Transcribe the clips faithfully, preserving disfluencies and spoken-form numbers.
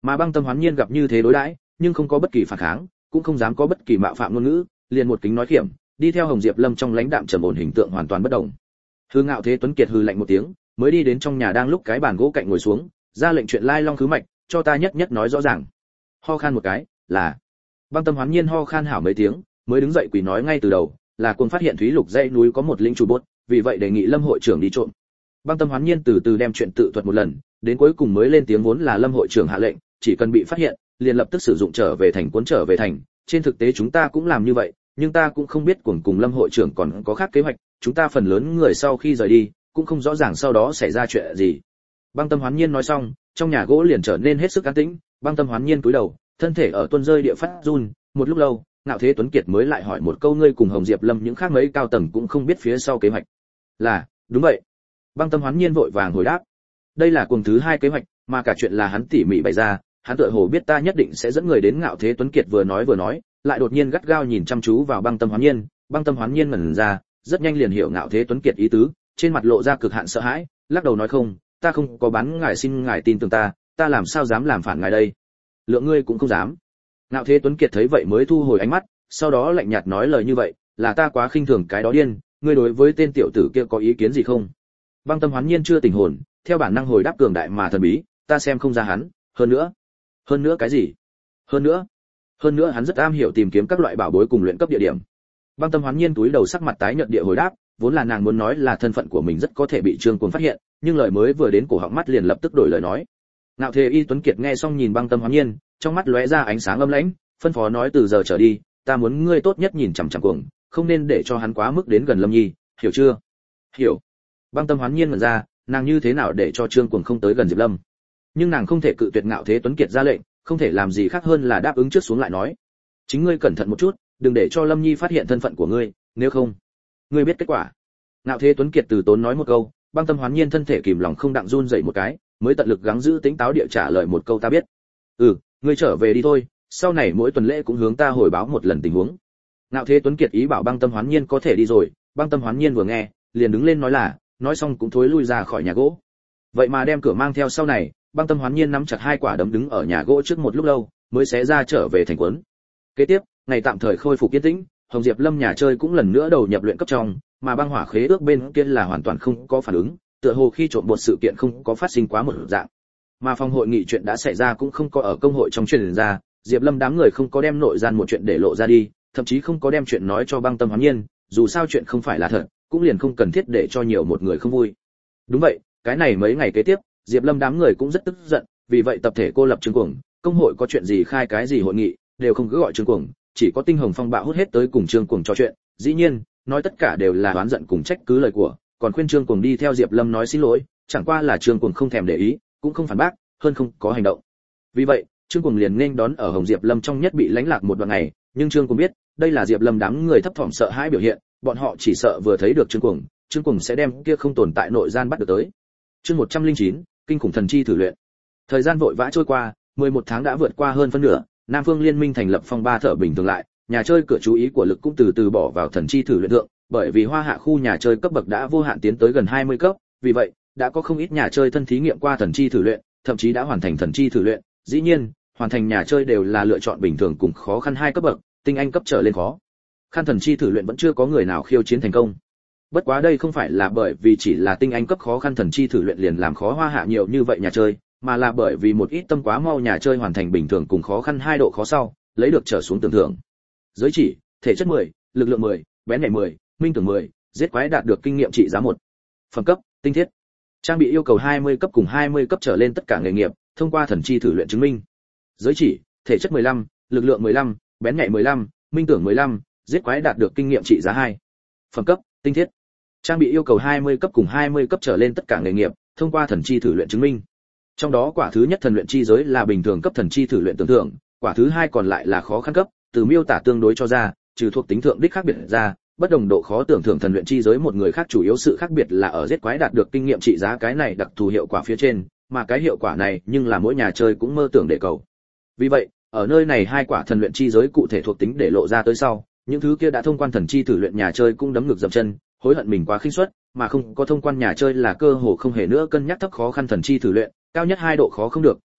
Mà Băng Tâm Hoán Nhiên gặp như thế đối đãi, nhưng không có bất kỳ phản kháng, cũng không dám có bất kỳ mạo phạm ngôn ngữ, liền một kính nói khiểm, đi theo Hồng Diệp Lâm trong lãnh đạm trầm ổn hình tượng hoàn toàn bất động. Hư Ngạo Thế Tuấn Kiệt hừ lạnh một tiếng, mới đi đến trong nhà đang lúc cái bàn gỗ cạnh ngồi xuống, ra lệnh chuyện lai long khứ mạch, cho ta nhất nhất nói rõ ràng. Ho khan một cái, là. Băng Tâm Hoán Nhiên ho khan hảo mấy tiếng, mới đứng dậy quỳ nói ngay từ đầu, là quân phát hiện Thúy Lục dãy núi có một linh chủ bốt, vì vậy đề nghị Lâm hội trưởng đi trộm. Băng Tâm Hoán Nhiên từ từ đem chuyện tự thuật một lần, đến cuối cùng mới lên tiếng vốn là Lâm hội trưởng hạ lệnh, chỉ cần bị phát hiện, liền lập tức sử dụng trở về thành cuốn trở về thành, trên thực tế chúng ta cũng làm như vậy, nhưng ta cũng không biết cùng cùng Lâm hội trưởng còn có khác kế hoạch, chúng ta phần lớn người sau khi rời đi, cũng không rõ ràng sau đó xảy ra chuyện gì. Băng Tâm Hoán Nhiên nói xong, trong nhà gỗ liền trở nên hết sức an tĩnh, Băng Tâm Hoán Nhiên cúi đầu, thân thể ở tuôn rơi địa phát run, một lúc lâu, Ngạo Thế Tuấn Kiệt mới lại hỏi một câu ngươi cùng Hồng Diệp Lâm những khác mấy cao tầng cũng không biết phía sau kế hoạch. Là, đúng vậy. Băng Tâm Hoán Nhiên vội vàng hồi đáp. Đây là cuồng thứ hai kế hoạch, mà cả chuyện là hắn tỉ mỉ bày ra, hắn tựa hồ biết ta nhất định sẽ dẫn người đến. Ngạo Thế Tuấn Kiệt vừa nói vừa nói, lại đột nhiên gắt gao nhìn chăm chú vào Băng Tâm Hoán Nhiên, Băng Tâm Hoán Nhiên ngẩn ra, rất nhanh liền hiểu Ngạo Thế Tuấn Kiệt ý tứ, trên mặt lộ ra cực hạn sợ hãi, lắc đầu nói không, ta không có bán ngài, xin ngài tin tưởng ta, ta làm sao dám làm phản ngài đây? Lượng ngươi cũng không dám. Ngạo Thế Tuấn Kiệt thấy vậy mới thu hồi ánh mắt, sau đó lạnh nhạt nói lời như vậy, là ta quá khinh thường cái đó điên, ngươi đối với tên tiểu tử kia có ý kiến gì không? Băng Tâm Hoán Nhiên chưa tỉnh hồn, theo bản năng hồi đáp cường đại mà thần bí, ta xem không ra hắn, hơn nữa, hơn nữa cái gì? Hơn nữa, hơn nữa hắn rất am hiểu tìm kiếm các loại bảo bối cùng luyện cấp địa điểm. Băng Tâm Hoán Nhiên túi đầu sắc mặt tái nhợt địa hồi đáp, vốn là nàng muốn nói là thân phận của mình rất có thể bị Trương Cuồng phát hiện, nhưng lời mới vừa đến cổ họng mắt liền lập tức đổi lời nói. Ngạo Thế Y Tuấn Kiệt nghe xong nhìn Băng Tâm Hoán Nhiên, trong mắt lóe ra ánh sáng âm lãnh, phân phó nói từ giờ trở đi, ta muốn ngươi tốt nhất nhìn chằm chằm Cuồng, không nên để cho hắn quá mức đến gần Lâm Nhi, hiểu chưa? Hiểu. Băng Tâm Hoán Nhiên mở ra, nàng như thế nào để cho Trương Cuồng không tới gần Diệp Lâm? Nhưng nàng không thể cự tuyệt Ngạo Thế Tuấn Kiệt ra lệnh, không thể làm gì khác hơn là đáp ứng trước xuống lại nói, chính ngươi cẩn thận một chút, đừng để cho Lâm Nhi phát hiện thân phận của ngươi, nếu không, ngươi biết kết quả. Ngạo Thế Tuấn Kiệt từ tốn nói một câu, Băng Tâm Hoán Nhiên thân thể kìm lòng không đặng run rẩy một cái, mới tận lực gắng giữ tính táo địa trả lời một câu ta biết. Ừ, ngươi trở về đi thôi, sau này mỗi tuần lễ cũng hướng ta hồi báo một lần tình huống. Ngạo Thế Tuấn Kiệt ý bảo Băng Tâm Hoán Nhiên có thể đi rồi, Băng Tâm Hoán Nhiên vừa nghe, liền đứng lên nói là, nói xong cũng thối lui ra khỏi nhà gỗ. Vậy mà đem cửa mang theo sau này, Băng Tâm Hoán Nhiên nắm chặt hai quả đấm đứng ở nhà gỗ trước một lúc lâu, mới xé ra trở về thành quấn. Kế tiếp, ngày tạm thời khôi phục yên tĩnh, Hồng Diệp Lâm nhà chơi cũng lần nữa đầu nhập luyện cấp trong, mà băng hỏa khế ước bên kia là hoàn toàn không có phản ứng, tựa hồ khi trộm một sự kiện không có phát sinh quá một dạng. Mà phòng hội nghị chuyện đã xảy ra cũng không có ở công hội trong truyền ra, Diệp Lâm đám người không có đem nội gian một chuyện để lộ ra đi, thậm chí không có đem chuyện nói cho Băng Tâm Hoán Nhiên, dù sao chuyện không phải là thật, cũng liền không cần thiết để cho nhiều một người không vui. Đúng vậy, cái này mấy ngày kế tiếp, Diệp Lâm đám người cũng rất tức giận, vì vậy tập thể cô lập Trương Cuồng, công hội có chuyện gì khai cái gì hội nghị, đều không cứ gọi Trương Cuồng, chỉ có Tinh Hồng Phong bạo hút hết tới cùng Trương Cuồng trò chuyện, dĩ nhiên, nói tất cả đều là oán giận cùng trách cứ lời của, còn khuyên Trương Cuồng đi theo Diệp Lâm nói xin lỗi, chẳng qua là Trương Cuồng không thèm để ý, cũng không phản bác, hơn không có hành động. Vì vậy, Trương Cuồng liền nên đón ở Hồng Diệp Lâm trong nhất bị lãnh lạc một đoạn ngày, nhưng Trương Cuồng biết, đây là Diệp Lâm đám người thấp thỏm sợ hãi biểu hiện, bọn họ chỉ sợ vừa thấy được Trương Cuồng, Trương Cuồng sẽ đem kia không tồn tại nội gian bắt được tới. Chương một trăm lẻ chín, kinh khủng thần chi thử luyện. Thời gian vội vã trôi qua, mười một tháng đã vượt qua hơn phân nửa, Nam Phương Liên Minh thành lập phong ba thở bình thường lại, nhà chơi cửa chú ý của lực cũng từ từ bỏ vào thần chi thử luyện thượng, bởi vì Hoa Hạ khu nhà chơi cấp bậc đã vô hạn tiến tới gần hai mươi cấp, vì vậy, đã có không ít nhà chơi thân thí nghiệm qua thần chi thử luyện, thậm chí đã hoàn thành thần chi thử luyện, dĩ nhiên, hoàn thành nhà chơi đều là lựa chọn bình thường cùng khó khăn hai cấp bậc, tinh anh cấp trở lên khó. Khăn thần chi thử luyện vẫn chưa có người nào khiêu chiến thành công. Bất quá đây không phải là bởi vì chỉ là tinh anh cấp khó khăn thần chi thử luyện liền làm khó Hoa Hạ nhiều như vậy nhà chơi, mà là bởi vì một ít tâm quá mau nhà chơi hoàn thành bình thường cùng khó khăn hai độ khó sau, lấy được trở xuống tưởng thưởng. Giới chỉ, thể chất mười, lực lượng mười, bén nhạy mười, minh tưởng mười, giết quái đạt được kinh nghiệm trị giá một. Phẩm cấp, tinh thiết. Trang bị yêu cầu hai mươi cấp cùng hai mươi cấp trở lên tất cả nghề nghiệp, thông qua thần chi thử luyện chứng minh. Giới chỉ, thể chất mười lăm, lực lượng mười lăm, bén nhạy mười lăm, minh tưởng mười lăm, giết quái đạt được kinh nghiệm trị giá hai. Phẩm cấp, tinh thiết. Trang bị yêu cầu hai mươi cấp cùng hai mươi cấp trở lên tất cả nghề nghiệp, thông qua thần chi thử luyện chứng minh. Trong đó quả thứ nhất thần luyện chi giới là bình thường cấp thần chi thử luyện tưởng thưởng, quả thứ hai còn lại là khó khăn cấp, từ miêu tả tương đối cho ra, trừ thuộc tính thượng đích khác biệt ra, bất đồng độ khó tưởng thưởng thần luyện chi giới một người khác chủ yếu sự khác biệt là ở giết quái đạt được kinh nghiệm trị giá cái này đặc thù hiệu quả phía trên, mà cái hiệu quả này nhưng là mỗi nhà chơi cũng mơ tưởng để cầu. Vì vậy, ở nơi này hai quả thần luyện chi giới cụ thể thuộc tính để lộ ra tới sau, những thứ kia đã thông quan thần chi thử luyện nhà chơi cũng đấm ngược dậm chân, hối hận mình quá khinh suất, mà không có thông quan nhà chơi là cơ hồ không hề nữa cân nhắc thấp khó khăn thần chi thử luyện, cao nhất hai độ khó không được,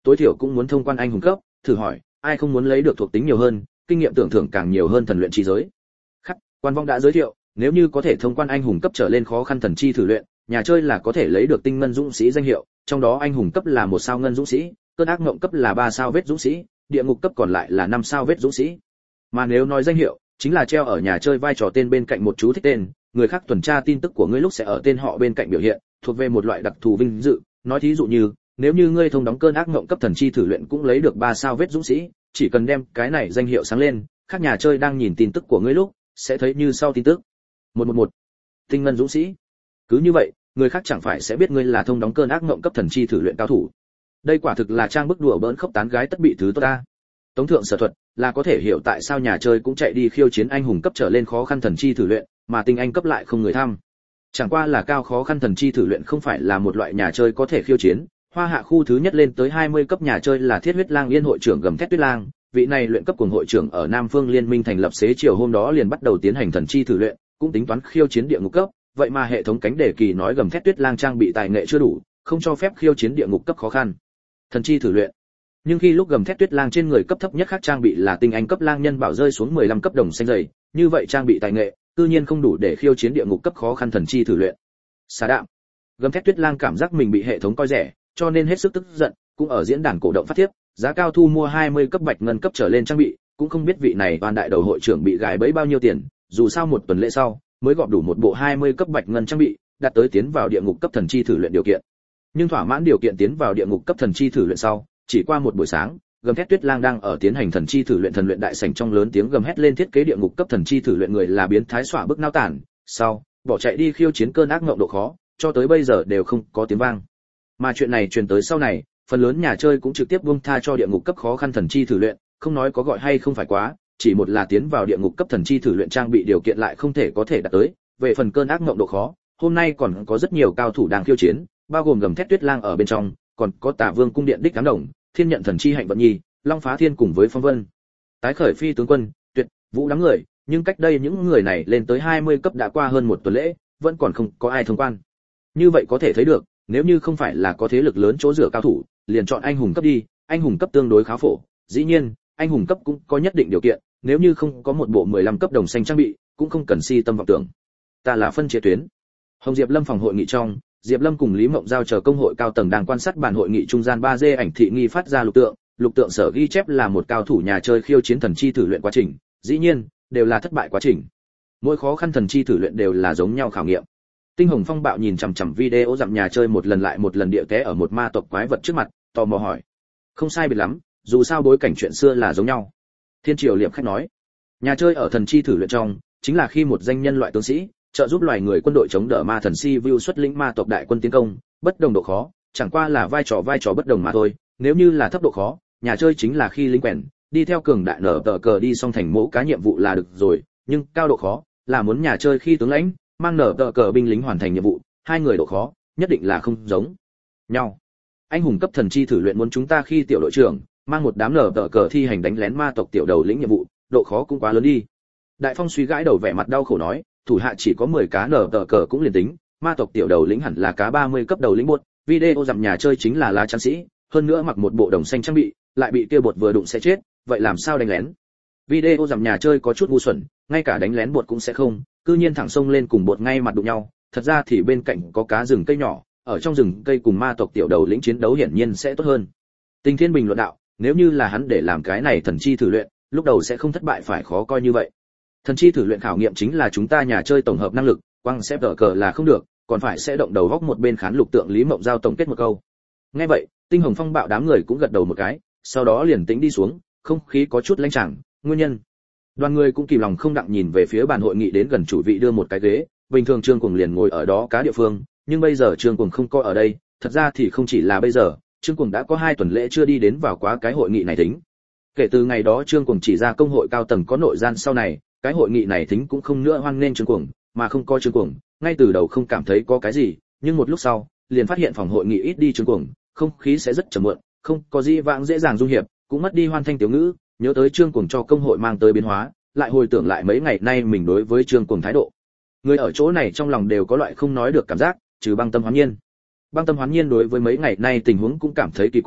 tối thiểu cũng muốn thông quan anh hùng cấp, thử hỏi, ai không muốn lấy được thuộc tính nhiều hơn, kinh nghiệm tưởng thưởng càng nhiều hơn thần luyện chi giới. Khắc, quan vong đã giới thiệu, nếu như có thể thông quan anh hùng cấp trở lên khó khăn thần chi thử luyện, nhà chơi là có thể lấy được tinh ngân dũng sĩ danh hiệu, trong đó anh hùng cấp là một sao ngân dũng sĩ, cơn ác ngộng cấp là ba sao vết dũng sĩ, địa ngục cấp còn lại là năm sao vết dũng sĩ. Mà nếu nói danh hiệu, chính là treo ở nhà chơi vai trò tên bên cạnh một chú thích tên, người khác tuần tra tin tức của ngươi lúc sẽ ở tên họ bên cạnh biểu hiện, thuộc về một loại đặc thù vinh dự, nói thí dụ như, nếu như ngươi thông đóng cơn ác ngộng cấp thần chi thử luyện cũng lấy được ba sao vết dũng sĩ, chỉ cần đem cái này danh hiệu sáng lên, các nhà chơi đang nhìn tin tức của ngươi lúc sẽ thấy như sau tin tức. một một một Tinh ngân dũng sĩ. Cứ như vậy, người khác chẳng phải sẽ biết ngươi là thông đóng cơn ác ngộng cấp thần chi thử luyện cao thủ. Đây quả thực là trang bức đùa bỡn khốc tán gái tất bị thứ tốt ta. Tống thượng sở thuật là có thể hiểu tại sao nhà chơi cũng chạy đi khiêu chiến anh hùng cấp trở lên khó khăn thần chi thử luyện, mà tinh anh cấp lại không người tham. Chẳng qua là cao khó khăn thần chi thử luyện không phải là một loại nhà chơi có thể khiêu chiến. Hoa hạ khu thứ nhất lên tới hai mươi cấp nhà chơi là Thiết Huyết Lang Yên hội trưởng Gầm Thét Tuyết Lang, vị này luyện cấp cùng hội trưởng ở Nam Phương Liên minh thành lập xế chiều hôm đó liền bắt đầu tiến hành thần chi thử luyện, cũng tính toán khiêu chiến địa ngục cấp, vậy mà hệ thống cánh đề kỳ nói Gầm Thét Tuyết Lang trang bị tài nghệ chưa đủ, không cho phép khiêu chiến địa ngục cấp khó khăn. Thần chi thử luyện. Nhưng khi lúc Gầm Thét Tuyết Lang trên người cấp thấp nhất khác trang bị là tinh anh cấp lang nhân bảo rơi xuống mười lăm cấp đồng xanh dày, như vậy trang bị tài nghệ, tự nhiên không đủ để khiêu chiến địa ngục cấp khó khăn thần chi thử luyện. Xá đạm. Gầm Thét Tuyết Lang cảm giác mình bị hệ thống coi rẻ, cho nên hết sức tức giận, cũng ở diễn đàn cổ động phát thiếp, giá cao thu mua hai mươi cấp bạch ngân cấp trở lên trang bị, cũng không biết vị này toàn đại đầu hội trưởng bị gài bẫy bao nhiêu tiền, dù sao một tuần lễ sau mới gọp đủ một bộ hai mươi cấp bạch ngân trang bị, đạt tới tiến vào địa ngục cấp thần chi thử luyện điều kiện. Nhưng thỏa mãn điều kiện tiến vào địa ngục cấp thần chi thử luyện sau, chỉ qua một buổi sáng, Gầm Thét Tuyết Lang đang ở tiến hành thần chi thử luyện thần luyện đại sảnh trong lớn tiếng gầm hét lên thiết kế địa ngục cấp thần chi thử luyện người là biến thái xỏa bức nao tản, sau bỏ chạy đi khiêu chiến cơn ác ngộng độ khó, cho tới bây giờ đều không có tiếng vang. Mà chuyện này truyền tới sau này, phần lớn nhà chơi cũng trực tiếp buông tha cho địa ngục cấp khó khăn thần chi thử luyện, không nói có gọi hay không phải quá, chỉ một là tiến vào địa ngục cấp thần chi thử luyện trang bị điều kiện lại không thể có thể đạt tới, về phần cơn ác ngộng độ khó, hôm nay còn có rất nhiều cao thủ đang khiêu chiến, bao gồm Gầm Thét Tuyết Lang ở bên trong, còn có Tả Vương cung điện đích đám đồng, Thiên nhận thần chi hạnh vận nhi, Long phá thiên cùng với Phong Vân. Tái khởi phi tướng quân, Tuyệt, Vũ đám người, nhưng cách đây những người này lên tới hai mươi cấp đã qua hơn một tuần lễ, vẫn còn không có ai thông quan. Như vậy có thể thấy được, nếu như không phải là có thế lực lớn chỗ dựa cao thủ, liền chọn anh hùng cấp đi, anh hùng cấp tương đối khá phổ, dĩ nhiên, anh hùng cấp cũng có nhất định điều kiện, nếu như không có một bộ mười lăm cấp đồng xanh trang bị, cũng không cần si tâm vọng tưởng. Ta là phân chia tuyến. Hồng Diệp Lâm phòng hội nghị trong, Diệp Lâm cùng Lý Mộng Giao chờ công hội cao tầng đang quan sát bản hội nghị trung gian ba D ảnh thị nghi phát ra lục tượng, lục tượng sở ghi chép là một cao thủ nhà chơi khiêu chiến thần chi thử luyện quá trình, dĩ nhiên, đều là thất bại quá trình. Mỗi khó khăn thần chi thử luyện đều là giống nhau khảo nghiệm. Tinh Hồng Phong bạo nhìn chằm chằm video dặm nhà chơi một lần lại một lần địa té ở một ma tộc quái vật trước mặt, tò mò hỏi. Không sai biệt lắm, dù sao bối cảnh chuyện xưa là giống nhau. Thiên Triều Liệp khách nói, nhà chơi ở thần chi thử luyện trong, chính là khi một danh nhân loại tướng sĩ trợ giúp loài người quân đội chống đỡ ma thần si view xuất lĩnh ma tộc đại quân tiến công, bất đồng độ khó, chẳng qua là vai trò vai trò bất đồng mà thôi. Nếu như là thấp độ khó, nhà chơi chính là khi lính quèn đi theo cường đại nở tờ cờ đi xong thành mẫu cá nhiệm vụ là được rồi, nhưng cao độ khó là muốn nhà chơi khi tướng lãnh mang nở tờ cờ binh lính hoàn thành nhiệm vụ, hai người độ khó nhất định là không giống nhau. Anh hùng cấp thần chi thử luyện muốn chúng ta khi tiểu đội trưởng mang một đám nở tờ cờ thi hành đánh lén ma tộc tiểu đầu lĩnh nhiệm vụ, độ khó cũng quá lớn đi. Đại Phong suy gãi đầu vẻ mặt đau khổ nói, thủ hạ chỉ có mười cá nở tờ cờ cũng liền tính, ma tộc tiểu đầu lĩnh hẳn là cá ba mươi cấp đầu lĩnh buốt, video dặm nhà chơi chính là lá chắn sĩ, hơn nữa mặc một bộ đồng xanh trang bị, lại bị kia bột vừa đụng sẽ chết, vậy làm sao đánh lén? Video dặm nhà chơi có chút ngu xuẩn, ngay cả đánh lén bột cũng sẽ không, cư nhiên thẳng xông lên cùng bột ngay mặt đụng nhau, thật ra thì bên cạnh có cá rừng cây nhỏ, ở trong rừng cây cùng ma tộc tiểu đầu lĩnh chiến đấu hiển nhiên sẽ tốt hơn. Tình Thiên bình luận đạo, nếu như là hắn để làm cái này thần chi thử luyện, lúc đầu sẽ không thất bại phải khó coi như vậy. Thần chi thử luyện khảo nghiệm chính là chúng ta nhà chơi tổng hợp năng lực, quăng xếp đỡ cờ là không được, còn phải sẽ động đầu góc một bên khán lục tượng Lý Mộng Giao tổng kết một câu. Nghe vậy, Tinh Hồng Phong bạo đám người cũng gật đầu một cái, sau đó liền tĩnh đi xuống, không khí có chút lãnh tràng, nguyên nhân. Đoàn người cũng kìm lòng không đặng nhìn về phía bàn hội nghị đến gần chủ vị đưa một cái ghế, bình thường Trương Cuồng liền ngồi ở đó cá địa phương, nhưng bây giờ Trương Cuồng không có ở đây, thật ra thì không chỉ là bây giờ, Trương Cuồng đã có hai tuần lễ chưa đi đến vào quá cái hội nghị này tính. Kể từ ngày đó Trương Cuồng chỉ ra công hội cao tầng có nội gian sau này, cái hội nghị này tính cũng không nữa hoan nghênh Trương Cuồng, mà không có Trương Cuồng, ngay từ đầu không cảm thấy có cái gì, nhưng một lúc sau, liền phát hiện phòng hội nghị ít đi Trương Cuồng, không khí sẽ rất trầm muộn, không có gì vãng dễ dàng dung hiệp, cũng mất đi hoan thanh tiểu ngữ, nhớ tới Trương Cuồng cho công hội mang tới biến hóa, lại hồi tưởng lại mấy ngày nay mình đối với Trương Cuồng thái độ. Người ở chỗ này trong lòng đều có loại không nói được cảm giác, trừ Băng Tâm Hoán Nhiên. Băng Tâm Hoán Nhiên đối với mấy ngày nay tình huống cũng cảm thấy kỳ quái,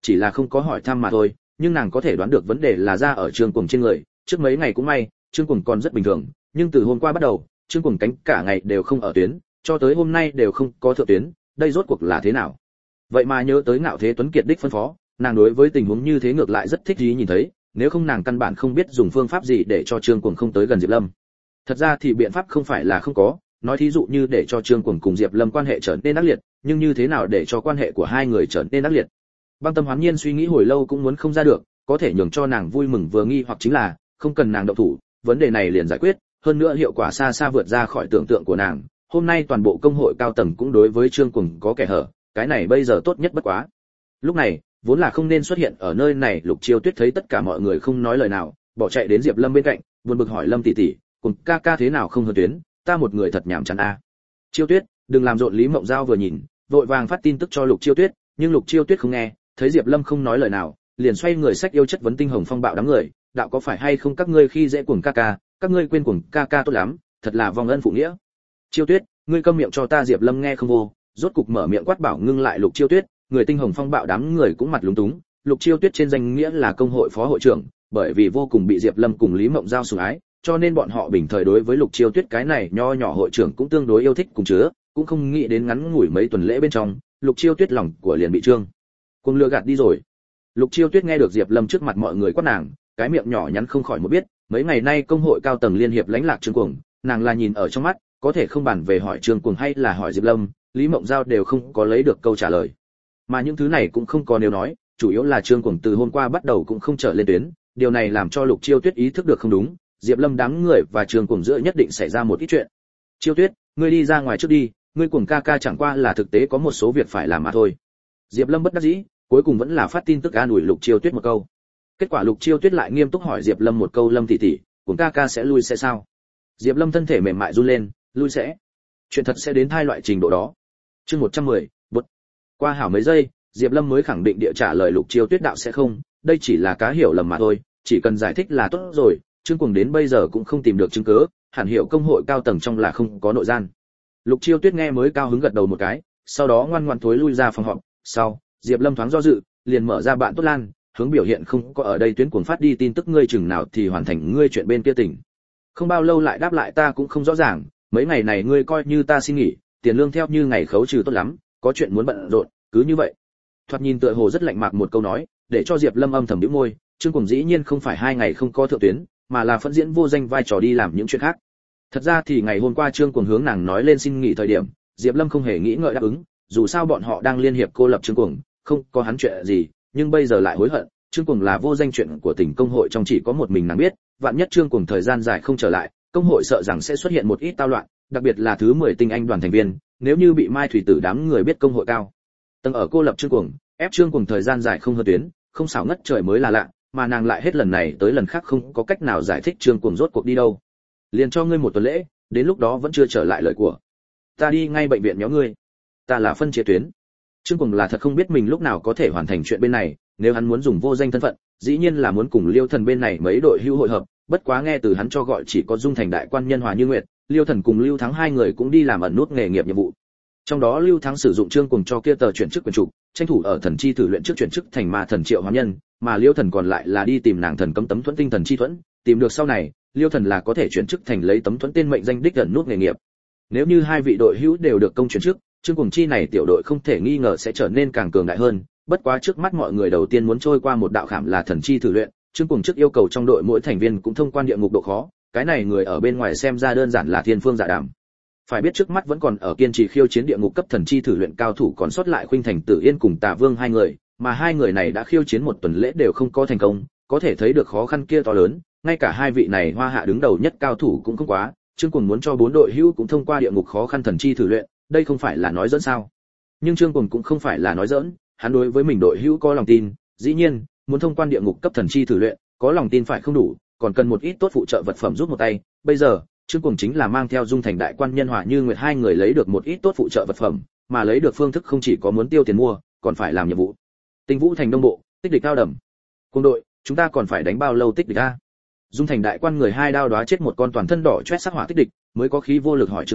chỉ là không có hỏi thăm mà thôi, nhưng nàng có thể đoán được vấn đề là ra ở Trương Cuồng trên người. Trước mấy ngày cũng may, Trương Cuồng còn rất bình thường, nhưng từ hôm qua bắt đầu, Trương Cuồng cánh cả ngày đều không ở tuyến, cho tới hôm nay đều không có thượng tuyến, đây rốt cuộc là thế nào? Vậy mà nhớ tới Ngạo Thế Tuấn Kiệt đích phân phó, nàng đối với tình huống như thế ngược lại rất thích ý nhìn thấy, nếu không nàng căn bản không biết dùng phương pháp gì để cho Trương Cuồng không tới gần Diệp Lâm. Thật ra thì biện pháp không phải là không có, nói thí dụ như để cho Trương Cuồng cùng Diệp Lâm quan hệ trở nên ác liệt, nhưng như thế nào để cho quan hệ của hai người trở nên ác liệt? Băng Tâm Hoán Nhiên suy nghĩ hồi lâu cũng muốn không ra được, có thể nhường cho nàng vui mừng vừa nghi hoặc chính là, không cần nàng động thủ, vấn đề này liền giải quyết, hơn nữa hiệu quả xa xa vượt ra khỏi tưởng tượng của nàng. Hôm nay toàn bộ công hội cao tầng cũng đối với Trương Cuồng có kẻ hở, cái này bây giờ tốt nhất bất quá. Lúc này, vốn là không nên xuất hiện ở nơi này, Lục Chiêu Tuyết thấy tất cả mọi người không nói lời nào, bỏ chạy đến Diệp Lâm bên cạnh, buồn bực hỏi Lâm tỷ tỷ, "Cùng ca ca thế nào không hơn tuyến, ta một người thật nhảm chán a." Chiêu Tuyết, đừng làm rộn. Lý Mộng Giao vừa nhìn, vội vàng phát tin tức cho Lục Chiêu Tuyết, nhưng Lục Chiêu Tuyết không nghe, thấy Diệp Lâm không nói lời nào, liền xoay người sách yêu chất vấn Tinh Hồng Phong bạo đám người, "Đạo có phải hay không các ngươi khi dễ Cuồng ca ca, các ngươi quên Cuồng ca ca tốt lắm, thật là vong ân phụ nghĩa." "Chiêu Tuyết, ngươi câm miệng cho ta." Diệp Lâm nghe không vô, rốt cục mở miệng quát bảo ngưng lại Lục Chiêu Tuyết, người Tinh Hồng Phong bạo đám người cũng mặt lúng túng. Lục Chiêu Tuyết trên danh nghĩa là công hội phó hội trưởng, bởi vì vô cùng bị Diệp Lâm cùng Lý Mộng Giao sủng ái, cho nên bọn họ bình thời đối với Lục Chiêu Tuyết cái này nho nhỏ hội trưởng cũng tương đối yêu thích cùng chứa, cũng không nghĩ đến ngắn ngủi mấy tuần lễ bên trong, Lục Chiêu Tuyết lòng của liền bị Trương Cuồng lừa gạt đi rồi. Lục Chiêu Tuyết nghe được Diệp Lâm trước mặt mọi người quát nàng, cái miệng nhỏ nhắn không khỏi một biết, mấy ngày nay công hội cao tầng liên hiệp lãnh lạc Trương Cuồng, nàng là nhìn ở trong mắt, có thể không bàn về hỏi Trương Cuồng hay là hỏi Diệp Lâm, Lý Mộng Giao đều không có lấy được câu trả lời. Mà những thứ này cũng không có nếu nói, chủ yếu là Trương Cuồng từ hôm qua bắt đầu cũng không trở lên tuyến, điều này làm cho Lục Chiêu Tuyết ý thức được không đúng, Diệp Lâm đám người và Trương Cuồng giữa nhất định xảy ra một ít chuyện. "Chiêu Tuyết, ngươi đi ra ngoài trước đi, ngươi Cuồng ca ca chẳng qua là thực tế có một số việc phải làm mà thôi." Diệp Lâm bất đắc dĩ, cuối cùng vẫn là phát tin tức an ủi Lục Chiêu Tuyết một câu. Kết quả Lục Chiêu Tuyết lại nghiêm túc hỏi Diệp Lâm một câu, "Lâm tỷ tỷ, Cuồng ca ca sẽ lui sẽ sao?" Diệp Lâm thân thể mềm mại run lên, "Lui sẽ? Chuyện thật sẽ đến hai loại trình độ đó?" Chương một trăm mười, bút. Qua hảo mấy giây, Diệp Lâm mới khẳng định địa trả lời Lục Chiêu Tuyết, "Đạo sẽ không, đây chỉ là cá hiểu lầm mà thôi, chỉ cần giải thích là tốt rồi." Trương Cuồng đến bây giờ cũng không tìm được chứng cứ, hẳn hiểu công hội cao tầng trong là không có nội gian. Lục Chiêu Tuyết nghe mới cao hứng gật đầu một cái, sau đó ngoan ngoãn thối lui ra phòng họp. Sau, Diệp Lâm thoáng do dự, liền mở ra bạn tốt lan, hướng biểu hiện không có ở đây tuyến Cuồng phát đi tin tức, "Ngươi chừng nào thì hoàn thành ngươi chuyện bên kia tỉnh?" Không bao lâu lại đáp lại, "Ta cũng không rõ ràng, mấy ngày này ngươi coi như ta xin nghỉ, tiền lương theo như ngày khấu trừ tốt lắm, có chuyện muốn bận rộn, cứ như vậy." Thoạt nhìn tựa hồ rất lạnh mạc một câu nói, để cho Diệp Lâm âm thầm bĩu môi. Trương Cuồng dĩ nhiên không phải hai ngày không có thượng tuyến, mà là phẫn diễn vô danh vai trò đi làm những chuyện khác. Thật ra thì ngày hôm qua Trương Cuồng hướng nàng nói lên xin nghỉ thời điểm, Diệp Lâm không hề nghĩ ngợi đáp ứng, dù sao bọn họ đang liên hiệp cô lập Trương Cuồng, không có hắn chuyện gì, nhưng bây giờ lại hối hận. Trương Cuồng là vô danh chuyện của tỉnh công hội trong chỉ có một mình nàng biết, vạn nhất Trương Cuồng thời gian dài không trở lại, công hội sợ rằng sẽ xuất hiện một ít tao loạn, đặc biệt là thứ mười tinh anh đoàn thành viên, nếu như bị Mai Thủy Tử đám người biết công hội cao tầng ở cô lập Trương Cuồng, ép Trương Cuồng thời gian dài không hơn tuyến, không xảo ngất trời mới là lạ, mà nàng lại hết lần này tới lần khác không có cách nào giải thích Trương Cuồng rốt cuộc đi đâu. "Liền cho ngươi một tuần lễ, đến lúc đó vẫn chưa trở lại lời của ta đi ngay bệnh viện méo ngươi. Ta là phân chia tuyến." Trương Cuồng là thật không biết mình lúc nào có thể hoàn thành chuyện bên này, nếu hắn muốn dùng vô danh thân phận, dĩ nhiên là muốn cùng Liêu Thần bên này mấy đội hữu hội hợp, bất quá nghe từ hắn cho gọi chỉ có Dung Thành đại quan nhân Hòa Như Nguyệt, Liêu Thần cùng Lưu Thắng hai người cũng đi làm ẩn nút nghề nghiệp nhiệm vụ. Trong đó Lưu Thắng sử dụng Trương Cuồng cho kia tờ chuyển chức quyền trục, tranh thủ ở thần chi thử luyện trước chuyển chức thành ma thần Triệu Hóa Nhân, mà Liêu Thần còn lại là đi tìm nàng thần cấm tấm thuẫn tinh thần chi thuẫn, tìm được sau này, Liêu Thần là có thể chuyển chức thành lấy tấm thuẫn tên mệnh danh đích ẩn nút nghề nghiệp. Nếu như hai vị đội hữu đều được công chuyển chức, Trương Cuồng chi này tiểu đội không thể nghi ngờ sẽ trở nên càng cường đại hơn, bất quá trước mắt mọi người đầu tiên muốn trôi qua một đạo khảm là thần chi thử luyện, Trương Cuồng trước yêu cầu trong đội mỗi thành viên cũng thông quan địa ngục độ khó, cái này người ở bên ngoài xem ra đơn giản là thiên phương dạ đàm. Phải biết trước mắt vẫn còn ở kiên trì khiêu chiến địa ngục cấp thần chi thử luyện cao thủ còn sót lại Khuynh Thành Tử Yên cùng Tạ Vương hai người, mà hai người này đã khiêu chiến một tuần lễ đều không có thành công, có thể thấy được khó khăn kia to lớn, ngay cả hai vị này hoa hạ đứng đầu nhất cao thủ cũng không quá, Trương Cuồng muốn cho bốn đội hữu cũng thông qua địa ngục khó khăn thần chi thử luyện, đây không phải là nói giỡn sao? Nhưng Trương Cuồng cũng không phải là nói giỡn, hắn đối với mình đội hữu có lòng tin, dĩ nhiên, muốn thông quan địa ngục cấp thần chi thử luyện, có lòng tin phải không đủ, còn cần một ít tốt phụ trợ vật phẩm giúp một tay. Bây giờ, Trương Cuồng chính là mang theo Dung Thành đại quan nhân Hòa Như Nguyệt hai người lấy được một ít tốt phụ trợ vật phẩm, mà lấy được phương thức không chỉ có muốn tiêu tiền mua, còn phải làm nhiệm vụ. Tinh Vũ Thành Đông Bộ, tích địch cao đầm. Quân đội, chúng ta còn phải đánh bao lâu tích địch a? Dung Thành đại quan người hai đao đóa chết một con toàn thân đỏ chét sắc hỏa tích địch, mới có khí vô lực hỏi Trương Cuồng,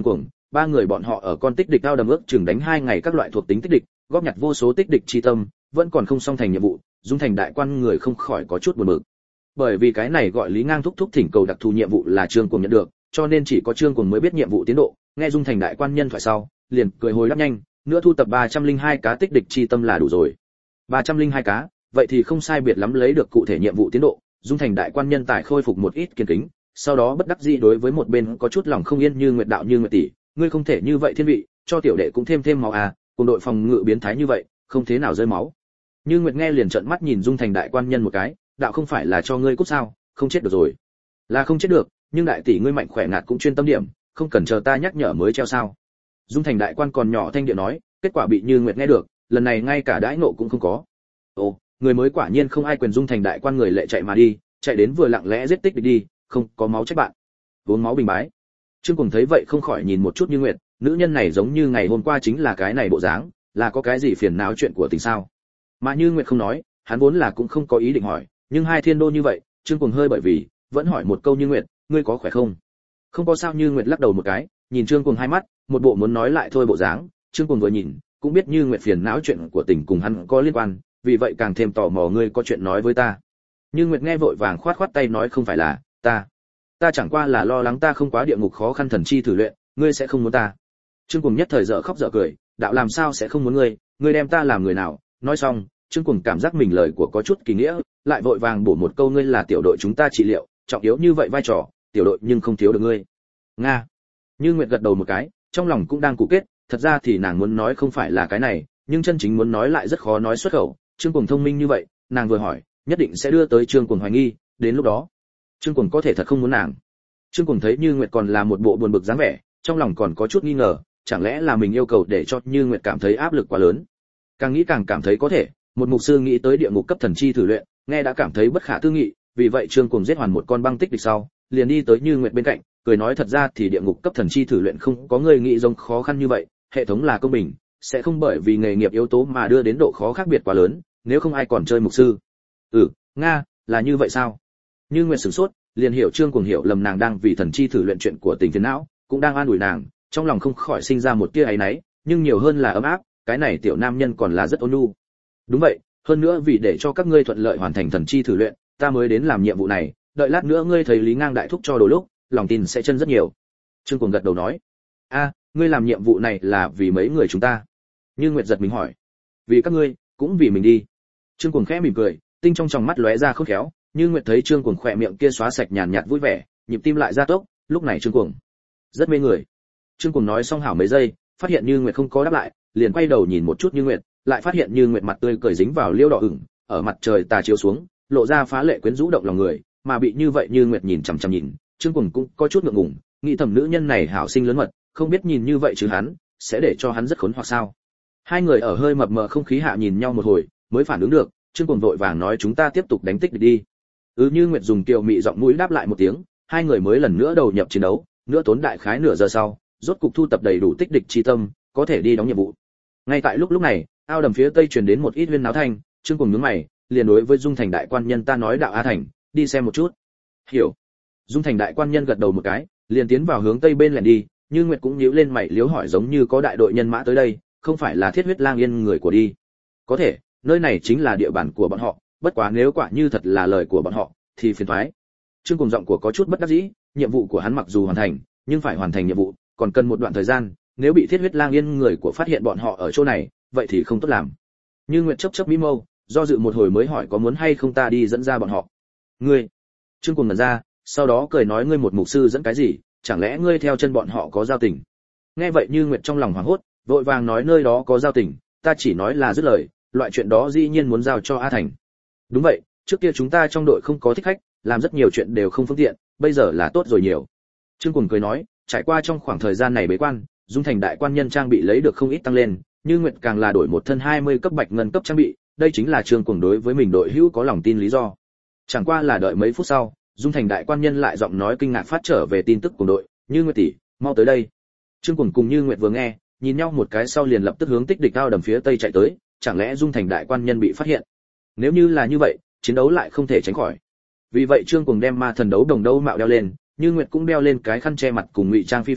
ba người bọn họ ở con tích địch ao đầm ước chừng đánh hai ngày các loại thuộc tính tích địch, góp nhặt vô số tích địch chi tâm, vẫn còn không xong thành nhiệm vụ, Dung Thành đại quan người không khỏi có chút buồn bực. Bởi vì cái này gọi Lý Ngang thúc thúc thỉnh cầu đặc thù nhiệm vụ là Trương Cuồng nhận được, cho nên chỉ có Trương Cuồng mới biết nhiệm vụ tiến độ. Nghe Dung Thành đại quan nhân thoại sau, liền cười hồi đáp nhanh, nữa thu tập ba trăm linh hai cá tích địch chi tâm là đủ rồi. ba trăm linh hai cá, vậy thì không sai biệt lắm lấy được cụ thể nhiệm vụ tiến độ. Dung Thành đại quan nhân tài khôi phục một ít kiên kính, sau đó bất đắc dĩ đối với một bên có chút lòng không yên Như Nguyệt đạo Như Nguyệt tỷ, ngươi không thể như vậy thiên vị, cho tiểu đệ cũng thêm thêm máu à, cùng đội phòng ngự biến thái như vậy, không thế nào rơi máu. Như Nguyệt nghe liền trợn mắt nhìn Dung Thành đại quan nhân một cái, đạo không phải là cho ngươi cút sao, không chết được rồi. Là không chết được, nhưng đại tỷ ngươi mạnh khỏe ngạt cũng chuyên tâm điểm, không cần chờ ta nhắc nhở mới treo sao. Dung Thành đại quan còn nhỏ thanh điệu nói, kết quả bị Như Nguyệt nghe được, lần này ngay cả đãi nộ cũng không có. Ồ, người mới quả nhiên không ai quyền. Dung Thành đại quan người lệ chạy mà đi, chạy đến vừa lặng lẽ giết tích địch đi, không có máu trách bạn. Uống máu bình bái. Trương Cuồng thấy vậy không khỏi nhìn một chút Như Nguyệt, nữ nhân này giống như ngày hôm qua chính là cái này bộ dáng, là có cái gì phiền não chuyện của tình sao? Mà Như Nguyệt không nói, hắn vốn là cũng không có ý định hỏi, nhưng hai thiên đô như vậy, Trương Cuồng hơi bởi vì vẫn hỏi một câu Như Nguyệt, ngươi có khỏe không? Không có sao. Như Nguyệt lắc đầu một cái, nhìn Trương Cuồng hai mắt, một bộ muốn nói lại thôi bộ dáng. Trương Cuồng vừa nhìn, cũng biết Như Nguyệt phiền não chuyện của tình cùng hắn có liên quan, vì vậy càng thêm tò mò, ngươi có chuyện nói với ta. Như Nguyệt nghe vội vàng khoát khoát tay nói, không phải là ta, ta chẳng qua là lo lắng ta không quá địa ngục khó khăn thần chi thử luyện, ngươi sẽ không muốn ta. Trương Cuồng nhất thời dở khóc dở cười, đạo làm sao sẽ không muốn ngươi, ngươi đem ta làm người nào? Nói xong, Trương Cuồng cảm giác mình lời của có chút kỳ nghĩa, lại vội vàng bổ một câu, ngươi là tiểu đội chúng ta trị liệu, trọng yếu như vậy vai trò, tiểu đội nhưng không thiếu được ngươi. Nga. Như Nguyệt gật đầu một cái, trong lòng cũng đang cụ kết, thật ra thì nàng muốn nói không phải là cái này, nhưng chân chính muốn nói lại rất khó nói xuất khẩu. Trương Cuồng thông minh như vậy, nàng vừa hỏi, nhất định sẽ đưa tới Trương Cuồng hoài nghi, đến lúc đó, Trương Cuồng có thể thật không muốn nàng. Trương Cuồng thấy Như Nguyệt còn là một bộ buồn bực dáng vẻ, trong lòng còn có chút nghi ngờ, chẳng lẽ là mình yêu cầu để cho Như Nguyệt cảm thấy áp lực quá lớn. Càng nghĩ càng cảm thấy có thể, một mục sư nghĩ tới địa ngục cấp thần chi thử luyện, nghe đã cảm thấy bất khả tư nghị, vì vậy Trương Cuồng giết hoàn một con băng tích địch sau, liền đi tới Như Nguyệt bên cạnh, cười nói, thật ra thì địa ngục cấp thần chi thử luyện không có người nghĩ giống khó khăn như vậy, hệ thống là công bình, sẽ không bởi vì nghề nghiệp yếu tố mà đưa đến độ khó khác biệt quá lớn, nếu không ai còn chơi mục sư. Ừ, nga, là như vậy sao? Như Nguyệt sửng sốt, liền hiểu Trương Cuồng hiểu lầm nàng đang vì thần chi thử luyện chuyện của tình phiền não, cũng đang an ủi nàng, trong lòng không khỏi sinh ra một tia áy náy, nhưng nhiều hơn là ấm áp, cái này tiểu nam nhân còn là rất ôn nhu. Đúng vậy, hơn nữa vì để cho các ngươi thuận lợi hoàn thành thần chi thử luyện, ta mới đến làm nhiệm vụ này, đợi lát nữa ngươi thấy Lý Ngang đại thúc cho đồ lúc, lòng tin sẽ chân rất nhiều. Trương Cuồng gật đầu nói, a, ngươi làm nhiệm vụ này là vì mấy người chúng ta? Như Nguyệt giật mình hỏi, vì các ngươi, cũng vì mình đi. Trương Cuồng khẽ mỉm cười, tinh trong tròng mắt lóe ra khôn khéo. Như Nguyệt thấy Trương Cuồng khỏe miệng kia xóa sạch nhàn nhạt vui vẻ, nhịp tim lại gia tốc, lúc này Trương Cuồng rất mê người. Trương Cuồng nói xong hảo mấy giây, phát hiện Như Nguyệt không có đáp lại, liền quay đầu nhìn một chút Như Nguyệt, lại phát hiện Như Nguyệt mặt tươi cười dính vào liêu đỏ ửng, ở mặt trời tà chiếu xuống, lộ ra phá lệ quyến rũ động lòng người, mà bị như vậy Như Nguyệt nhìn chằm chằm nhìn, Trương Cuồng cũng có chút ngượng ngùng, nghĩ thầm nữ nhân này hảo sinh lớn mật, không biết nhìn như vậy chứ hắn sẽ để cho hắn rất khốn hoặc sao. Hai người ở hơi mập mờ không khí hạ nhìn nhau một hồi, mới phản ứng được, Trương Cuồng vội vàng nói, chúng ta tiếp tục đánh tích địch đi. Ừ. Như Nguyệt dùng kiều mị giọng mũi đáp lại một tiếng, hai người mới lần nữa đầu nhập chiến đấu, nữa tốn đại khái nửa giờ sau, rốt cục thu tập đầy đủ tích địch chi tâm, có thể đi đóng nhiệm vụ. Ngay tại lúc lúc này, ao đầm phía tây truyền đến một ít huyên náo thanh, Trương Cuồng nhướng mày, liền đối với Dung Thành đại quan nhân ta nói, đạo A Thành, đi xem một chút. Hiểu. Dung Thành đại quan nhân gật đầu một cái, liền tiến vào hướng tây bên lẻn đi. Như Nguyệt cũng nhíu lên mày liếu hỏi, giống như có đại đội nhân mã tới đây, không phải là Thiết Huyết Lang Yên người của đi? Có thể, nơi này chính là địa bàn của bọn họ, bất quá nếu quả như thật là lời của bọn họ, thì phiền toái. Trương Cuồng giọng của có chút bất đắc dĩ, nhiệm vụ của hắn mặc dù hoàn thành, nhưng phải hoàn thành nhiệm vụ, còn cần một đoạn thời gian, nếu bị Thiết Huyết Lang Yên người của phát hiện bọn họ ở chỗ này, vậy thì không tốt làm. Như Nguyệt chớp chớp mí mâu, do dự một hồi mới hỏi, có muốn hay không ta đi dẫn ra bọn họ? Ngươi? Trương Cuồng ngẩn ra, sau đó cười nói, ngươi một mục sư dẫn cái gì, chẳng lẽ ngươi theo chân bọn họ có giao tình? Nghe vậy Như Nguyệt trong lòng hoảng hốt, vội vàng nói, nơi đó có giao tình, ta chỉ nói là dứt lời, loại chuyện đó dĩ nhiên muốn giao cho A Thành. Đúng vậy, trước kia chúng ta trong đội không có thích khách, làm rất nhiều chuyện đều không phương tiện, bây giờ là tốt rồi nhiều. Trương Cuồng cười nói, trải qua trong khoảng thời gian này bế quan, Dung Thành đại quan nhân trang bị lấy được không ít tăng lên, Như Nguyệt càng là đổi một thân hai mươi cấp bạch ngân cấp trang bị, đây chính là Trương Cuồng đối với mình đội hữu có lòng tin lý do. Chẳng qua là đợi mấy phút sau, Dung Thành đại quan nhân lại giọng nói kinh ngạc phát trở về tin tức của đội, Như Nguyệt tỷ, mau tới đây. Trương Cuồng cùng Như Nguyệt vừa nghe, nhìn nhau một cái sau liền lập tức hướng tích địch ao đầm phía tây chạy tới, chẳng lẽ Dung Thành đại quan nhân bị phát hiện? Nếu như là như vậy, chiến đấu lại không thể tránh khỏi. Vì vậy Trương Cuồng đem ma thần đấu đồng đấu mạo đeo lên, Như Nguyệt cũng đeo lên cái khăn che mặt cùng ngụy trang phi phong,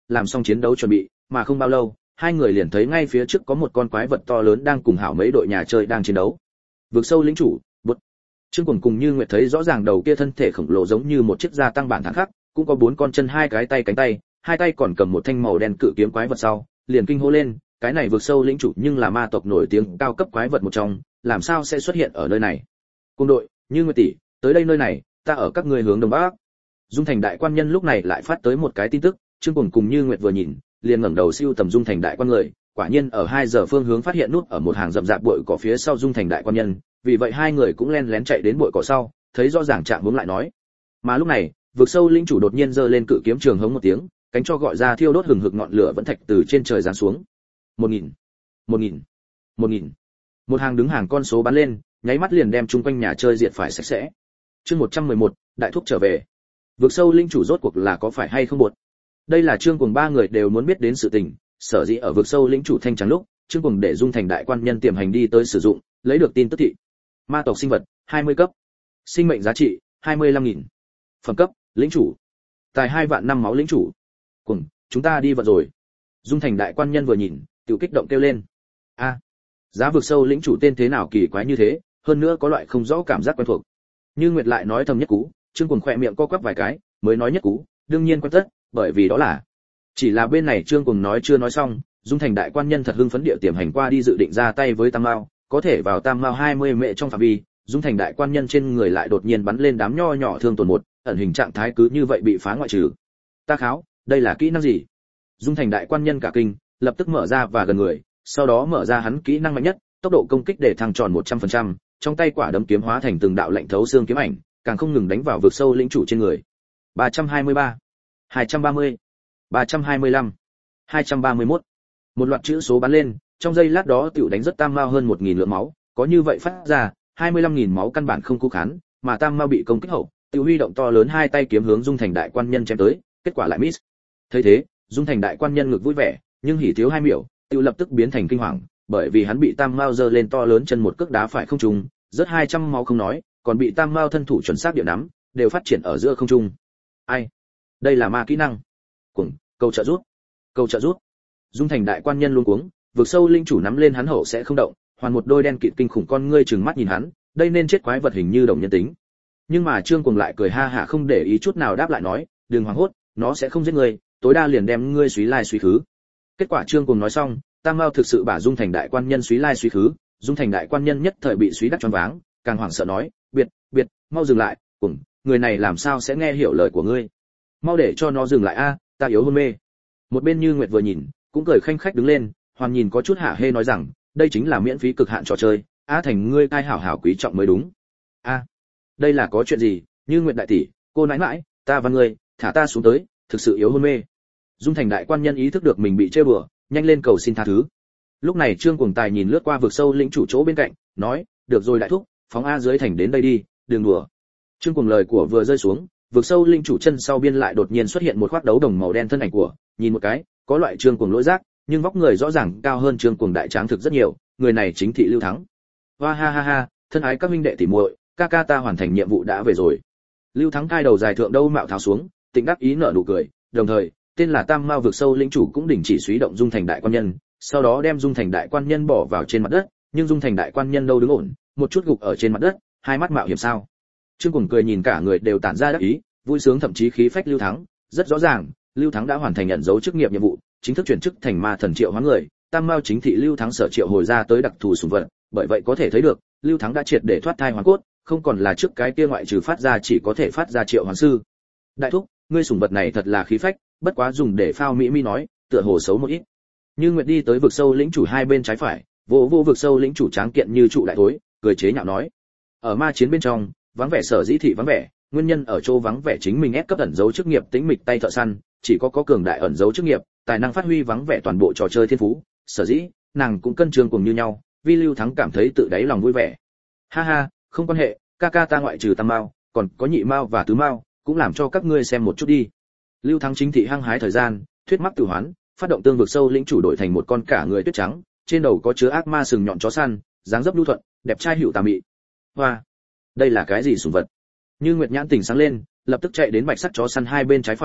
làm xong chiến đấu chuẩn bị, mà không bao lâu, hai người liền thấy ngay phía trước có một con quái vật to lớn đang cùng hảo mấy đội nhà chơi đang chiến đấu. Vực sâu lĩnh chủ, bút. Trương Cuồng cùng Như Nguyệt thấy rõ ràng đầu kia thân thể khổng lồ giống như một chiếc gia tăng bản thẳng khắc, cũng có bốn con chân hai cái tay cánh tay, hai tay còn cầm một thanh màu đen cự kiếm quái vật sau, liền kinh hô lên, cái này vực sâu lĩnh chủ nhưng là ma tộc nổi tiếng cao cấp quái vật một trong, làm sao sẽ xuất hiện ở nơi này? Quân đội, Như Nguyệt tỷ, tới đây nơi này, ta ở các ngươi hướng đông bắc. Dung Thành đại quan nhân lúc này lại phát tới một cái tin tức, Trương Cuồng cùng Như Nguyệt vừa nhìn, liền ngẩng đầu siêu tầm Dung Thành đại quan người, quả nhiên ở hai giờ phương hướng phát hiện nút ở một hàng rậm rạp bụi cỏ phía sau Dung Thành đại quan nhân, vì vậy hai người cũng len lén chạy đến bụi cỏ sau, thấy rõ ràng trạng huống lại nói. Mà lúc này, vực sâu linh chủ đột nhiên giơ lên cự kiếm trường hống một tiếng, cánh cho gọi ra thiêu đốt hừng hực ngọn lửa vẫn thạch từ trên trời giáng xuống. Một nghìn, một nghìn, một nghìn. Một hàng đứng hàng con số bắn lên, nháy mắt liền đem chung quanh nhà chơi diệt phải sạch sẽ. Chương một trăm mười một, đại thúc trở về. Vực sâu linh chủ rốt cuộc là có phải hay không buột? Đây là Trương Cuồng ba người đều muốn biết đến sự tình, sở dĩ ở vực sâu lĩnh chủ thanh trắng lúc, Trương Cuồng để Dung Thành đại quan nhân tiềm hành đi tới sử dụng, lấy được tin tức thị. Ma tộc sinh vật, hai mươi cấp. Sinh mệnh giá trị, hai mươi lăm nghìn. Phẩm cấp, lĩnh chủ. Tài hai vạn năm máu lĩnh chủ. Cuồng, chúng ta đi vận rồi. Dung Thành đại quan nhân vừa nhìn, tiểu kích động kêu lên. A, giá vực sâu lĩnh chủ tên thế nào kỳ quái như thế, hơn nữa có loại không rõ cảm giác quen thuộc. Như Nguyệt lại nói thầm nhất cú, Trương Cuồng khẽ miệng co quắp vài cái, mới nói nhất cú, đương nhiên quen tất, bởi vì đó là. Chỉ là bên này Trương Cuồng nói chưa nói xong, Dung Thành đại quan nhân thật hưng phấn địa tiềm hành qua đi dự định ra tay với Tam Mao, có thể vào Tam Mao hai mươi mệ trong phạm vi, Dung Thành đại quan nhân trên người lại đột nhiên bắn lên đám nho nhỏ thương tổn một, ẩn hình trạng thái cứ như vậy bị phá ngoại trừ. Ta kháo, đây là kỹ năng gì? Dung Thành đại quan nhân cả kinh, lập tức mở ra và gần người, sau đó mở ra hắn kỹ năng mạnh nhất, tốc độ công kích để thăng tròn một trăm phần trăm, trong tay quả đấm kiếm hóa thành từng đạo lạnh thấu xương kiếm ảnh, càng không ngừng đánh vào vực sâu lĩnh chủ trên người. ba trăm hai mươi ba, hai trăm ba mươi, ba trăm hai mươi lăm, hai trăm ba mươi mốt. Một loạt chữ số bắn lên, trong giây lát đó tiểu đánh rất Tam Mao hơn một nghìn lượng máu, có như vậy phát ra, hai mươi lăm nghìn máu căn bản không cứu khán, mà Tam Mao bị công kích hậu, tiểu huy động to lớn hai tay kiếm hướng Dung Thành đại quan nhân chém tới, kết quả lại miss. Thấy thế, Dung Thành đại quan nhân ngực vui vẻ, nhưng hỉ thiếu hai miểu, tiểu lập tức biến thành kinh hoàng, bởi vì hắn bị Tam Mao giơ lên to lớn chân một cước đá phải không trùng, rất hai trăm máu không nói, còn bị Tam Mao thân thủ chuẩn xác địa nắm, đều phát triển ở giữa không trung. Ai? Đây là ma kỹ năng. Cuồng, cầu trợ rút. Cầu trợ rút. Dung Thành đại quan nhân luống cuống, vực sâu linh chủ nắm lên hắn hậu sẽ không động, hoàn một đôi đen kịt kinh khủng con ngươi trừng mắt nhìn hắn, đây nên chết quái vật hình như đồng nhân tính. Nhưng mà Trương Cuồng lại cười ha hả không để ý chút nào đáp lại nói, đừng hoảng hốt, nó sẽ không giết ngươi, tối đa liền đem ngươi suý lai suý khứ. Kết quả Trương Cuồng nói xong, Tam Mao thực sự bả Dung Thành đại quan nhân suý lai suý khứ, Dung Thành đại quan nhân nhất thời bị suý đắc choáng váng, càng hoảng sợ nói, biệt, biệt, mau dừng lại, Cuồng, người này làm sao sẽ nghe hiểu lời của ngươi? Mau để cho nó dừng lại a, ta yếu hôn mê. Một bên Như Nguyệt vừa nhìn, cũng cười khanh khách đứng lên, hoàn nhìn có chút hả hê nói rằng, đây chính là miễn phí cực hạn trò chơi, a thành ngươi cai hảo hảo quý trọng mới đúng. A, đây là có chuyện gì? Như Nguyệt đại tỷ, cô nãi nãi, ta và ngươi, thả ta xuống tới, thực sự yếu hôn mê. Dung Thành đại quan nhân ý thức được mình bị chơi bừa, nhanh lên cầu xin tha thứ. Lúc này Trương Cuồng Tài nhìn lướt qua vực sâu lĩnh chủ chỗ bên cạnh, nói, được rồi đại thúc, phóng a dưới thành đến đây đi, đừng đùa. Trương Cuồng lời của vừa rơi xuống, vực sâu linh chủ chân sau biên lại đột nhiên xuất hiện một khoác đấu đồng màu đen thân ảnh của, nhìn một cái, có loại Trương Cuồng lỗi giác, nhưng vóc người rõ ràng cao hơn Trương Cuồng đại tráng thực rất nhiều, người này chính thị Lưu Thắng. Hoa ha ha ha, thân ái các huynh đệ tỉ muội, ca ca ta hoàn thành nhiệm vụ đã về rồi. Lưu Thắng cai đầu dài thượng đâu mạo tháo xuống, tịnh đắc ý nở nụ cười, đồng thời, tên là Tam Mao vực sâu linh chủ cũng đình chỉ suy động Dung Thành đại quan nhân, sau đó đem Dung Thành đại quan nhân bỏ vào trên mặt đất, nhưng Dung Thành đại quan nhân đâu đứng ổn, một chút gục ở trên mặt đất, hai mắt mạo hiểm sao. Trương Cuồng cười nhìn cả người đều tản ra đắc ý, vui sướng thậm chí khí phách Lưu Thắng, rất rõ ràng, Lưu Thắng đã hoàn thành nhận dấu chức nghiệp nhiệm vụ, chính thức chuyển chức thành ma thần triệu hóa người, Tam Mao chính thị Lưu Thắng sở triệu hồi ra tới đặc thù sủng vật, bởi vậy có thể thấy được, Lưu Thắng đã triệt để thoát thai hoàn cốt, không còn là trước cái kia ngoại trừ phát ra chỉ có thể phát ra triệu hoán sư. Đại thúc, ngươi sủng vật này thật là khí phách, bất quá dùng để phao mỹ mi nói, tựa hồ xấu một ít. Như Nguyệt đi tới vực sâu lĩnh chủ hai bên trái phải, vỗ vỗ vực sâu lĩnh chủ tráng kiện như trụ đại thối, cười chế nhạo nói: ở ma chiến bên trong, vắng vẻ sở dĩ thị vắng vẻ, nguyên nhân ở chỗ vắng vẻ chính mình ép cấp ẩn dấu chức nghiệp tĩnh mịch tay thợ săn, chỉ có có cường đại ẩn dấu chức nghiệp, tài năng phát huy vắng vẻ toàn bộ trò chơi thiên phú, sở dĩ nàng cũng cân Trương Cuồng như nhau, Vi Lưu Thắng cảm thấy tự đáy lòng vui vẻ. Ha ha, không quan hệ, ca ca ta ngoại trừ Tam Mao, còn có Nhị Mao và Tứ Mao, cũng làm cho các ngươi xem một chút đi. Lưu Thắng chính thị hăng hái thời gian, thuyết mắc tử hoán, phát động tương vực sâu lĩnh chủ đổi thành một con cả người tuyết trắng, trên đầu có chứa ác ma sừng nhọn chó săn, dáng dấp nhu thuận, đẹp trai hữu tà mị. Hoa, đây là cái gì sủng vật? Như Nguyệt nhãn tỉnh sáng lên, lập tức chạy đến bạch sắc chó săn hai bên trái phải,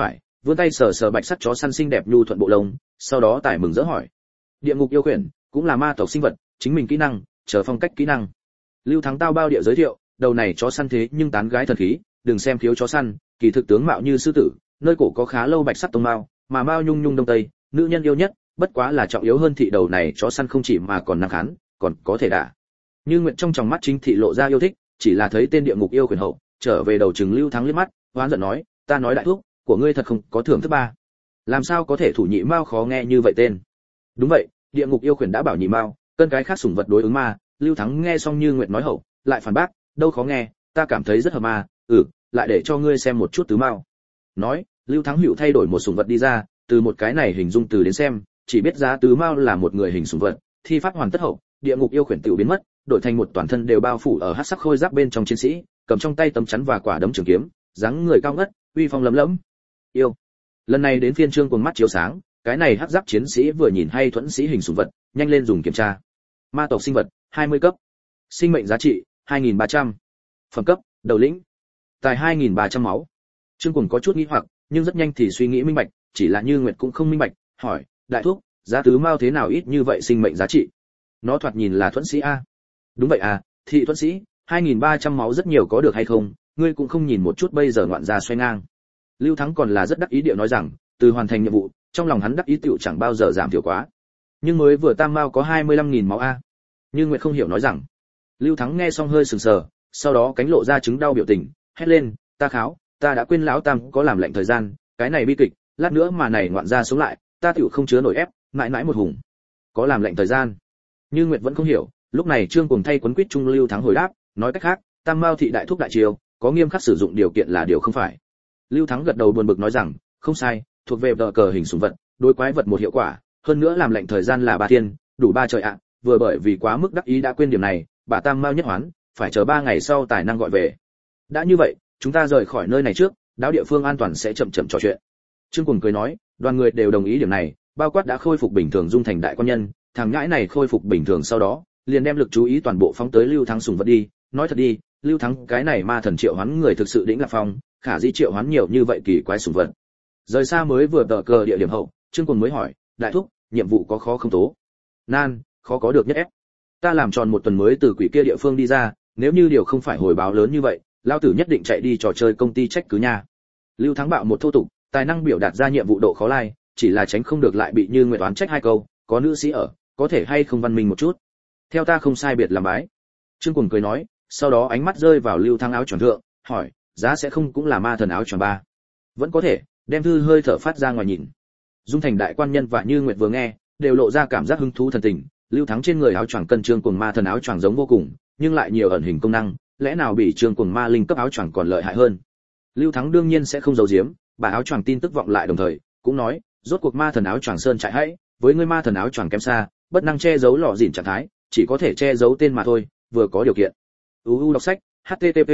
vươn tay sờ sờ bạch sắc chó săn xinh đẹp nhu thuận bộ lông, sau đó tải mừng rỡ hỏi: địa ngục yêu quyển cũng là ma tộc sinh vật, chính mình kỹ năng, chờ phong cách kỹ năng. Lưu Thắng tao bao địa giới thiệu, đầu này chó săn thế nhưng tán gái thần khí, đừng xem thiếu chó săn, kỳ thực tướng mạo như sư tử, nơi cổ có khá lâu bạch sắc tông mao, mà mao nhung nhung đông tây, nữ nhân yêu nhất, bất quá là trọng yếu hơn thị đầu này chó săn không chỉ mà còn năng khán, còn có thể đả. Như nguyện trong tròng mắt chính thị lộ ra yêu thích, chỉ là thấy tên địa ngục yêu quyển hậu, trở về đầu trừng Lưu Thắng liếc mắt, hoán giận nói: ta nói đại thúc, của ngươi thật không có thưởng thứ ba. Làm sao có thể thủ nhị mao khó nghe như vậy tên? Đúng vậy, địa ngục yêu quyển đã bảo nhị mao, cân cái khác sủng vật đối ứng ma. Lưu Thắng nghe xong Như Nguyệt nói hậu, lại phản bác: đâu khó nghe, ta cảm thấy rất hợp ma, ừ, lại để cho ngươi xem một chút tứ mao. Nói, Lưu Thắng hữu thay đổi một sủng vật đi ra, từ một cái này hình dung từ đến xem, chỉ biết giá tứ mao là một người hình sủng vật, thi pháp hoàn tất hậu, địa ngục yêu quyển tiểu biến mất, đổi thành một toàn thân đều bao phủ ở hắc sắc khôi giáp bên trong chiến sĩ, cầm trong tay tấm chắn và quả đấm trường kiếm, dáng người cao ngất, uy phong lấm lẫm. Yêu. Lần này đến phiên Trương cuồng mắt chiếu sáng, cái này hắc giáp chiến sĩ vừa nhìn hay thuẫn sĩ hình sủng vật, nhanh lên dùng kiểm tra. Ma tộc sinh vật, hai mươi cấp. Sinh mệnh giá trị, hai nghìn ba trăm. Phẩm cấp, đầu lĩnh. Tài hai nghìn ba trăm máu. Trương cuồng có chút nghi hoặc, nhưng rất nhanh thì suy nghĩ minh bạch, chỉ là Như Nguyệt cũng không minh bạch, hỏi: đại thúc, giá tứ mao thế nào ít như vậy sinh mệnh giá trị? Nó thoạt nhìn là thuẫn sĩ a. Đúng vậy à, thị thuẫn sĩ, hai nghìn ba trăm máu rất nhiều có được hay không, ngươi cũng không nhìn một chút bây giờ ngoạn gia xoay ngang. Lưu Thắng còn là rất đắc ý điệu nói rằng, từ hoàn thành nhiệm vụ, trong lòng hắn đắc ý tiểu chẳng bao giờ giảm thiểu quá. Nhưng mới vừa tam mao có hai mươi lăm nghìn máu a. Như Nguyệt không hiểu nói rằng. Lưu Thắng nghe xong hơi sừng sờ, sau đó cánh lộ ra chứng đau biểu tình, hét lên: ta kháo, ta đã quên lão tam có làm lệnh thời gian, cái này bi kịch, lát nữa mà này ngoạn gia sống lại, ta tiểu không chứa nổi ép, mãi mãi một hùng. Có làm lệnh thời gian. Như Nguyệt vẫn không hiểu, lúc này Trương cuồng thay quấn quýt trung Lưu Thắng hồi đáp, nói cách khác, tam mao thị đại thúc đại triều, có nghiêm khắc sử dụng điều kiện là điều không phải. Lưu Thắng gật đầu buồn bực nói rằng, không sai, thuộc về tờ cờ hình sủng vật, đối quái vật một hiệu quả, hơn nữa làm lệnh thời gian là ba thiên, đủ ba trời ạ, vừa bởi vì quá mức đắc ý đã quên điểm này, bà tam mao nhất hoán, phải chờ ba ngày sau tài năng gọi về. Đã như vậy, chúng ta rời khỏi nơi này trước, đáo địa phương an toàn sẽ chậm chậm trò chuyện. Trương cuồng cười nói, đoàn người đều đồng ý điểm này, bao quát đã khôi phục bình thường dung thành đại quan nhân, thằng nhãi này khôi phục bình thường sau đó, liền đem lực chú ý toàn bộ phóng tới Lưu Thắng sủng vật đi, nói thật đi, Lưu Thắng cái này ma thần triệu hoán người thực sự đỉnh là phong, khả dĩ triệu hoán nhiều như vậy kỳ quái sủng vật. Rời xa mới vừa tờ cờ địa điểm hậu, Trương cuồng mới hỏi, đại thúc, nhiệm vụ có khó không tố? Nan, khó có được nhất ép. Ta làm tròn một tuần mới từ quỷ kia địa phương đi ra, nếu như điều không phải hồi báo lớn như vậy, lao tử nhất định chạy đi trò chơi công ty trách cứ nha. Lưu Thắng bạo một thô tục, tài năng biểu đạt ra nhiệm vụ độ khó lai, chỉ là tránh không được lại bị Như Nguyệt đoán trách hai câu, có nữ sĩ ở, có thể hay không văn minh một chút. Theo ta không sai biệt làm bái. Trương cuồng cười nói, sau đó ánh mắt rơi vào Lưu Thắng áo choàng thượng, hỏi, giá sẽ không cũng là ma thần áo choàng ba? Vẫn có thể, đem thư hơi thở phát ra ngoài nhìn. Dung thành đại quan nhân và Như Nguyệt vừa nghe, đều lộ ra cảm giác hứng thú thần tình. Lưu Thắng trên người áo choàng cân Trương cuồng ma thần áo choàng giống vô cùng, nhưng lại nhiều ẩn hình công năng, lẽ nào bị Trương cuồng ma linh cấp áo choàng còn lợi hại hơn? Lưu Thắng đương nhiên sẽ không giấu giếm, bà áo choàng tin tức vọng lại đồng thời, cũng nói, rốt cuộc ma thần áo choàng sơn trại hãy, với ngươi ma thần áo choàng kém xa, bất năng che giấu lọ dỉn trạng thái, chỉ có thể che giấu tên mà thôi, vừa có điều kiện. u u đọc sách, http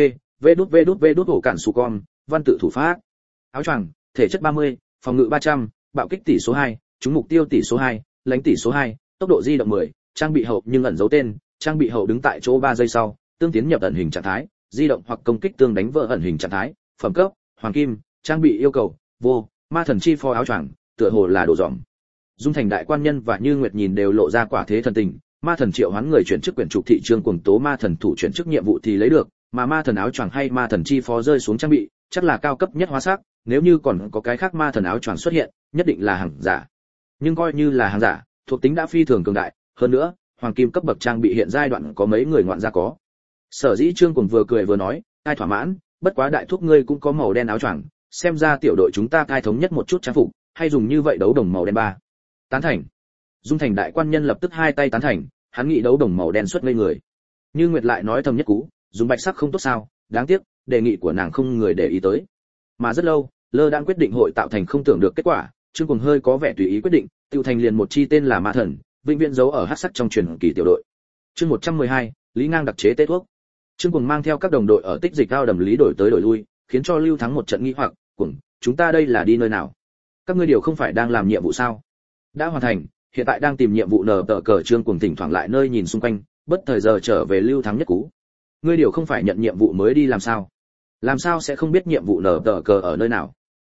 vđvđvđ cản su con, văn tự thủ pháp. Áo choàng, thể chất ba mươi, phòng ngự ba trăm, bạo kích tỷ số hai, trúng mục tiêu tỷ số hai, lãnh tỷ số hai, tốc độ di động mười, trang bị hậu nhưng ẩn giấu tên, trang bị hậu đứng tại chỗ ba giây sau, tương tiến nhập ẩn hình trạng thái, di động hoặc công kích tương đánh vỡ ẩn hình trạng thái, phẩm cấp, hoàng kim, trang bị yêu cầu, vô, ma thần chi phó áo choàng, tựa hồ là đồ dòm. Dung thành đại quan nhân và Như Nguyệt nhìn đều lộ ra quả thế thần tình, ma thần triệu hoán người chuyển chức quyển trục thị trường cuồng tố ma thần thủ chuyển chức nhiệm vụ thì lấy được, mà ma thần áo choàng hay ma thần chi phó rơi xuống trang bị, chắc là cao cấp nhất hóa sắc, nếu như còn có cái khác ma thần áo choàng xuất hiện, nhất định là hàng giả. Nhưng coi như là hàng giả, thuộc tính đã phi thường cường đại, hơn nữa, hoàng kim cấp bậc trang bị hiện giai đoạn có mấy người ngoạn gia có. Sở dĩ Trương cuồng vừa cười vừa nói, ai thỏa mãn, bất quá đại thúc ngươi cũng có màu đen áo choàng, xem ra tiểu đội chúng ta cai thống nhất một chút trang phục, hay dùng như vậy đấu đồng màu đen ba. Tán thành. Dung thành đại quan nhân lập tức hai tay tán thành, hắn nghĩ đấu đồng màu đen xuất ngây người. Như Nguyệt lại nói thầm nhất cú, dùng bạch sắc không tốt sao, đáng tiếc, đề nghị của nàng không người để ý tới. Mà rất lâu, Lơ đang quyết định hội tạo thành không tưởng được kết quả, Trương cuồng hơi có vẻ tùy ý quyết định, tiêu thành liền một chi tên là ma thần, vĩnh viễn giấu ở hắc sắc trong truyền kỳ tiểu đội. Chương một trăm mười hai, Lý Ngang đặc chế tế thuốc. Trương cuồng mang theo các đồng đội ở tích dịch ao đầm lý đổi tới đổi lui, khiến cho Lưu Thắng một trận nghi hoặc, "Cuồng, chúng ta đây là đi nơi nào? Các ngươi điều không phải đang làm nhiệm vụ sao?" Đã hoàn thành, hiện tại đang tìm nhiệm vụ nở tờ cờ. Trương cuồng thỉnh thoảng lại nơi nhìn xung quanh, bất thời giờ trở về Lưu Thắng nhất cú. "Ngươi điều không phải nhận nhiệm vụ mới đi làm sao? Làm sao sẽ không biết nhiệm vụ nở tờ cờ ở nơi nào?"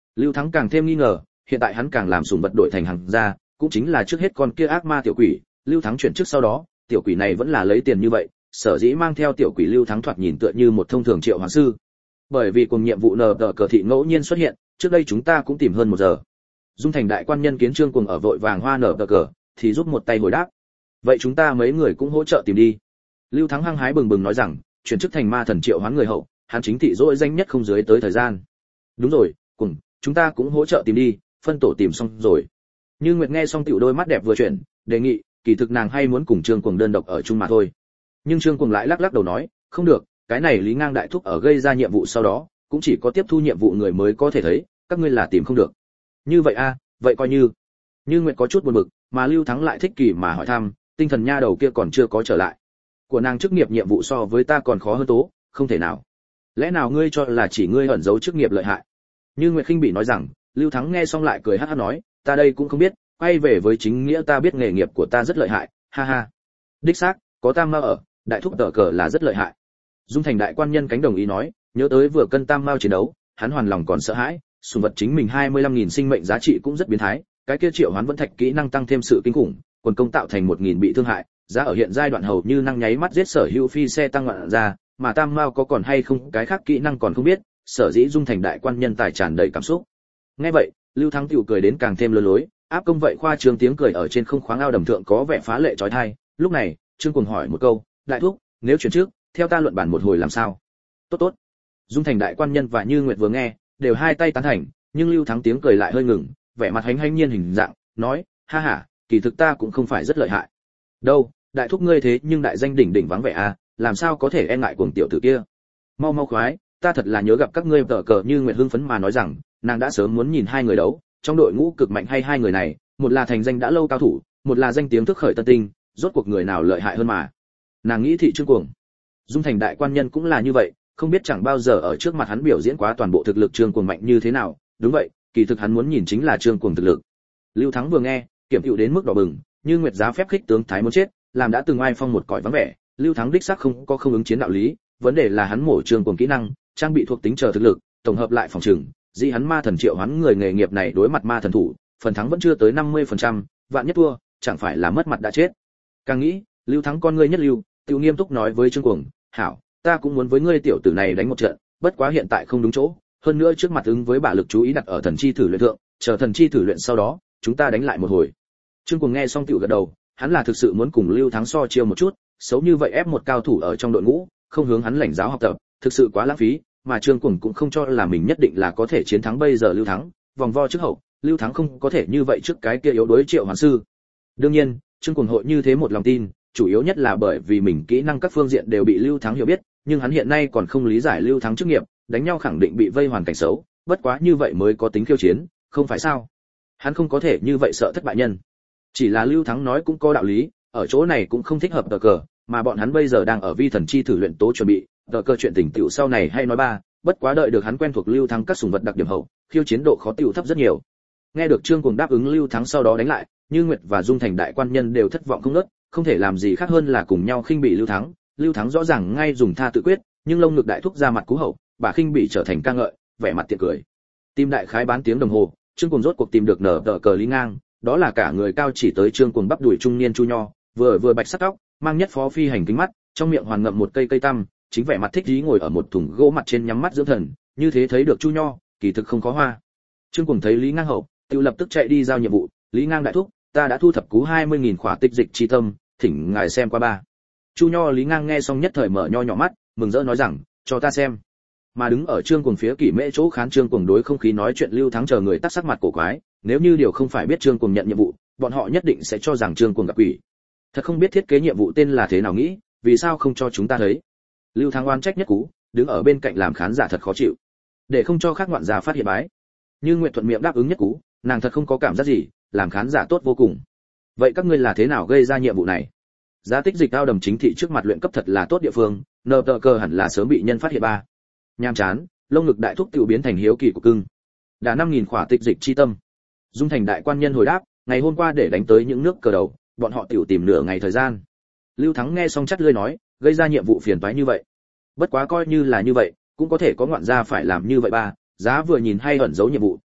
Lưu Thắng càng thêm nghi ngờ, hiện tại hắn càng làm sủng vật đổi thành hàng ra, cũng chính là trước hết con kia ác ma tiểu quỷ, Lưu Thắng chuyển trước sau đó, tiểu quỷ này vẫn là lấy tiền như vậy, sở dĩ mang theo tiểu quỷ Lưu Thắng thoạt nhìn tựa như một thông thường triệu hoàng sư. Bởi vì cùng nhiệm vụ nờ đỡ cờ thị ngẫu nhiên xuất hiện, trước đây chúng ta cũng tìm hơn một giờ. Dung Thành đại quan nhân kiến Trương Cuồng ở vội vàng hoa nở đỡ cờ, thì giúp một tay hồi đáp. Vậy chúng ta mấy người cũng hỗ trợ tìm đi. Lưu Thắng hăng hái bừng bừng nói rằng, chuyển chức thành ma thần triệu hoán người hậu, hắn chính thị dỗi danh nhất không dưới tới thời gian. Đúng rồi, cùng, chúng ta cũng hỗ trợ tìm đi, phân tổ tìm xong rồi. Như Nguyệt nghe xong tiểu đôi mắt đẹp vừa chuyển, đề nghị, kỳ thực nàng hay muốn cùng Trương Cuồng đơn độc ở chung mà thôi. Nhưng Trương Cuồng lại lắc lắc đầu nói, không được, cái này Lý Ngang đại thúc ở gây ra nhiệm vụ sau đó, cũng chỉ có tiếp thu nhiệm vụ người mới có thể thấy, các ngươi là tìm không được. Như vậy a, vậy coi như. Như Nguyệt có chút buồn bực, mà Lưu Thắng lại thích kỳ mà hỏi thăm, tinh thần nha đầu kia còn chưa có trở lại. Của nàng chức nghiệp nhiệm vụ so với ta còn khó hơn tố, không thể nào. Lẽ nào ngươi cho là chỉ ngươi ẩn giấu chức nghiệp lợi hại? Như Nguyệt khinh bỉ nói rằng, Lưu Thắng nghe xong lại cười hắc hắc nói, ta đây cũng không biết, quay về với chính nghĩa ta biết nghề nghiệp của ta rất lợi hại, ha ha. Đích xác, có tam mao ở, đại thúc tở cờ là rất lợi hại. Dung Thành đại quan nhân cánh đồng ý nói, nhớ tới vừa cân tam mao chiến đấu, hắn hoàn lòng còn sợ hãi, sủng vật chính mình hai mươi lăm nghìn sinh mệnh giá trị cũng rất biến thái, cái kia triệu hoán vẫn thạch kỹ năng tăng thêm sự kinh khủng, quần công tạo thành một nghìn bị thương hại, giá ở hiện giai đoạn hầu như năng nháy mắt giết sở hữu phi xe tăng loạn ra, mà tam mao có còn hay không cái khác kỹ năng còn không biết, sở dĩ Dung Thành đại quan nhân tài tràn đầy cảm xúc. Nghe vậy, Lưu Thắng tiểu cười đến càng thêm lơ lối, áp công vậy khoa trương tiếng cười ở trên không khoáng ao đầm thượng có vẻ phá lệ chói tai. Lúc này, Trương Cuồng hỏi một câu, đại thúc, nếu chuyển trước, theo ta luận bản một hồi làm sao? Tốt tốt. Dung Thành đại quan nhân và Như Nguyệt vừa nghe, đều hai tay tán thành, nhưng Lưu Thắng tiếng cười lại hơi ngừng, vẻ mặt hánh hánh nhiên hình dạng, nói, ha ha, kỳ thực ta cũng không phải rất lợi hại. Đâu, đại thúc ngươi thế nhưng đại danh đỉnh đỉnh vắng vẻ à, làm sao có thể e ngại cuồng tiểu tử kia? Mau mau khoái, ta thật là nhớ gặp các ngươi tở cờ. Như Nguyệt hưng phấn mà nói rằng, nàng đã sớm muốn nhìn hai người đấu, trong đội ngũ cực mạnh hay hai người này, một là thành danh đã lâu cao thủ, một là danh tiếng thức khởi tân tinh, rốt cuộc người nào lợi hại hơn mà. Nàng nghĩ thị Trương Cuồng. Dung Thành đại quan nhân cũng là như vậy, không biết chẳng bao giờ ở trước mặt hắn biểu diễn quá toàn bộ thực lực Trương Cuồng mạnh như thế nào, đúng vậy, kỳ thực hắn muốn nhìn chính là Trương Cuồng thực lực. Lưu Thắng vừa nghe, kiểm hữu đến mức đỏ bừng, Như Nguyệt giá phép khích tướng thái muốn chết, làm đã từng ai phong một cõi vắng vẻ, Lưu Thắng đích xác không có không ứng chiến đạo lý, vấn đề là hắn mổ Trương Cuồng kỹ năng, trang bị thuộc tính chờ thực lực, tổng hợp lại phòng trường, dĩ hắn ma thần triệu hắn người nghề nghiệp này đối mặt ma thần thủ, phần thắng vẫn chưa tới năm mươi phần trăm, vạn nhất thua, chẳng phải là mất mặt đã chết. Càng nghĩ, Lưu Thắng con ngươi nhất lưu, tiêu nghiêm túc nói với Trương Cuồng, "Hảo, ta cũng muốn với ngươi tiểu tử này đánh một trận, bất quá hiện tại không đúng chỗ, hơn nữa trước mặt ứng với bả lực chú ý đặt ở thần chi thử luyện thượng, chờ thần chi thử luyện sau đó, chúng ta đánh lại một hồi." Trương Cuồng nghe xong tiểu gật đầu, hắn là thực sự muốn cùng Lưu Thắng so chiêu một chút, xấu như vậy ép một cao thủ ở trong đội ngũ, không hướng hắn lãnh giáo học tập, thực sự quá lãng phí, mà Trương Cuồng cũng không cho là mình nhất định là có thể chiến thắng bây giờ Lưu Thắng, vòng vo trước hậu, Lưu Thắng không có thể như vậy trước cái kia yếu đối Triệu Hoàn sư. Đương nhiên, Trương Cuồng hội như thế một lòng tin, chủ yếu nhất là bởi vì mình kỹ năng các phương diện đều bị Lưu Thắng hiểu biết, nhưng hắn hiện nay còn không lý giải Lưu Thắng chức nghiệp, đánh nhau khẳng định bị vây hoàn cảnh xấu, bất quá như vậy mới có tính khiêu chiến, không phải sao? Hắn không có thể như vậy sợ thất bại nhân. Chỉ là Lưu Thắng nói cũng có đạo lý, ở chỗ này cũng không thích hợp tờ cờ, mà bọn hắn bây giờ đang ở vi thần chi thử luyện tố chuẩn bị, tờ cờ chuyện tình tiểu sau này hay nói ba, bất quá đợi được hắn quen thuộc Lưu Thắng các sủng vật đặc điểm hậu, khiêu chiến độ khó tiểu thấp rất nhiều. Nghe được Trương Cuồng đáp ứng Lưu Thắng sau đó đánh lại, Như Nguyệt và Dung Thành đại quan nhân đều thất vọng không ngớt, không thể làm gì khác hơn là cùng nhau khinh bỉ Lưu Thắng. Lưu Thắng rõ ràng ngay dùng tha tự quyết, nhưng lông ngực đại thúc ra mặt cú hậu, bà khinh bỉ trở thành ca ngợi, vẻ mặt tiện cười. Tim đại khái bán tiếng đồng hồ, Trương Cuồng rốt cuộc tìm được nở tờ cờ Lý Ngang, đó là cả người cao chỉ tới Trương Cuồng bắp đùi trung niên Chu Nho, vừa vừa bạch sắc tóc, mang nhất phó phi hành kính mắt, trong miệng hoàn ngậm một cây cây tăm, chính vẻ mặt thích ý ngồi ở một thùng gỗ mặt trên nhắm mắt dưỡng thần, như thế thấy được Chu Nho, kỳ thực không có hoa. Trương Cuồng thấy Lý Ngang hậu, tự lập tức chạy đi giao nhiệm vụ, Lý Ngang đại thúc, ta đã thu thập cú hai mươi nghìn khỏa tích dịch chi tâm, thỉnh ngài xem qua ba. Chu Nho Lý Ngang nghe xong nhất thời mở nho nhỏ mắt, mừng rỡ nói rằng, cho ta xem. Mà đứng ở Trương Cuồng phía kỷ mễ chỗ khán Trương Cuồng đối không khí nói chuyện Lưu Thắng chờ người tắc sắc mặt cổ quái, nếu như điều không phải biết Trương Cuồng nhận nhiệm vụ, bọn họ nhất định sẽ cho rằng Trương Cuồng gặp quỷ. Thật không biết thiết kế nhiệm vụ tên là thế nào nghĩ, vì sao không cho chúng ta thấy. Lưu Thắng oan trách nhất cú, đứng ở bên cạnh làm khán giả thật khó chịu. Để không cho khác ngoạn giả phát hiện bái. Như Nguyệt thuận miệng đáp ứng nhất cú, nàng thật không có cảm giác gì, làm khán giả tốt vô cùng. Vậy các ngươi là thế nào gây ra nhiệm vụ này? Giá tích dịch ao đầm chính thị trước mặt luyện cấp thật là tốt địa phương, nợ tờ cờ hẳn là sớm bị nhân phát hiện ba. Nham chán, lông ngực đại thúc tiểu biến thành hiếu kỳ của cưng. Đã năm nghìn khỏa tích dịch chi tâm. Dung Thành đại quan nhân hồi đáp, ngày hôm qua để đánh tới những nước cờ đầu, bọn họ tiểu tìm nửa ngày thời gian. Lưu Thắng nghe xong chắt lưỡi nói, gây ra nhiệm vụ phiền toái như vậy. Bất quá coi như là như vậy, cũng có thể có ngoạn gia phải làm như vậy ba, giá vừa nhìn hay ẩn giấu nhiệm vụ,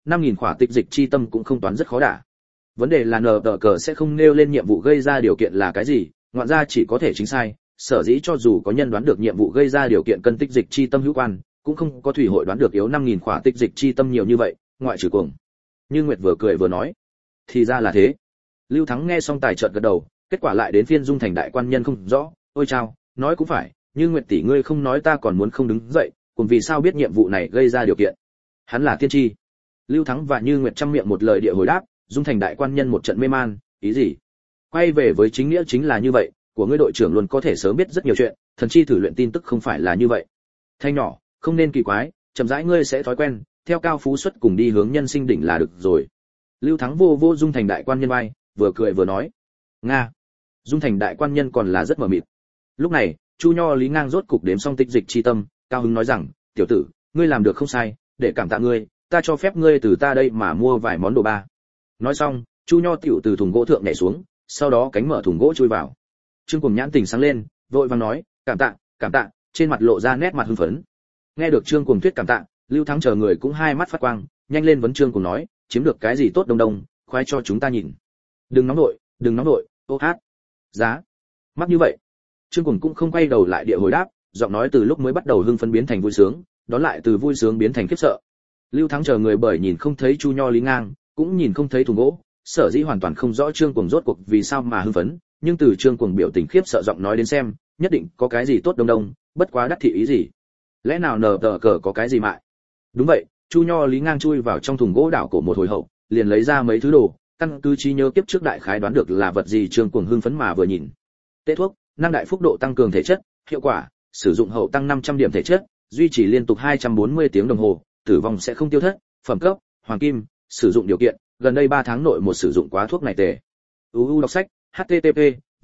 năm nghìn khỏa tích dịch chi tâm cũng không toán rất khó đả. Vấn đề là nờ tờ cờ sẽ không nêu lên nhiệm vụ gây ra điều kiện là cái gì, ngoạn ra chỉ có thể chính sai, sở dĩ cho dù có nhân đoán được nhiệm vụ gây ra điều kiện cân tích dịch chi tâm hữu quan, cũng không có thủy hội đoán được yếu năm nghìn khỏa tích dịch chi tâm nhiều như vậy, ngoại trừ cuồng. Như Nguyệt vừa cười vừa nói, thì ra là thế. Lưu Thắng nghe xong tài chợt gật đầu, kết quả lại đến phiên Dung Thành đại quan nhân không rõ, ôi chao, nói cũng phải, Như Nguyệt tỷ ngươi không nói ta còn muốn không đứng dậy, cùng vì sao biết nhiệm vụ này gây ra điều kiện. Hắn là tiên tri. Lưu Thắng và Như Nguyệt trăm miệng một lời địa hồi đáp, Dung Thành đại quan nhân một trận mê man, ý gì? Quay về với chính nghĩa chính là như vậy, của ngươi đội trưởng luôn có thể sớm biết rất nhiều chuyện, thần chi thử luyện tin tức không phải là như vậy. Thanh nhỏ, không nên kỳ quái, chậm rãi ngươi sẽ thói quen, theo cao phú xuất cùng đi hướng nhân sinh đỉnh là được rồi. Lưu Thắng vô vô Dung Thành đại quan nhân vai, vừa cười vừa nói. Nga. Dung Thành đại quan nhân còn là rất mờ mịt. Lúc này, Chu Nho Lý Ngang rốt cục đếm xong tích dịch chi tâm, cao hứng nói rằng, tiểu tử, ngươi làm được không sai, để cảm tạ ngươi, ta cho phép ngươi từ ta đây mà mua vài món đồ ba. Nói xong, Chu Nho tiểu từ thùng gỗ thượng nhảy xuống, sau đó cánh mở thùng gỗ chui vào. Trương Cuồng nhãn tình sáng lên, vội vàng nói, cảm tạ, cảm tạ, trên mặt lộ ra nét mặt hưng phấn. Nghe được Trương Cuồng thuyết cảm tạ, Lưu Thắng chờ người cũng hai mắt phát quang, nhanh lên vấn Trương Cuồng nói, chiếm được cái gì tốt đông đông, khoái cho chúng ta nhìn. Đừng nóng nội, đừng nóng nội, ô hát. Giá. Mắc như vậy. Trương Cuồng cũng không quay đầu lại địa hồi đáp, giọng nói từ lúc mới bắt đầu hưng phấn biến thành vui sướng, đó lại từ vui sướng biến thành khiếp sợ. Lưu Thắng chờ người bởi nhìn không thấy Chu Nho Lý Ngang, cũng nhìn không thấy thùng gỗ, sở dĩ hoàn toàn không rõ Trương Cuồng rốt cuộc vì sao mà hưng phấn, nhưng từ Trương Cuồng biểu tình khiếp sợ giọng nói đến xem, nhất định có cái gì tốt đông đông, bất quá đắc thị ý gì. Lẽ nào nờ tờ cờ có cái gì mại? Đúng vậy, Chu Nho Lý Ngang chui vào trong thùng gỗ đảo cổ một hồi hậu, liền lấy ra mấy thứ đồ, căn cứ trí nhớ kiếp trước đại khái đoán được là vật gì. Trương Cuồng hưng phấn mà vừa nhìn. Tê thuốc, năng đại phúc độ tăng cường thể chất, hiệu quả, sử dụng hậu tăng năm trăm điểm thể chất, duy trì liên tục hai trăm bốn mươi tiếng đồng hồ, tử vong sẽ không tiêu thất, phẩm cấp, hoàng kim, sử dụng điều kiện, gần đây ba tháng nội một sử dụng quá thuốc này tề. u u đọc sách, http,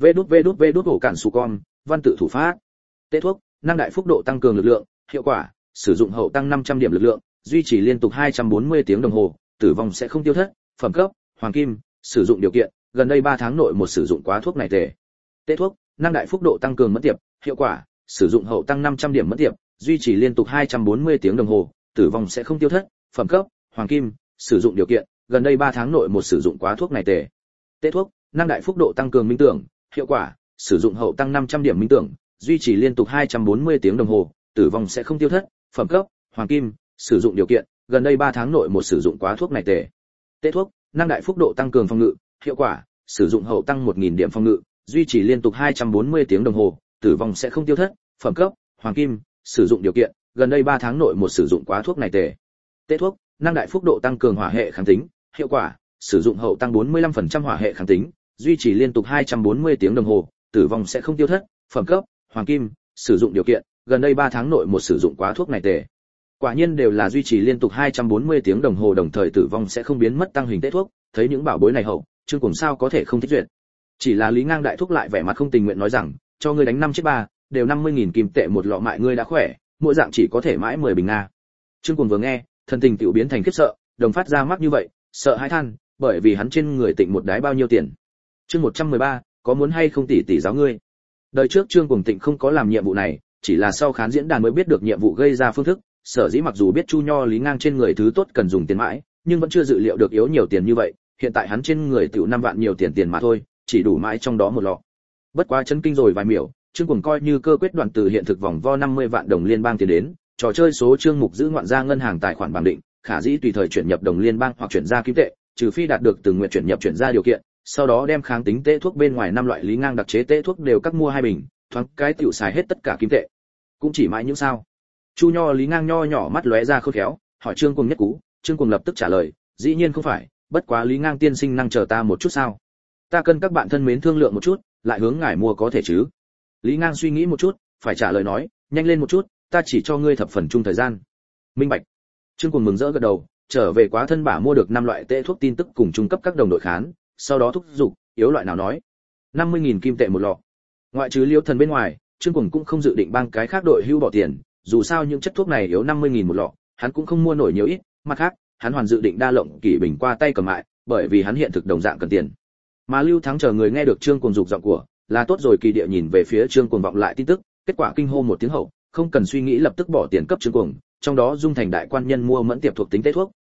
www cản su con, văn tự thủ pháp. Tê thuốc, năng đại phúc độ tăng cường lực lượng, hiệu quả, sử dụng hậu tăng năm trăm điểm lực lượng, duy trì liên tục hai trăm bốn mươi tiếng đồng hồ, tử vong sẽ không tiêu thất, phẩm cấp, hoàng kim, sử dụng điều kiện, gần đây ba tháng nội một sử dụng quá thuốc này tề. Tê thuốc, năng đại phúc độ tăng cường mẫn tiệp, hiệu quả, sử dụng hậu tăng năm trăm điểm mẫn tiệp, duy trì liên tục hai trăm bốn mươi tiếng đồng hồ, tử vong sẽ không tiêu thất, phẩm cấp, hoàng kim, sử dụng điều kiện, gần đây ba tháng nội một sử dụng quá thuốc này tề. Tê thuốc, năng đại phúc độ tăng cường minh tưởng, hiệu quả, sử dụng hậu tăng năm trăm điểm minh tưởng, duy trì liên tục hai trăm bốn mươi tiếng đồng hồ, tử vong sẽ không tiêu thất, phẩm cấp, hoàng kim, sử dụng điều kiện, gần đây ba tháng nội một sử dụng quá thuốc này tề. Tê thuốc, năng đại phúc độ tăng cường phòng ngự, hiệu quả, sử dụng hậu tăng một nghìn điểm phòng ngự, duy trì liên tục hai trăm bốn mươi tiếng đồng hồ, tử vong sẽ không tiêu thất, phẩm cấp, hoàng kim, sử dụng điều kiện, gần đây ba tháng nội một sử dụng quá thuốc này tề. Tê thuốc, năng đại phúc độ tăng cường hỏa hệ kháng tính, hiệu quả, sử dụng hậu tăng bốn mươi lăm phần trăm hỏa hệ kháng tính, duy trì liên tục hai trăm bốn mươi tiếng đồng hồ, tử vong sẽ không tiêu thất, phẩm cấp, hoàng kim, sử dụng điều kiện, gần đây ba tháng nội một sử dụng quá thuốc này tề. Quả nhiên đều là duy trì liên tục hai trăm bốn mươi tiếng đồng hồ đồng thời tử vong sẽ không biến mất tăng hình tê thuốc, thấy những bảo bối này hậu, Trương Cuồng sao có thể không thích duyệt. Chỉ là Lý Ngang đại thúc lại vẻ mặt không tình nguyện nói rằng, cho ngươi đánh năm chiếc ba, đều năm mươi nghìn kim tệ một lọ mại ngươi đã khỏe, mỗi dạng chỉ có thể mãi mười bình nga. Trương Cuồng vừa nghe, thần tình tiểu biến thành khiếp sợ, đồng phát ra mắt như vậy, sợ hãi than, bởi vì hắn trên người tịnh một đái bao nhiêu tiền. Chương một trăm mười ba, có muốn hay không tỷ tỷ giáo ngươi. Đời trước Trương Cuồng tịnh không có làm nhiệm vụ này, chỉ là sau khán diễn đàn mới biết được nhiệm vụ gây ra phương thức, sở dĩ mặc dù biết Chu Nho Lý Ngang trên người thứ tốt cần dùng tiền mãi, nhưng vẫn chưa dự liệu được yếu nhiều tiền như vậy, hiện tại hắn trên người tiểu năm vạn nhiều tiền tiền mà thôi, chỉ đủ mãi trong đó một lọ. Bất quá chấn kinh rồi vài miểu, Trương Cuồng coi như cơ quyết đoạn từ hiện thực vòng vo năm mươi vạn đồng liên bang tiền đến, trò chơi số Trương Mục giữ ngoạn ra ngân hàng tài khoản bằng định, khả dĩ tùy thời chuyển nhập đồng liên bang hoặc chuyển ra kim tệ, trừ phi đạt được từng nguyện chuyển nhập chuyển ra điều kiện, sau đó đem kháng tính tệ thuốc bên ngoài năm loại Lý Ngang đặc chế tệ thuốc đều các mua hai bình, thoáng cái tiểu xài hết tất cả kim tệ. Cũng chỉ mãi những sao? Chu Nho Lý Ngang nho nhỏ mắt lóe ra khôn khéo, hỏi Trương Cuồng nhất cú, Trương Cuồng lập tức trả lời, dĩ nhiên không phải, bất quá Lý Ngang tiên sinh năng chờ ta một chút sao? Ta cần các bạn thân mến thương lượng một chút, lại hướng ngài mua có thể chứ? Lý Ngang suy nghĩ một chút, phải trả lời nói, nhanh lên một chút, ta chỉ cho ngươi thập phần chung thời gian. Minh bạch. Trương Cuồng mừng rỡ gật đầu, trở về quá thân bả mua được năm loại tệ thuốc tin tức cùng trung cấp các đồng đội khán, sau đó thúc giục, yếu loại nào nói, năm mươi nghìn kim tệ một lọ. Ngoại trừ Liêu Thần bên ngoài, Trương Cuồng cũng không dự định bang cái khác đội hưu bỏ tiền, dù sao những chất thuốc này yếu năm mươi nghìn một lọ, hắn cũng không mua nổi nhiều ít, mặt khác, hắn hoàn dự định đa lộng kỷ bình qua tay cầm mại, bởi vì hắn hiện thực đồng dạng cần tiền. Mà Lưu Thắng chờ người nghe được Trương Cuồng dục giọng của, là tốt rồi kỳ địa nhìn về phía Trương Cuồng vọng lại tin tức, kết quả kinh hô một tiếng hậu, không cần suy nghĩ lập tức bỏ tiền cấp Trương Cuồng, trong đó Dung Thành đại quan nhân mua mẫn tiệp thuộc tính tê thuốc,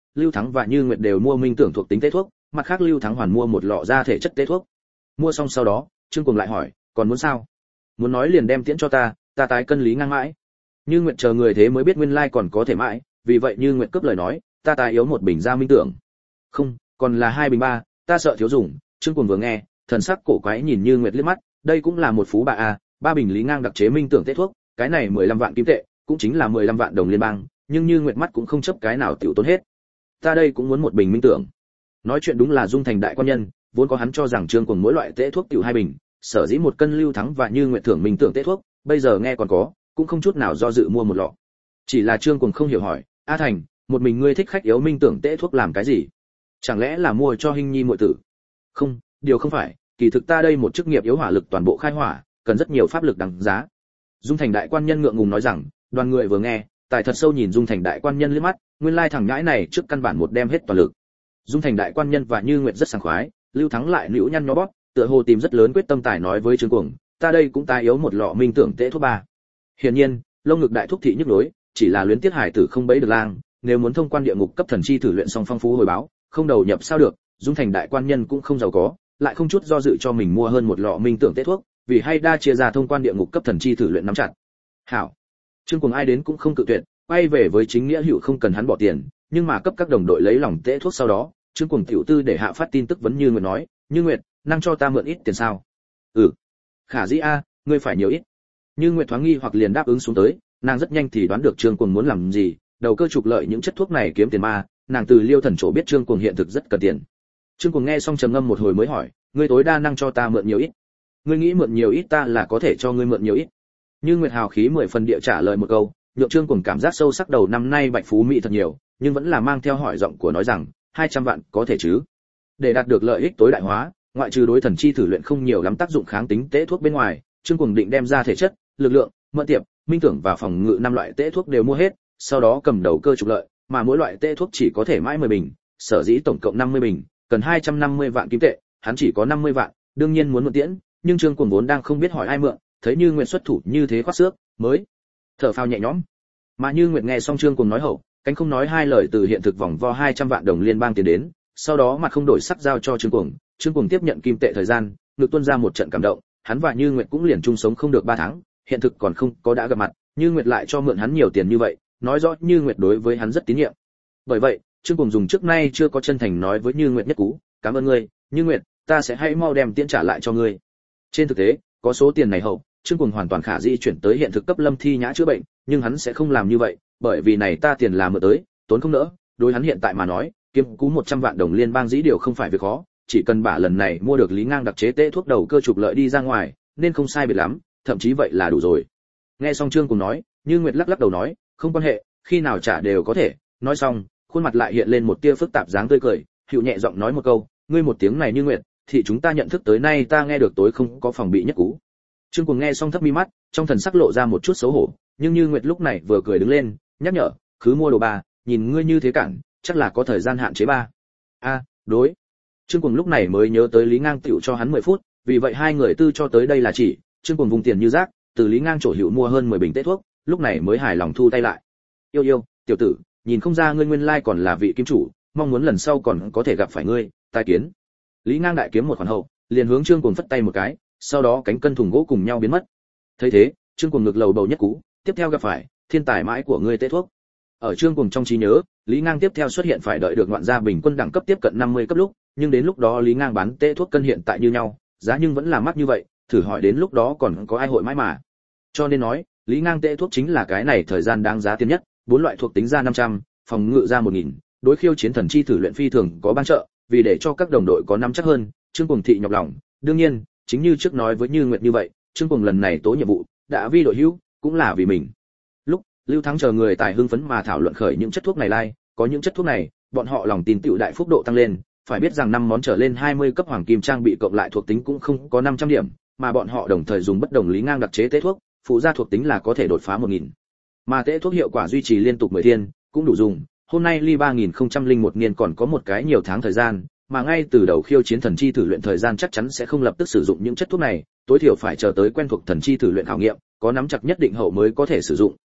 Lưu Thắng và Như Nguyệt đều mua minh tưởng thuộc tính tế thuốc, mặt khác Lưu Thắng hoàn mua một lọ ra thể chất tế thuốc. Mua xong sau đó, Trương Cuồng lại hỏi, còn muốn sao? Muốn nói liền đem tiễn cho ta, ta tái cân lý ngang mãi. Như Nguyệt chờ người thế mới biết nguyên lai còn có thể mãi, vì vậy Như Nguyệt cướp lời nói, ta tái yếu một bình ra minh tưởng. Không, còn là hai bình ba, ta sợ thiếu dùng. Trương Cuồng vừa nghe, thần sắc cổ quái nhìn Như Nguyệt liếc mắt, đây cũng là một phú bà a, ba bình lý ngang đặc chế minh tưởng tế thuốc, cái này mười lăm vạn kim tệ, cũng chính là mười lăm vạn đồng liên bang, nhưng Như Nguyệt mắt cũng không chấp cái nào tiểu tốn hết. Ta đây cũng muốn một bình minh tưởng. Nói chuyện đúng là Dung Thành đại quan nhân, vốn có hắn cho rằng Trương Cuồng mỗi loại tế thuốc tiểu hai bình, sở dĩ một cân Lưu Thắng và Như Nguyệt thưởng minh tưởng tế thuốc, bây giờ nghe còn có, cũng không chút nào do dự mua một lọ. Chỉ là Trương Cuồng không hiểu hỏi, A Thành, một mình ngươi thích khách yếu minh tưởng tế thuốc làm cái gì? Chẳng lẽ là mua cho Hinh Nhi muội tử? Không, điều không phải, kỳ thực ta đây một chức nghiệp yếu hỏa lực toàn bộ khai hỏa, cần rất nhiều pháp lực đằng giá. Dung Thành đại quan nhân ngượng ngùng nói rằng, đoàn người vừa nghe, tài thật sâu nhìn Dung Thành đại quan nhân liếc mắt, nguyên lai thằng nhãi này trước căn bản một đem hết toàn lực. Dung Thành đại quan nhân và Như Nguyệt rất sảng khoái, Lưu Thắng lại liễu nhăn nhó bóp, tựa hồ tìm rất lớn quyết tâm tài nói với Trương Cuồng, ta đây cũng tái yếu một lọ minh tưởng tế thuốc ba. Hiển nhiên, lông ngực đại thúc thị nhức nhối, chỉ là luyến tiết hải tử không bấy được lang, nếu muốn thông quan địa ngục cấp thần chi thử luyện xong phong phú hồi báo, không đầu nhập sao được, Dung Thành đại quan nhân cũng không giàu có, lại không chút do dự cho mình mua hơn một lọ minh tưởng tế thuốc, vì hay đa chia ra thông quan địa ngục cấp thần chi thử luyện nắm chặt. Hảo. Trương Cuồng ai đến cũng không cự tuyệt, quay về với chính nghĩa hữu không cần hắn bỏ tiền, nhưng mà cấp các đồng đội lấy lòng tế thuốc sau đó, Trương Cuồng tiểu tư để hạ phát tin tức vấn Như Nguyệt nói, Như Nguyệt, năng cho ta mượn ít tiền sao? Ừ. Khả dĩ a, ngươi phải nhiều ít. Như Nguyệt thoáng nghi hoặc liền đáp ứng xuống tới, nàng rất nhanh thì đoán được Trương Cuồng muốn làm gì, đầu cơ trục lợi những chất thuốc này kiếm tiền ma, nàng từ Liêu Thần chỗ biết Trương Cuồng hiện thực rất cần tiền. Trương Cuồng nghe xong trầm ngâm một hồi mới hỏi, ngươi tối đa năng cho ta mượn nhiều ít? Ngươi nghĩ mượn nhiều ít ta là có thể cho ngươi mượn nhiều ít. Như Nguyệt hào khí mười phần địa trả lời một câu, nhượng Trương Cuồng cảm giác sâu sắc đầu năm nay bạch phú mỹ thật nhiều, nhưng vẫn là mang theo hỏi giọng của nói rằng, hai trăm vạn có thể chứ? Để đạt được lợi ích tối đại hóa, ngoại trừ đối thần chi thử luyện không nhiều lắm tác dụng kháng tính tế thuốc bên ngoài, Trương Cuồng định đem ra thể chất, lực lượng, mượn tiệp, minh tưởng và phòng ngự năm loại tế thuốc đều mua hết, sau đó cầm đầu cơ trục lợi, mà mỗi loại tế thuốc chỉ có thể mãi mười bình, sở dĩ tổng cộng năm mươi bình, cần hai trăm năm mươi vạn kim tệ, hắn chỉ có năm mươi vạn, đương nhiên muốn mượn tiễn, nhưng Trương Cuồng vốn đang không biết hỏi ai mượn, thấy Như Nguyệt xuất thủ như thế khoát xước, mới thở phào nhẹ nhõm. Mà Như Nguyệt nghe xong Trương Cuồng nói hậu, cánh không nói hai lời từ hiện thực vòng vo hai trăm vạn đồng liên bang tiền đến, sau đó mặt không đổi sắc giao cho Trương Cuồng, Trương Cuồng tiếp nhận kim tệ thời gian, ngực tuôn ra một trận cảm động, hắn và Như Nguyệt cũng liền chung sống không được ba tháng, hiện thực còn không có đã gặp mặt, Như Nguyệt lại cho mượn hắn nhiều tiền như vậy, nói rõ Như Nguyệt đối với hắn rất tín nhiệm. Bởi vậy, Trương Cuồng dùng trước nay chưa có chân thành nói với Như Nguyệt nhất cú, cảm ơn ngươi, Như Nguyệt, ta sẽ hãy mau đem tiền trả lại cho ngươi. Trên thực tế, có số tiền này hậu, Trương Cuồng hoàn toàn khả dĩ chuyển tới hiện thực cấp Lâm Thi Nhã chữa bệnh, nhưng hắn sẽ không làm như vậy, bởi vì này ta tiền là mượn tới, tốn không nỡ, đối hắn hiện tại mà nói, kiếm cú một trăm vạn đồng liên bang dĩ điều không phải việc khó, chỉ cần bả lần này mua được Lý Ngang đặc chế tế thuốc đầu cơ trục lợi đi ra ngoài, nên không sai biệt lắm, thậm chí vậy là đủ rồi. Nghe xong Trương Cuồng nói, Như Nguyệt lắc lắc đầu nói, không quan hệ, khi nào trả đều có thể. Nói xong, khuôn mặt lại hiện lên một tia phức tạp dáng tươi cười, hữu nhẹ giọng nói một câu, ngươi một tiếng này Như Nguyệt, thì chúng ta nhận thức tới nay ta nghe được tối không có phòng bị nhất cú. Trương Cuồng nghe xong thấp mi mắt, trong thần sắc lộ ra một chút xấu hổ, nhưng Như Nguyệt lúc này vừa cười đứng lên, nhắc nhở, cứ mua đồ ba, nhìn ngươi như thế cản, chắc là có thời gian hạn chế ba. A, à, đối. Trương Cuồng lúc này mới nhớ tới Lý Ngang tiểu cho hắn mười phút, vì vậy hai người tư cho tới đây là chỉ, Trương Cuồng vùng tiền như rác, từ Lý Ngang chỗ hữu mua hơn mười bình tế thuốc, lúc này mới hài lòng thu tay lại. Yêu yêu, tiểu tử, nhìn không ra ngươi nguyên lai còn là vị kim chủ, mong muốn lần sau còn có thể gặp phải ngươi, tai kiến. Lý Ngang đại kiếm một khoản hậu, liền hướng Trương Cuồng phất tay một cái, sau đó cánh cân thùng gỗ cùng nhau biến mất. Thấy thế, Trương Cuồng ngực lầu bầu nhất cú, tiếp theo gặp phải thiên tài mãi của ngươi tế thuốc. Ở Trương Cuồng trong trí nhớ, Lý Ngang tiếp theo xuất hiện phải đợi được ngoạn gia bình quân đẳng cấp tiếp cận năm mươi cấp lúc, nhưng đến lúc đó Lý Ngang bán tế thuốc cân hiện tại như nhau, giá nhưng vẫn là mắc như vậy, thử hỏi đến lúc đó còn có ai hội mãi mà. Cho nên nói, Lý Ngang tế thuốc chính là cái này thời gian đáng giá tiền nhất, bốn loại thuộc tính ra năm trăm, phòng ngự ra một nghìn, đối khiêu chiến thần chi thử luyện phi thường có ban trợ, vì để cho các đồng đội có nắm chắc hơn, Trương Cuồng thị nhọc lòng, đương nhiên, chính như trước nói với Như Nguyệt như vậy, Trương Cuồng lần này tố nhiệm vụ, đã vi đội hữu, cũng là vì mình. Lúc Lưu Thắng chờ người tài hưng phấn mà thảo luận khởi những chất thuốc này lai, có những chất thuốc này, bọn họ lòng tin tựu đại phúc độ tăng lên, phải biết rằng năm món trở lên hai mươi cấp hoàng kim trang bị cộng lại thuộc tính cũng không có năm trăm điểm, mà bọn họ đồng thời dùng bất đồng Lý Ngang đặc chế tế thuốc, phụ gia thuộc tính là có thể đột phá một nghìn. Mà tế thuốc hiệu quả duy trì liên tục mười thiên, cũng đủ dùng. Hôm nay ly ba nghìn không trăm lẻ một niên còn có một cái nhiều tháng thời gian, mà ngay từ đầu khiêu chiến thần chi thử luyện thời gian chắc chắn sẽ không lập tức sử dụng những chất thuốc này, tối thiểu phải chờ tới quen thuộc thần chi thử luyện khảo nghiệm, có nắm chặt nhất định hậu mới có thể sử dụng,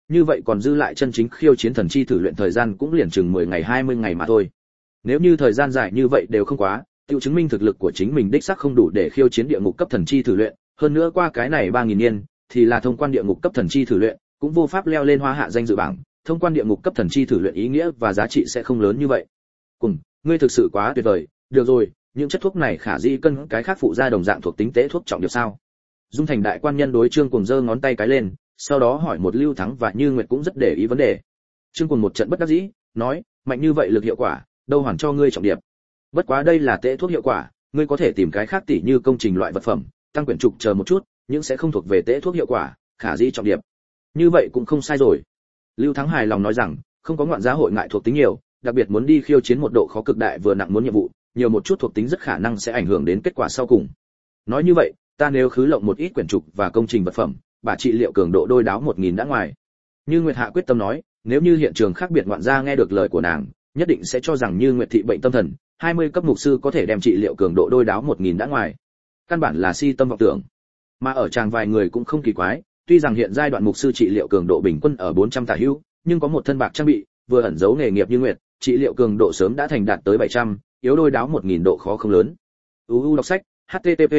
như vậy còn dư lại chân chính khiêu chiến thần chi thử luyện thời gian cũng liền chừng mười ngày hai mươi ngày mà thôi. Nếu như thời gian dài như vậy đều không quá, tự chứng minh thực lực của chính mình đích xác không đủ để khiêu chiến địa ngục cấp thần chi thử luyện, hơn nữa qua cái này ba nghìn niên thì là thông quan địa ngục cấp thần chi thử luyện, cũng vô pháp leo lên hoa hạ danh dự bảng, thông quan địa ngục cấp thần chi thử luyện ý nghĩa và giá trị sẽ không lớn như vậy. Cùng, ngươi thực sự quá tuyệt vời, được rồi, những chất thuốc này khả dĩ cân cái khác phụ gia đồng dạng thuộc tính tế thuốc trọng điểm sao? Dung Thành đại quan nhân đối Trương Cuồng giơ ngón tay cái lên, sau đó hỏi một Lưu Thắng và Như Nguyệt cũng rất để ý vấn đề. Trương Cuồng một trận bất đắc dĩ, nói, mạnh như vậy lực hiệu quả, đâu hoàn cho ngươi trọng điểm. Bất quá đây là tế thuốc hiệu quả, ngươi có thể tìm cái khác tỉ như công trình loại vật phẩm, tăng quyển trục chờ một chút, nhưng sẽ không thuộc về tế thuốc hiệu quả, khả dĩ trọng điểm. Như vậy cũng không sai rồi. Lưu Thắng hài lòng nói rằng, không có ngoạn giá hội ngại thuộc tính nhiều, đặc biệt muốn đi khiêu chiến một độ khó cực đại vừa nặng muốn nhiệm vụ, nhiều một chút thuộc tính rất khả năng sẽ ảnh hưởng đến kết quả sau cùng. Nói như vậy, ta nếu khứ lộng một ít quyển trục và công trình vật phẩm, bà trị liệu cường độ đôi đáo một nghìn đã ngoài. Như Nguyệt Hạ quyết tâm nói, nếu như hiện trường khác biệt ngoạn gia nghe được lời của nàng, nhất định sẽ cho rằng Như Nguyệt thị bệnh tâm thần, hai mươi cấp mục sư có thể đem trị liệu cường độ đôi đáo một nghìn đã ngoài. Căn bản là si tâm vọng tưởng. Mà ở chàng vài người cũng không kỳ quái, tuy rằng hiện giai đoạn mục sư trị liệu cường độ bình quân ở bốn trăm tả hữu, nhưng có một thân bạc trang bị, vừa ẩn giấu nghề nghiệp Như Nguyệt, trị liệu cường độ sớm đã thành đạt tới bảy trăm, yếu đôi đáo một nghìn độ khó không lớn. u u đọc sách, http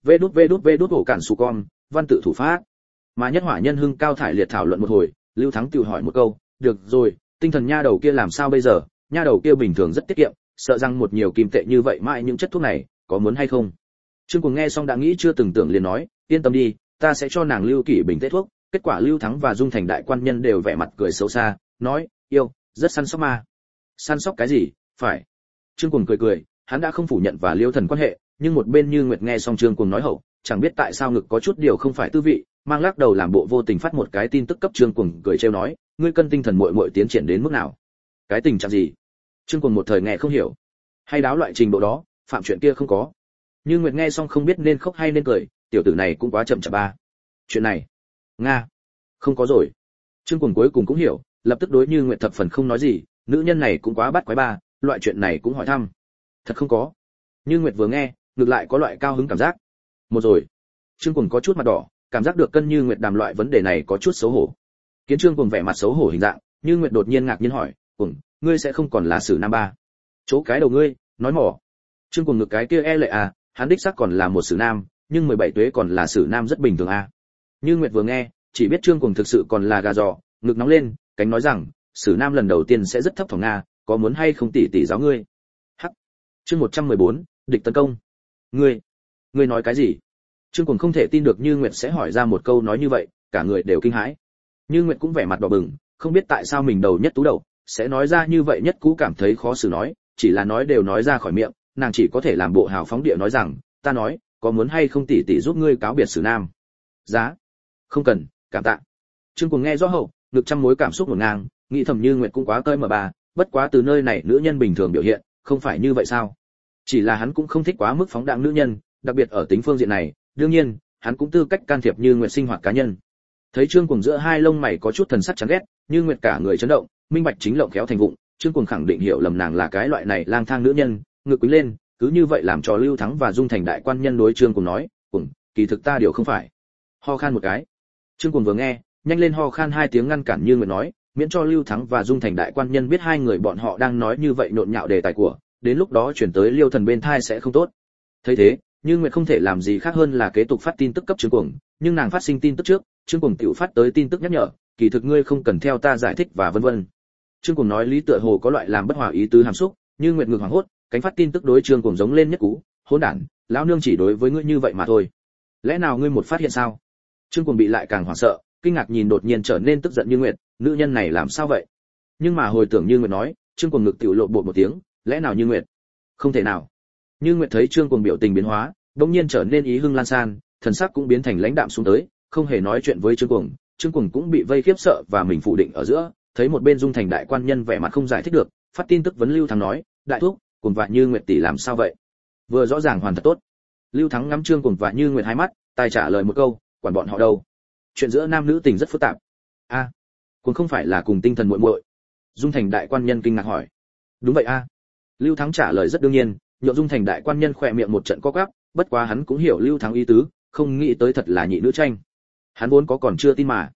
vđvđvđ ổ cản su con, văn tự thủ pháp. Mà nhất hỏa nhân hưng cao thải liệt thảo luận một hồi, Lưu Thắng tự hỏi một câu, được rồi, tinh thần nha đầu kia làm sao bây giờ, nha đầu kia bình thường rất tiết kiệm, sợ rằng một nhiều kim tệ như vậy mãi những chất thuốc này, có muốn hay không? Trương Cuồng nghe xong đã nghĩ chưa từng tưởng liền nói, yên tâm đi, ta sẽ cho nàng Lưu Kỷ bình tệ thuốc. Kết quả Lưu Thắng và Dung Thành đại quan nhân đều vẻ mặt cười xấu xa, nói, yêu, rất săn sóc mà. Săn sóc cái gì? Phải. Trương Cuồng cười cười, hắn đã không phủ nhận và Liêu Thần quan hệ, nhưng một bên Như Nguyệt nghe xong Trương Cuồng nói hậu, chẳng biết tại sao ngực có chút điều không phải tư vị, mang lắc đầu làm bộ vô tình phát một cái tin tức cấp Trương Cuồng cười trêu nói, ngươi cân tinh thần muội muội tiến triển đến mức nào? Cái tình trạng gì? Trương Cuồng một thời nghe không hiểu. Hay đáo loại trình độ đó, phạm chuyện kia không có. Như Nguyệt nghe xong không biết nên khóc hay nên cười, tiểu tử này cũng quá chậm chạp ba. Chuyện này, nga, không có rồi. Trương Cuồng cuối cùng cũng hiểu, lập tức đối Như Nguyệt thập phần không nói gì, nữ nhân này cũng quá bắt quái ba, loại chuyện này cũng hỏi thăm. Thật không có. Như Nguyệt vừa nghe, ngược lại có loại cao hứng cảm giác. Một rồi. Trương Cuồng có chút mặt đỏ, cảm giác được cân Như Nguyệt đàm loại vấn đề này có chút xấu hổ. Kiến Trương Cuồng vẻ mặt xấu hổ hình dạng, Như Nguyệt đột nhiên ngạc nhiên hỏi, "Cuồng, ngươi sẽ không còn là Sử Nam ba?" Chỗ cái đầu ngươi, nói mỏ. Trương Cuồng ngực cái kia e lệ à, hắn đích xác còn là một Sử Nam, nhưng mười bảy tuế còn là Sử Nam rất bình thường à. Như Nguyệt vừa nghe, chỉ biết Trương Cuồng thực sự còn là gà giò, ngực nóng lên, cánh nói rằng, Sử Nam lần đầu tiên sẽ rất thấp thỏm nga, có muốn hay không tỉ tỉ giáo ngươi? Hắc. Chương một trăm mười bốn, địch tấn công. Ngươi, ngươi nói cái gì? Trương Cuồng không thể tin được Như Nguyệt sẽ hỏi ra một câu nói như vậy, cả người đều kinh hãi. Như Nguyệt cũng vẻ mặt đỏ bừng, không biết tại sao mình đầu nhất tú đầu, sẽ nói ra như vậy nhất cú cảm thấy khó xử nói, chỉ là nói đều nói ra khỏi miệng, nàng chỉ có thể làm bộ hào phóng địa nói rằng, ta nói, có muốn hay không tỉ tỉ giúp ngươi cáo biệt Sử Nam? Giá? Không cần, cảm tạ. Trương Cuồng nghe rõ hậu, ngực trăm mối cảm xúc ngổn ngang, nghĩ thầm Như Nguyệt cũng quá cơi mà bà, bất quá từ nơi này nữ nhân bình thường biểu hiện, không phải như vậy sao? Chỉ là hắn cũng không thích quá mức phóng đãng nữ nhân, đặc biệt ở tính phương diện này, đương nhiên, hắn cũng tư cách can thiệp Như Nguyệt sinh hoạt cá nhân. Thấy Trương Cuồng giữa hai lông mày có chút thần sắc chán ghét, Như Nguyệt cả người chấn động, minh bạch chính lộng khéo thành vụng, Trương Cuồng khẳng định hiểu lầm nàng là cái loại này lang thang nữ nhân, ngực quýnh lên, cứ như vậy làm cho Lưu Thắng và Dung Thành đại quan nhân đối Trương Cuồng nói, "Cuồng, kỳ thực ta điều không phải." Ho khan một cái. Trương Cuồng vừa nghe, nhanh lên ho khan hai tiếng ngăn cản Như Nguyệt nói, miễn cho Lưu Thắng và Dung Thành đại quan nhân biết hai người bọn họ đang nói như vậy nhộn nhạo đề tài của, đến lúc đó chuyển tới Liêu Thần bên thai sẽ không tốt. Thấy thế, Như Nguyệt không thể làm gì khác hơn là kế tục phát tin tức cấp Trương Cuồng, nhưng nàng phát sinh tin tức trước, Trương Cuồng tiểu phát tới tin tức nhắc nhở, kỳ thực ngươi không cần theo ta giải thích và vân vân. Trương Cuồng nói lý tựa hồ có loại làm bất hòa ý tứ hàm xúc, Như Nguyệt ngược hoảng hốt, cánh phát tin tức đối Trương Cuồng giống lên nhất cú, hỗn đản, lão nương chỉ đối với ngươi như vậy mà thôi. Lẽ nào ngươi một phát hiện sao? Trương Cuồng bị lại càng hoảng sợ, kinh ngạc nhìn đột nhiên trở nên tức giận Như Nguyệt, nữ nhân này làm sao vậy? Nhưng mà hồi tưởng Như Nguyệt nói, Trương Cuồng ngực tiểu lộ bộ một tiếng, lẽ nào Như Nguyệt? Không thể nào. Như Nguyệt thấy Trương Cuồng biểu tình biến hóa, đột nhiên trở nên ý hưng lan san, thần sắc cũng biến thành lãnh đạm xuống tới, không hề nói chuyện với Trương Cuồng, Trương Cuồng cũng bị vây khiếp sợ và mình phủ định ở giữa, thấy một bên Dung Thành đại quan nhân vẻ mặt không giải thích được, phát tin tức vấn Lưu Thắng nói, đại thúc, Cuồng và Như Nguyệt tỷ làm sao vậy? Vừa rõ ràng hoàn thật tốt. Lưu Thắng ngắm Trương Cuồng và Như Nguyệt hai mắt, tài trả lời một câu, quản bọn họ đâu? Chuyện giữa nam nữ tình rất phức tạp. A, à, Cuồng không phải là cùng tinh thần muội muội? Dung Thành đại quan nhân kinh ngạc hỏi. Đúng vậy a. À. Lưu Thắng trả lời rất đương nhiên, nhộn Dung Thành đại quan nhân khỏe miệng một trận co quắp, bất quá hắn cũng hiểu Lưu Thắng ý tứ, không nghĩ tới thật là nhị nữ tranh. Hắn vốn có còn chưa tin mà.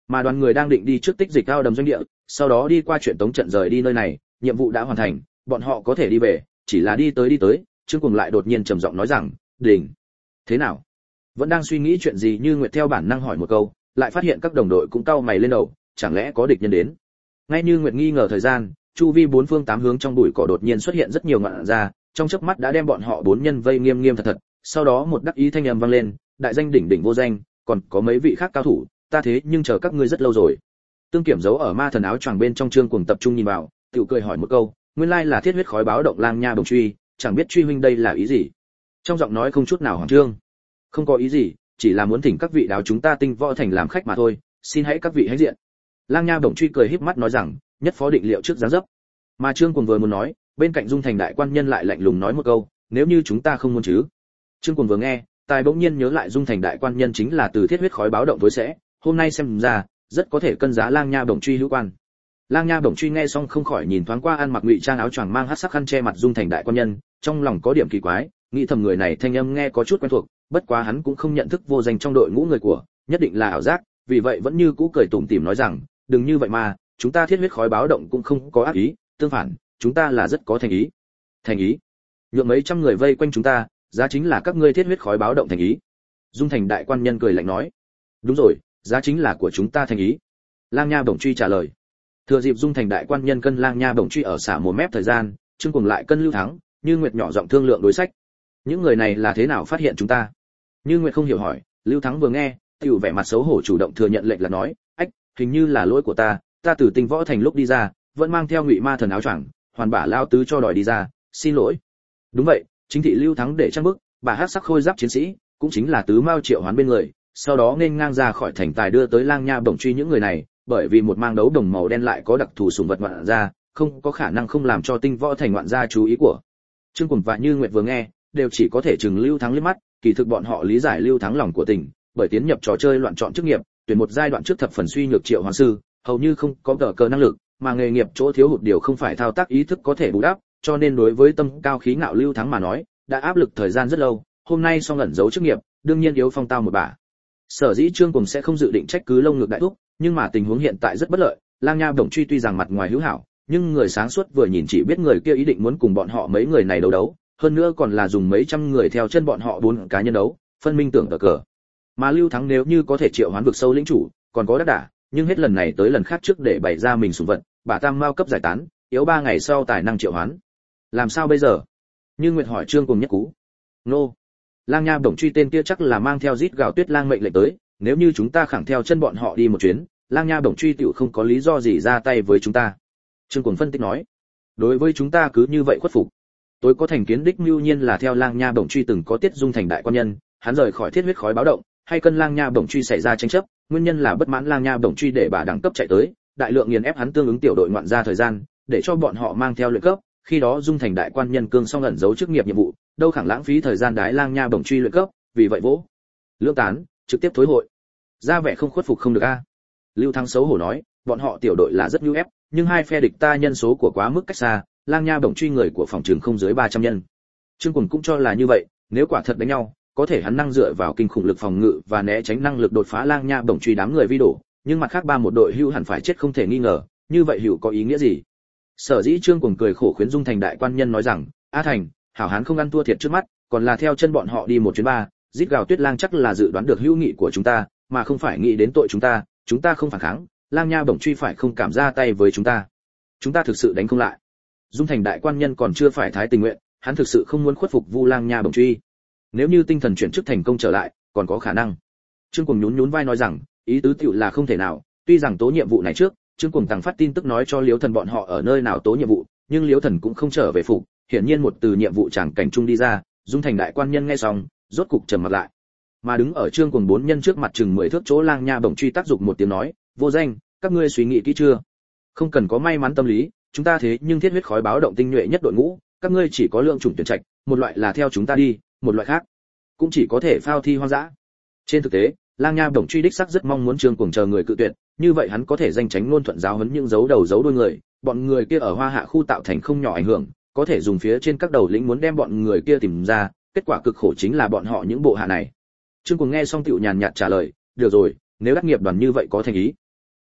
Mà đoàn người đang định đi trước tích dịch cao đầm doanh địa, sau đó đi qua chuyện tống trận rời đi nơi này, nhiệm vụ đã hoàn thành, bọn họ có thể đi về, chỉ là đi tới đi tới, Trương Cuồng lại đột nhiên trầm giọng nói rằng, "Đỉnh." Thế nào? Vẫn đang suy nghĩ chuyện gì Như Nguyệt theo bản năng hỏi một câu, lại phát hiện các đồng đội cũng cau mày lên đầu, chẳng lẽ có địch nhân đến? Ngay Như Nguyệt nghi ngờ thời gian, chu vi bốn phương tám hướng trong bụi cỏ đột nhiên xuất hiện rất nhiều ngọn ra, trong chớp mắt đã đem bọn họ bốn nhân vây nghiêm nghiêm thật thật, sau đó một đắc ý thanh âm vang lên, "Đại danh đỉnh đỉnh vô danh, còn có mấy vị khác cao thủ, ta thế nhưng chờ các ngươi rất lâu rồi." Tương Kiểm giấu ở ma thần áo choàng bên trong Trương Cuồng tập trung nhìn vào, tiểu cười hỏi một câu, nguyên lai là thiết huyết khói báo động lang nha bồng truy, chẳng biết truy huynh đây là ý gì? Trong giọng nói không chút nào hoảng trương. Không có ý gì, chỉ là muốn thỉnh các vị đáo chúng ta Tinh Võ Thành làm khách mà thôi, xin hãy các vị hãy diện. Lang nha bồng truy cười híp mắt nói rằng, nhất phó định liệu trước dáng dấp. Mà Trương Cuồng vừa muốn nói, bên cạnh Dung Thành đại quan nhân lại lạnh lùng nói một câu, nếu như chúng ta không muốn chứ. Trương Cuồng vừa nghe, tài bỗng nhiên nhớ lại Dung Thành đại quan nhân chính là từ thiết huyết khói báo động tối sẽ, hôm nay xem ra rất có thể cân giá lang nha bồng truy hữu quan. Lang nha bồng truy nghe xong không khỏi nhìn thoáng qua ăn mặc ngụy trang áo choàng mang hắc sắc khăn che mặt Dung Thành đại quan nhân, trong lòng có điểm kỳ quái, nghĩ thầm người này thanh âm nghe có chút quen thuộc, bất quá hắn cũng không nhận thức vô danh trong đội ngũ người của, nhất định là ảo giác, vì vậy vẫn như cũ cười tủm tỉm nói rằng, đừng như vậy mà, chúng ta thiết huyết khói báo động cũng không có ác ý, tương phản, chúng ta là rất có thành ý. Thành ý? Nhượng mấy trăm người vây quanh chúng ta, giá chính là các ngươi thiết huyết khói báo động thành ý. Dung Thành đại quan nhân cười lạnh nói, đúng rồi, giá chính là của chúng ta thành ý. Lang nha bổng truy trả lời. Thừa dịp Dung Thành đại quan nhân cân lang nha bổng truy ở xả một mép thời gian, Trương Cuồng lại cân Lưu Thắng, Như Nguyệt nhỏ giọng thương lượng đối sách. Những người này là thế nào phát hiện chúng ta? Như Nguyệt không hiểu hỏi, Lưu Thắng vừa nghe, tiểu vẻ mặt xấu hổ chủ động thừa nhận lệnh là nói, ách, hình như là lỗi của ta, ta từ Tinh Võ Thành lúc đi ra, vẫn mang theo ngụy ma thần áo choàng, hoàn bả lao tứ cho đòi đi ra, xin lỗi. Đúng vậy, chính thị Lưu Thắng để trang bức, bà hát sắc khôi giáp chiến sĩ, cũng chính là tứ mao triệu hoán bên người, sau đó nên ngang ra khỏi thành tài đưa tới lang nha bổng truy những người này, bởi vì một mang đấu đồng màu đen lại có đặc thù sủng vật ngoạn ra, không có khả năng không làm cho Tinh Võ Thành ngoạn gia chú ý của. Trương Cuồng và Như Nguyệt vừa nghe, đều chỉ có thể chừng Lưu Thắng liếc mắt, kỳ thực bọn họ lý giải Lưu Thắng lòng của tình, bởi tiến nhập trò chơi loạn chọn chức nghiệp, tuyển một giai đoạn trước thập phần suy nhược triệu hoán sư, hầu như không có tờ cờ năng lực, mà nghề nghiệp chỗ thiếu hụt điều không phải thao tác ý thức có thể bù đắp, cho nên đối với tâm cao khí ngạo Lưu Thắng mà nói, đã áp lực thời gian rất lâu, hôm nay xong ẩn giấu chức nghiệp, đương nhiên yếu phong tao một bả. Sở dĩ Trương Cuồng sẽ không dự định trách cứ lông ngược đại thúc, nhưng mà tình huống hiện tại rất bất lợi, lang nha bổng truy tuy rằng mặt ngoài hữu hảo, nhưng người sáng suốt vừa nhìn chỉ biết người kia ý định muốn cùng bọn họ mấy người này đấu đấu, hơn nữa còn là dùng mấy trăm người theo chân bọn họ bốn cá nhân đấu, phân minh tưởng cờ cờ. Mà Lưu Thắng nếu như có thể triệu hoán vực sâu lĩnh chủ, còn có đắc đả, nhưng hết lần này tới lần khác trước để bày ra mình sủng vận, bà tam mao cấp giải tán, yếu ba ngày sau tài năng triệu hoán. Làm sao bây giờ? Như Nguyệt hỏi Trương Cuồng nhất cú. Nô. Lang nha bổng truy tên kia chắc là mang theo rít gào tuyết lang mệnh lệnh tới, nếu như chúng ta khẳng theo chân bọn họ đi một chuyến, lang nha bổng truy tiểu không có lý do gì ra tay với chúng ta. Trương Cuồng phân tích nói. Đối với chúng ta cứ như vậy khuất phục. Tôi có thành kiến đích mưu nhiên là theo lang nha bổng truy từng có tiết Dung Thành đại quan nhân, hắn rời khỏi thiết huyết khói báo động, hay cân lang nha bổng truy xảy ra tranh chấp, nguyên nhân là bất mãn lang nha bổng truy để bà đẳng cấp chạy tới, đại lượng nghiền ép hắn tương ứng tiểu đội ngoạn ra thời gian, để cho bọn họ mang theo luyện cấp, khi đó Dung Thành đại quan nhân cương xong ẩn giấu chức nghiệp nhiệm vụ, đâu khẳng lãng phí thời gian đái lang nha bổng truy luyện cấp, vì vậy vỗ lưỡng tán, trực tiếp thối hội. Ra vẻ không khuất phục không được a. Lưu Thắng xấu hổ nói, bọn họ tiểu đội là rất nhu ép, nhưng hai phe địch ta nhân số của quá mức cách xa, lang nha bổng truy người của phòng trường không dưới ba trăm nhân. Trương Cuồng cũng cho là như vậy, nếu quả thật đánh nhau, có thể hắn năng dựa vào kinh khủng lực phòng ngự và né tránh năng lực đột phá lang nha bổng truy đám người vi đổ, nhưng mặt khác ba một đội hưu hẳn phải chết không thể nghi ngờ, như vậy hữu có ý nghĩa gì? Sở dĩ Trương Cuồng cười khổ khuyến Dung Thành đại quan nhân nói rằng, A Thành, hảo hán không ăn thua thiệt trước mắt, còn là theo chân bọn họ đi một chuyến ba, rít gào tuyết lang chắc là dự đoán được hữu nghị của chúng ta, mà không phải nghĩ đến tội chúng ta, chúng ta không phản kháng, lang nha bổng truy phải không cảm ra tay với chúng ta. Chúng ta thực sự đánh không lại. Dung Thành đại quan nhân còn chưa phải thái tình nguyện, hắn thực sự không muốn khuất phục Vu lang nha bổng truy. Nếu như tinh thần chuyển chức thành công trở lại, còn có khả năng. Trương Cuồng nhún nhún vai nói rằng, ý tứ tiểu là không thể nào, tuy rằng tố nhiệm vụ này trước, Trương Cuồng tăng phát tin tức nói cho Liễu Thần bọn họ ở nơi nào tố nhiệm vụ, nhưng Liễu Thần cũng không trở về phục, hiển nhiên một từ nhiệm vụ chẳng cảnh trung đi ra, Dung Thành đại quan nhân nghe xong, rốt cục trầm mặt lại. Mà đứng ở Trương Cuồng bốn nhân trước mặt chừng mười thước chỗ lang nha bổng truy tác dục một tiếng nói, vô danh, các ngươi suy nghĩ kỹ chưa? Không cần có may mắn tâm lý, chúng ta thế nhưng thiết huyết khói báo động tinh nhuệ nhất đội ngũ, các ngươi chỉ có lượng chủng tuyển trạch, một loại là theo chúng ta đi, một loại khác cũng chỉ có thể phao thi hoang dã. Trên thực tế, lang nha bổng truy đích sắc rất mong muốn Trương Cuồng chờ người cự tuyệt, như vậy hắn có thể danh tránh luôn thuận giáo huấn những dấu đầu dấu đuôi người, bọn người kia ở Hoa Hạ khu tạo thành không nhỏ ảnh hưởng, có thể dùng phía trên các đầu lĩnh muốn đem bọn người kia tìm ra, kết quả cực khổ chính là bọn họ những bộ hạ này. Trương Cuồng nghe xong tiểu nhàn nhạt trả lời, được rồi, nếu đắc nghiệp đoàn như vậy có thành ý,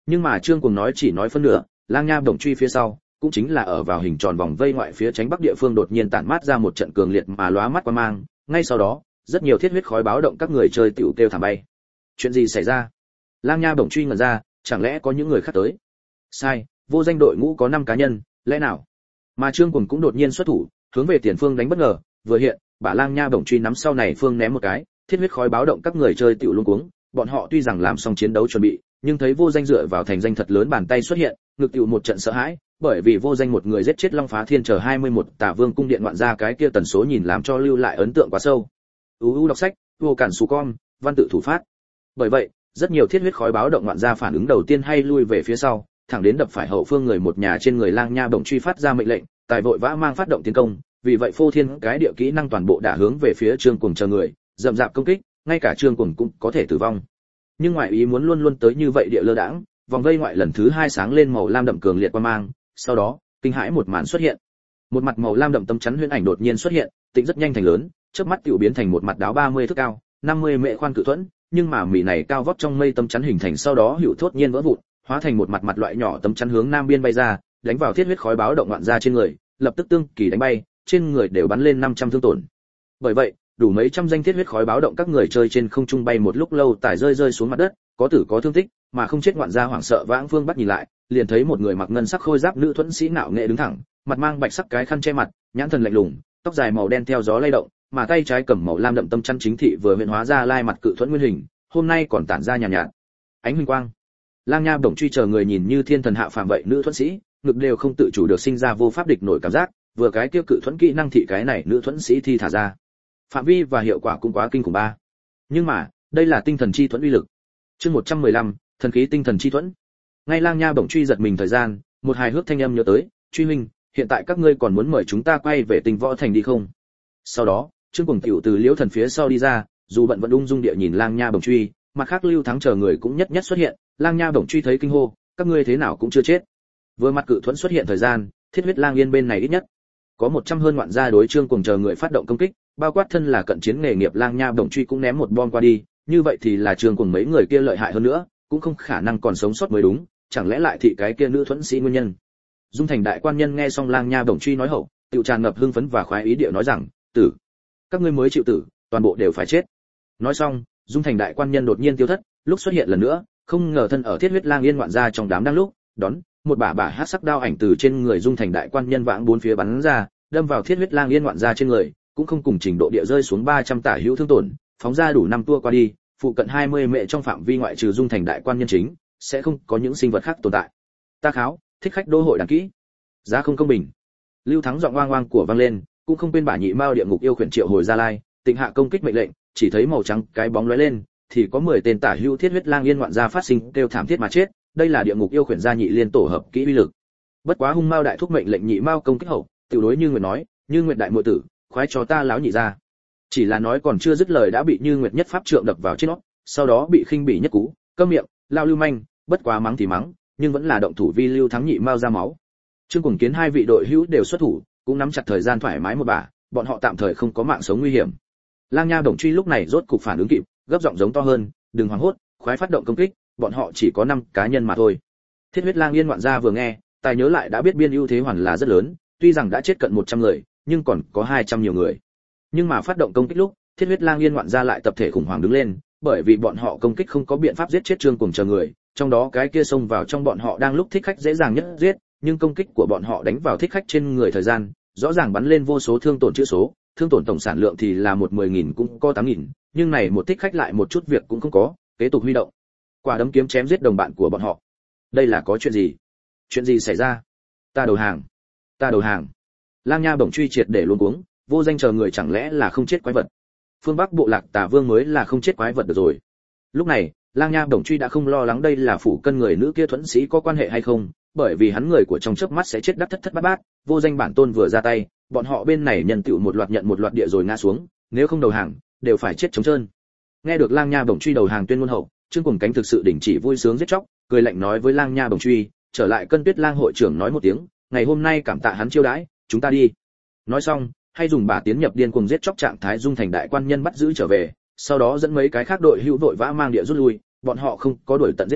Nhưng mà Trương Cuồng nói chỉ nói phân nửa, Lang Nha Bổng Truy phía sau, cũng chính là ở vào hình tròn vòng vây ngoại phía tránh bắc địa phương đột nhiên tản mát ra một trận cường liệt mà lóa mắt qua mang, ngay sau đó, rất nhiều thiết huyết khói báo động các người chơi tiểu kêu thảm bay. Chuyện gì xảy ra? Lang Nha Bổng Truy ngẩn ra, chẳng lẽ có những người khác tới? Sai, vô danh đội ngũ có năm cá nhân, lẽ nào? Mà Trương Cuồng cũng đột nhiên xuất thủ, hướng về tiền phương đánh bất ngờ, vừa hiện, bả Lang Nha Bổng Truy nắm sau này phương ném một cái, thiết huyết khói báo động các người chơi tiểu luống cuống, bọn họ tuy rằng làm xong chiến đấu chuẩn bị, nhưng thấy vô danh dựa vào thành danh thật lớn bàn tay xuất hiện, ngực tiểu một trận sợ hãi, bởi vì vô danh một người giết chết Long Phá Thiên chờ hai mươi mốt Tả Vương cung điện ngoạn gia cái kia tần số nhìn làm cho lưu lại ấn tượng quá sâu. u u đọc sách, vô cản sù con, văn tự thủ phát. Bởi vậy, rất nhiều thiết huyết khói báo động ngoạn gia phản ứng đầu tiên hay lui về phía sau, thẳng đến đập phải hậu phương người một nhà trên người Lang Nha Bổng Truy phát ra mệnh lệnh, tài vội vã mang phát động tiến công, vì vậy phô thiên cái địa kỹ năng toàn bộ đã hướng về phía Trương Cuồng chờ người, dậm dạp công kích, ngay cả Trương Cuồng cũng có thể tử vong. Nhưng ngoại ý muốn luôn luôn tới như vậy địa lơ đãng, vòng vây ngoại lần thứ hai sáng lên màu lam đậm cường liệt qua mang, sau đó, kinh hãi một màn xuất hiện. Một mặt màu lam đậm tấm chắn huyễn ảnh đột nhiên xuất hiện, tĩnh rất nhanh thành lớn, chớp mắt tiểu biến thành một mặt đáo ba mươi thước cao, năm mươi mệ khoan cự thuẫn, nhưng mà mỉ này cao vót trong mây tấm chắn hình thành sau đó hữu thốt nhiên vỡ vụn, hóa thành một mặt mặt loại nhỏ tấm chắn hướng nam biên bay ra, đánh vào thiết huyết khói báo động ngoạn ra trên người, lập tức tương kỳ đánh bay, trên người đều bắn lên năm trăm thương tổn. Bởi vậy, đủ mấy trăm danh thiết huyết khói báo động các người chơi trên không trung bay một lúc lâu tải rơi rơi xuống mặt đất, có tử có thương tích, mà không chết ngoạn gia hoảng sợ vãng phương bắt nhìn lại, liền thấy một người mặc ngân sắc khôi giáp nữ thuẫn sĩ nạo nghệ đứng thẳng, mặt mang bạch sắc cái khăn che mặt, nhãn thần lạnh lùng, tóc dài màu đen theo gió lay động, mà tay trái cầm màu lam đậm tâm chăn chính thị vừa hiện hóa ra lai mặt cự thuẫn nguyên hình, hôm nay còn tản ra nhàn nhạt, nhạt ánh huỳnh quang. Lang Nha Bổng Truy chờ người nhìn như thiên thần hạ phàm vậy nữ thuẫn sĩ, ngực đều không tự chủ được sinh ra vô pháp địch nổi cảm giác, vừa cái kia cự thuẫn kỹ năng thị cái này nữ thuẫn sĩ thi thả ra, phạm vi và hiệu quả cũng quá kinh khủng ba. Nhưng mà, đây là tinh thần chi thuẫn uy lực. Chương một trăm mười lăm, thần khí tinh thần chi thuẫn. Ngay Lang Nha Bổng Truy giật mình thời gian, một hài hước thanh âm nhớ tới, "Truy huynh, hiện tại các ngươi còn muốn mời chúng ta quay về Tinh Võ Thành đi không?" Sau đó, Trương Cuồng tiểu từ Liễu Thần phía sau đi ra, dù bận vẫn ung dung địa nhìn Lang Nha Bổng Truy, mặt khác Lưu Thắng chờ người cũng nhất nhất xuất hiện, Lang Nha Bổng Truy thấy kinh hô, "Các ngươi thế nào cũng chưa chết?" Vừa mặt cự thuẫn xuất hiện thời gian, thiết huyết lang yên bên này ít nhất có một trăm hơn ngoạn gia đối Trương Cuồng chờ người phát động công kích, bao quát thân là cận chiến nghề nghiệp Lang Nha Bổng Truy cũng ném một bom qua đi, như vậy thì là Trương Cuồng mấy người kia lợi hại hơn nữa, cũng không khả năng còn sống sót mới đúng, chẳng lẽ lại thị cái kia nữ thuẫn sĩ nguyên nhân. Dung Thành đại quan nhân nghe xong Lang Nha Bổng Truy nói hậu, tiểu tràn ngập hưng phấn và khoái ý địa nói rằng, "Tử, các ngươi mới chịu tử, toàn bộ đều phải chết." Nói xong, Dung Thành đại quan nhân đột nhiên tiêu thất, lúc xuất hiện lần nữa, không ngờ thân ở thiết huyết lang yên ngoạn gia trong đám đang lúc, đón, một bả bả hắc sắc đao ảnh từ trên người Dung Thành đại quan nhân vãng bốn phía bắn ra, đâm vào thiết huyết lang yên ngoạn gia trên người, cũng không cùng trình độ địa rơi xuống ba trăm tả hữu thương tổn, phóng ra đủ năm tua qua đi, phụ cận hai mươi mệ trong phạm vi ngoại trừ Dung Thành đại quan nhân chính, sẽ không có những sinh vật khác tồn tại. Ta kháo, thích khách đô hội đàn kỹ. Giá không công bình. Lưu Thắng giọng oang oang của vang lên, cũng không quên bả nhị mao địa ngục yêu khuyển triệu hồi ra lai, tịnh hạ công kích mệnh lệnh, chỉ thấy màu trắng cái bóng lóe lên, thì có mười tên tả hữu thiết huyết lang yên ngoạn gia phát sinh kêu thảm thiết mà chết, đây là địa ngục yêu khuyển gia nhị liên tổ hợp kỹ uy lực. Bất quá hung mao đại thúc mệnh lệnh nhị mao công kích hậu, tiểu đối Như Nguyệt nói, "Như Nguyệt đại muội tử, khoái cho ta láo nhị ra." Chỉ là nói còn chưa dứt lời đã bị Như Nguyệt nhất pháp trượng đập vào trên nót, sau đó bị khinh bỉ nhất cú, câm miệng, lao lưu manh, bất quá mắng thì mắng, nhưng vẫn là động thủ vi Lưu Thắng nhị mao ra máu. Trương Cuồng Kiến hai vị đội hữu đều xuất thủ, cũng nắm chặt thời gian thoải mái một bà, bọn họ tạm thời không có mạng sống nguy hiểm. Lang Nha Bổng Truy lúc này rốt cục phản ứng kịp, gấp giọng giống to hơn, "Đừng hoảng hốt, khoái phát động công kích, bọn họ chỉ có năm cá nhân mà thôi." Thiết huyết lang yên ngoạn gia vừa nghe, tài nhớ lại đã biết biên ưu thế hoàn là rất lớn, tuy rằng đã chết cận một trăm người, nhưng còn có hai trăm nhiều người. Nhưng mà phát động công kích lúc, thiết huyết lang yên ngoạn gia lại tập thể khủng hoảng đứng lên, bởi vì bọn họ công kích không có biện pháp giết chết Trương Cuồng chờ người, trong đó cái kia xông vào trong bọn họ đang lúc thích khách dễ dàng nhất giết, nhưng công kích của bọn họ đánh vào thích khách trên người thời gian, rõ ràng bắn lên vô số thương tổn chữ số, thương tổn tổng sản lượng thì là một mười nghìn cũng có tám nghìn, nhưng này một thích khách lại một chút việc cũng không có, kế tục huy động quả đấm kiếm chém giết đồng bạn của bọn họ. Đây là có chuyện gì? Chuyện gì xảy ra? Ta đầu hàng, ta đầu hàng. Lang Nha Bổng Truy triệt để luống cuống, vô danh chờ người chẳng lẽ là không chết quái vật? Phương Bắc bộ lạc Tả Vương mới là không chết quái vật được rồi. Lúc này, Lang Nha Bổng Truy đã không lo lắng đây là phủ cân người nữ kia thuẫn sĩ có quan hệ hay không, bởi vì hắn người của trong chớp mắt sẽ chết đắc thất thất bát bát, vô danh bản tôn vừa ra tay, bọn họ bên này nhân tựu một loạt nhận một loạt địa rồi ngã xuống, nếu không đầu hàng, đều phải chết trống trơn. Nghe được Lang Nha Bổng Truy đầu hàng tuyên ngôn hậu, Trương Cuồng Cánh thực sự đình chỉ vui sướng giết chóc, cười lạnh nói với Lang Nha Bổng Truy, trở lại Cân Tuyết Lang hội trưởng nói một tiếng, ngày hôm nay cảm tạ hắn chiêu đãi, chúng ta đi. Nói xong, hay dùng bả tiến nhập điên cuồng giết chóc trạng thái Dung Thành đại quan nhân bắt giữ trở về, sau đó dẫn mấy cái khác đội hữu vội vã mang địa rút lui, bọn họ không có đuổi tận giết tuyệt,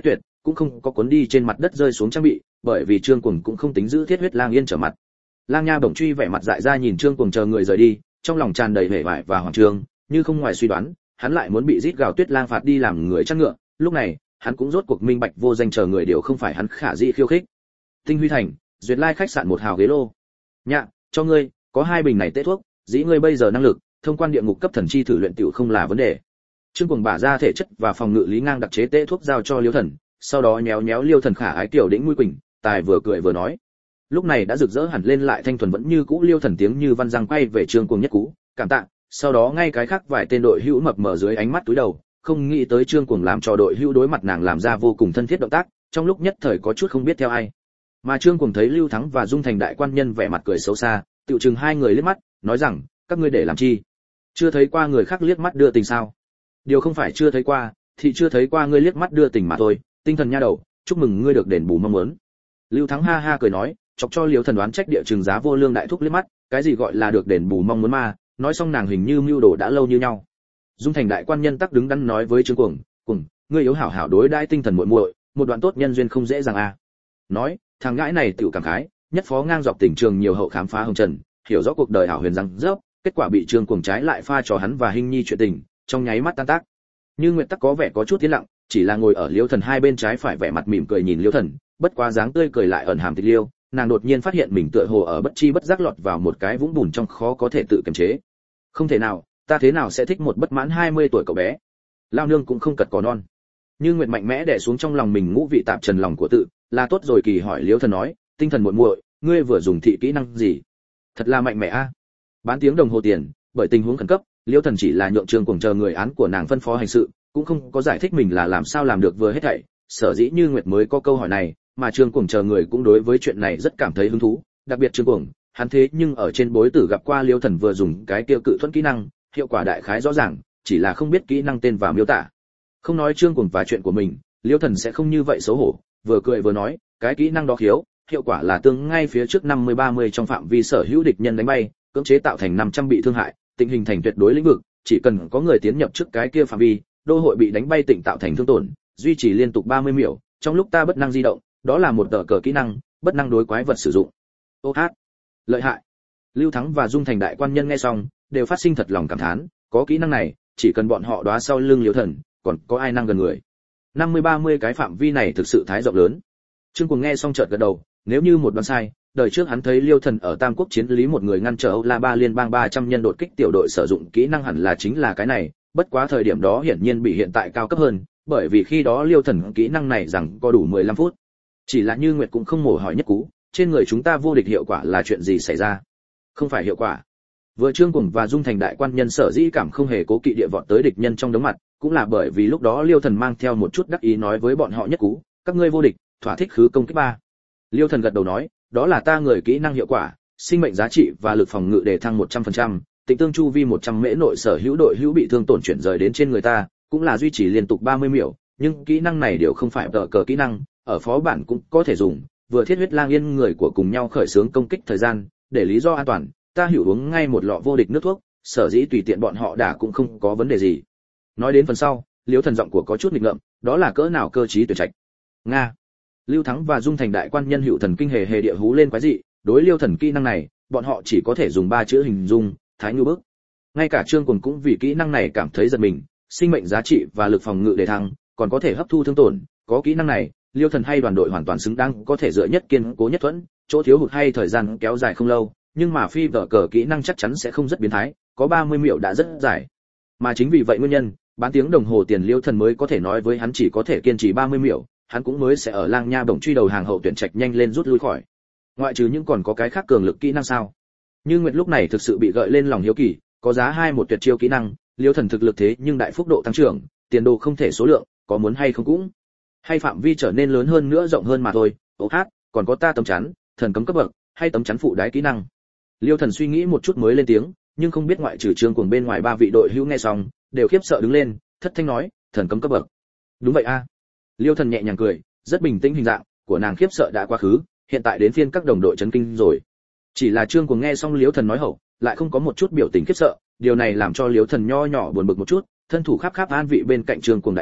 cũng không có cuốn đi trên mặt đất rơi xuống trang bị, bởi vì Trương Cuồng cũng không tính giữ Thiết Huyết Lang Yên trở mặt. Lang Nha Bổng Truy vẻ mặt dại ra nhìn Trương Cuồng chờ người rời đi, trong lòng tràn đầy vẻ vải và hoảng trương, như không ngoài suy đoán, hắn lại muốn bị rít gào Tuyết Lang phạt đi làm người chăn ngựa, lúc này, hắn cũng rốt cuộc minh bạch vô danh chờ người đều không phải hắn khả dĩ khiêu khích. Tinh Huy Thành, Duyệt Lai khách sạn một hào ghế lô. Nhạ, cho ngươi, có hai bình này tê thuốc, dĩ ngươi bây giờ năng lực, thông quan địa ngục cấp thần chi thử luyện tiểu không là vấn đề. Trương Cuồng bả ra thể chất và phòng ngự lý ngang đặc chế tê thuốc giao cho Liêu Thần, sau đó nhéo nhéo Liêu Thần khả ái tiểu đĩnh mũi quỳnh, tài vừa cười vừa nói. Lúc này đã rực rỡ hẳn lên lại thanh thuần vẫn như cũ Liêu Thần tiếng như văn răng quay về Trương Cuồng nhất cú, cảm tạ. Sau đó ngay cái khác vài tên đội hữu mập mờ dưới ánh mắt túi đầu, không nghĩ tới Trương Cuồng làm cho đội hữu đối mặt nàng làm ra vô cùng thân thiết động tác, trong lúc nhất thời có chút không biết theo ai. Mà Trương Cuồng thấy Lưu Thắng và Dung Thành đại quan nhân vẻ mặt cười xấu xa, tiểu chừng hai người liếc mắt, nói rằng, các ngươi để làm chi? Chưa thấy qua người khác liếc mắt đưa tình sao? Điều không phải chưa thấy qua, thì chưa thấy qua ngươi liếc mắt đưa tình mà thôi, tinh thần nha đầu, chúc mừng ngươi được đền bù mong muốn. Lưu Thắng ha ha cười nói, chọc cho Liêu Thần đoán trách địa trường giá vô lương đại thúc liếc mắt, cái gì gọi là được đền bù mong muốn ma, nói xong nàng hình như mưu đồ đã lâu như nhau. Dung Thành đại quan nhân tắc đứng đắn nói với Trương Cuồng, "Cuồng, ngươi yếu hảo hảo đối đãi tinh thần muội muội, một đoạn tốt nhân duyên không dễ dàng a." À. Nói, thằng ngãi này tiểu cảm khái, nhất phó ngang dọc tỉnh trường nhiều hậu khám phá hồng trần, hiểu rõ cuộc đời hảo huyền răng rớp, kết quả bị Trương Cuồng trái lại pha cho hắn và Hinh Nhi chuyện tình, trong nháy mắt tan tác. Như Nguyệt tắc có vẻ có chút tiến lặng, chỉ là ngồi ở Liêu Thần hai bên trái phải vẻ mặt mỉm cười nhìn Liêu Thần, bất quá dáng tươi cười lại ẩn hàm tịch liêu, nàng đột nhiên phát hiện mình tựa hồ ở bất chi bất giác lọt vào một cái vũng bùn trong khó có thể tự kiềm chế. Không thể nào, ta thế nào sẽ thích một bất mãn hai mươi tuổi cậu bé? Lao nương cũng không cật cỏ non. Như Nguyệt mạnh mẽ đè xuống trong lòng mình ngũ vị tạp trần lòng của tự, là tốt rồi kỳ hỏi Liêu Thần nói, tinh thần muội muội, ngươi vừa dùng thị kỹ năng gì? Thật là mạnh mẽ a. À. Bán tiếng đồng hồ tiền, bởi tình huống khẩn cấp, Liêu Thần chỉ là nhượng Trương Cuồng chờ người án của nàng phân phó hành sự, cũng không có giải thích mình là làm sao làm được vừa hết thảy, sở dĩ Như Nguyệt mới có câu hỏi này, mà Trương Cuồng chờ người cũng đối với chuyện này rất cảm thấy hứng thú, đặc biệt Trương Cuồng, hắn thế nhưng ở trên bối tử gặp qua Liêu Thần vừa dùng cái kia cự thuẫn kỹ năng, hiệu quả đại khái rõ ràng, chỉ là không biết kỹ năng tên và miêu tả. Không nói Trương Cuồng và chuyện của mình, Liêu Thần sẽ không như vậy xấu hổ, vừa cười vừa nói, cái kỹ năng đó khiếu, hiệu quả là tương ngay phía trước năm mươi ba mươi trong phạm vi sở hữu địch nhân đánh bay, cưỡng chế tạo thành năm trăm bị thương hại, tình hình thành tuyệt đối lĩnh vực, chỉ cần có người tiến nhập trước cái kia phạm vi, đô hội bị đánh bay tịnh tạo thành thương tổn, duy trì liên tục ba mươi秒, trong lúc ta bất năng di động, đó là một tờ cờ kỹ năng, bất năng đối quái vật sử dụng. Ô hát, lợi hại. Lưu Thắng và Dung Thành đại quan nhân nghe xong, đều phát sinh thật lòng cảm thán, có kỹ năng này, chỉ cần bọn họ đóa sau lưng Liêu Thần, còn có ai năng gần người. năm mươi ba mươi cái phạm vi này thực sự thái rộng lớn. Trương Cuồng nghe xong chợt gật đầu, nếu như một đoán sai, đời trước hắn thấy Liêu Thần ở Tam Quốc chiến lý một người ngăn trở Âu La Ba liên bang ba trăm nhân đột kích tiểu đội sử dụng kỹ năng hẳn là chính là cái này, bất quá thời điểm đó hiển nhiên bị hiện tại cao cấp hơn, bởi vì khi đó Liêu Thần kỹ năng này rằng có đủ mười lăm phút. Chỉ là Như Nguyệt cũng không mổ hỏi nhất cú, trên người chúng ta vô địch hiệu quả là chuyện gì xảy ra? Không phải hiệu quả. Vừa Trương Cuồng và Dung Thành đại quan nhân sở dĩ cảm không hề cố kỵ địa vọt tới địch nhân trong đống mặt, cũng là bởi vì lúc đó Liêu Thần mang theo một chút đắc ý nói với bọn họ nhất cú, các ngươi vô địch, thỏa thích khứ công kích ba. Liêu Thần gật đầu nói, đó là ta người kỹ năng hiệu quả, sinh mệnh giá trị và lực phòng ngự để thăng một trăm phần trăm, tịnh tương chu vi một trăm mễ nội sở hữu đội hữu bị thương tổn chuyển rời đến trên người ta, cũng là duy trì liên tục ba mươi秒, nhưng kỹ năng này đều không phải tờ cờ kỹ năng, ở phó bản cũng có thể dùng, vừa Thiết Huyết Lang Yên người của cùng nhau khởi xướng công kích thời gian, để lý do an toàn, ta hiểu uống ngay một lọ vô địch nước thuốc, sở dĩ tùy tiện bọn họ đả cũng không có vấn đề gì. Nói đến phần sau, Liêu Thần giọng của có chút nghịch ngợm, đó là cỡ nào cơ trí tuyệt trạch. Nga. Lưu Thắng và Dung Thành đại quan nhân hữu thần kinh hề hề địa hú lên quái dị, đối Liêu Thần kỹ năng này, bọn họ chỉ có thể dùng ba chữ hình dung, thái ngưu bức. Ngay cả Trương Cuồng cũng vì kỹ năng này cảm thấy giật mình, sinh mệnh giá trị và lực phòng ngự để thăng, còn có thể hấp thu thương tổn, có kỹ năng này, Liêu Thần hay đoàn đội hoàn toàn xứng đáng có thể dựa nhất kiên cố nhất thuẫn, chỗ thiếu hụt hay thời gian kéo dài không lâu, nhưng mà phi vở cờ kỹ năng chắc chắn sẽ không rất biến thái, có ba mươi秒đã rất dài. Mà chính vì vậy nguyên nhân, bán tiếng đồng hồ tiền Liêu Thần mới có thể nói với hắn chỉ có thể kiên trì ba mươi秒, hắn cũng mới sẽ ở Lang Nha Bổng Truy đầu hàng hậu tuyển trạch nhanh lên rút lui khỏi. Ngoại trừ những còn có cái khác cường lực kỹ năng sao? Như Nguyệt lúc này thực sự bị gợi lên lòng hiếu kỳ, có giá hai một tuyệt chiêu kỹ năng, Liêu Thần thực lực thế nhưng đại phúc độ tăng trưởng, tiền đồ không thể số lượng, có muốn hay không cũng. Hay phạm vi trở nên lớn hơn nữa rộng hơn mà thôi. Ô hát, còn có ta tấm chắn, thần cấm cấp bậc, hay tấm chắn phụ đái kỹ năng. Liêu Thần suy nghĩ một chút mới lên tiếng, nhưng không biết ngoại trừ Trương Cuồng bên ngoài ba vị đội hữu nghe xong, đều khiếp sợ đứng lên, thất thanh nói, thần cấm cấp bậc. Đúng vậy a. À. Liêu Thần nhẹ nhàng cười, rất bình tĩnh hình dạng của nàng khiếp sợ đã quá khứ, hiện tại đến phiên các đồng đội chấn kinh rồi. Chỉ là Trương Cuồng nghe xong Liêu Thần nói hậu, lại không có một chút biểu tình khiếp sợ, điều này làm cho Liêu Thần nho nhỏ buồn bực một chút, thân thủ khắp khắp an vị bên cạnh Trương Cuồng đại thối,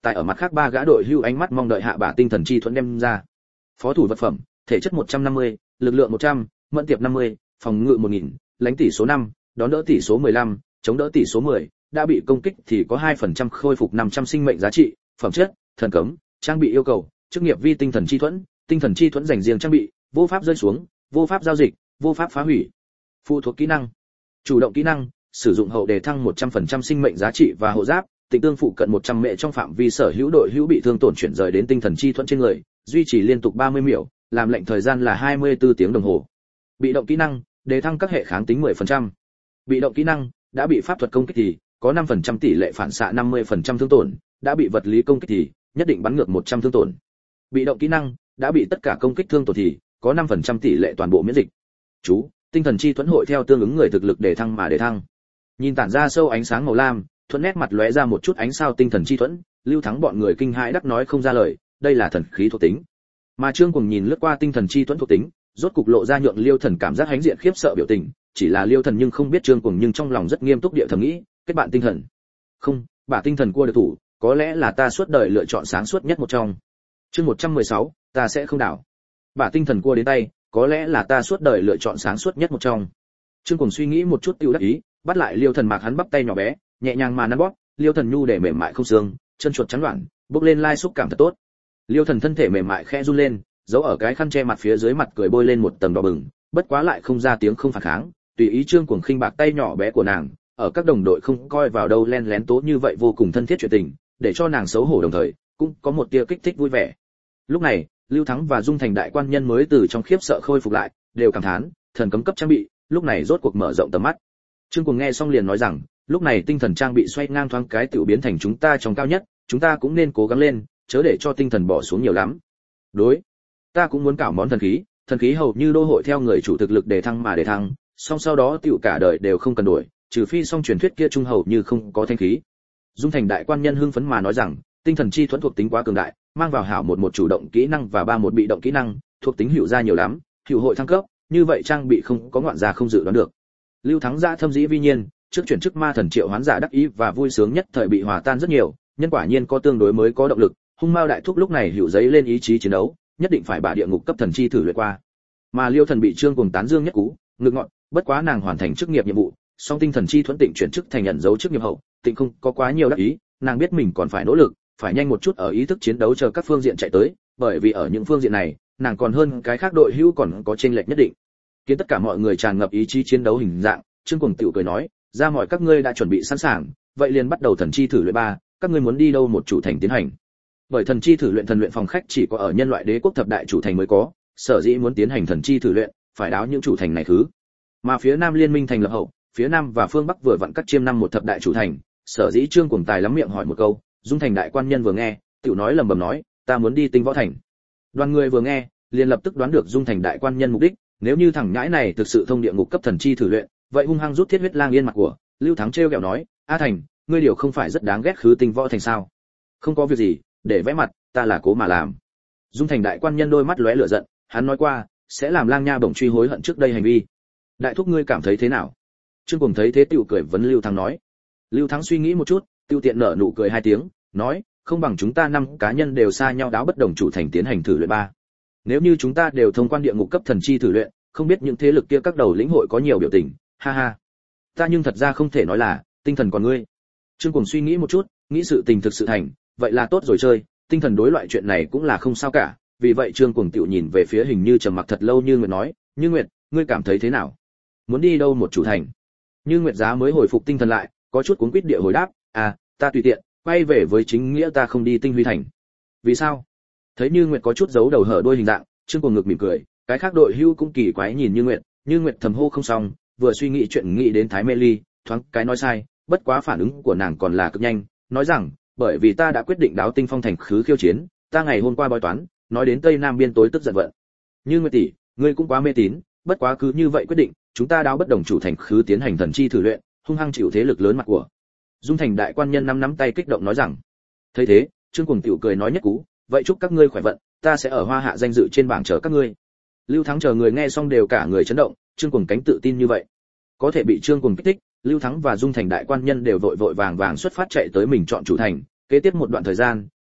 tại ở mặt khác ba gã đội hưu ánh mắt mong đợi hạ bả tinh thần chi thuẫn đem ra. Phó thủ vật phẩm, thể chất một trăm năm mươi, lực lượng một trăm, mẫn tiệp năm mươi, phòng ngự một nghìn, lãnh tỷ số năm, đón đỡ tỷ số mười lăm, chống đỡ tỷ số mười, đã bị công kích thì có hai phần trăm khôi phục năm trăm sinh mệnh giá trị. Phẩm chất, thần cấm, trang bị yêu cầu, chức nghiệp vi tinh thần chi thuẫn, tinh thần chi thuẫn dành riêng trang bị, vô pháp rơi xuống, vô pháp giao dịch, vô pháp phá hủy. Phụ thuộc kỹ năng, chủ động kỹ năng, sử dụng hậu đề thăng một trăm phần trăm sinh mệnh giá trị và hộ giáp, tịnh tương phụ cận một trăm mệ trong phạm vi sở hữu đội hữu bị thương tổn chuyển rời đến tinh thần chi thuẫn trên người, duy trì liên tục ba mươi秒, làm lệnh thời gian là hai mươi tư tiếng đồng hồ. Bị động kỹ năng, đề thăng các hệ kháng tính mười phần trăm. Bị động kỹ năng, đã bị pháp thuật công kích thì có năm phần trăm tỷ lệ phản xạ năm mươi phần trăm thương tổn, đã bị vật lý công kích thì nhất định bắn ngược một trăm thương tổn. Bị động kỹ năng, đã bị tất cả công kích thương tổn thì có năm phần trăm tỷ lệ toàn bộ miễn dịch. Chú, tinh thần chi thuẫn hội theo tương ứng người thực lực đề thăng mà đề thăng. Nhìn tản ra sâu ánh sáng màu lam, thuẫn nét mặt lóe ra một chút ánh sao tinh thần chi thuẫn, Lưu Thắng bọn người kinh hãi đắc nói không ra lời, đây là thần khí thuộc tính. Mà Trương Cuồng nhìn lướt qua tinh thần chi thuẫn thuộc tính, rốt cục lộ ra nhượng Liêu Thần cảm giác hãnh diện khiếp sợ biểu tình, chỉ là Liêu Thần nhưng không biết Trương Cuồng nhưng trong lòng rất nghiêm túc địa thầm nghĩ, kết bạn tinh thần. Không, bả tinh thần cua được thủ, có lẽ là ta suốt đời lựa chọn sáng suốt nhất một trong. Chương một trăm mười sáu, ta sẽ không đảo. Bả tinh thần cua đến tay, có lẽ là ta suốt đời lựa chọn sáng suốt nhất một trong. Trương Cuồng suy nghĩ một chút tiêu đắc ý, bắt lại Liêu Thần mạc hắn bắp tay nhỏ bé, nhẹ nhàng mà nắn bóp, Liêu Thần nhu để mềm mại không xương, chân chuột trắng loạn, bốc lên lai xúc cảm thật tốt. Liêu Thần thân thể mềm mại khẽ run lên, giấu ở cái khăn che mặt phía dưới mặt cười bôi lên một tầng đỏ bừng, bất quá lại không ra tiếng không phản kháng, tùy ý Trương Cuồng khinh bạc tay nhỏ bé của nàng, ở các đồng đội không coi vào đâu len lén tố như vậy vô cùng thân thiết chuyện tình, để cho nàng xấu hổ đồng thời cũng có một tia kích thích vui vẻ. Lúc này, Lưu Thắng và Dung Thành đại quan nhân mới từ trong khiếp sợ khôi phục lại, đều cảm thán, thần cấm cấp trang bị, lúc này rốt cuộc mở rộng tầm mắt. Trương Cuồng nghe xong liền nói rằng, lúc này tinh thần trang bị xoay ngang thoáng cái tiểu biến thành chúng ta trong cao nhất, chúng ta cũng nên cố gắng lên, chớ để cho tinh thần bỏ xuống nhiều lắm. Đối, ta cũng muốn cảo món thần khí, thần khí hầu như đô hội theo người chủ thực lực đề thăng mà đề thăng, song sau đó tiểu cả đời đều không cần đổi, trừ phi song truyền thuyết kia trung hầu như không có thanh khí. Dung Thành đại quan nhân hưng phấn mà nói rằng, tinh thần chi thuẫn thuộc tính quá cường đại, mang vào hảo một một chủ động kỹ năng và ba một bị động kỹ năng, thuộc tính hữu ra nhiều lắm, hữu hội thăng cấp, như vậy trang bị không có ngoạn gia không dự đoán được. Lưu Thắng ra thâm dĩ vi nhiên, trước chuyển chức ma thần triệu hoán giả đắc ý và vui sướng nhất thời bị hòa tan rất nhiều, nhân quả nhiên có tương đối mới có động lực, hung mao đại thúc lúc này hữu giấy lên ý chí chiến đấu, nhất định phải bả địa ngục cấp thần chi thử luyện qua. Mà Liêu Thần bị Trương Cuồng tán dương nhất cú, ngực ngọn, bất quá nàng hoàn thành chức nghiệp nhiệm vụ, song tinh thần chi thuẫn tịnh chuyển chức thành nhận dấu chức nghiệp hậu, tịnh không có quá nhiều đắc ý, nàng biết mình còn phải nỗ lực, phải nhanh một chút ở ý thức chiến đấu chờ các phương diện chạy tới, bởi vì ở những phương diện này, nàng còn hơn cái khác đội hữu còn có chênh lệch nhất định. Kiến tất cả mọi người tràn ngập ý chí chiến đấu hình dạng, Trương Cuồng tiểu cười nói, ra mọi các ngươi đã chuẩn bị sẵn sàng, vậy liền bắt đầu thần chi thử luyện ba, các ngươi muốn đi đâu một chủ thành tiến hành. Bởi thần chi thử luyện thần luyện phòng khách chỉ có ở nhân loại đế quốc thập đại chủ thành mới có, sở dĩ muốn tiến hành thần chi thử luyện, phải đáo những chủ thành này thứ. Mà phía Nam liên minh thành lập hậu, phía Nam và phương Bắc vừa vặn cắt chiêm năm một thập đại chủ thành, sở dĩ Trương Cuồng tài lắm miệng hỏi một câu, Dung Thành đại quan nhân vừa nghe, tiểu nói lầm bầm nói, ta muốn đi Tinh Võ thành. Đoàn người vừa nghe, liền lập tức đoán được Dung Thành đại quan nhân mục đích, nếu như thằng nhãi này thực sự thông địa ngục cấp thần chi thử luyện, vậy hung hăng rút thiết huyết lang yên mặt của. Lưu Thắng trêu ghẹo nói, A Thành, ngươi điều không phải rất đáng ghét khứ Tinh Võ thành sao? Không có việc gì, để vẽ mặt, ta là cố mà làm. Dung Thành đại quan nhân đôi mắt lóe lửa giận, hắn nói qua, sẽ làm lang nha bổng truy hối hận trước đây hành vi. Đại thúc ngươi cảm thấy thế nào? Trương Cuồng thấy thế tiểu cười vấn Lưu Thắng nói. Lưu Thắng suy nghĩ một chút, tiêu tiện nở nụ cười hai tiếng, nói, không bằng chúng ta năm cá nhân đều xa nhau đáo bất đồng chủ thành tiến hành thử luyện ba. Nếu như chúng ta đều thông quan địa ngục cấp thần chi thử luyện, không biết những thế lực kia các đầu lĩnh hội có nhiều biểu tình, ha ha. Ta nhưng thật ra không thể nói là, tinh thần còn ngươi. Trương Cuồng suy nghĩ một chút, nghĩ sự tình thực sự thành, vậy là tốt rồi chơi, tinh thần đối loại chuyện này cũng là không sao cả, vì vậy Trương Cuồng tiểu nhìn về phía hình như trầm mặc thật lâu Như Nguyệt nói, Như Nguyệt, ngươi cảm thấy thế nào? Muốn đi đâu một chủ thành? Như Nguyệt giá mới hồi phục tinh thần lại, có chút cuống quýt địa hồi đáp, à, ta tùy tiện, quay về với chính nghĩa ta không đi Tinh Huy thành. Vì sao? Thấy Như Nguyệt có chút giấu đầu hở đuôi hình dạng, Trương Cuồng ngực mỉm cười, cái khác đội hưu cũng kỳ quái nhìn Như Nguyệt, Như Nguyệt thầm hô không xong, vừa suy nghĩ chuyện nghĩ đến Thái Mê Ly, thoáng cái nói sai, bất quá phản ứng của nàng còn là cực nhanh, nói rằng, bởi vì ta đã quyết định đáo Tinh Phong thành khứ khiêu chiến, ta ngày hôm qua bói toán, nói đến Tây Nam biên tối tức giận vận. Như Nguyệt tỷ, ngươi cũng quá mê tín, bất quá cứ như vậy quyết định, chúng ta đáo bất đồng chủ thành khứ tiến hành thần chi thử luyện, hung hăng chịu thế lực lớn mặt của. Dung Thành đại quan nhân nắm nắm tay kích động nói rằng. Thấy thế, Trương Cuồng tiểu cười nói nhất cú, vậy chúc các ngươi khỏe vận, ta sẽ ở Hoa Hạ danh dự trên bảng chờ các ngươi. Lưu Thắng chờ người nghe xong đều cả người chấn động, Trương Cuồng cánh tự tin như vậy, có thể bị Trương Cuồng kích thích, Lưu Thắng và Dung Thành đại quan nhân đều vội vội vàng vàng xuất phát chạy tới mình chọn chủ thành, kế tiếp một đoạn thời gian,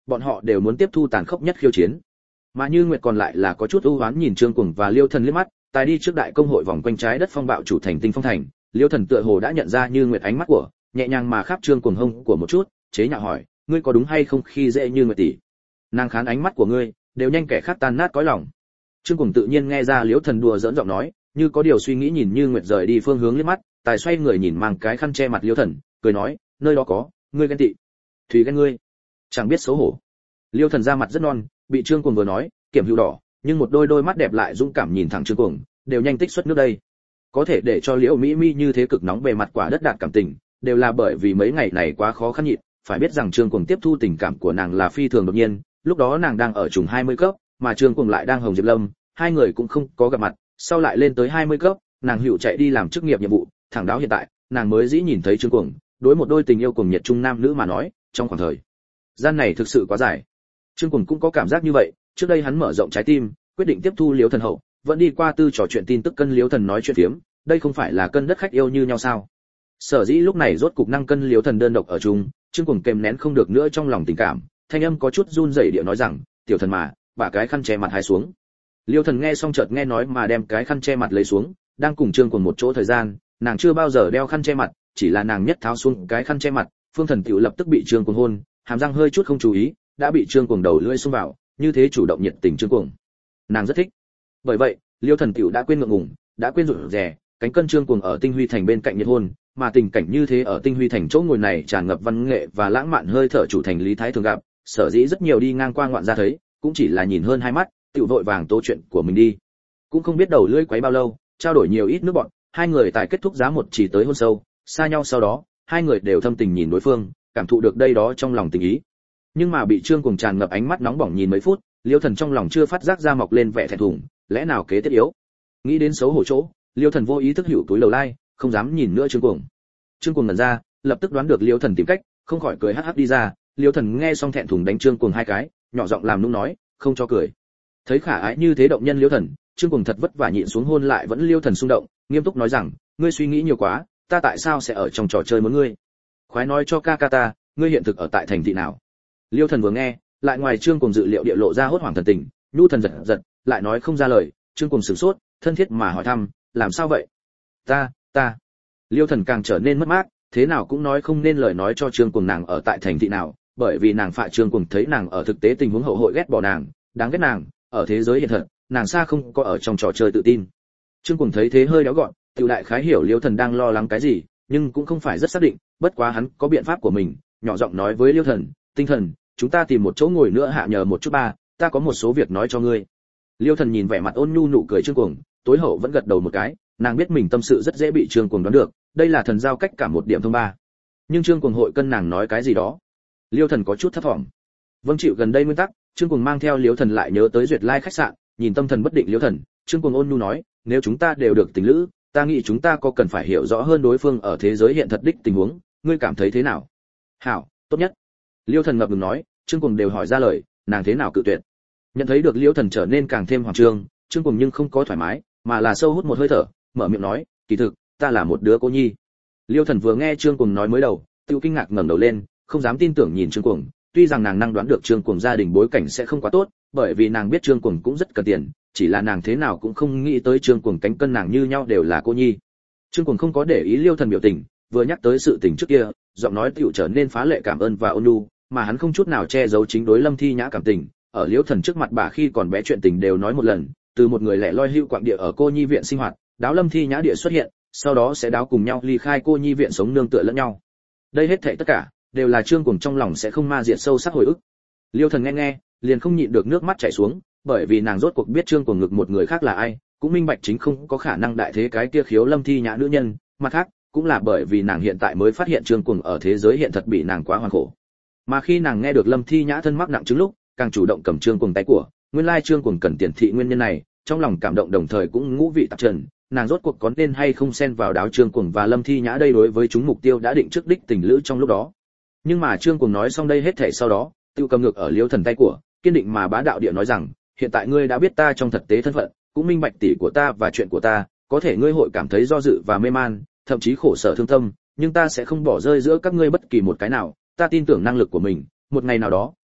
bọn họ đều muốn tiếp thu tàn khốc nhất khiêu chiến. Mà Như Nguyệt còn lại là có chút ưu hoán nhìn Trương Cuồng và Liêu Thần liếc mắt, tài đi trước đại công hội vòng quanh trái đất phong bạo chủ thành Tinh Phong thành, Liêu Thần tựa hồ đã nhận ra Như Nguyệt ánh mắt của, nhẹ nhàng mà khắp Trương Cuồng hông của một chút, chế nhạo hỏi, ngươi có đúng hay không khi dễ Như Nguyệt tỷ? Nàng khán ánh mắt của ngươi, đều nhanh kẻ khác tan nát cõi lòng. Trương Cuồng tự nhiên nghe ra Liêu Thần đùa giỡn giọng nói, như có điều suy nghĩ nhìn Như Nguyệt rời đi phương hướng liếc mắt, tài xoay người nhìn mang cái khăn che mặt Liêu Thần, cười nói, nơi đó có, ngươi ghen tị. Thùy ghen ngươi, chẳng biết xấu hổ. Liêu Thần ra mặt rất non, bị Trương Cuồng vừa nói, kiểm hữu đỏ, nhưng một đôi đôi mắt đẹp lại dũng cảm nhìn thẳng Trương Cuồng, đều nhanh tích xuất nước đây. Có thể để cho Liễu Mỹ Mi như thế cực nóng bề mặt quả đất đạt cảm tình, đều là bởi vì mấy ngày này quá khó khăn nhịn, phải biết rằng Trương Cuồng tiếp thu tình cảm của nàng là phi thường đột nhiên, lúc đó nàng đang ở trùng hai mươi cấp, mà Trương Cuồng lại đang Hồng Diệp Lâm, hai người cũng không có gặp mặt, sau lại lên tới hai mươi cấp, nàng hữu chạy đi làm chức nghiệp nhiệm vụ, thẳng đáo hiện tại, nàng mới dĩ nhìn thấy Trương Cuồng, đối một đôi tình yêu cùng nhiệt trung nam nữ mà nói, trong khoảng thời gian này thực sự quá dài. Trương Cuồng cũng có cảm giác như vậy, trước đây hắn mở rộng trái tim, quyết định tiếp thu Liễu Thần hậu, vẫn đi qua tư trò chuyện tin tức cân Liễu Thần nói chuyện phiếm, đây không phải là cân đất khách yêu như nhau sao? Sở dĩ lúc này rốt cục năng cân Liễu Thần đơn độc ở chung, Trương Cuồng kềm nén không được nữa trong lòng tình cảm, thanh âm có chút run rẩy điệu nói rằng, "Tiểu Thần mà, bà cái khăn che mặt hai xuống." Liễu Thần nghe xong chợt nghe nói mà đem cái khăn che mặt lấy xuống, đang cùng Trương Cuồng một chỗ thời gian, nàng chưa bao giờ đeo khăn che mặt, chỉ là nàng nhất tháo xuống cái khăn che mặt, Phương Thần tiểu lập tức bị Trương Cuồng hôn, hàm răng hơi chút không chú ý, đã bị Trương Cuồng đầu lưỡi xông vào, như thế chủ động nhiệt tình Trương Cuồng. Nàng rất thích. Bởi vậy, Liêu Thần tiểu đã quên ngượng ngùng, đã quên rụt rè, cánh cân Trương Cuồng ở Tinh Huy thành bên cạnh nhiệt hôn, mà tình cảnh như thế ở Tinh Huy thành chỗ ngồi này tràn ngập văn nghệ và lãng mạn hơi thở chủ thành Lý Thái thường gặp, sở dĩ rất nhiều đi ngang qua ngoạn ra thấy, cũng chỉ là nhìn hơn hai mắt, tiểu vội vàng tố chuyện của mình đi. Cũng không biết đầu lưỡi quấy bao lâu, trao đổi nhiều ít nước bọn, hai người tại kết thúc giá một chỉ tới hôn sâu, xa nhau sau đó, hai người đều thâm tình nhìn đối phương, cảm thụ được đây đó trong lòng tình ý. Nhưng mà bị Trương Cuồng tràn ngập ánh mắt nóng bỏng nhìn mấy phút, Liêu Thần trong lòng chưa phát giác ra mọc lên vẻ thẹn thùng, lẽ nào kế tiếp yếu. Nghĩ đến xấu hổ chỗ, Liêu Thần vô ý thức hữu túi lầu lai, không dám nhìn nữa Trương Cuồng. Trương Cuồng ngẩn ra, lập tức đoán được Liêu Thần tìm cách, không khỏi cười hắc hắc đi ra. Liêu Thần nghe xong thẹn thùng đánh Trương Cuồng hai cái, nhỏ giọng làm nũng nói, không cho cười. Thấy khả ái như thế động nhân Liêu Thần, Trương Cuồng thật vất vả nhịn xuống hôn lại vẫn Liêu Thần xung động, nghiêm túc nói rằng, ngươi suy nghĩ nhiều quá, ta tại sao sẽ ở trong trò chơi muốn ngươi? Khoái nói cho ca ca ta, ngươi hiện thực ở tại thành thị nào? Liêu Thần vừa nghe, lại ngoài Trương Cuồng dự liệu địa lộ ra hốt hoảng thần tình, nhu thần giật giật, lại nói không ra lời. Trương Cuồng sửng sốt, thân thiết mà hỏi thăm, làm sao vậy? Ta, ta. Liêu Thần càng trở nên mất mát, thế nào cũng nói không nên lời nói cho Trương Cuồng nàng ở tại thành thị nào, bởi vì nàng phạ Trương Cuồng thấy nàng ở thực tế tình huống hậu hội ghét bỏ nàng, đáng ghét nàng, ở thế giới hiện thật, nàng xa không có ở trong trò chơi tự tin. Trương Cuồng thấy thế hơi đéo gọn, tiểu đại khái hiểu Liêu Thần đang lo lắng cái gì, nhưng cũng không phải rất xác định, bất quá hắn có biện pháp của mình, nhỏ giọng nói với Liêu Thần, Tinh Thần, chúng ta tìm một chỗ ngồi nữa hạ nhờ một chút ba, ta có một số việc nói cho ngươi. Liêu Thần nhìn vẻ mặt ôn nhu nụ cười Trương Cuồng, tối hậu vẫn gật đầu một cái, nàng biết mình tâm sự rất dễ bị Trương Cuồng đoán được, đây là thần giao cách cả một điểm thông ba. Nhưng Trương Cuồng hội cân nàng nói cái gì đó. Liêu Thần có chút thấp thỏm. Vâng chịu gần đây nguyên tắc, Trương Cuồng mang theo Liêu Thần lại nhớ tới Duyệt Lai khách sạn, nhìn tâm thần bất định Liêu Thần, Trương Cuồng ôn nhu nói, nếu chúng ta đều được tình lữ, ta nghĩ chúng ta có cần phải hiểu rõ hơn đối phương ở thế giới hiện thật đích tình huống, ngươi cảm thấy thế nào? Hảo, tốt nhất. Liêu Thần ngập ngừng nói, Trương Cuồng đều hỏi ra lời, nàng thế nào cự tuyệt. Nhận thấy được Liêu Thần trở nên càng thêm hoang trương, Trương Cuồng nhưng không có thoải mái, mà là sâu hút một hơi thở, mở miệng nói, kỳ thực, ta là một đứa cô nhi. Liêu Thần vừa nghe Trương Cuồng nói mới đầu, tiêu kinh ngạc ngẩng đầu lên, không dám tin tưởng nhìn Trương Cuồng, tuy rằng nàng năng đoán được Trương Cuồng gia đình bối cảnh sẽ không quá tốt, bởi vì nàng biết Trương Cuồng cũng rất cần tiền, chỉ là nàng thế nào cũng không nghĩ tới Trương Cuồng cánh cân nàng như nhau đều là cô nhi. Trương Cuồng không có để ý Liêu Thần biểu tình, vừa nhắc tới sự tình trước kia, giọng nói tựu trở nên phá lệ cảm ơn và ôn nhu, mà hắn không chút nào che giấu chính đối Lâm Thi Nhã cảm tình, ở Liêu Thần trước mặt bà khi còn bé chuyện tình đều nói một lần, từ một người lẻ loi hưu quạng địa ở cô nhi viện sinh hoạt, đáo Lâm Thi Nhã địa xuất hiện, sau đó sẽ đáo cùng nhau ly khai cô nhi viện sống nương tựa lẫn nhau. Đây hết thảy tất cả đều là Trương Cuồng trong lòng sẽ không ma diệt sâu sắc hồi ức. Liêu Thần nghe nghe, liền không nhịn được nước mắt chảy xuống, bởi vì nàng rốt cuộc biết Trương Cuồng ngực một người khác là ai, cũng minh bạch chính không có khả năng đại thế cái kia khiếu Lâm Thi Nhã nữ nhân, mặt khác, cũng là bởi vì nàng hiện tại mới phát hiện Trương Cuồng ở thế giới hiện thật bị nàng quá hoàn khổ. Mà khi nàng nghe được Lâm Thi Nhã thân mắc nặng chứng lúc, càng chủ động cầm Trương Cuồng tay của, nguyên lai Trương Cuồng cần tiền thị nguyên nhân này, trong lòng cảm động đồng thời cũng ngũ vị tạp trần, nàng rốt cuộc có nên hay không xen vào đáo Trương Cuồng và Lâm Thi Nhã đây đối với chúng mục tiêu đã định trước đích tình lữ trong lúc đó. Nhưng mà Trương Cuồng nói xong đây hết thảy sau đó, tiêu cầm ngược ở Liêu Thần tay của, kiên định mà bá đạo địa nói rằng, hiện tại ngươi đã biết ta trong thực tế thân phận, cũng minh bạch tỷ của ta và chuyện của ta, có thể ngươi hội cảm thấy do dự và mê man, thậm chí khổ sở thương tâm, nhưng ta sẽ không bỏ rơi giữa các ngươi bất kỳ một cái nào, ta tin tưởng năng lực của mình, một ngày nào đó,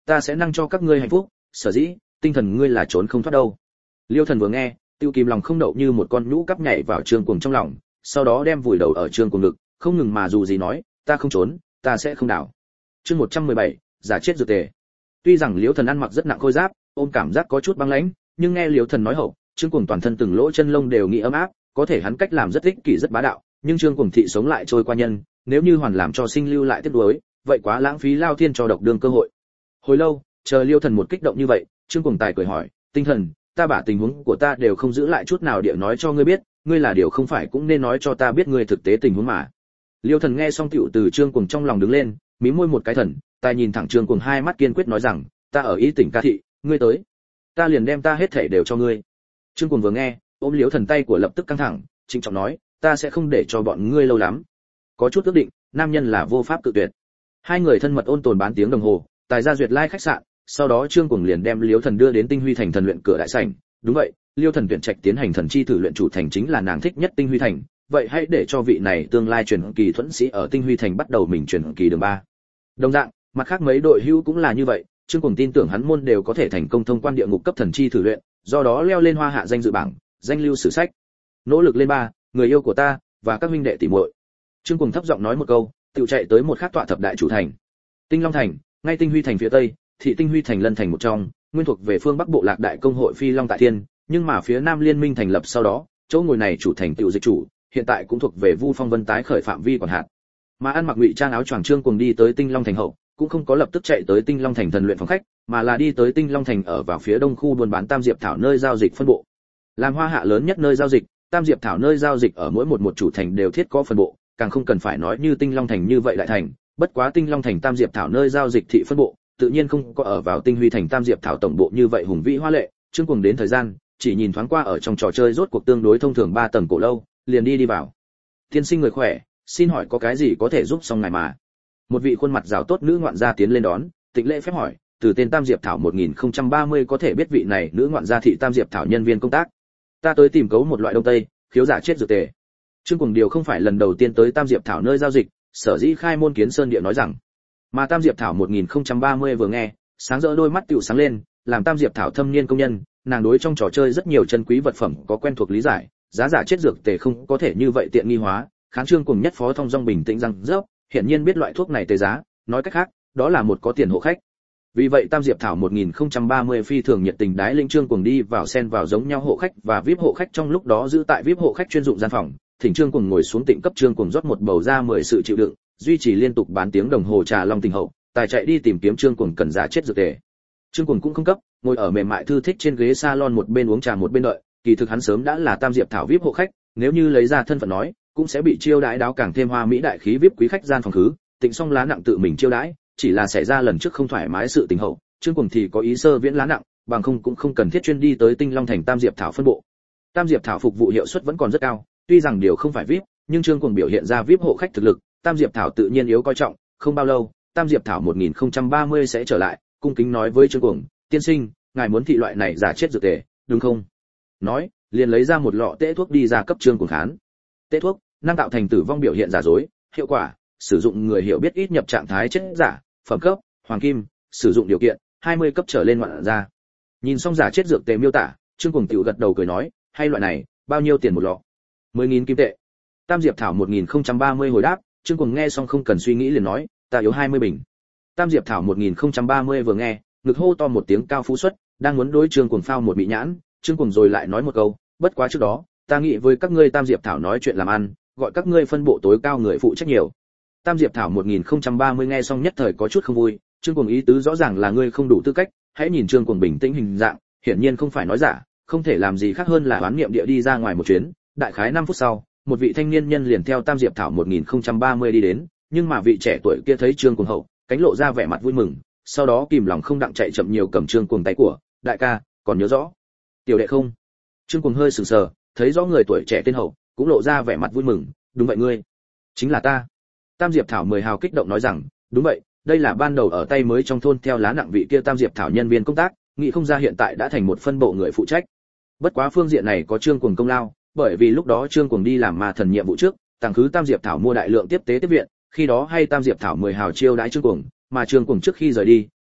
ta sẽ năng cho các ngươi hạnh phúc, sở dĩ tinh thần ngươi là trốn không thoát đâu. Liêu Thần vừa nghe, tiêu kìm lòng không đậu như một con nhũ cắp nhảy vào Trương Cuồng trong lòng, sau đó đem vùi đầu ở Trương Cuồng ngực, không ngừng mà dù gì nói, ta không trốn, ta sẽ không đảo. Chương một trăm mười bảy, giả chết dược tề. Tuy rằng Liêu Thần ăn mặc rất nặng khôi giáp, ôm cảm giác có chút băng lãnh, nhưng nghe Liêu Thần nói hậu, Trương Cuồng toàn thân từng lỗ chân lông đều nghĩ ấm áp, có thể hắn cách làm rất ích kỷ rất bá đạo, nhưng Trương Cuồng thị sống lại trôi qua nhân, nếu như hoàn làm cho sinh lưu lại tiếp đuối, vậy quá lãng phí lao thiên cho độc đương cơ hội. Hồi lâu, chờ Liêu Thần một kích động như vậy, Trương Cuồng tài cười hỏi, tinh thần, ta bả tình huống của ta đều không giữ lại chút nào địa nói cho ngươi biết, ngươi là điều không phải cũng nên nói cho ta biết ngươi thực tế tình huống mà. Liêu Thần nghe xong tựu từ Trương Cuồng trong lòng đứng lên, mím môi một cái thần, tài nhìn thẳng Trương Cuồng hai mắt kiên quyết nói rằng, ta ở ý tỉnh ca thị, ngươi tới, ta liền đem ta hết thảy đều cho ngươi. Trương Cuồng vừa nghe, ôm Liêu Thần tay của lập tức căng thẳng, trịnh trọng nói, ta sẽ không để cho bọn ngươi lâu lắm. Có chút ước định, nam nhân là vô pháp cự tuyệt. Hai người thân mật ôn tồn bán tiếng đồng hồ, tài ra duyệt lai khách sạn, sau đó Trương Cuồng liền đem Liêu Thần đưa đến Tinh Huy Thành thần luyện cửa đại sảnh. Đúng vậy, Liêu Thần tuyển trạch tiến hành thần chi thử luyện chủ thành chính là nàng thích nhất Tinh Huy Thành, vậy hãy để cho vị này tương lai truyền kỳ thuẫn sĩ ở Tinh Huy Thành bắt đầu mình truyền kỳ đường ba. Đồng dạng, mặt khác mấy đội hữu cũng là như vậy, Trương Cuồng tin tưởng hắn môn đều có thể thành công thông quan địa ngục cấp thần chi thử luyện, do đó leo lên hoa hạ danh dự bảng, danh lưu sử sách. Nỗ lực lên ba, người yêu của ta và các huynh đệ tỷ muội. Trương Cuồng thấp giọng nói một câu, tự chạy tới một khắc tọa thập đại chủ thành. Tinh Long Thành, ngay Tinh Huy Thành phía tây, thị Tinh Huy Thành lân thành một trong, nguyên thuộc về phương Bắc bộ lạc đại công hội Phi Long tại Thiên, nhưng mà phía Nam liên minh thành lập sau đó, chỗ ngồi này chủ thành tiểu dịch chủ, hiện tại cũng thuộc về Vu Phong Vân tái khởi phạm vi quản hạt. Mà ăn mặc ngụy trang áo choàng Trương Cuồng đi tới Tinh Long Thành hậu, cũng không có lập tức chạy tới Tinh Long Thành thần luyện phòng khách, mà là đi tới Tinh Long Thành ở vào phía đông khu buôn bán Tam Diệp Thảo nơi giao dịch phân bộ. Làm hoa hạ lớn nhất nơi giao dịch, Tam Diệp Thảo nơi giao dịch ở mỗi một một chủ thành đều thiết có phân bộ, càng không cần phải nói như Tinh Long Thành như vậy đại thành, bất quá Tinh Long Thành Tam Diệp Thảo nơi giao dịch thị phân bộ, tự nhiên không có ở vào Tinh Huy Thành Tam Diệp Thảo tổng bộ như vậy hùng vĩ hoa lệ. Trương Cuồng đến thời gian, chỉ nhìn thoáng qua ở trong trò chơi rốt cuộc tương đối thông thường ba tầng cổ lâu, liền đi đi vào. Tiên sinh người khỏe, xin hỏi có cái gì có thể giúp xong ngài mà? Một vị khuôn mặt rào tốt nữ ngoạn gia tiến lên đón, tịnh lễ phép hỏi, từ tên Tam Diệp Thảo một nghìn không trăm ba mươi có thể biết vị này nữ ngoạn gia thị Tam Diệp Thảo nhân viên công tác. Ta tới tìm cấu một loại đông tây, khiếu giả chết dược tề. Trương Cuồng điều không phải lần đầu tiên tới Tam Diệp Thảo nơi giao dịch, sở dĩ khai môn kiến sơn địa nói rằng. Mà Tam Diệp Thảo một nghìn không trăm ba mươi vừa nghe, sáng rỡ đôi mắt tựu sáng lên, làm Tam Diệp Thảo thâm niên công nhân, nàng đối trong trò chơi rất nhiều chân quý vật phẩm có quen thuộc lý giải, giá giả chết dược tề không có thể như vậy tiện nghi hóa, khán Trương Cuồng nhất phó thông dong bình tĩnh rằng, dốc, hiển nhiên biết loại thuốc này tề giá, nói cách khác, đó là một có tiền hộ khách. Vì vậy Tam Diệp Thảo một nghìn không trăm ba mươi phi thường nhiệt tình đái linh Trương Cuồng đi vào xen vào giống nhau hộ khách và vi ai pi hộ khách trong lúc đó giữ tại vi ai pi hộ khách chuyên dụng gian phòng, thỉnh Trương Cuồng ngồi xuống tịnh cấp Trương Cuồng rót một bầu ra mười sự chịu đựng, duy trì liên tục bán tiếng đồng hồ trà long tình hậu, tài chạy đi tìm kiếm Trương Cuồng cần giá chết dược tề. Trương Cuồng cũng không cấp, ngồi ở mềm mại thư thích trên ghế salon một bên uống trà một bên đợi, kỳ thực hắn sớm đã là Tam Diệp Thảo vi ai pi hộ khách, nếu như lấy ra thân phận nói, cũng sẽ bị chiêu đãi đáo càng thêm hoa mỹ đại khí vi ai pi quý khách gian phòng khứ, tịnh xong lá nặng tự mình chiêu đãi, chỉ là xảy ra lần trước không thoải mái sự tình hậu, Trương Cuồng thì có ý sơ viễn lá nặng, bằng không cũng không cần thiết chuyên đi tới Tinh Long Thành Tam Diệp Thảo phân bộ. Tam Diệp Thảo phục vụ hiệu suất vẫn còn rất cao, tuy rằng điều không phải vi ai pi, nhưng Trương Cuồng biểu hiện ra vi ai pi hộ khách thực lực, Tam Diệp Thảo tự nhiên yếu coi trọng, không bao lâu, Tam Diệp Thảo một nghìn không trăm ba mươi sẽ trở lại, cung kính nói với Trương Cuồng, tiên sinh, ngài muốn thị loại này giả chết dược tề, đúng không? Nói, liền lấy ra một lọ tễ thuốc đi ra cấp Trương Cuồng khán. Tễ thuốc, năng tạo thành tử vong biểu hiện giả dối, hiệu quả, sử dụng người hiểu biết ít nhập trạng thái chết giả, phẩm cấp, hoàng kim, sử dụng điều kiện, hai mươi cấp trở lên ngoạn ra. Nhìn xong giả chết dược tề miêu tả, Trương Cuồng tiểu gật đầu cười nói, hay loại này, bao nhiêu tiền một lọ? mười nghìn kim tệ. Tam Diệp Thảo một nghìn không trăm ba mươi hồi đáp, Trương Cuồng nghe xong không cần suy nghĩ liền nói, ta yếu hai mươi bình. Tam Diệp Thảo một nghìn không trăm ba mươi vừa nghe, ngực hô to một tiếng cao phú xuất, đang muốn đối Trương Cuồng phao một bị nhãn, Trương Cuồng rồi lại nói một câu, bất quá trước đó, ta nghĩ với các ngươi Tam Diệp Thảo nói chuyện làm ăn, gọi các ngươi phân bộ tối cao người phụ trách nhiều. Tam Diệp Thảo một nghìn không trăm ba mươi nghe xong nhất thời có chút không vui, Trương Cuồng ý tứ rõ ràng là ngươi không đủ tư cách, hãy nhìn Trương Cuồng bình tĩnh hình dạng, hiển nhiên không phải nói giả, không thể làm gì khác hơn là đoán niệm địa đi ra ngoài một chuyến, đại khái năm phút sau, một vị thanh niên nhân liền theo Tam Diệp Thảo một nghìn không trăm ba mươi đi đến, nhưng mà vị trẻ tuổi kia thấy Trương Cuồng hậu, cánh lộ ra vẻ mặt vui mừng, sau đó kìm lòng không đặng chạy chậm nhiều cầm Trương Cuồng tay của, đại ca, còn nhớ rõ tiểu đệ không? Trương Cuồng hơi sừng sờ, thấy rõ người tuổi trẻ tên hậu, cũng lộ ra vẻ mặt vui mừng, đúng vậy ngươi, chính là ta. Tam Diệp Thảo mười hào kích động nói rằng, đúng vậy, đây là ban đầu ở tay mới trong thôn theo lá nặng vị kia Tam Diệp Thảo nhân viên công tác, nghĩ không ra hiện tại đã thành một phân bộ người phụ trách. Bất quá phương diện này có Trương Cuồng công lao, bởi vì lúc đó Trương Cuồng đi làm ma thần nhiệm vụ trước, tàng khứ Tam Diệp Thảo mua đại lượng tiếp tế tiếp viện, khi đó hay Tam Diệp Thảo mười hào chiêu đãi Trương Cuồng, mà Trương Cuồng trước khi rời đi,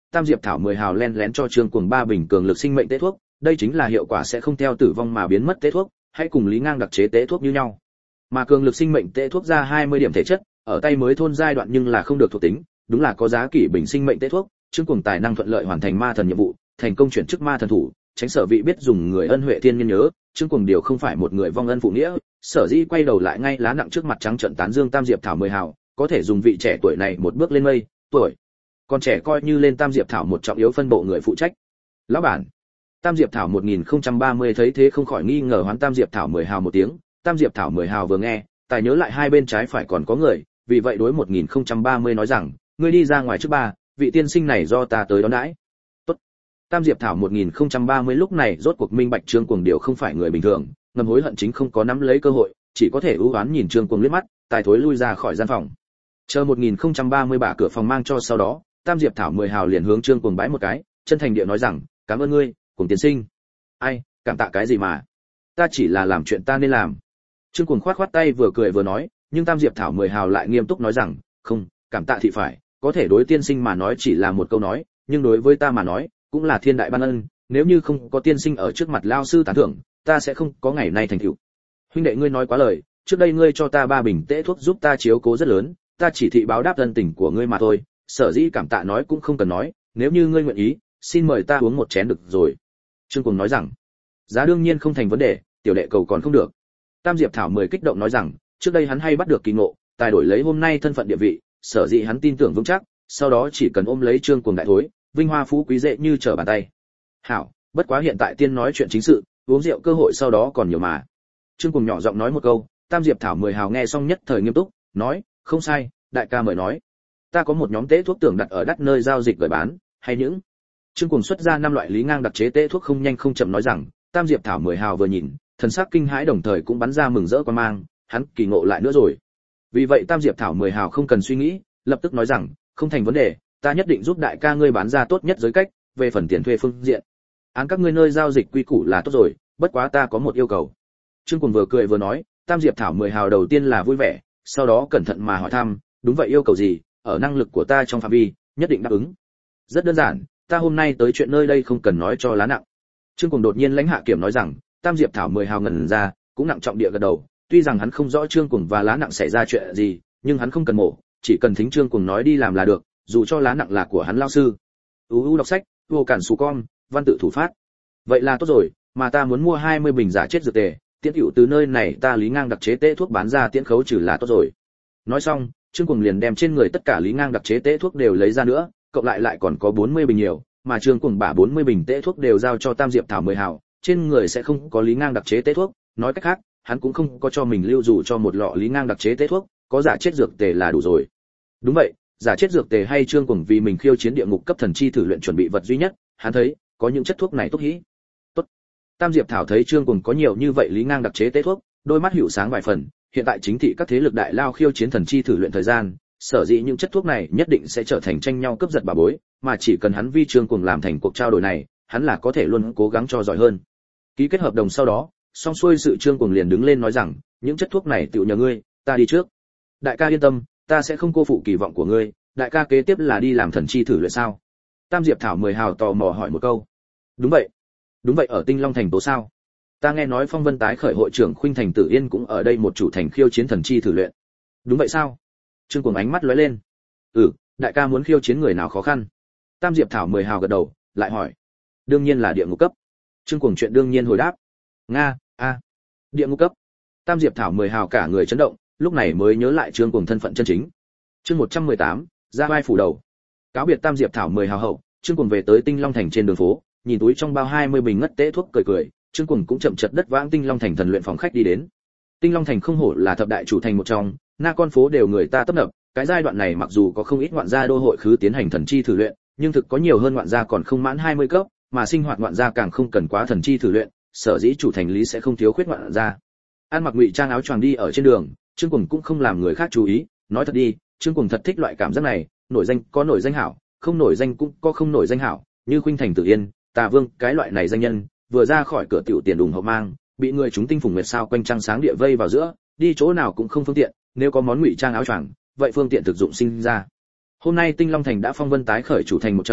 Tam Diệp thảo mười hào len lén cho Trương Cuồng ba bình cường lực sinh mệnh tế thuốc, đây chính là hiệu quả sẽ không theo tử vong mà biến mất tế thuốc, hãy cùng Lý Ngang đặc chế tế thuốc như nhau. Mà cường lực sinh mệnh tế thuốc ra hai mươi điểm thể chất, ở tay mới thôn giai đoạn nhưng là không được thuộc tính, đúng là có giá kỷ bình sinh mệnh tế thuốc, Trương Cuồng tài năng thuận lợi hoàn thành ma thần nhiệm vụ, thành công chuyển chức ma thần thủ, tránh sở vị biết dùng người ân huệ thiên nhân nhớ, Trương Cuồng điều không phải một người vong ân phụ nghĩa, sở dĩ quay đầu lại ngay lá nặng trước mặt trắng trận tán dương Tam Diệp thảo mười hào, có thể dùng vị trẻ tuổi này một bước lên mây, tuổi còn trẻ coi như lên Tam Diệp thảo một trọng yếu phân bộ người phụ trách. Lão bản, Tam Diệp thảo một nghìn không trăm ba mươi thấy thế không khỏi nghi ngờ hoán Tam Diệp thảo mười hào một tiếng, Tam Diệp thảo mười hào vừa nghe, tài nhớ lại hai bên trái phải còn có người, vì vậy đối một nghìn không trăm ba mươi nói rằng, ngươi đi ra ngoài trước ba, vị tiên sinh này do ta tới đón đãi. Tốt. Tam Diệp thảo một nghìn không trăm ba mươi lúc này rốt cuộc minh bạch Trương Cuồng điều không phải người bình thường, ngầm hối hận chính không có nắm lấy cơ hội, chỉ có thể ưu oán nhìn Trương Cuồng liếc mắt, tài thối lui ra khỏi gian phòng. Chờ một nghìn không trăm ba mươi bả cửa phòng mang cho sau đó, Tam Diệp thảo mười hào liền hướng Trương Cuồng bái một cái, chân thành địa nói rằng, cảm ơn ngươi, Cuồng tiên sinh. Ai, cảm tạ cái gì mà? Ta chỉ là làm chuyện ta nên làm. Trương Cuồng khoát khoát tay vừa cười vừa nói, nhưng Tam Diệp thảo mười hào lại nghiêm túc nói rằng, không, cảm tạ thì phải, có thể đối tiên sinh mà nói chỉ là một câu nói, nhưng đối với ta mà nói, cũng là thiên đại ban ân, nếu như không có tiên sinh ở trước mặt lao sư tán thưởng, ta sẽ không có ngày nay thành tựu. Huynh đệ ngươi nói quá lời, trước đây ngươi cho ta ba bình tễ thuốc giúp ta chiếu cố rất lớn, ta chỉ thị báo đáp ân tình của ngươi mà thôi, sở dĩ cảm tạ nói cũng không cần nói, nếu như ngươi nguyện ý, xin mời ta uống một chén được rồi. Trương Cuồng nói rằng, giá đương nhiên không thành vấn đề, tiểu đệ cầu còn không được. Tam Diệp thảo mười kích động nói rằng, trước đây hắn hay bắt được kỳ ngộ, tài đổi lấy hôm nay thân phận địa vị, sở dĩ hắn tin tưởng vững chắc, sau đó chỉ cần ôm lấy Trương Cuồng đại thối, vinh hoa phú quý dễ như trở bàn tay. Hảo, bất quá hiện tại tiên nói chuyện chính sự, uống rượu cơ hội sau đó còn nhiều mà. Trương Cuồng nhỏ giọng nói một câu, Tam Diệp thảo mười hào nghe xong nhất thời nghiêm túc, nói, không sai, đại ca mời nói. Ta có một nhóm tế thuốc tưởng đặt ở đắt nơi giao dịch gửi bán, hay những. Trương Cuồng xuất ra năm loại Lý Ngang đặc chế tế thuốc không nhanh không chậm nói rằng, Tam Diệp thảo mười hào vừa nhìn, thần sắc kinh hãi đồng thời cũng bắn ra mừng rỡ quan mang, hắn kỳ ngộ lại nữa rồi. Vì vậy Tam Diệp thảo mười hào không cần suy nghĩ, lập tức nói rằng, không thành vấn đề, ta nhất định giúp đại ca ngươi bán ra tốt nhất giới cách, về phần tiền thuê phương diện, án các ngươi nơi giao dịch quy củ là tốt rồi, bất quá ta có một yêu cầu. Trương Cuồng vừa cười vừa nói, Tam Diệp thảo mười hào đầu tiên là vui vẻ, sau đó cẩn thận mà hỏi thăm, đúng vậy yêu cầu gì, ở năng lực của ta trong phạm vi, nhất định đáp ứng. Rất đơn giản, ta hôm nay tới chuyện nơi đây không cần nói cho lá nặng. Trương Cuồng đột nhiên lãnh hạ kiểm nói rằng, Tam Diệp thảo mười hào ngẩn ra, cũng nặng trọng địa gật đầu, tuy rằng hắn không rõ Trương Cuồng và lá nặng xảy ra chuyện gì, nhưng hắn không cần mổ, chỉ cần thính Trương Cuồng nói đi làm là được, dù cho lá nặng là của hắn lao sư. uu đọc sách, vô cản sù con, văn tự thủ phát. Vậy là tốt rồi, mà ta muốn mua hai mươi bình giả chết dược tề, tiễn hữu từ nơi này ta Lý Ngang đặc chế tế thuốc bán ra tiễn khấu trừ là tốt rồi. Nói xong, Trương Cuồng liền đem trên người tất cả Lý Ngang đặc chế tế thuốc đều lấy ra nữa, cộng lại lại còn có bốn mươi bình nhiều, mà Trương Cuồng bả bốn mươi bình tế thuốc đều giao cho Tam Diệp thảo mười hào, trên người sẽ không có Lý Ngang đặc chế tế thuốc, nói cách khác, hắn cũng không có cho mình lưu dù cho một lọ Lý Ngang đặc chế tế thuốc, có giả chết dược tề là đủ rồi. Đúng vậy, giả chết dược tề hay Trương Cuồng vì mình khiêu chiến địa ngục cấp thần chi thử luyện chuẩn bị vật duy nhất, hắn thấy, có những chất thuốc này tốt hĩ. Tốt. Tam Diệp thảo thấy Trương Cuồng có nhiều như vậy Lý Ngang đặc chế tế thuốc, đôi mắt hữu sáng vài phần, hiện tại chính thị các thế lực đại lao khiêu chiến thần chi thử luyện thời gian, sở dĩ những chất thuốc này nhất định sẽ trở thành tranh nhau cướp giật bà bối, mà chỉ cần hắn vi Trương Cuồng làm thành cuộc trao đổi này, hắn là có thể luôn cố gắng cho giỏi hơn. Ký kết hợp đồng sau đó, xong xuôi sự Trương Cuồng liền đứng lên nói rằng, những chất thuốc này tựu nhờ ngươi, ta đi trước. Đại ca yên tâm, ta sẽ không cô phụ kỳ vọng của ngươi, đại ca kế tiếp là đi làm thần chi thử luyện sao? Tam Diệp thảo mười hào tò mò hỏi một câu. Đúng vậy. Đúng vậy, ở Tinh Long thành tố sao? Ta nghe nói Phong Vân tái khởi hội trưởng Khuynh Thành Tử Yên cũng ở đây một chủ thành khiêu chiến thần chi thử luyện. Đúng vậy sao? Trương Cuồng ánh mắt lóe lên. Ừ, đại ca muốn khiêu chiến người nào khó khăn? Tam Diệp thảo mười hào gật đầu, lại hỏi. Đương nhiên là địa ngục cấp. Trương Cuồng chuyện đương nhiên hồi đáp. Nga, a, địa ngục cấp. Tam Diệp thảo mười hào cả người chấn động, lúc này mới nhớ lại Trương Cuồng thân phận chân chính. Chương một trăm mười tám, ra vai phủ đầu. Cáo biệt Tam Diệp thảo mười hào hậu, Trương Cuồng về tới Tinh Long thành trên đường phố, nhìn túi trong bao hai mươi bình ngất tế thuốc cười cười, Trương Cuồng cũng chậm chậm đất vãng Tinh Long thành thần luyện phòng khách đi đến. Tinh Long thành không hổ là thập đại chủ thành một trong, na con phố đều người ta tấp nập, cái giai đoạn này mặc dù có không ít ngoạn gia đô hội khứ tiến hành thần chi thử luyện, nhưng thực có nhiều hơn ngoạn gia còn không mãn hai mươi cấp, mà sinh hoạt ngoạn gia càng không cần quá thần chi thử luyện, sở dĩ chủ thành lý sẽ không thiếu khuyết ngoạn gia. An mặc ngụy trang áo choàng đi ở trên đường, Trương Cuồng cũng không làm người khác chú ý, nói thật đi, Trương Cuồng thật thích loại cảm giác này, nổi danh có nổi danh hảo, không nổi danh cũng có không nổi danh hảo, như Khuynh Thành Tử Yên, Tà Vương, cái loại này danh nhân, vừa ra khỏi cửa tiểu tiền đùng hậu mang, bị người chúng tinh phùng nguyệt sao quanh trăng sáng địa vây vào giữa, đi chỗ nào cũng không phương tiện, nếu có món ngụy trang áo choàng, vậy phương tiện thực dụng sinh ra. Hôm nay Tinh Long thành đã phong vân tái khởi chủ thành một trong,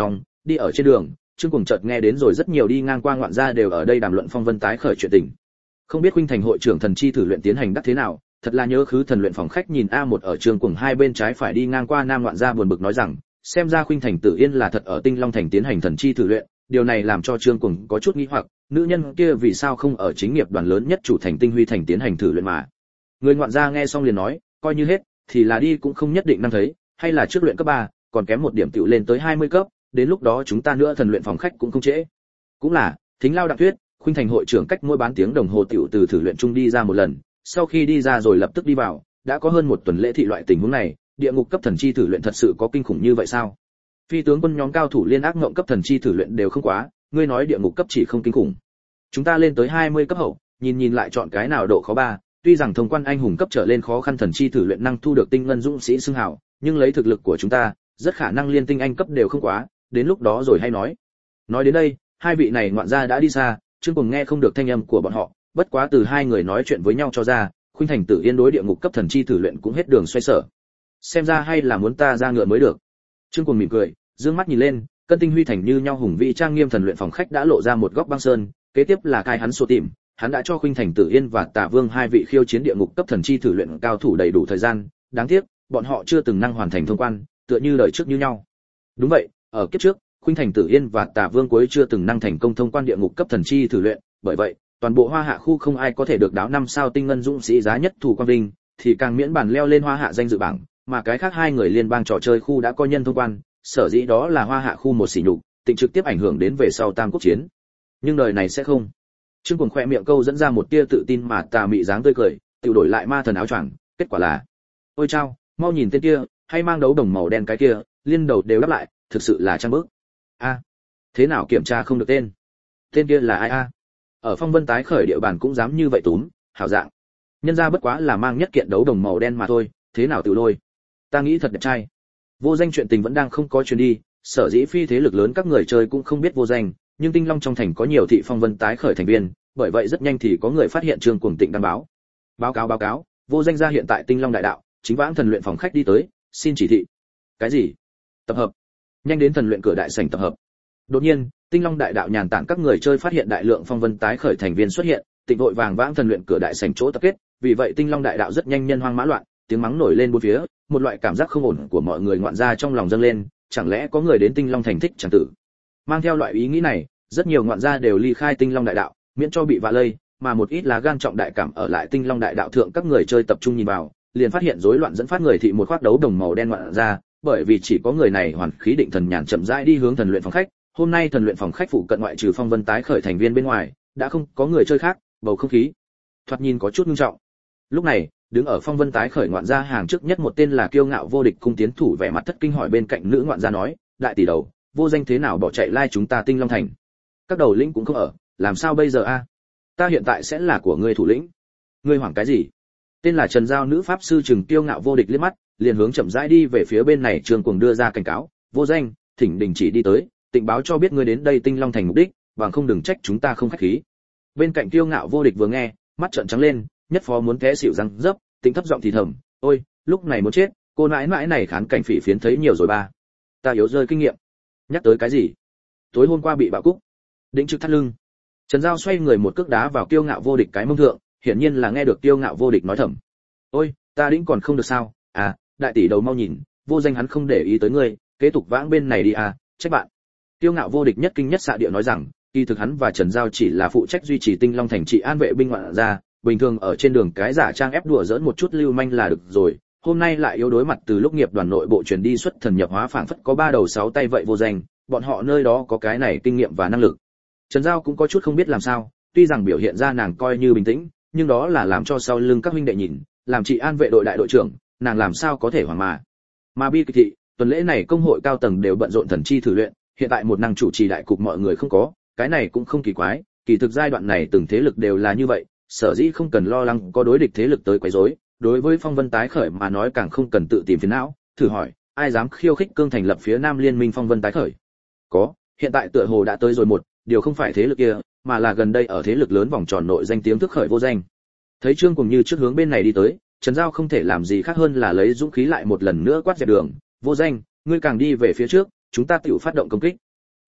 đi ở trên đường, Trương Cuồng chợt nghe đến rồi rất nhiều đi ngang qua ngoạn gia đều ở đây đàm luận phong vân tái khởi chuyện tình. Không biết huynh thành hội trưởng thần chi thử luyện tiến hành đắc thế nào, thật là nhớ khứ thần luyện phòng khách nhìn A một ở Trương Cuồng hai bên trái phải đi ngang qua nam ngoạn gia buồn bực nói rằng, xem ra huynh thành Tử Yên là thật ở Tinh Long thành tiến hành thần chi thử luyện, điều này làm cho Trương Cuồng có chút nghi hoặc, nữ nhân kia vì sao không ở chính nghiệp đoàn lớn nhất chủ thành Tinh Huy thành tiến hành thử luyện mà. Người ngoạn gia nghe xong liền nói, coi như hết thì là đi cũng không nhất định năm thấy, hay là trước luyện cấp ba, còn kém một điểm tựu lên tới hai mươi cấp, đến lúc đó chúng ta nữa thần luyện phòng khách cũng không trễ. Cũng là, thính lao đặng tuyết, huynh thành hội trưởng cách mỗi bán tiếng đồng hồ tiểu từ thử luyện chung đi ra một lần, sau khi đi ra rồi lập tức đi vào, đã có hơn một tuần lễ thị loại tình huống này, địa ngục cấp thần chi thử luyện thật sự có kinh khủng như vậy sao? Phi tướng quân nhóm cao thủ liên ác ngộng cấp thần chi thử luyện đều không quá, ngươi nói địa ngục cấp chỉ không kinh khủng. Chúng ta lên tới hai mươi cấp hậu, nhìn nhìn lại chọn cái nào độ khó ba, tuy rằng thông quan anh hùng cấp trở lên khó khăn thần chi thử luyện năng thu được tinh ngân dũng sĩ xưng hào, nhưng lấy thực lực của chúng ta, rất khả năng liên tinh anh cấp đều không quá, đến lúc đó rồi hay nói. Nói đến đây, hai vị này ngoạn gia đã đi xa, Trương Cuồng nghe không được thanh âm của bọn họ, bất quá từ hai người nói chuyện với nhau cho ra, khuynh thành Tử Yên đối địa ngục cấp thần chi thử luyện cũng hết đường xoay sở. Xem ra hay là muốn ta ra ngựa mới được. Trương Cuồng mỉm cười, dương mắt nhìn lên, cân tinh huy thành như nhau hùng vĩ trang nghiêm thần luyện phòng khách đã lộ ra một góc băng sơn, kế tiếp là cai hắn sổ tìm, hắn đã cho khuynh thành Tử Yên và Tạ Vương hai vị khiêu chiến địa ngục cấp thần chi thử luyện cao thủ đầy đủ thời gian, đáng tiếc, bọn họ chưa từng năng hoàn thành thông quan, tựa như đời trước như nhau. Đúng vậy, ở kiếp trước, khuynh thành Tử Yên và Tạ Vương cuối chưa từng năng thành công thông quan địa ngục cấp thần chi thử luyện, bởi vậy, toàn bộ Hoa Hạ khu không ai có thể được đáo năm sao tinh ngân dũng sĩ giá nhất thủ quan vinh, thì càng miễn bàn leo lên Hoa Hạ danh dự bảng, mà cái khác hai người liên bang trò chơi khu đã có nhân thông quan, sở dĩ đó là Hoa Hạ khu một sỉ nhục, tịnh trực tiếp ảnh hưởng đến về sau Tam Quốc chiến. Nhưng đời này sẽ không. Trương Cuồng khẽ miệng câu dẫn ra một tia tự tin mà tà mị dáng tươi cười, tiểu đổi lại ma thần áo choàng, kết quả là, ôi chao, mau nhìn tên kia, hay mang đấu đồng màu đen cái kia, liên đầu đều đáp lại, thực sự là trang bước. A, thế nào kiểm tra không được tên? Tên kia là ai a? Ở phong vân tái khởi địa bàn cũng dám như vậy túm, hảo dạng. Nhân ra bất quá là mang nhất kiện đấu đồng màu đen mà thôi, thế nào tự lôi? Ta nghĩ thật đẹp trai. Vô danh chuyện tình vẫn đang không có truyền đi, sở dĩ phi thế lực lớn các người chơi cũng không biết vô danh, nhưng Tinh Long trong thành có nhiều thị phong vân tái khởi thành viên, bởi vậy rất nhanh thì có người phát hiện Trương Cuồng Tịnh đăng báo. Báo cáo báo cáo, vô danh gia hiện tại Tinh Long đại đạo, chính vãng thần luyện phòng khách đi tới, xin chỉ thị. Cái gì? Tập hợp. Nhanh đến thần luyện cửa đại sảnh tập hợp. Đột nhiên, Tinh Long đại đạo nhàn tản các người chơi phát hiện đại lượng phong vân tái khởi thành viên xuất hiện, Tịnh vội vàng vãng thần luyện cửa đại sảnh chỗ tập kết, vì vậy Tinh Long đại đạo rất nhanh nhân hoang mã loạn, tiếng mắng nổi lên bốn phía, một loại cảm giác không ổn của mọi người ngoạn ra trong lòng dâng lên, chẳng lẽ có người đến Tinh Long thành thích chẳng tử. Mang theo loại ý nghĩ này, rất nhiều ngoạn gia đều ly khai Tinh Long đại đạo, miễn cho bị vạ lây, mà một ít lá gan trọng đại cảm ở lại Tinh Long đại đạo thượng các người chơi tập trung nhìn vào, liền phát hiện rối loạn dẫn phát người thị một khoác đấu đồng màu đen ngoạn ra, bởi vì chỉ có người này hoàn khí định thần nhàn chậm rãi đi hướng thần luyện phòng khách, hôm nay thần luyện phòng khách phụ cận ngoại trừ phong vân tái khởi thành viên bên ngoài, đã không có người chơi khác, bầu không khí thoạt nhìn có chút nghiêm trọng. Lúc này, đứng ở phong vân tái khởi ngoạn gia hàng trước nhất một tên là kiêu ngạo vô địch cung tiến thủ vẻ mặt thất kinh hỏi bên cạnh nữ ngoạn gia nói, đại tỷ đầu, vô danh thế nào bỏ chạy lai chúng ta Tinh Long thành? Các đầu lĩnh cũng không ở, làm sao bây giờ a? Ta hiện tại sẽ là của ngươi thủ lĩnh. Ngươi hoảng cái gì? Tên là Trần Giao nữ pháp sư trừng kiêu ngạo vô địch liếc mắt, liền hướng chậm rãi đi về phía bên này. Trương Cuồng đưa ra cảnh cáo, vô danh, thỉnh đình chỉ đi tới, tịnh báo cho biết ngươi đến đây Tinh Long thành mục đích, bằng không đừng trách chúng ta không khách khí. Bên cạnh kiêu ngạo vô địch vừa nghe, mắt trợn trắng lên, nhất phó muốn té xỉu răng dấp, tịnh thấp giọng thì thầm, ôi, lúc này muốn chết, cô nãi nãi này khán cảnh phỉ phiến thấy nhiều rồi ba. Ta yếu rơi kinh nghiệm. Nhắc tới cái gì? Tối hôm qua bị bạo cúc. Đĩnh trực thắt lưng. Trần Giao xoay người một cước đá vào kiêu ngạo vô địch cái mông thượng, hiển nhiên là nghe được kiêu ngạo vô địch nói thầm. Ôi, ta đĩnh còn không được sao? À, đại tỷ đầu mau nhìn, vô danh hắn không để ý tới ngươi, kế tục vãng bên này đi à, trách bạn. Kiêu ngạo vô địch nhất kinh nhất xạ địa nói rằng, kỳ thực hắn và Trần Giao chỉ là phụ trách duy trì Tinh Long thành trị an vệ binh ngoạn ra, bình thường ở trên đường cái giả trang ép đùa giỡn một chút lưu manh là được rồi, hôm nay lại yếu đối mặt từ lúc nghiệp đoàn nội bộ chuyển đi xuất thần nhập hóa phảng phất có ba đầu sáu tay vậy vô danh, bọn họ nơi đó có cái này kinh nghiệm và năng lực. Trần Giao cũng có chút không biết làm sao, tuy rằng biểu hiện ra nàng coi như bình tĩnh, nhưng đó là làm cho sau lưng các huynh đệ nhìn, làm trị an vệ đội đại đội trưởng, nàng làm sao có thể hoảng mà. Mà bi kịch thị, tuần lễ này công hội cao tầng đều bận rộn thần chi thử luyện, hiện tại một năng chủ trì đại cục mọi người không có, cái này cũng không kỳ quái, kỳ thực giai đoạn này từng thế lực đều là như vậy, sở dĩ không cần lo lắng có đối địch thế lực tới quấy rối, đối với phong vân tái khởi mà nói càng không cần tự tìm phiền não, thử hỏi, ai dám khiêu khích cương thành lập phía Nam liên minh phong vân tái khởi? Có, hiện tại tựa hồ đã tới rồi một, điều không phải thế lực kia, mà là gần đây ở thế lực lớn vòng tròn nội danh tiếng thức khởi vô danh. Thấy Trương Cuồng như trước hướng bên này đi tới, Trần Giao không thể làm gì khác hơn là lấy dũng khí lại một lần nữa quát dẹp đường, vô danh, ngươi càng đi về phía trước, chúng ta tiểu phát động công kích.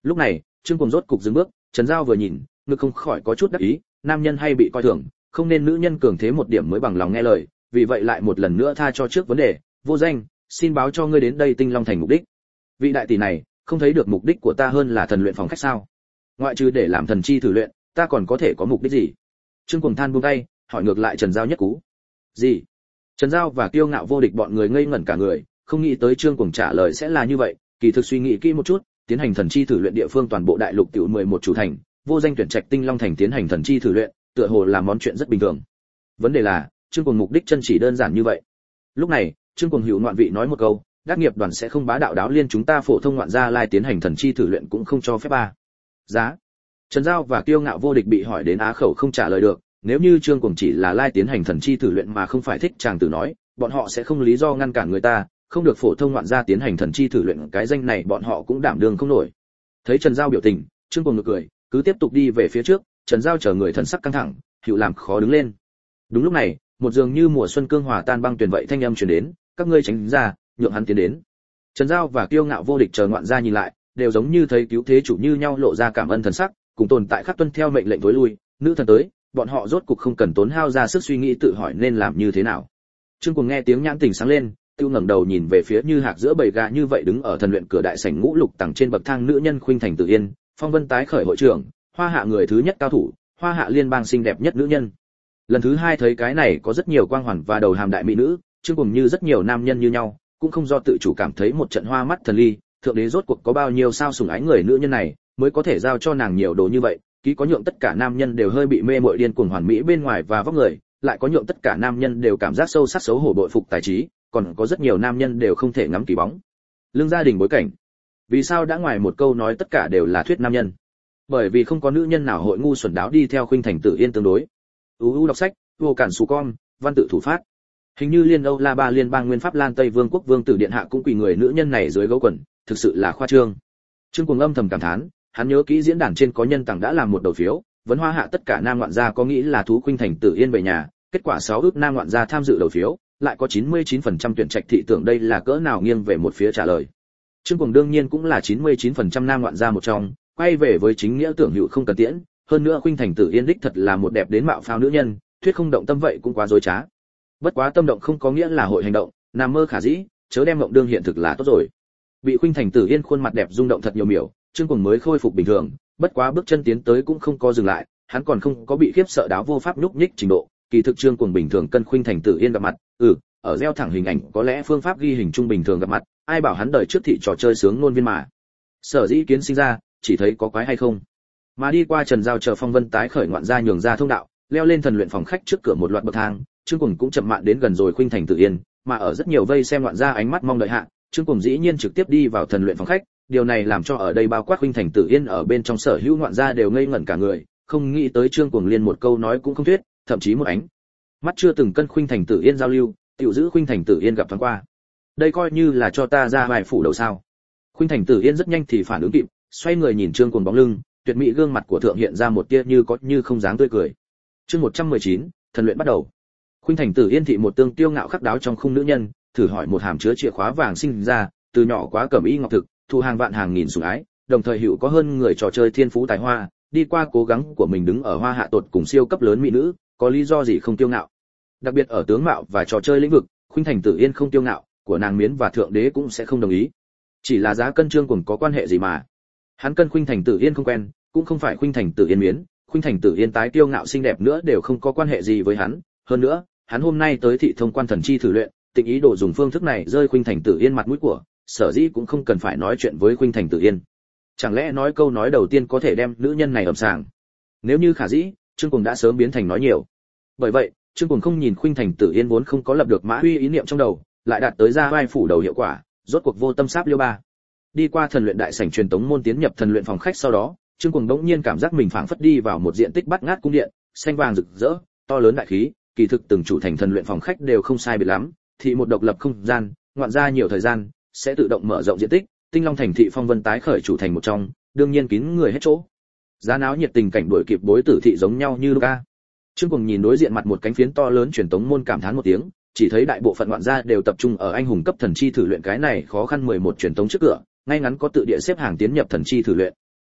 Lúc này, Trương Cuồng rốt cục dừng bước, Trần Giao vừa nhìn, ngực không khỏi có chút đắc ý, nam nhân hay bị coi thường, không nên nữ nhân cường thế một điểm mới bằng lòng nghe lời, vì vậy lại một lần nữa tha cho trước vấn đề, vô danh, xin báo cho ngươi đến đây Tinh Long thành mục đích. Vị đại tỷ này, không thấy được mục đích của ta hơn là thần luyện phòng khách sao? Ngoại trừ để làm thần chi thử luyện, ta còn có thể có mục đích gì? Trương Cuồng than buông tay, hỏi ngược lại Trần Giao nhất cú. Gì? Trần Giao và Kiêu Ngạo Vô Địch bọn người ngây ngẩn cả người, không nghĩ tới Trương Cuồng trả lời sẽ là như vậy, kỳ thực suy nghĩ kỹ một chút, tiến hành thần chi thử luyện địa phương toàn bộ đại lục tiểu mười một chủ thành, vô danh tuyển trạch Tinh Long thành tiến hành thần chi thử luyện, tựa hồ là món chuyện rất bình thường. Vấn đề là, Trương Cuồng mục đích chân chỉ đơn giản như vậy. Lúc này, Trương Cuồng hữu ngoạn vị nói một câu, đắc nghiệp đoàn sẽ không bá đạo đáo liên chúng ta phổ thông ngoạn gia lai tiến hành thần chi thử luyện cũng không cho phép ba. Giá. Trần Giao và Kiêu Ngạo Vô Địch bị hỏi đến á khẩu không trả lời được, nếu như Trương Cuồng chỉ là lai tiến hành thần chi thử luyện mà không phải thích chàng tử nói, bọn họ sẽ không lý do ngăn cản người ta, không được phổ thông ngoạn gia tiến hành thần chi thử luyện, cái danh này bọn họ cũng đảm đương không nổi. Thấy Trần Giao biểu tình, Trương Cuồng ngược cười, cứ tiếp tục đi về phía trước, Trần Giao chờ người thần sắc căng thẳng, hữu làm khó đứng lên. Đúng lúc này, một dường như mùa xuân cương hòa tan băng tuyển vậy thanh âm truyền đến, các ngươi tránh ra, nhượng hắn tiến đến. Trần Giao và Kiêu Ngạo Vô Địch chờ ngoạn gia nhìn lại, đều giống như thấy cứu thế chủ như nhau lộ ra cảm ơn thần sắc, cùng tồn tại khắc tuân theo mệnh lệnh tối lui, nữ thần tới, bọn họ rốt cục không cần tốn hao ra sức suy nghĩ tự hỏi nên làm như thế nào. Trương Cuồng nghe tiếng nhãn tỉnh sáng lên, tiêu ngẩng đầu nhìn về phía như hạc giữa bầy gà như vậy đứng ở thần luyện cửa đại sảnh ngũ lục tầng trên bậc thang nữ nhân Khuynh Thành Tử Yên, Phong Vân tái khởi hội trưởng, Hoa Hạ người thứ nhất cao thủ, Hoa Hạ liên bang xinh đẹp nhất nữ nhân. Lần thứ hai thấy cái này có rất nhiều quang hoàn và đầu hàm đại mỹ nữ, Trương Cuồng như rất nhiều nam nhân như nhau, cũng không do tự chủ cảm thấy một trận hoa mắt thần ly, thượng đế rốt cuộc có bao nhiêu sao sủng ái người nữ nhân này, mới có thể giao cho nàng nhiều đồ như vậy, ký có nhượng tất cả nam nhân đều hơi bị mê muội điên cuồng hoàn mỹ bên ngoài và vóc người, lại có nhượng tất cả nam nhân đều cảm giác sâu sắc xấu hổ bội phục tài trí, còn có rất nhiều nam nhân đều không thể ngắm kỳ bóng. Lương gia đình bối cảnh. Vì sao đã ngoài một câu nói tất cả đều là thuyết nam nhân? Bởi vì không có nữ nhân nào hội ngu xuẩn đáo đi theo Khuynh Thành Tử Yên tương đối. u u đọc sách, vô cản sù con, văn tự thủ phát. Hình như Liên Âu La Ba liên bang Nguyên Pháp Lan Tây Vương quốc vương tử điện hạ cũng quỳ người nữ nhân này dưới gấu quần, thực sự là khoa trương. Trương Cuồng âm thầm cảm thán, hắn nhớ kỹ diễn đàn trên có nhân tặng đã làm một đầu phiếu, vấn Hoa Hạ tất cả nam ngoạn gia có nghĩ là thú Khuynh Thành Tử Yên về nhà, kết quả sáu ước nam ngoạn gia tham dự đầu phiếu, lại có chín mươi chín phần trăm tuyển trạch thị tưởng đây là cỡ nào nghiêng về một phía trả lời. Trương Cuồng đương nhiên cũng là chín mươi chín phần trăm nam ngoạn gia một trong, quay về với chính nghĩa tưởng hữu không cần tiễn, hơn nữa Khuynh Thành Tử Yên đích thật là một đẹp đến mạo phao nữ nhân, thuyết không động tâm vậy cũng quá dối trá. Bất quá tâm động không có nghĩa là hội hành động, nằm mơ khả dĩ, chớ đem mộng đương hiện thực là tốt rồi. Bị Khuynh Thành Tử Yên khuôn mặt đẹp rung động thật nhiều miểu, Trương Cuồng mới khôi phục bình thường, bất quá bước chân tiến tới cũng không có dừng lại, hắn còn không có bị khiếp sợ đáo vô pháp nhúc nhích trình độ, kỳ thực Trương Cuồng bình thường cân Khuynh Thành Tử Yên gặp mặt, ừ, ở gieo thẳng hình ảnh có lẽ phương pháp ghi hình trung bình thường gặp mặt, ai bảo hắn đời trước thị trò chơi sướng nôn viên mà. Sở dĩ kiến sinh ra, chỉ thấy có quái hay không. Mà đi qua Trần Giao chờ Phong Vân tái khởi ngoạn gia nhường ra thông đạo, leo lên thần luyện phòng khách trước cửa một loạt bậc thang, Trương Cuồng cũng chậm mạn đến gần rồi Khuynh Thành Tử Yên, mà ở rất nhiều vây xem ngoạn gia ánh mắt mong đợi hạ, Trương Cuồng dĩ nhiên trực tiếp đi vào thần luyện phòng khách, điều này làm cho ở đây bao quát Khuynh Thành Tử Yên ở bên trong sở hữu ngoạn gia đều ngây ngẩn cả người, không nghĩ tới Trương Cuồng liên một câu nói cũng không thuyết, thậm chí một ánh mắt chưa từng cân Khuynh Thành Tử Yên giao lưu, tiểu giữ Khuynh Thành Tử Yên gặp thoáng qua. Đây coi như là cho ta ra vài phủ đầu sao? Khuynh Thành Tử Yên rất nhanh thì phản ứng kịp, xoay người nhìn Trương Cuồng bóng lưng, tuyệt mỹ gương mặt của thượng hiện ra một tia như có như không dáng tươi cười. Chương một trăm mười chín, thần luyện bắt đầu. Khuynh Thành Tử Yên thị một tương tiêu ngạo khắc đáo trong khung nữ nhân, thử hỏi một hàm chứa chìa khóa vàng sinh ra, từ nhỏ quá cẩm y ngọc thực, thu hàng vạn hàng nghìn sủng ái, đồng thời hữu có hơn người trò chơi thiên phú tài hoa, đi qua cố gắng của mình đứng ở Hoa Hạ tột cùng siêu cấp lớn mỹ nữ, có lý do gì không tiêu ngạo? Đặc biệt ở tướng mạo và trò chơi lĩnh vực, Khuynh Thành Tử Yên không tiêu ngạo, của nàng miến và thượng đế cũng sẽ không đồng ý. Chỉ là giá cân Trương Cuồng có quan hệ gì mà? Hắn cân Khuynh Thành Tử Yên không quen, cũng không phải Khuynh Thành Tử Yên miến, Khuynh Thành Tử Yên tái tiêu ngạo xinh đẹp nữa đều không có quan hệ gì với hắn, hơn nữa, hắn hôm nay tới thị thông quan thần chi thử luyện, tịnh ý đồ dùng phương thức này rơi Khuynh Thành Tử Yên mặt mũi của, sở dĩ cũng không cần phải nói chuyện với Khuynh Thành Tử Yên. Chẳng lẽ nói câu nói đầu tiên có thể đem nữ nhân này ẩm sàng? Nếu như khả dĩ, Trương Cuồng đã sớm biến thành nói nhiều. Bởi vậy, Trương Cuồng không nhìn Khuynh Thành Tử Yên vốn không có lập được mã huy ý niệm trong đầu, lại đạt tới ra vai phủ đầu hiệu quả, rốt cuộc vô tâm sáp liêu ba. Đi qua thần luyện đại sảnh truyền tống môn tiến nhập thần luyện phòng khách sau đó, Trương Cuồng đống nhiên cảm giác mình phảng phất đi vào một diện tích bát ngát cung điện, xanh vàng rực rỡ, to lớn đại khí, kỳ thực từng chủ thành thần luyện phòng khách đều không sai biệt lắm, thị một độc lập không gian, ngoạn ra nhiều thời gian, sẽ tự động mở rộng diện tích, Tinh Long thành thị Phong Vân tái khởi chủ thành một trong, đương nhiên kín người hết chỗ. Giá náo nhiệt tình cảnh đuổi kịp bối tử thị giống nhau như Luca. Trương Cuồng nhìn đối diện mặt một cánh phiến to lớn truyền tống môn cảm thán một tiếng, chỉ thấy đại bộ phận ngoạn gia đều tập trung ở anh hùng cấp thần chi thử luyện cái này khó khăn mười một truyền tống trước cửa, ngay ngắn có tự địa xếp hàng tiến nhập thần chi thử luyện.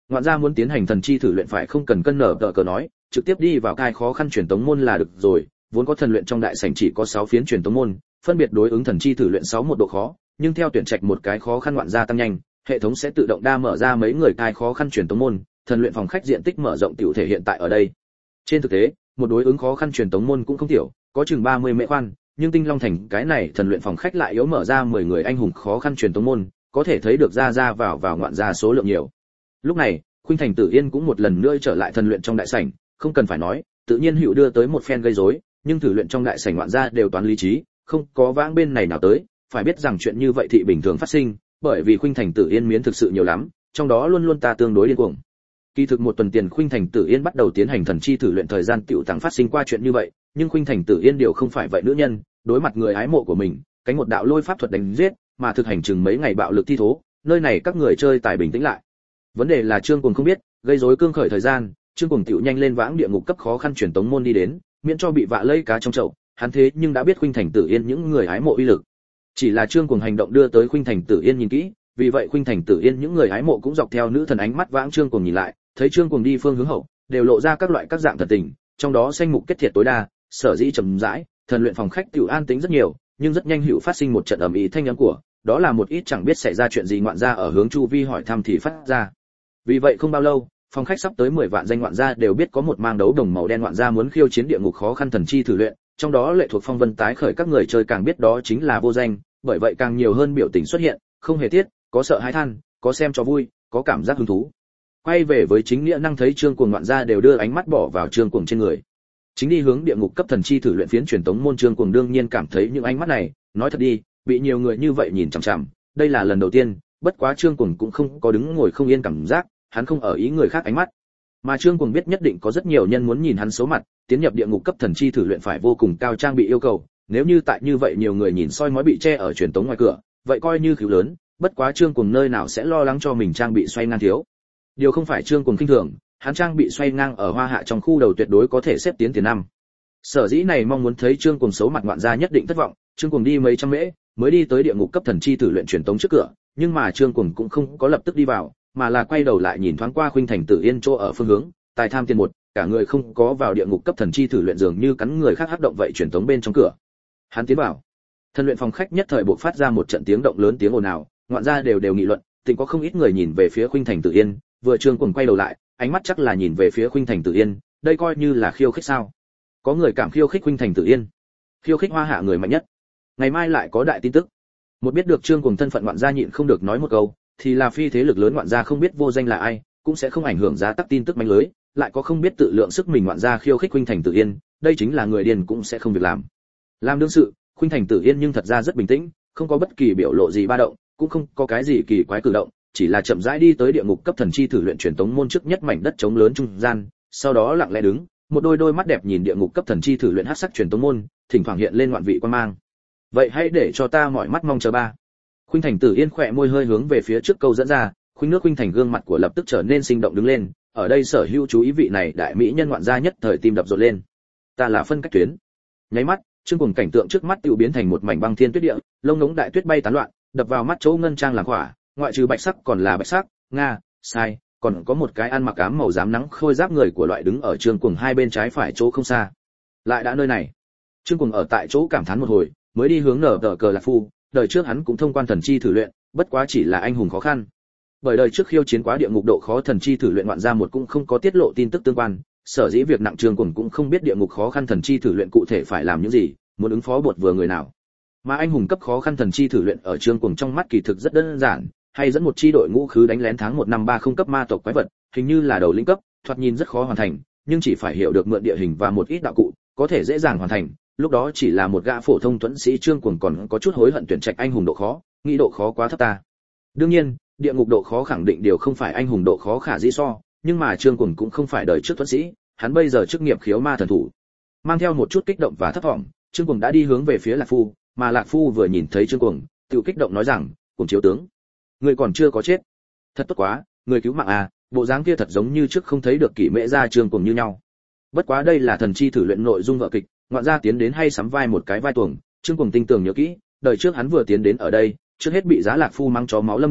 Ngoạn gia muốn tiến hành thần chi thử luyện phải không cần cân nở tờ cờ nói, trực tiếp đi vào cai khó khăn truyền tống môn là được rồi, vốn có thần luyện trong đại sảnh chỉ có sáu phiến truyền tống môn, phân biệt đối ứng thần chi thử luyện sáu một độ khó, nhưng theo tuyển trạch một cái khó khăn ngoạn gia tăng nhanh, hệ thống sẽ tự động đa mở ra mấy người cai khó khăn truyền tống môn, thần luyện phòng khách diện tích mở rộng tiểu thể hiện tại ở đây. Trên thực tế, một đối ứng khó khăn truyền tống môn cũng không tiểu, có chừng ba mươi mễ khoan, nhưng Tinh Long Thành cái này thần luyện phòng khách lại yếu mở ra mười người anh hùng khó khăn truyền tống môn, có thể thấy được ra ra vào vào ngoạn gia số lượng nhiều. Lúc này, Khuynh Thành Tử Yên cũng một lần nữa trở lại thần luyện trong đại sảnh, không cần phải nói, tự nhiên hữu đưa tới một phen gây rối, nhưng thử luyện trong đại sảnh ngoạn gia đều toán lý trí, không có vãng bên này nào tới, phải biết rằng chuyện như vậy thị bình thường phát sinh, bởi vì Khuynh Thành Tử Yên miến thực sự nhiều lắm, trong đó luôn luôn ta tương đối điên cuồng. Kỳ thực một tuần tiền Khuynh Thành Tử Yên bắt đầu tiến hành thần chi thử luyện thời gian tiểu tăng phát sinh qua chuyện như vậy, nhưng Khuynh Thành Tử Yên điều không phải vậy nữ nhân, đối mặt người ái mộ của mình, cánh một đạo lôi pháp thuật đánh giết, mà thực hành chừng mấy ngày bạo lực thi thố, nơi này các người chơi tài bình tĩnh lại. Vấn đề là Trương Cuồng không biết, gây rối cương khởi thời gian, Trương Cuồng tiểu nhanh lên vãng địa ngục cấp khó khăn truyền tống môn đi đến, miễn cho bị vạ lây cá trong chậu, hắn thế nhưng đã biết Khuynh Thành Tử Yên những người ái mộ uy lực. Chỉ là Trương Cuồng hành động đưa tới Khuynh Thành Tử Yên nhìn kỹ, vì vậy Khuynh Thành Tử Yên những người ái mộ cũng dọc theo nữ thần ánh mắt vãng Trương Cuồng nhìn lại, thấy Trương Cuồng đi phương hướng hậu, đều lộ ra các loại các dạng thần tình, trong đó xanh mục kết thiệt tối đa, sở dĩ trầm rãi, thần luyện phòng khách tiểu an tĩnh rất nhiều, nhưng rất nhanh hữu phát sinh một trận ầm ĩ thanh âm của, đó là một ít chẳng biết xảy ra chuyện gì ngoạn gia ở hướng chu vi hỏi thăm thì phát ra. Vì vậy không bao lâu, phòng khách sắp tới mười vạn danh ngoạn gia đều biết có một mang đấu đồng màu đen ngoạn gia muốn khiêu chiến địa ngục khó khăn thần chi thử luyện, trong đó lệ thuộc phong vân tái khởi các người chơi càng biết đó chính là vô danh, bởi vậy càng nhiều hơn biểu tình xuất hiện, không hề thiết, có sợ hãi than, có xem cho vui, có cảm giác hứng thú. Quay về với chính nghĩa năng thấy Trương Cuồng ngoạn gia đều đưa ánh mắt bỏ vào Trương Cuồng trên người. Chính đi hướng địa ngục cấp thần chi thử luyện phiến truyền tống môn Trương Cuồng đương nhiên cảm thấy những ánh mắt này, nói thật đi, bị nhiều người như vậy nhìn chằm chằm, đây là lần đầu tiên, bất quá Trương Cuồng cũng không có đứng ngồi không yên cảm giác, hắn không ở ý người khác ánh mắt. Mà Trương Cuồng biết nhất định có rất nhiều nhân muốn nhìn hắn xấu mặt, tiến nhập địa ngục cấp thần chi thử luyện phải vô cùng cao trang bị yêu cầu, nếu như tại như vậy nhiều người nhìn soi mói bị che ở truyền tống ngoài cửa, vậy coi như khiếu lớn, bất quá Trương Cuồng nơi nào sẽ lo lắng cho mình trang bị xoay ngang thiếu. Điều không phải Trương Cuồng khinh thường, hắn trang bị xoay ngang ở Hoa Hạ trong khu đầu tuyệt đối có thể xếp tiến tiền năm. Sở dĩ này mong muốn thấy Trương Cuồng xấu mặt ngoạn gia nhất định thất vọng, Trương Cuồng đi mấy trăm mễ, mới đi tới địa ngục cấp thần chi thử luyện truyền tống trước cửa, nhưng mà Trương Cuồng cũng không có lập tức đi vào, mà là quay đầu lại nhìn thoáng qua Khuynh Thành Tử Yên chỗ ở phương hướng, tài tham tiền một, cả người không có vào địa ngục cấp thần chi thử luyện dường như cắn người khác hấp động vậy truyền tống bên trong cửa. Hắn tiến vào. Thần luyện phòng khách nhất thời bộc phát ra một trận tiếng động lớn tiếng ồn ào, ngoạn gia đều đều nghị luận, tình có không ít người nhìn về phía Khuynh Thành Tử Yên, vừa Trương Cuồng quay đầu lại, ánh mắt chắc là nhìn về phía Khuynh Thành Tử Yên, đây coi như là khiêu khích sao? Có người cảm khiêu khích Khuynh Thành Tử Yên, khiêu khích Hoa Hạ người mạnh nhất. Ngày mai lại có đại tin tức. Một biết được Trương Cuồng thân phận ngoạn gia nhịn không được nói một câu, thì là phi thế lực lớn ngoạn gia không biết vô danh là ai, cũng sẽ không ảnh hưởng giá tắc tin tức manh lưới, lại có không biết tự lượng sức mình ngoạn gia khiêu khích Khuynh Thành Tử Yên, đây chính là người điên cũng sẽ không việc làm. Làm đương sự, Khuynh Thành Tử Yên nhưng thật ra rất bình tĩnh, không có bất kỳ biểu lộ gì ba động, cũng không có cái gì kỳ quái cử động, chỉ là chậm rãi đi tới địa ngục cấp thần chi thử luyện truyền tống môn trước nhất mảnh đất trống lớn trung gian, sau đó lặng lẽ đứng, một đôi đôi mắt đẹp nhìn địa ngục cấp thần chi thử luyện hắc sắc truyền tống môn, thỉnh thoảng hiện lên ngoạn vị quan mang. Vậy hãy để cho ta mỏi mắt mong chờ ba. Khuynh Thành Tử Yên khỏe môi hơi hướng về phía trước câu dẫn ra, Khuynh nước Khuynh Thành gương mặt của lập tức trở nên sinh động đứng lên, ở đây sở hữu chú ý vị này đại mỹ nhân ngoạn gia nhất thời tim đập rộn lên. Ta là phân cách tuyến. Nháy mắt, Trương Cuồng cảnh tượng trước mắt tiêu biến thành một mảnh băng thiên tuyết địa, lông ngỗng đại tuyết bay tán loạn, đập vào mắt chỗ ngân trang làng khỏa, ngoại trừ bạch sắc còn là bạch sắc, nga, sai, còn có một cái ăn mặc ám màu rám nắng khôi giáp người của loại đứng ở Trương Cuồng hai bên trái phải chỗ không xa. Lại đã nơi này. Trương Cuồng ở tại chỗ cảm thán một hồi, mới đi hướng nở tờ cờ Lạc Phu, đời trước hắn cũng thông quan thần chi thử luyện, bất quá chỉ là anh hùng khó khăn. Bởi đời trước khiêu chiến quá địa ngục độ khó thần chi thử luyện ngoạn gia một cũng không có tiết lộ tin tức tương quan, sở dĩ việc nặng Trương Cuồng cũng không biết địa ngục khó khăn thần chi thử luyện cụ thể phải làm những gì, muốn ứng phó bột vừa người nào. Mà anh hùng cấp khó khăn thần chi thử luyện ở Trương Cuồng trong mắt kỳ thực rất đơn giản, hay dẫn một chi đội ngũ khứ đánh lén tháng một năm ba không cấp ma tộc quái vật, hình như là đầu lĩnh cấp, thoạt nhìn rất khó hoàn thành, nhưng chỉ phải hiểu được mượn địa hình và một ít đạo cụ, có thể dễ dàng hoàn thành. Lúc đó chỉ là một gã phổ thông tuấn sĩ Trương Cuồng còn có chút hối hận tuyển trạch anh hùng độ khó, nghĩ độ khó quá thấp ta. Đương nhiên, địa ngục độ khó khẳng định điều không phải anh hùng độ khó khả dĩ so, nhưng mà Trương Cuồng cũng không phải đời trước tuấn sĩ, hắn bây giờ chức nghiệp khiếu ma thần thủ. Mang theo một chút kích động và thất vọng, Trương Cuồng đã đi hướng về phía Lạc Phu, mà Lạc Phu vừa nhìn thấy Trương Cuồng, tự kích động nói rằng, "Cuồng chiếu tướng, người còn chưa có chết. Thật tốt quá, người cứu mạng à, bộ dáng kia thật giống như trước không thấy được kỷ mễ gia Trương Cuồng như nhau." Bất quá đây là thần chi thử luyện nội dung vở kịch, ngoạn gia tiến đến hay sắm vai một cái vai tuồng, Trương Cuồng tinh tường nhớ kỹ, đời trước hắn vừa tiến đến ở đây, trước hết bị Giá Lạc Phu mang chó máu lâm đầu,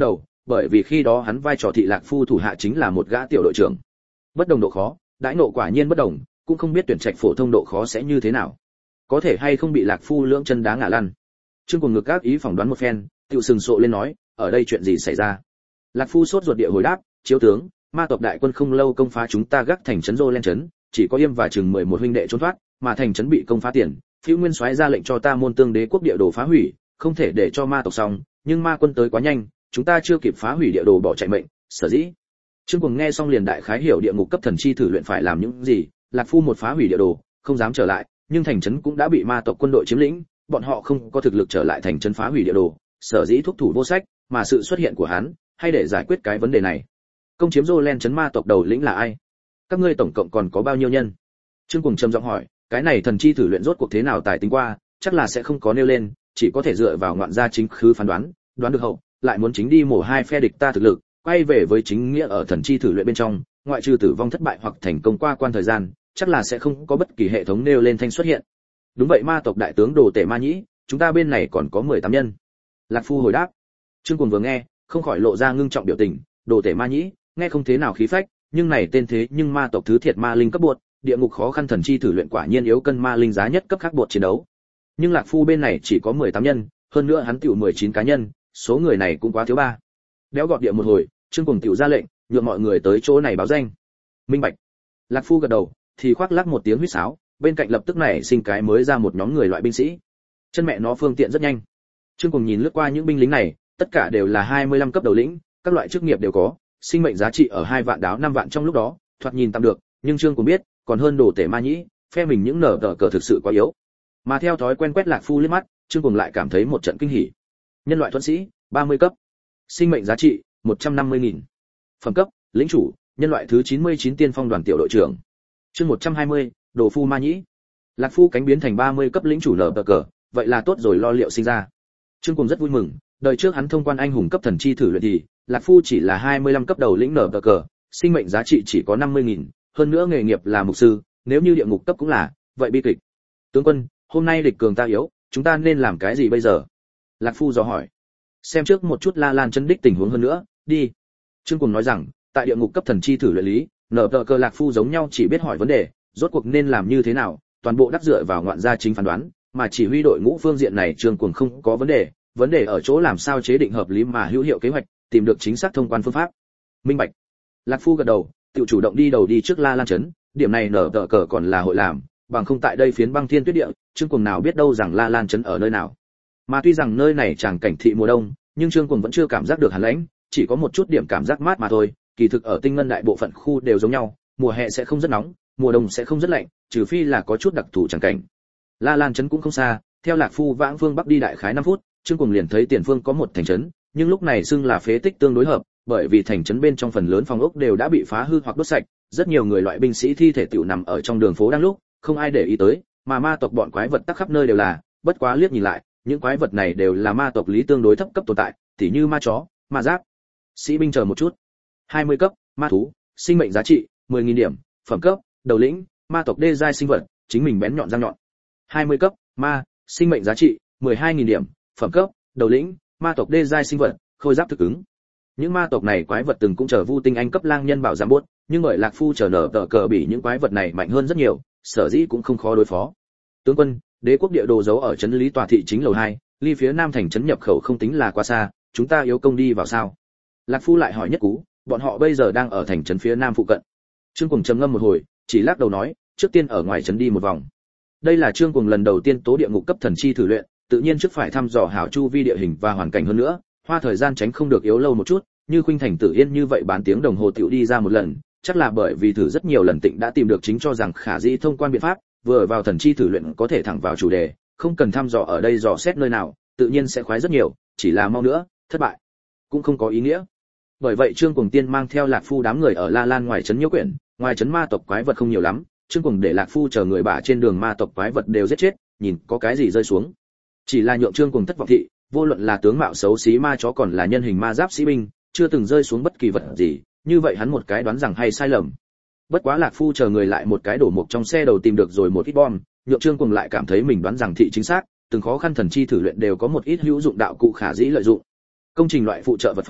bởi vì khi đó hắn vai trò thị Lạc Phu thủ hạ chính là một gã tiểu đội trưởng. Bất đồng độ khó, đãi nộ quả nhiên bất đồng, cũng không biết tuyển trạch phổ thông độ khó sẽ như thế nào. Có thể hay không bị Lạc Phu lưỡng chân đá ngã lăn. Trương Cuồng ngược gác ý phỏng đoán một phen, tiểu sừng sộ lên nói, ở đây chuyện gì xảy ra? Lạc Phu sốt ruột địa hồi đáp, chiếu tướng, ma tộc đại quân không lâu công phá chúng ta gác thành trấn Rô lên trấn, chỉ có Yêm và chừng mười một huynh đệ trốn thoát, mà thành trấn bị công phá tiền, Phiêu Nguyên soái ra lệnh cho ta môn tương đế quốc địa đồ phá hủy, không thể để cho ma tộc xong, nhưng ma quân tới quá nhanh, chúng ta chưa kịp phá hủy địa đồ bỏ chạy mệnh, sở dĩ. Trương Cuồng nghe xong liền đại khái hiểu địa ngục cấp thần chi thử luyện phải làm những gì, Lạc Phu một phá hủy địa đồ, không dám trở lại, nhưng thành trấn cũng đã bị ma tộc quân đội chiếm lĩnh, bọn họ không có thực lực trở lại thành trấn phá hủy địa đồ, sở dĩ thúc thủ vô sách, mà sự xuất hiện của hắn, hay để giải quyết cái vấn đề này. Công chiếm Rolen trấn ma tộc đầu lĩnh là ai? Các ngươi tổng cộng còn có bao nhiêu nhân? Trương Cuồng trầm giọng hỏi, cái này thần chi thử luyện rốt cuộc thế nào tài tính qua, chắc là sẽ không có nêu lên, chỉ có thể dựa vào ngoạn gia chính khứ phán đoán, đoán được hậu, lại muốn chính đi mổ hai phe địch ta thực lực, quay về với chính nghĩa ở thần chi thử luyện bên trong, ngoại trừ tử vong thất bại hoặc thành công qua quan thời gian, chắc là sẽ không có bất kỳ hệ thống nêu lên thanh xuất hiện. Đúng vậy ma tộc đại tướng Đồ Tể Ma Nhĩ, chúng ta bên này còn có mười tám nhân. Lạc Phu hồi đáp. Trương Cuồng vừa nghe, không khỏi lộ ra ngưng trọng biểu tình, Đồ Tể Ma Nhĩ, nghe không thế nào khí phách, nhưng này tên thế nhưng ma tộc thứ thiệt ma linh cấp bột, địa ngục khó khăn thần chi thử luyện quả nhiên yếu cân ma linh giá nhất cấp khác bột chiến đấu. Nhưng Lạc Phu bên này chỉ có mười tám nhân, hơn nữa hắn tiểu mười chín cá nhân, số người này cũng quá thiếu ba. Đéo gọt địa một hồi, Trương Cuồng tiểu ra lệnh, nhượng mọi người tới chỗ này báo danh. Minh bạch. Lạc Phu gật đầu, thì khoác lắc một tiếng huýt sáo, bên cạnh lập tức nảy sinh cái mới ra một nhóm người loại binh sĩ. Chân mẹ nó phương tiện rất nhanh. Trương Cuồng nhìn lướt qua những binh lính này, tất cả đều là hai mươi lăm cấp đầu lĩnh, các loại chức nghiệp đều có, sinh mệnh giá trị ở hai vạn đáo năm vạn trong lúc đó, thoạt nhìn tạm được, nhưng Trương Cuồng biết, còn hơn Đồ Tể Ma Nhĩ, phe mình những nở tờ cờ thực sự quá yếu. Mà theo thói quen quét Lạc Phu liếc mắt, Trương Cuồng lại cảm thấy một trận kinh hỉ. Nhân loại thuẫn sĩ, ba mươi cấp. Sinh mệnh giá trị, một trăm năm mươi nghìn. Phẩm cấp, lĩnh chủ, nhân loại thứ chín mươi chín tiên phong đoàn tiểu đội trưởng. Chương một trăm hai mươi, Đồ Phu Ma Nhĩ. Lạc Phu cánh biến thành ba mươi cấp lĩnh chủ nở tờ cờ, vậy là tốt rồi lo liệu sinh ra. Trương Cuồng rất vui mừng, đời trước hắn thông quan anh hùng cấp thần chi thử luyện thì, Lạc Phu chỉ là hai mươi lăm cấp đầu lĩnh nở tờ cờ, sinh mệnh giá trị chỉ có năm mươi nghìn, hơn nữa nghề nghiệp là mục sư, nếu như địa ngục cấp cũng là, vậy bi kịch. Tướng quân, hôm nay địch cường ta yếu, chúng ta nên làm cái gì bây giờ? Lạc Phu dò hỏi. Xem trước một chút La Lan chân đích tình huống hơn nữa, đi. Trương Cuồng nói rằng, tại địa ngục cấp thần chi thử luyện lý, nở tờ cờ Lạc Phu giống nhau chỉ biết hỏi vấn đề, rốt cuộc nên làm như thế nào, toàn bộ đắc dựa vào ngoạn gia chính phán đoán, mà chỉ huy đội ngũ phương diện này Trương Cuồng không có vấn đề, vấn đề ở chỗ làm sao chế định hợp lý mà hữu hiệu kế hoạch, tìm được chính xác thông quan phương pháp. Minh bạch. Lạc Phu gật đầu, tự chủ động đi đầu đi trước La Lan trấn, điểm này nở tờ cờ còn là hội làm, bằng không tại đây phiến băng thiên tuyết địa, Trương Cuồng nào biết đâu rằng La Lan trấn ở nơi nào. Mà tuy rằng nơi này chẳng cảnh thị mùa đông, nhưng Trương Cuồng vẫn chưa cảm giác được hàn lãnh, chỉ có một chút điểm cảm giác mát mà thôi, kỳ thực ở Tinh Ngân đại bộ phận khu đều giống nhau, mùa hè sẽ không rất nóng, mùa đông sẽ không rất lạnh, trừ phi là có chút đặc thù chẳng cảnh. La Lan trấn cũng không xa, theo Lạc Phu vãng phương bắc đi đại khái năm phút, Trương Cuồng liền thấy tiền phương có một thành trấn, nhưng lúc này xưng là phế tích tương đối hợp, bởi vì thành trấn bên trong phần lớn phòng ốc đều đã bị phá hư hoặc đốt sạch, rất nhiều người loại binh sĩ thi thể tiểu nằm ở trong đường phố đang lúc, không ai để ý tới, mà ma tộc bọn quái vật tắc khắp nơi đều là, bất quá liếc nhìn lại, những quái vật này đều là ma tộc lý tương đối thấp cấp tồn tại, tỉ như ma chó, ma giáp. Sĩ binh chờ một chút. hai mươi cấp, ma thú, sinh mệnh giá trị mười nghìn điểm, phẩm cấp, đầu lĩnh, ma tộc đê giai sinh vật, chính mình bén nhọn răng nhọn. hai mươi cấp, ma, sinh mệnh giá trị mười hai nghìn điểm, phẩm cấp, đầu lĩnh, ma tộc đê giai sinh vật, khôi giáp thực ứng. Những ma tộc này quái vật từng cũng chờ Vu Tinh Anh cấp lang nhân bảo giảm buốt, nhưng bởi Lạc Phu chờ nở tờ cờ bị những quái vật này mạnh hơn rất nhiều, sở dĩ cũng không khó đối phó. Tướng quân, đế quốc địa đồ giấu ở trấn Lý Tòa thị chính lầu hai, ly phía nam thành trấn nhập khẩu không tính là quá xa, chúng ta yếu công đi vào sao? Lạc Phu lại hỏi nhất cú, bọn họ bây giờ đang ở thành trấn phía nam phụ cận. Trương Cuồng trầm ngâm một hồi, chỉ lắc đầu nói, trước tiên ở ngoài trấn đi một vòng. Đây là Trương Cuồng lần đầu tiên tố địa ngục cấp thần chi thử luyện, tự nhiên trước phải thăm dò hảo chu vi địa hình và hoàn cảnh hơn nữa, hoa thời gian tránh không được yếu lâu một chút, như Khuynh Thành Tử Yên như vậy bán tiếng đồng hồ tiểu đi ra một lần, chắc là bởi vì thử rất nhiều lần Tịnh đã tìm được chính cho rằng khả dĩ thông quan biện pháp, vừa vào thần chi thử luyện có thể thẳng vào chủ đề, không cần thăm dò ở đây dò xét nơi nào, tự nhiên sẽ khoái rất nhiều, chỉ là mau nữa, thất bại cũng không có ý nghĩa. Bởi vậy Trương Cuồng tiên mang theo Lạc Phu đám người ở La Lan ngoài trấn Nhiễu Quyển, ngoài trấn ma tộc quái vật không nhiều lắm, Trương Cuồng để Lạc Phu chờ người bả trên đường ma tộc quái vật đều giết chết, nhìn có cái gì rơi xuống. Chỉ là nhượng Trương Cuồng thất vọng thị, vô luận là tướng mạo xấu xí ma chó còn là nhân hình ma giáp sĩ binh, chưa từng rơi xuống bất kỳ vật gì, như vậy hắn một cái đoán rằng hay sai lầm. Bất quá Lạc Phu chờ người lại một cái đổ mục trong xe đầu tìm được rồi một ít bom, nhượng Trương Cuồng lại cảm thấy mình đoán rằng thị chính xác, từng khó khăn thần chi thử luyện đều có một ít hữu dụng đạo cụ khả dĩ lợi dụng. Công trình loại phụ trợ vật phẩm,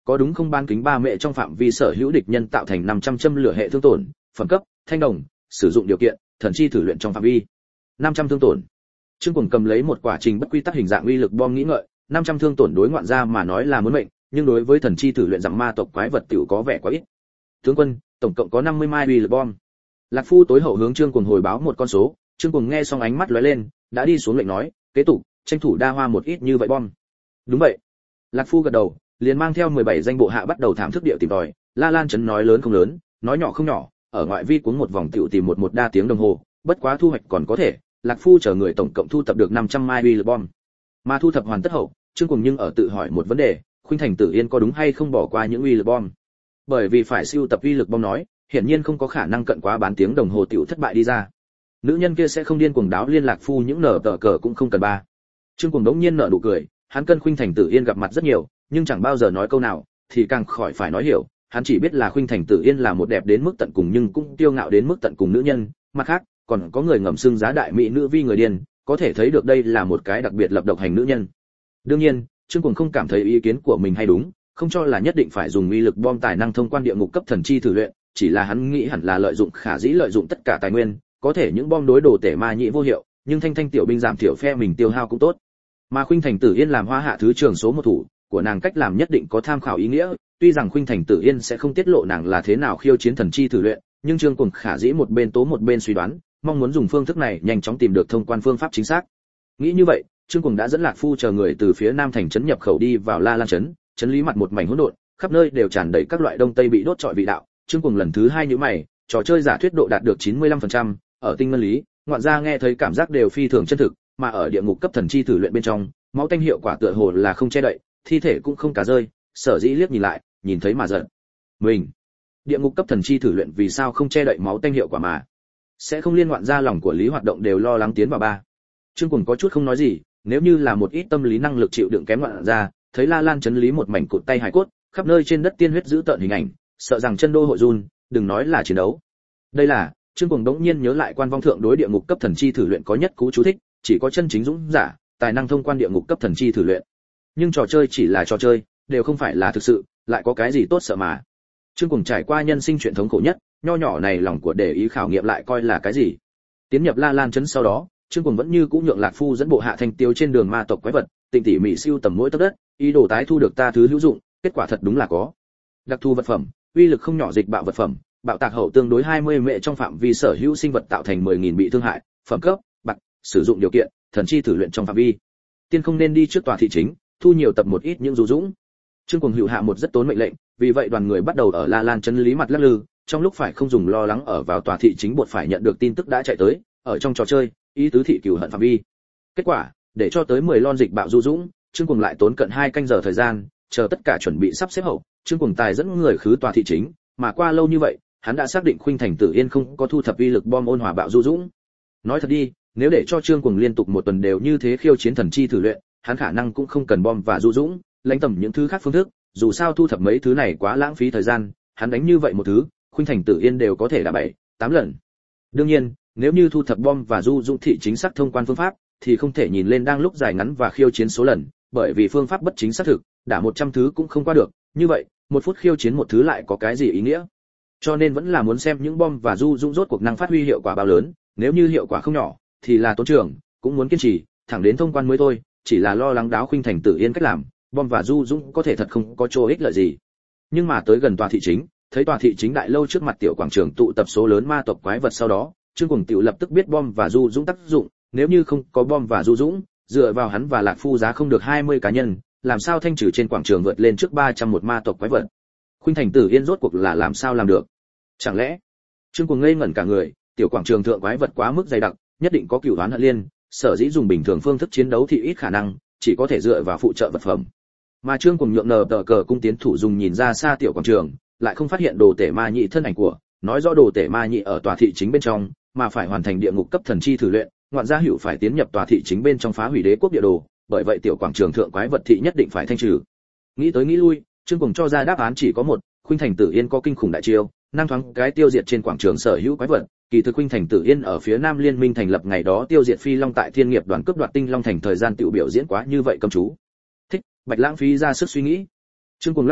có đúng không ban kính ba mệ trong phạm vi sở hữu địch nhân tạo thành năm trăm châm lửa hệ thương tổn, phẩm cấp, thanh đồng, sử dụng điều kiện, thần chi thử luyện trong phạm vi. năm trăm thương tổn. Trương Cuồng cầm lấy một quả trình bất quy tắc hình dạng uy lực bom nghĩ ngợi, năm trăm thương tổn đối ngoạn gia mà nói là muốn mệnh, nhưng đối với thần chi thử luyện dặm ma tộc quái vật tiểu có vẻ quá ít. Tướng quân, tổng cộng có năm mươi mai uy lực bom. Lạc Phu tối hậu hướng Trương Cuồng hồi báo một con số, Trương Cuồng nghe xong ánh mắt lóe lên, đã đi xuống lệnh nói, kế tục, tranh thủ đa hoa một ít như vậy bom. Đúng vậy. Lạc Phu gật đầu, liền mang theo mười bảy danh bộ hạ bắt đầu thảm thức địa tìm tòi, La Lan trấn nói lớn không lớn, nói nhỏ không nhỏ, ở ngoại vi cuống một vòng tiểu tìm một một đa tiếng đồng hồ, bất quá thu hoạch còn có thể, Lạc Phu chờ người tổng cộng thu thập được năm trăm mai uy lực bom. Mà thu thập hoàn tất hậu, Trương Cuồng nhưng ở tự hỏi một vấn đề, Khuynh Thành Tử Yên có đúng hay không bỏ qua những uy lực bom? Bởi vì phải siêu tập uy lực bom nói, hiển nhiên không có khả năng cận quá bán tiếng đồng hồ tiểu thất bại đi ra. Nữ nhân kia sẽ không điên cuồng đáo liên Lạc Phu những nở tờ cờ cũng không cần ba. Trương Cuồng đống nhiên nở nụ cười, hắn cân Khuynh Thành Tử Yên gặp mặt rất nhiều, nhưng chẳng bao giờ nói câu nào, thì càng khỏi phải nói hiểu, hắn chỉ biết là Khuynh Thành Tử Yên là một đẹp đến mức tận cùng nhưng cũng kiêu ngạo đến mức tận cùng nữ nhân, mặt khác, còn có người ngầm xưng giá đại mỹ nữ vi người điên, có thể thấy được đây là một cái đặc biệt lập độc hành nữ nhân. Đương nhiên, Trương Cuồng không cảm thấy ý kiến của mình hay đúng, không cho là nhất định phải dùng uy lực bom tài năng thông quan địa ngục cấp thần chi thử luyện, chỉ là hắn nghĩ hẳn là lợi dụng khả dĩ lợi dụng tất cả tài nguyên, có thể những bom đối đồ tể ma nhị vô hiệu, nhưng thanh thanh tiểu binh giảm thiểu phe mình tiêu hao cũng tốt. Mà Khuynh Thành Tử Yên làm Hoa Hạ thứ trưởng số một thủ, của nàng cách làm nhất định có tham khảo ý nghĩa, tuy rằng Khuynh Thành Tử Yên sẽ không tiết lộ nàng là thế nào khiêu chiến thần chi thử luyện, nhưng Trương Cuồng khả dĩ một bên tố một bên suy đoán, mong muốn dùng phương thức này nhanh chóng tìm được thông quan phương pháp chính xác. Nghĩ như vậy, Trương Cuồng đã dẫn Lạc Phu chờ người từ phía nam thành trấn nhập khẩu đi vào La Lan trấn, trấn lý mặt một mảnh hỗn độn, khắp nơi đều tràn đầy các loại đông tây bị đốt trọi vị đạo. Trương Cuồng lần thứ hai nhíu mày, trò chơi giả thuyết độ đạt được chín mươi lăm phần trăm, ở tinh ngân lý, ngoạn gia nghe thấy cảm giác đều phi thường chân thực, mà ở địa ngục cấp thần chi thử luyện bên trong, máu tanh hiệu quả tựa hồ là không che đậy, thi thể cũng không cả rơi, sở dĩ liếc nhìn lại, nhìn thấy mà giận. Mình, địa ngục cấp thần chi thử luyện vì sao không che đậy máu tanh hiệu quả mà? Sẽ không liên ngoạn gia lòng của Lý Hoạt Động đều lo lắng tiến vào ba. Trương Cuồng có chút không nói gì, nếu như là một ít tâm lý năng lực chịu đựng kém ngoạn gia, thấy La Lan trấn lý một mảnh cụt tay hài cốt, khắp nơi trên đất tiên huyết giữ tợn hình ảnh, sợ rằng chân đô hội run, đừng nói là chiến đấu. Đây là, Trương Cuồng đống nhiên nhớ lại quan vong thượng đối địa ngục cấp thần chi thử luyện có nhất cú chú thích, chỉ có chân chính dũng giả, tài năng thông quan địa ngục cấp thần chi thử luyện. Nhưng trò chơi chỉ là trò chơi, đều không phải là thực sự, lại có cái gì tốt sợ mà. Trương Cuồng trải qua nhân sinh chuyện thống khổ nhất, nho nhỏ này lòng của để ý khảo nghiệm lại coi là cái gì. Tiến nhập La Lan trấn sau đó, Trương Cuồng vẫn như cũ nhượng Lạc Phu dẫn bộ hạ thanh tiêu trên đường ma tộc quái vật, tinh tỉ mỉ siêu tầm mỗi tấc đất, ý đồ tái thu được ta thứ hữu dụng, kết quả thật đúng là có. Đặc thù vật phẩm, uy lực không nhỏ dịch bạo vật phẩm, bạo tạc hậu tương đối hai mươi mệ trong phạm vi sở hữu sinh vật tạo thành mười nghìn bị thương hại, phẩm cấp, bạc, sử dụng điều kiện, thần chi thử luyện trong phạm vi. Tiên không nên đi trước tòa thị chính, thu nhiều tập một ít những du dũng. Trương Cuồng hữu hạ một rất tốn mệnh lệnh, vì vậy đoàn người bắt đầu ở La Lan trấn lý mặt lắc lư, trong lúc phải không dùng lo lắng ở vào tòa thị chính buộc phải nhận được tin tức đã chạy tới, ở trong trò chơi, ý tứ thị cửu hận phạm vi. Kết quả, để cho tới mười lon dịch bạo du dũng, Trương Cuồng lại tốn cận hai canh giờ thời gian, chờ tất cả chuẩn bị sắp xếp hậu, Trương Cuồng tài dẫn người khứ tòa thị chính, mà qua lâu như vậy, hắn đã xác định Khuynh Thành Tử Yên không có thu thập uy lực bom ôn hòa bạo du dũng. Nói thật đi, nếu để cho Trương Cuồng liên tục một tuần đều như thế khiêu chiến thần chi thử luyện, hắn khả năng cũng không cần bom và du dũng, lãnh tầm những thứ khác phương thức, dù sao thu thập mấy thứ này quá lãng phí thời gian, hắn đánh như vậy một thứ, Khuynh Thành Tử Yên đều có thể đã bảy, tám lần. Đương nhiên, nếu như thu thập bom và du dũng thị chính xác thông quan phương pháp, thì không thể nhìn lên đang lúc dài ngắn và khiêu chiến số lần, bởi vì phương pháp bất chính xác thực, đả một trăm thứ cũng không qua được, như vậy, một phút khiêu chiến một thứ lại có cái gì ý nghĩa? Cho nên vẫn là muốn xem những bom và du dũng rốt cuộc năng phát huy hiệu quả bao lớn, nếu như hiệu quả không nhỏ, thì là tốn trường, cũng muốn kiên trì, thẳng đến thông quan mới thôi, chỉ là lo lắng đáo Khuynh Thành Tử Yên cách làm, bom và du dũng có thể thật không có chỗ ích lợi gì. Nhưng mà tới gần tòa thị chính, thấy tòa thị chính đại lâu trước mặt tiểu quảng trường tụ tập số lớn ma tộc quái vật sau đó, Trương Cuồng tiểu lập tức biết bom và du dũng tác dụng, nếu như không có bom và du dũng, dựa vào hắn và Lạc Phu giá không được hai mươi cá nhân, làm sao thanh trừ trên quảng trường vượt lên trước ba trăm một ma tộc quái vật. Khuynh Thành Tử Yên rốt cuộc là làm sao làm được? Chẳng lẽ? Trương Cuồng ngây ngẩn cả người, tiểu quảng trường thượng quái vật quá mức dày đặc, nhất định có cửu đoán hận liên, sở dĩ dùng bình thường phương thức chiến đấu thì ít khả năng, chỉ có thể dựa vào phụ trợ vật phẩm. Mà Trương Cuồng nhượng nờ tờ cờ cung tiến thủ dùng nhìn ra xa tiểu quảng trường, lại không phát hiện đồ tể ma nhị thân ảnh của, nói rõ đồ tể ma nhị ở tòa thị chính bên trong, mà phải hoàn thành địa ngục cấp thần chi thử luyện, ngoạn gia hữu phải tiến nhập tòa thị chính bên trong phá hủy đế quốc địa đồ, bởi vậy tiểu quảng trường thượng quái vật thị nhất định phải thanh trừ. Nghĩ tới nghĩ lui, Trương Cuồng cho ra đáp án chỉ có một, Khuynh Thành Tử Yên có kinh khủng đại chiêu, năng thoáng cái tiêu diệt trên quảng trường sở hữu quái vật. Kỳ thực Khuynh Thành Tử Yên ở phía Nam Liên minh thành lập ngày đó tiêu diệt Phi Long tại Thiên Nghiệp đoàn cướp đoạt Tinh Long thành thời gian tiểu biểu diễn quá như vậy cầm chú. Thích, Bạch lãng phí ra sức suy nghĩ. Trương Cuồng lắc đầu,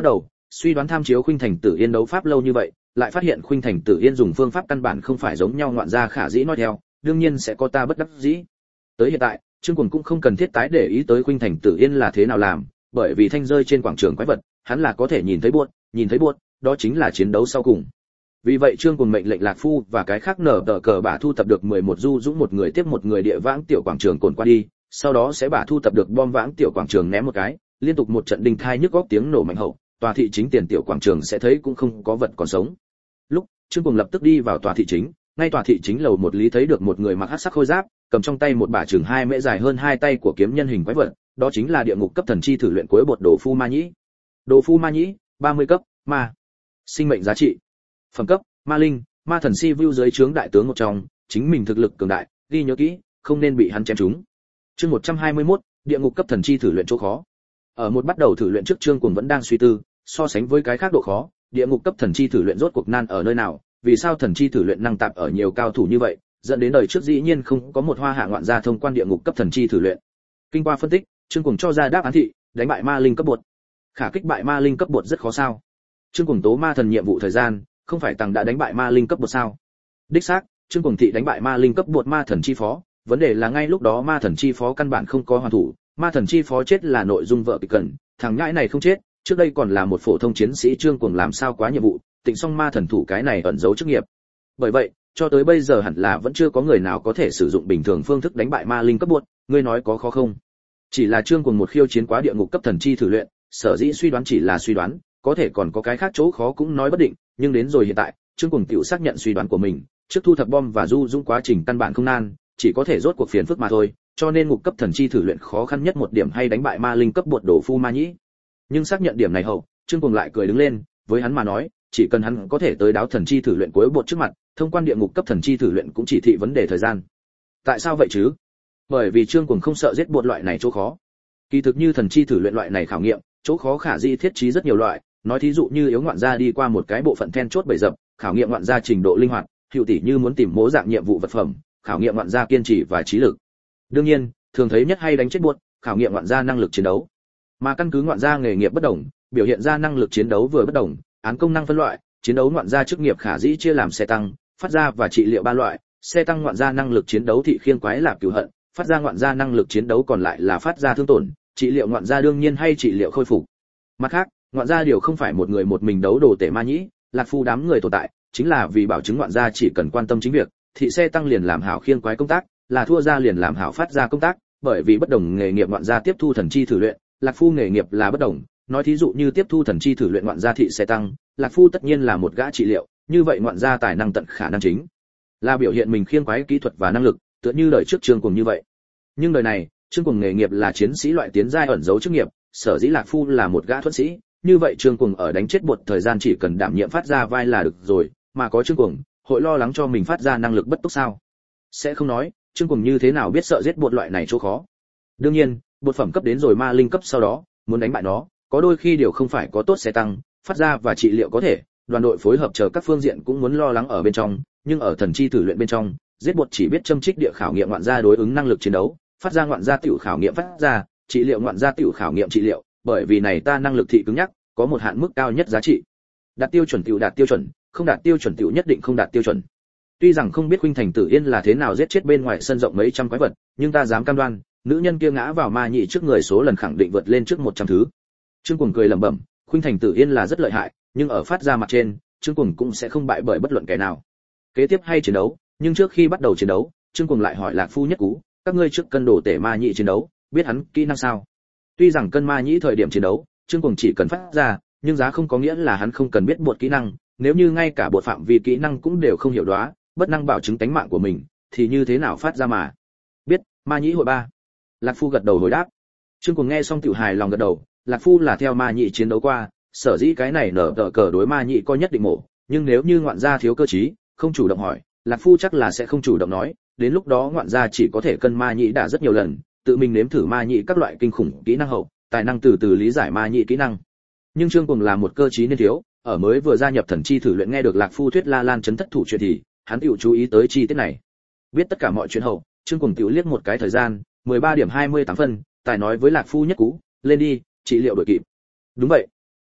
suy đoán tham chiếu Khuynh Thành Tử Yên đấu pháp lâu như vậy, lại phát hiện Khuynh Thành Tử Yên dùng phương pháp căn bản không phải giống nhau, ngoạn gia khả dĩ nói theo, đương nhiên sẽ có ta bất đắc dĩ. Tới hiện tại, Trương Cuồng cũng không cần thiết tái để ý tới Khuynh Thành Tử Yên là thế nào làm, bởi vì thanh rơi trên quảng trường quái vật, hắn là có thể nhìn thấy buốt, nhìn thấy buốt, đó chính là chiến đấu sau cùng. Vì vậy Trương Cuồng mệnh lệnh Lạc Phu và cái khác nở tờ cờ bả thu tập được mười một du dũng một người tiếp một người địa vãng tiểu quảng trường cồn qua đi, sau đó sẽ bả thu tập được bom vãng tiểu quảng trường ném một cái, liên tục một trận đinh thai nhức góc tiếng nổ mạnh hậu, tòa thị chính tiền tiểu quảng trường sẽ thấy cũng không có vật còn sống. Lúc Trương Cuồng lập tức đi vào tòa thị chính, ngay tòa thị chính lầu một lý thấy được một người mặc hắc sắc khôi giáp, cầm trong tay một bả chừng hai mễ dài hơn hai tay của kiếm nhân hình quái vật, đó chính là địa ngục cấp thần chi thử luyện cuối bột Đồ Phu Ma Nhĩ. Đồ Phu Ma Nhĩ, ba mươi cấp, ma. Sinh mệnh giá trị. Phẩm cấp, ma linh, ma thần si view dưới trướng đại tướng một trong, chính mình thực lực cường đại, ghi nhớ kỹ, không nên bị hắn chém trúng. Chương một trăm hai mươi mốt, địa ngục cấp thần chi thử luyện chỗ khó. Ở một bắt đầu thử luyện trước Trương Cuồng vẫn đang suy tư, so sánh với cái khác độ khó, địa ngục cấp thần chi thử luyện rốt cuộc nan ở nơi nào, vì sao thần chi thử luyện năng tạp ở nhiều cao thủ như vậy, dẫn đến đời trước dĩ nhiên không có một hoa hạ ngoạn gia thông quan địa ngục cấp thần chi thử luyện. Kinh qua phân tích, Trương Cuồng cho ra đáp án thị, đánh bại ma linh cấp bột. Khả kích bại ma linh cấp bột rất khó sao? Trương Cuồng tố ma thần nhiệm vụ thời gian, không phải Tằng đã đánh bại ma linh cấp bột sao? Đích xác, Trương Cuồng thị đánh bại ma linh cấp bột ma thần chi phó, vấn đề là ngay lúc đó ma thần chi phó căn bản không có hoàn thủ, ma thần chi phó chết là nội dung vợ kịch cần, thằng nhãi này không chết, trước đây còn là một phổ thông chiến sĩ, Trương Cuồng làm sao quá nhiệm vụ, tịnh xong ma thần thủ cái này ẩn giấu chức nghiệp. Bởi vậy, cho tới bây giờ hẳn là vẫn chưa có người nào có thể sử dụng bình thường phương thức đánh bại ma linh cấp bột, ngươi nói có khó không? Chỉ là Trương Cuồng một khiêu chiến quá địa ngục cấp thần chi thử luyện, sở dĩ suy đoán chỉ là suy đoán, có thể còn có cái khác chỗ khó cũng nói bất định, nhưng đến rồi hiện tại, Trương Cuồng tiểu xác nhận suy đoán của mình, trước thu thập bom và du dũng quá trình căn bản không nan, chỉ có thể rốt cuộc phiền phức mà thôi, cho nên ngục cấp thần chi thử luyện khó khăn nhất một điểm hay đánh bại ma linh cấp bột Đồ Phu Ma Nhĩ. Nhưng xác nhận điểm này hậu, Trương Cuồng lại cười đứng lên, với hắn mà nói, chỉ cần hắn có thể tới đáo thần chi thử luyện cuối bột trước mặt, thông quan địa ngục cấp thần chi thử luyện cũng chỉ thị vấn đề thời gian. Tại sao vậy chứ? Bởi vì Trương Cuồng không sợ giết bột loại này chỗ khó. Kỳ thực như thần chi thử luyện loại này khảo nghiệm, chỗ khó khả di thiết trí rất nhiều loại, nói thí dụ như yếu ngoạn gia đi qua một cái bộ phận then chốt bầy dập, khảo nghiệm ngoạn gia trình độ linh hoạt, hiệu tỷ như muốn tìm mỗ dạng nhiệm vụ vật phẩm, khảo nghiệm ngoạn gia kiên trì và trí lực. Đương nhiên, thường thấy nhất hay đánh chết buốt, khảo nghiệm ngoạn gia năng lực chiến đấu. Mà căn cứ ngoạn gia nghề nghiệp bất đồng, biểu hiện ra năng lực chiến đấu vừa bất đồng, án công năng phân loại, chiến đấu ngoạn gia chức nghiệp khả dĩ chia làm xe tăng, phát ra và trị liệu ba loại, xe tăng ngoạn gia năng lực chiến đấu thị khiên quái là cửu hận, phát ra ngoạn gia năng lực chiến đấu còn lại là phát ra thương tổn, trị liệu ngoạn gia đương nhiên hay trị liệu khôi phục. Mặt khác, ngoạn gia điều không phải một người một mình đấu đồ tể ma nhĩ, Lạc Phu đám người tồn tại, chính là vì bảo chứng ngoạn gia chỉ cần quan tâm chính việc, thị xe tăng liền làm hảo khiên quái công tác, là thua ra liền làm hảo phát ra công tác, bởi vì bất đồng nghề nghiệp ngoạn gia tiếp thu thần chi thử luyện, Lạc Phu nghề nghiệp là bất đồng, nói thí dụ như tiếp thu thần chi thử luyện ngoạn gia thị xe tăng, Lạc Phu tất nhiên là một gã trị liệu, như vậy ngoạn gia tài năng tận khả năng chính là biểu hiện mình khiên quái kỹ thuật và năng lực, tựa như đời trước Trương Cuồng như vậy. Nhưng đời này, Trương Cuồng nghề nghiệp là chiến sĩ loại tiến giai ẩn giấu chức nghiệp, sở dĩ Lạc Phu là một gã thuẫn sĩ, như vậy Trương Cuồng ở đánh chết buột thời gian chỉ cần đảm nhiệm phát ra vai là được rồi, mà có Trương Cuồng, hội lo lắng cho mình phát ra năng lực bất túc sao? Sẽ không nói, Trương Cuồng như thế nào biết sợ giết buột loại này chỗ khó. Đương nhiên, bột phẩm cấp đến rồi ma linh cấp sau đó, muốn đánh bại nó, có đôi khi điều không phải có tốt xe tăng, phát ra và trị liệu có thể, đoàn đội phối hợp chờ các phương diện cũng muốn lo lắng ở bên trong, nhưng ở thần chi thử luyện bên trong, giết buột chỉ biết châm trích địa khảo nghiệm ngoạn gia đối ứng năng lực chiến đấu, phát ra ngoạn gia tiểu khảo nghiệm phát ra, trị liệu ngoạn gia tiểu khảo nghiệm trị liệu, bởi vì này ta năng lực thị cứng nhắc, có một hạn mức cao nhất giá trị. Đạt tiêu chuẩn tiểu đạt tiêu chuẩn, không đạt tiêu chuẩn tiểu nhất định không đạt tiêu chuẩn. Tuy rằng không biết Khuynh Thành Tử Yên là thế nào giết chết bên ngoài sân rộng mấy trăm quái vật, nhưng ta dám cam đoan, nữ nhân kia ngã vào ma nhị trước người số lần khẳng định vượt lên trước một trăm thứ. Trương Cuồng cười lẩm bẩm, Khuynh Thành Tử Yên là rất lợi hại, nhưng ở phát ra mặt trên, Trương Cuồng cũng sẽ không bại bởi bất luận kẻ nào. Kế tiếp hay chiến đấu, nhưng trước khi bắt đầu chiến đấu, Trương Cuồng lại hỏi Lạc Phu Nhất Cú, các ngươi trước cân đổ tể ma nhị chiến đấu, biết hắn kỹ năng sao? Tuy rằng cân ma nhĩ thời điểm chiến đấu, Trương Cuồng chỉ cần phát ra, nhưng giá không có nghĩa là hắn không cần biết bột kỹ năng, nếu như ngay cả bột phạm vi kỹ năng cũng đều không hiểu đó, bất năng bảo chứng tánh mạng của mình, thì như thế nào phát ra mà? Biết, ma nhĩ hội ba. Lạc Phu gật đầu hồi đáp. Trương Cuồng nghe xong tiểu hài lòng gật đầu, Lạc Phu là theo ma nhị chiến đấu qua, sở dĩ cái này nở tờ cờ đối ma nhị có nhất định mổ, nhưng nếu như ngoạn gia thiếu cơ trí, không chủ động hỏi, Lạc Phu chắc là sẽ không chủ động nói, đến lúc đó ngoạn gia chỉ có thể cân ma nhị đã rất nhiều lần, tự mình nếm thử ma nhị các loại kinh khủng kỹ năng hậu, tài năng từ từ lý giải ma nhị kỹ năng. Nhưng Trương Cuồng là một cơ trí nên thiếu, ở mới vừa gia nhập thần chi thử luyện nghe được Lạc Phu thuyết La Lan chấn thất thủ chuyện thì, hắn tiểu chú ý tới chi tiết này. Biết tất cả mọi chuyện hậu, Trương Cuồng tiểu liếc một cái thời gian, mười ba điểm hai mươi tám phân, tài nói với Lạc Phu Nhất Cú, lên đi, trị liệu đội kịp. Đúng vậy.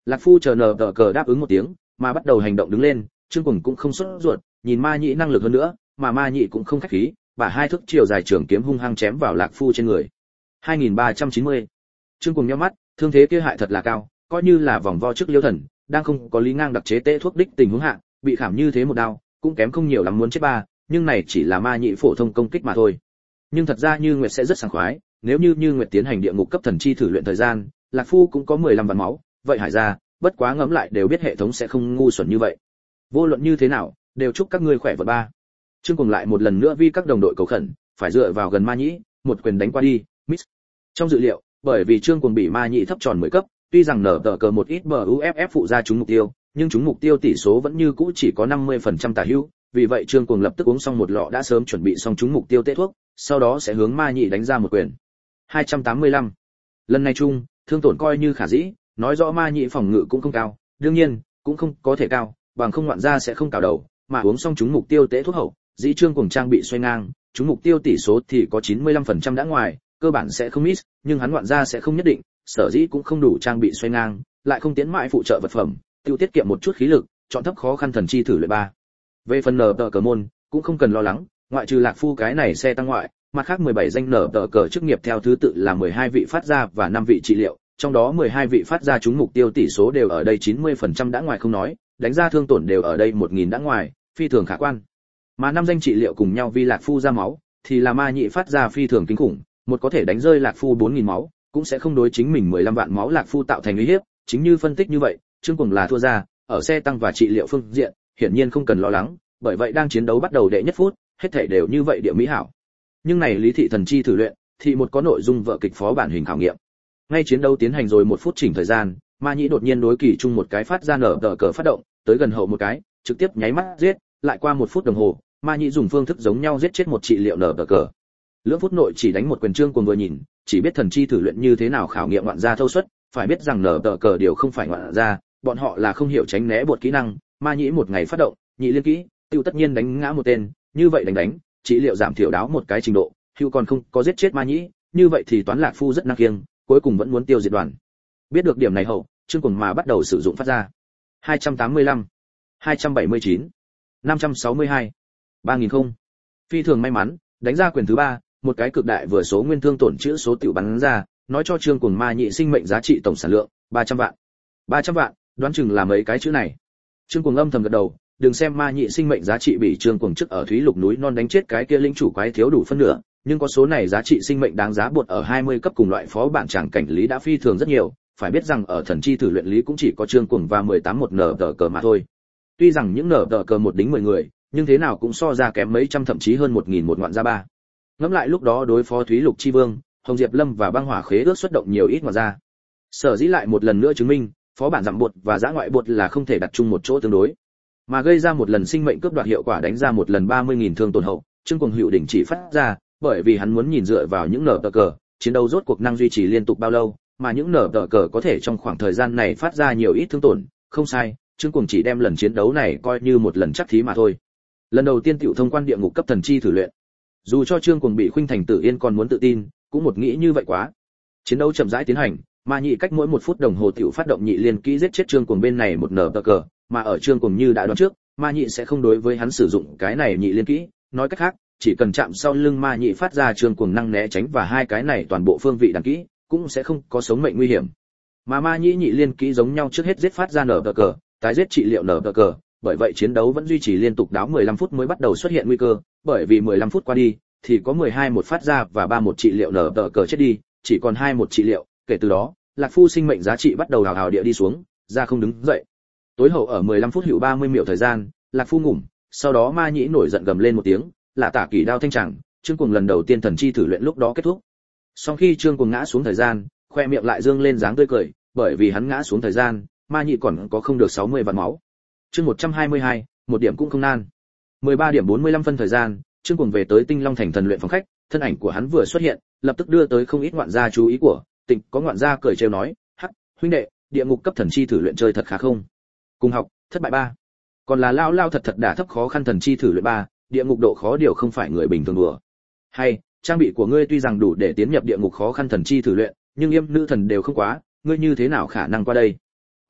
Lạc Phu chờ nở tờ cờ đáp ứng một tiếng, mà bắt đầu hành động đứng lên, Trương Cuồng cũng không sốt ruột, nhìn Ma Nhĩ năng lực hơn nữa, mà Ma Nhĩ cũng không khách khí, bả hai thước chiều dài trường kiếm hung hăng chém vào Lạc Phu trên người. hai nghìn ba trăm chín mươi. Trương Cuồng nhíu mắt, thương thế kia hại thật là cao, coi như là vòng vo trước Liêu Thần, đang không có lý ngang đặc chế tê thuốc đích tình huống hạ, bị khảm như thế một đao, cũng kém không nhiều lắm muốn chết ba, nhưng này chỉ là Ma Nhĩ phổ thông công kích mà thôi. Nhưng thật ra Như Nguyệt sẽ rất sảng khoái, nếu như Như Nguyệt tiến hành địa ngục cấp thần chi thử luyện thời gian, Lạc Phu cũng có mười lăm vạn máu, vậy Hải gia, bất quá ngẫm lại đều biết hệ thống sẽ không ngu xuẩn như vậy. Vô luận như thế nào, đều chúc các ngươi khỏe vật ba. Trương Cuồng lại một lần nữa vi các đồng đội cầu khẩn, phải dựa vào gần Ma Nhĩ, một quyền đánh qua đi, miss. Trong dự liệu, bởi vì Trương Cuồng bị Ma Nhĩ thấp tròn mười cấp, tuy rằng nở tờ cờ một ít buff phụ ra trúng mục tiêu, nhưng trúng mục tiêu tỷ số vẫn như cũ chỉ có năm mươi phần trăm tả hữu, vì vậy Trương Cuồng lập tức uống xong một lọ đã sớm chuẩn bị xong trúng mục tiêu tê thuốc, sau đó sẽ hướng Ma Nhĩ đánh ra một quyền. hai trăm tám mươi lăm. Lần này chung, thương tổn coi như khả dĩ, nói rõ Ma Nhĩ phòng ngự cũng không cao, đương nhiên, cũng không có thể cao, bằng không ngoạn ra sẽ không cào đầu, mà uống xong trúng mục tiêu tê thuốc hậu, dĩ Trương Cuồng trang bị xoay ngang, trúng mục tiêu tỷ số thì có chín mươi lăm phần trăm đã ngoài, cơ bản sẽ không miss, nhưng hắn ngoạn ra sẽ không nhất định, sở dĩ cũng không đủ trang bị xoay ngang, lại không tiến mãi phụ trợ vật phẩm, tiêu tiết kiệm một chút khí lực, chọn thấp khó khăn thần chi thử luyện ba. Về phần nở tờ cờ môn, cũng không cần lo lắng, ngoại trừ Lạc Phu cái này xe tăng ngoại, mặt khác mười bảy danh nở tờ cờ chức nghiệp theo thứ tự là mười hai vị phát ra và năm vị trị liệu, trong đó mười hai vị phát ra trúng mục tiêu tỷ số đều ở đây chín mươi phần trăm đã ngoài không nói, đánh ra thương tổn đều ở đây một nghìn đã ngoài, phi thường khả quan. Mà năm danh trị liệu cùng nhau vi Lạc Phu ra máu, thì là Ma Nhĩ phát ra phi thường kinh khủng, một có thể đánh rơi Lạc Phu bốn nghìn máu, cũng sẽ không đối chính mình mười lăm vạn máu Lạc Phu tạo thành uy hiếp, chính như phân tích như vậy, Trương Cuồng là thua ra, ở xe tăng và trị liệu phương diện, hiển nhiên không cần lo lắng, bởi vậy đang chiến đấu bắt đầu đệ nhất phút, hết thảy đều như vậy địa mỹ hảo. Nhưng này lý thị thần chi thử luyện, thì một có nội dung vở kịch phó bản hình khảo nghiệm. Ngay chiến đấu tiến hành rồi một phút chỉnh thời gian, Ma Nhĩ đột nhiên đối kỳ chung một cái phát ra nở tờ cờ phát động, tới gần hậu một cái, trực tiếp nháy mắt giết, lại qua một phút đồng hồ, Ma Nhĩ dùng phương thức giống nhau giết chết một trị liệu nở tờ cờ. Lưỡng phút nội chỉ đánh một quyền. Trương Cuồng vừa nhìn, chỉ biết thần chi thử luyện như thế nào khảo nghiệm ngoạn gia thâu suất, phải biết rằng nở tờ cờ điều không phải ngoạn gia, bọn họ là không hiểu tránh né bột kỹ năng, Ma Nhĩ một ngày phát động, nhị liên kỹ, tiêu tất nhiên đánh ngã một tên, như vậy đánh đánh, trị liệu giảm thiểu đáo một cái trình độ, hữu còn không có giết chết Ma Nhĩ, như vậy thì toán Lạc Phu rất năng kiêng, cuối cùng vẫn muốn tiêu diệt đoàn. Biết được điểm này hậu, Trương Cuồng mà bắt đầu sử dụng phát ra. hai trăm tám mươi lăm, hai trăm bảy mươi chín, năm trăm sáu mươi hai, ba nghìn không. Phi thường may mắn, đánh ra quyền thứ ba, một cái cực đại vừa số nguyên thương tổn chữ số tiểu bắn ra, nói cho Trương Cuồng Ma Nhĩ sinh mệnh giá trị tổng sản lượng ba trăm vạn. ba trăm vạn, đoán chừng là mấy cái chữ này. Trương Cuồng âm thầm gật đầu, đừng xem Ma Nhĩ sinh mệnh giá trị bị Trương Cuồng trước ở Thúy Lục núi non đánh chết cái kia linh chủ quái thiếu đủ phân nửa, nhưng có số này giá trị sinh mệnh đáng giá bột ở hai mươi cấp cùng loại phó bản tràng cảnh lý đã phi thường rất nhiều, phải biết rằng ở thần chi thử luyện lý cũng chỉ có Trương Cuồng và mười tám một nở tờ cờ mà thôi. Tuy rằng những nở tờ cờ một đính mười người, nhưng thế nào cũng so ra kém mấy trăm thậm chí hơn một nghìn một ngoạn ra ba. Ngẫm lại lúc đó đối phó Thúy Lục chi vương, Hồng Diệp Lâm và Băng Hỏa Khế ước xuất động nhiều ít ngoạn ra. Sở dĩ lại một lần nữa chứng minh, phó bản giảm bột và giã ngoại bột là không thể đặt chung một chỗ tương đối. Mà gây ra một lần sinh mệnh cướp đoạt hiệu quả đánh ra một lần ba mươi nghìn thương tổn hậu, Trương Cuồng hữu đỉnh chỉ phát ra, bởi vì hắn muốn nhìn dựa vào những nở tờ cờ, chiến đấu rốt cuộc năng duy trì liên tục bao lâu, mà những nở tờ cờ có thể trong khoảng thời gian này phát ra nhiều ít thương tổn, không sai, Trương Cuồng chỉ đem lần chiến đấu này coi như một lần chắc thí mà thôi. Lần đầu tiên tiểu thông quan địa ngục cấp thần chi thử luyện. Dù cho Trương Cuồng bị Khuynh Thành Tử Yên còn muốn tự tin, cũng một nghĩ như vậy quá. Chiến đấu chậm rãi tiến hành, Ma Nhĩ cách mỗi một phút đồng hồ tiểu phát động nhị liên kỹ giết chết Trương Cuồng bên này một nở tờ cờ, mà ở Trương Cuồng như đã đoán trước, Ma Nhĩ sẽ không đối với hắn sử dụng cái này nhị liên kỹ, nói cách khác, chỉ cần chạm sau lưng Ma Nhĩ phát ra Trương Cuồng năng né tránh và hai cái này toàn bộ phương vị đàn kỹ, cũng sẽ không có sống mệnh nguy hiểm. Mà Ma Nhĩ nhị liên kỹ giống nhau trước hết giết phát ra nở tờ cờ, tái giết trị liệu nở tờ cờ, bởi vậy chiến đấu vẫn duy trì liên tục đáo mười lăm phút mới bắt đầu xuất hiện nguy cơ, bởi vì mười lăm phút qua đi thì có mười hai một phát ra và ba một trị liệu nở tờ cờ chết đi, chỉ còn hai một trị liệu, kể từ đó, Lạc Phu sinh mệnh giá trị bắt đầu hào hào địa đi xuống, ra không đứng dậy. Tối hậu ở mười lăm phút hữu ba mươi秒thời gian, Lạc Phu ngủm, sau đó Ma Nhĩ nổi giận gầm lên một tiếng, là tả kỳ đao thanh chẳng, Trương Cuồng lần đầu tiên thần chi thử luyện lúc đó kết thúc. Sau khi Trương Cuồng ngã xuống thời gian, khoe miệng lại dương lên dáng tươi cười, bởi vì hắn ngã xuống thời gian, Ma Nhĩ còn có không được sáu mươi vạn máu. Chương một trăm hai mươi hai, một điểm cũng không nan. mười ba điểm bốn mươi lăm phân thời gian, Trương Cuồng về tới Tinh Long Thành thần luyện phòng khách, thân ảnh của hắn vừa xuất hiện, lập tức đưa tới không ít ngoạn gia chú ý của, Tịnh có ngoạn gia cười trêu nói, "Hắc, huynh đệ, địa ngục cấp thần chi thử luyện chơi thật khá không? Cùng học, thất bại ba. Còn là lao lao thật thật đả thấp khó khăn thần chi thử luyện ba, địa ngục độ khó điều không phải người bình thường đùa. Hay, trang bị của ngươi tuy rằng đủ để tiến nhập địa ngục khó khăn thần chi thử luyện, nhưng yêm nữ thần đều không quá, ngươi như thế nào khả năng qua đây?"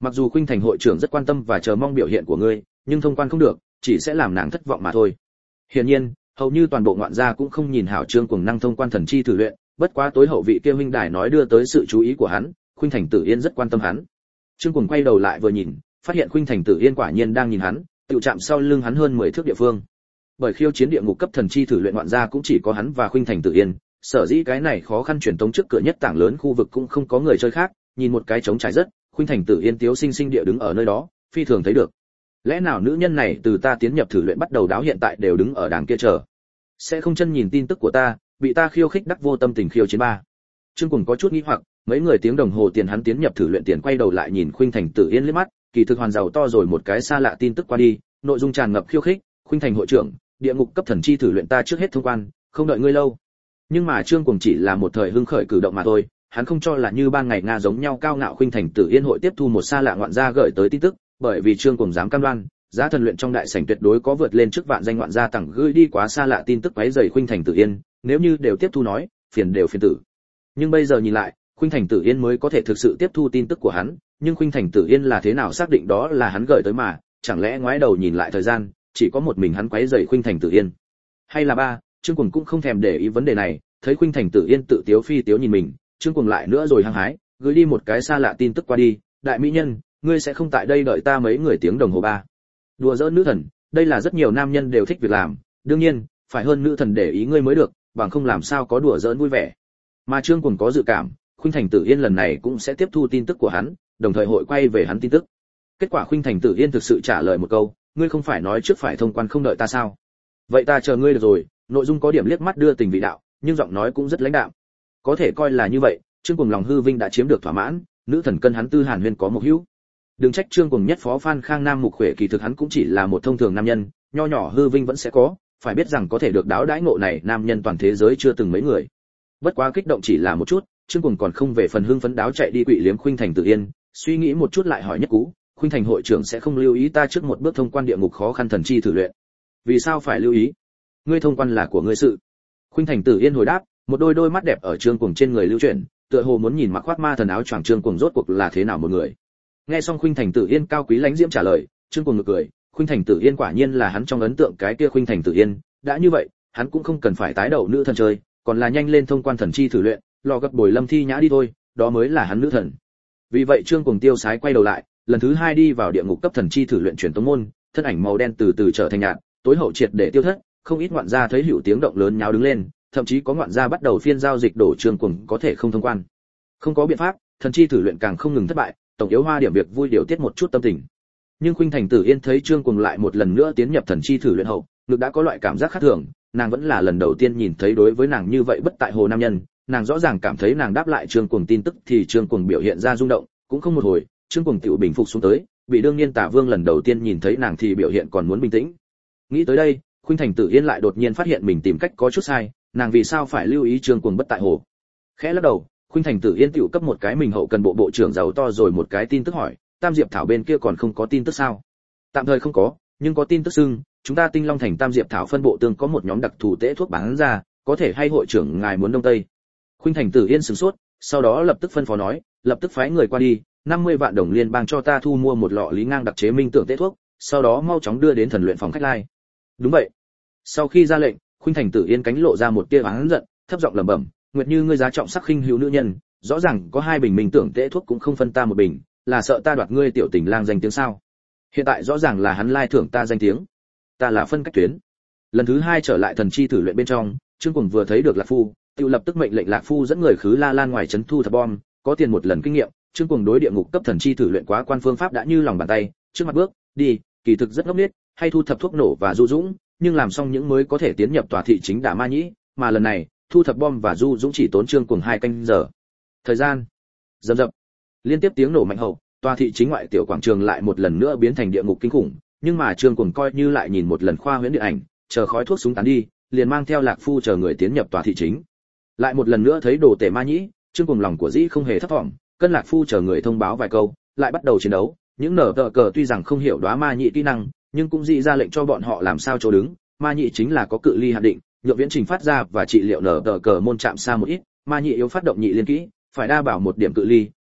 Mặc dù Khuynh Thành hội trưởng rất quan tâm và chờ mong biểu hiện của ngươi, nhưng thông quan không được, chỉ sẽ làm nàng thất vọng mà thôi. Hiển nhiên, hầu như toàn bộ ngoạn gia cũng không nhìn hảo Trương Cuồng năng thông quan thần chi thử luyện, bất quá tối hậu vị kia huynh đài nói đưa tới sự chú ý của hắn, Khuynh Thành Tử Yên rất quan tâm hắn. Trương Cuồng quay đầu lại vừa nhìn, phát hiện Khuynh Thành Tử Yên quả nhiên đang nhìn hắn, tựu chạm sau lưng hắn hơn mười thước địa phương. Bởi khiêu chiến địa ngục cấp thần chi thử luyện ngoạn gia cũng chỉ có hắn và Khuynh Thành Tử Yên, sở dĩ cái này khó khăn truyền tống trước cửa nhất tảng lớn khu vực cũng không có người chơi khác, nhìn một cái trống trải rất, Khuynh Thành Tử Yên tiếu sinh sinh địa đứng ở nơi đó, phi thường thấy được. Lẽ nào nữ nhân này từ ta tiến nhập thử luyện bắt đầu đáo hiện tại đều đứng ở đàng kia chờ, sẽ không chân nhìn tin tức của ta, bị ta khiêu khích đắc vô tâm tình khiêu chiến ba. Trương Cuồng có chút nghi hoặc, mấy người tiếng đồng hồ tiền hắn tiến nhập thử luyện tiền quay đầu lại nhìn Khuynh Thành Tử Yên liếc mắt, kỳ thực hoàn giàu to rồi một cái xa lạ tin tức qua đi, nội dung tràn ngập khiêu khích, Khuynh Thành hội trưởng, địa ngục cấp thần chi thử luyện ta trước hết thông quan, không đợi ngươi lâu. Nhưng mà Trương Cuồng chỉ là một thời hưng khởi cử động mà thôi, hắn không cho là như ban ngày nga giống nhau cao ngạo Khuynh Thành Tử Yên hội tiếp thu một xa lạ ngoạn gia gửi tới tin tức, bởi vì Trương Cuồng dám cam đoan, giá thần luyện trong đại sảnh tuyệt đối có vượt lên trước vạn danh ngoạn gia tặng gửi đi quá xa lạ tin tức quấy rầy Khuynh Thành Tử Yên, nếu như đều tiếp thu nói, phiền đều phiền tử. Nhưng bây giờ nhìn lại, Khuynh Thành Tử Yên mới có thể thực sự tiếp thu tin tức của hắn, nhưng Khuynh Thành Tử Yên là thế nào xác định đó là hắn gửi tới mà, chẳng lẽ ngoái đầu nhìn lại thời gian, chỉ có một mình hắn quấy rầy Khuynh Thành Tử Yên. Hay là ba, Trương Cuồng cũng không thèm để ý vấn đề này, thấy Khuynh Thành Tử Yên tự tiếu phi tiếu nhìn mình, Trương Cuồng lại nữa rồi hăng hái, gửi đi một cái xa lạ tin tức qua đi, đại mỹ nhân, ngươi sẽ không tại đây đợi ta mấy người tiếng đồng hồ ba. Đùa giỡn nữ thần, đây là rất nhiều nam nhân đều thích việc làm, đương nhiên, phải hơn nữ thần để ý ngươi mới được, bằng không làm sao có đùa giỡn vui vẻ. Mà Trương Cuồng có dự cảm, Khuynh Thành Tử Yên lần này cũng sẽ tiếp thu tin tức của hắn, đồng thời hội quay về hắn tin tức. Kết quả Khuynh Thành Tử Yên thực sự trả lời một câu, ngươi không phải nói trước phải thông quan không đợi ta sao? Vậy ta chờ ngươi được rồi, nội dung có điểm liếc mắt đưa tình vị đạo, nhưng giọng nói cũng rất lãnh đạm. Có thể coi là như vậy, Trương Cuồng lòng hư vinh đã chiếm được thỏa mãn, nữ thần cân hắn tư Hàn Huyên có một hữu. Đừng trách Trương Cuồng nhất phó Phan Khang Nam Mục Khuyển kỳ thực hắn cũng chỉ là một thông thường nam nhân, nho nhỏ hư vinh vẫn sẽ có, phải biết rằng có thể được đáo đãi ngộ này nam nhân toàn thế giới chưa từng mấy người. Bất quá kích động chỉ là một chút, Trương Cuồng còn không về phần hưng phấn đáo chạy đi quỵ liếm Khuynh Thành Tử Yên, suy nghĩ một chút lại hỏi nhất cú, Khuynh Thành hội trưởng sẽ không lưu ý ta trước một bước thông quan địa ngục khó khăn thần chi thử luyện. Vì sao phải lưu ý? Ngươi thông quan là của ngươi sự. Khuynh Thành Tử Yên hồi đáp, một đôi đôi mắt đẹp ở Trương Cuồng trên người lưu chuyển, tựa hồ muốn nhìn mặc khoác ma thần áo choàng Trương Cuồng rốt cuộc là thế nào một người. Nghe xong Khuynh Thành Tử Yên cao quý lãnh diễm trả lời, Trương Cuồng ngược cười, Khuynh Thành Tử Yên quả nhiên là hắn trong ấn tượng cái kia Khuynh Thành Tử Yên, đã như vậy, hắn cũng không cần phải tái đầu nữ thần chơi, còn là nhanh lên thông quan thần chi thử luyện, lò gấp bồi Lâm Thi Nhã đi thôi, đó mới là hắn nữ thần. Vì vậy Trương Cuồng tiêu sái quay đầu lại, lần thứ hai đi vào địa ngục cấp thần chi thử luyện truyền tống môn, thân ảnh màu đen từ từ trở thành nhạt, tối hậu triệt để tiêu thất, không ít ngoạn gia thấy hữu tiếng động lớn nháo đứng lên, thậm chí có ngoạn gia bắt đầu phiên giao dịch đổ Trương Cuồng có thể không thông quan. Không có biện pháp, thần chi thử luyện càng không ngừng thất bại, tổng yếu hoa điểm việc vui điều tiết một chút tâm tình. Nhưng Khuynh Thành Tử Yên thấy Trương Cuồng lại một lần nữa tiến nhập thần chi thử luyện hậu, ngực đã có loại cảm giác khác thường, nàng vẫn là lần đầu tiên nhìn thấy đối với nàng như vậy bất tại hồ nam nhân, nàng rõ ràng cảm thấy nàng đáp lại Trương Cuồng tin tức thì Trương Cuồng biểu hiện ra rung động, cũng không một hồi, Trương Cuồng tiểu bình phục xuống tới, bị đương nhiên Tả Vương lần đầu tiên nhìn thấy nàng thì biểu hiện còn muốn bình tĩnh. Nghĩ tới đây, Khuynh Thành Tử Yên lại đột nhiên phát hiện mình tìm cách có chút sai, nàng vì sao phải lưu ý Trương Cuồng bất tại hồ? Khẽ lắc đầu, Khuynh Thành Tử Yên tiểu cấp một cái mình hậu cần bộ bộ trưởng giàu to rồi một cái tin tức hỏi, Tam Diệp Thảo bên kia còn không có tin tức sao? Tạm thời không có, nhưng có tin tức xưng, chúng ta Tinh Long Thành Tam Diệp Thảo phân bộ tương có một nhóm đặc thù tễ thuốc bán ra, có thể hay hội trưởng ngài muốn đông tây. Khuynh Thành Tử Yên sửng sốt, sau đó lập tức phân phó nói, lập tức phái người qua đi, năm mươi vạn đồng liên bang cho ta thu mua một lọ Lý Ngang đặc chế minh tưởng tễ thuốc, sau đó mau chóng đưa đến thần luyện phòng khách lai. Đúng vậy. Sau khi ra lệnh, Khuynh Thành Tử Yên cánh lộ ra một tia oán giận, thấp giọng lẩm bẩm, Nguyệt Như ngươi giá trọng sắc khinh hữu nữ nhân, rõ ràng có hai bình minh tưởng tễ thuốc cũng không phân ta một bình, là sợ ta đoạt ngươi tiểu tình lang danh tiếng sao? Hiện tại rõ ràng là hắn lai thưởng ta danh tiếng, ta là phân cách tuyến. Lần thứ hai trở lại thần chi thử luyện bên trong, Trương Cuồng vừa thấy được Lạc Phu, tự lập tức mệnh lệnh Lạc Phu dẫn người khứ La Lan ngoài trấn thu thập bom, có tiền một lần kinh nghiệm, Trương Cuồng đối địa ngục cấp thần chi thử luyện quá quan phương pháp đã như lòng bàn tay, trước mặt bước, đi, kỳ thực rất ngốc nghếch, hay thu thập thuốc nổ và du dũng, nhưng làm xong những mới có thể tiến nhập tòa thị chính Đả Ma Nhĩ, mà lần này, thu thập bom và du dũng chỉ tốn Trương Cuồng hai canh giờ. Thời gian rầm rập, liên tiếp tiếng nổ mạnh hậu, tòa thị chính ngoại tiểu quảng trường lại một lần nữa biến thành địa ngục kinh khủng, nhưng mà Trương Cuồng coi như lại nhìn một lần khoa huyễn điện ảnh, chờ khói thuốc súng tán đi, liền mang theo Lạc Phu chờ người tiến nhập tòa thị chính. Lại một lần nữa thấy đồ tể Ma Nhĩ, Trương Cuồng lòng của dĩ không hề thấp vọng, cân Lạc Phu chờ người thông báo vài câu, lại bắt đầu chiến đấu. Những nở tờ cờ tuy rằng không hiểu đóa Ma Nhĩ kỹ năng, nhưng cũng dị ra lệnh cho bọn họ làm sao chỗ đứng. Ma Nhĩ chính là có cự ly hạn định, nhượng viễn trình phát ra và trị liệu nở tờ cờ môn chạm xa một ít. Ma Nhĩ yếu phát động nhị liên kỹ, phải đa bảo một điểm cự ly,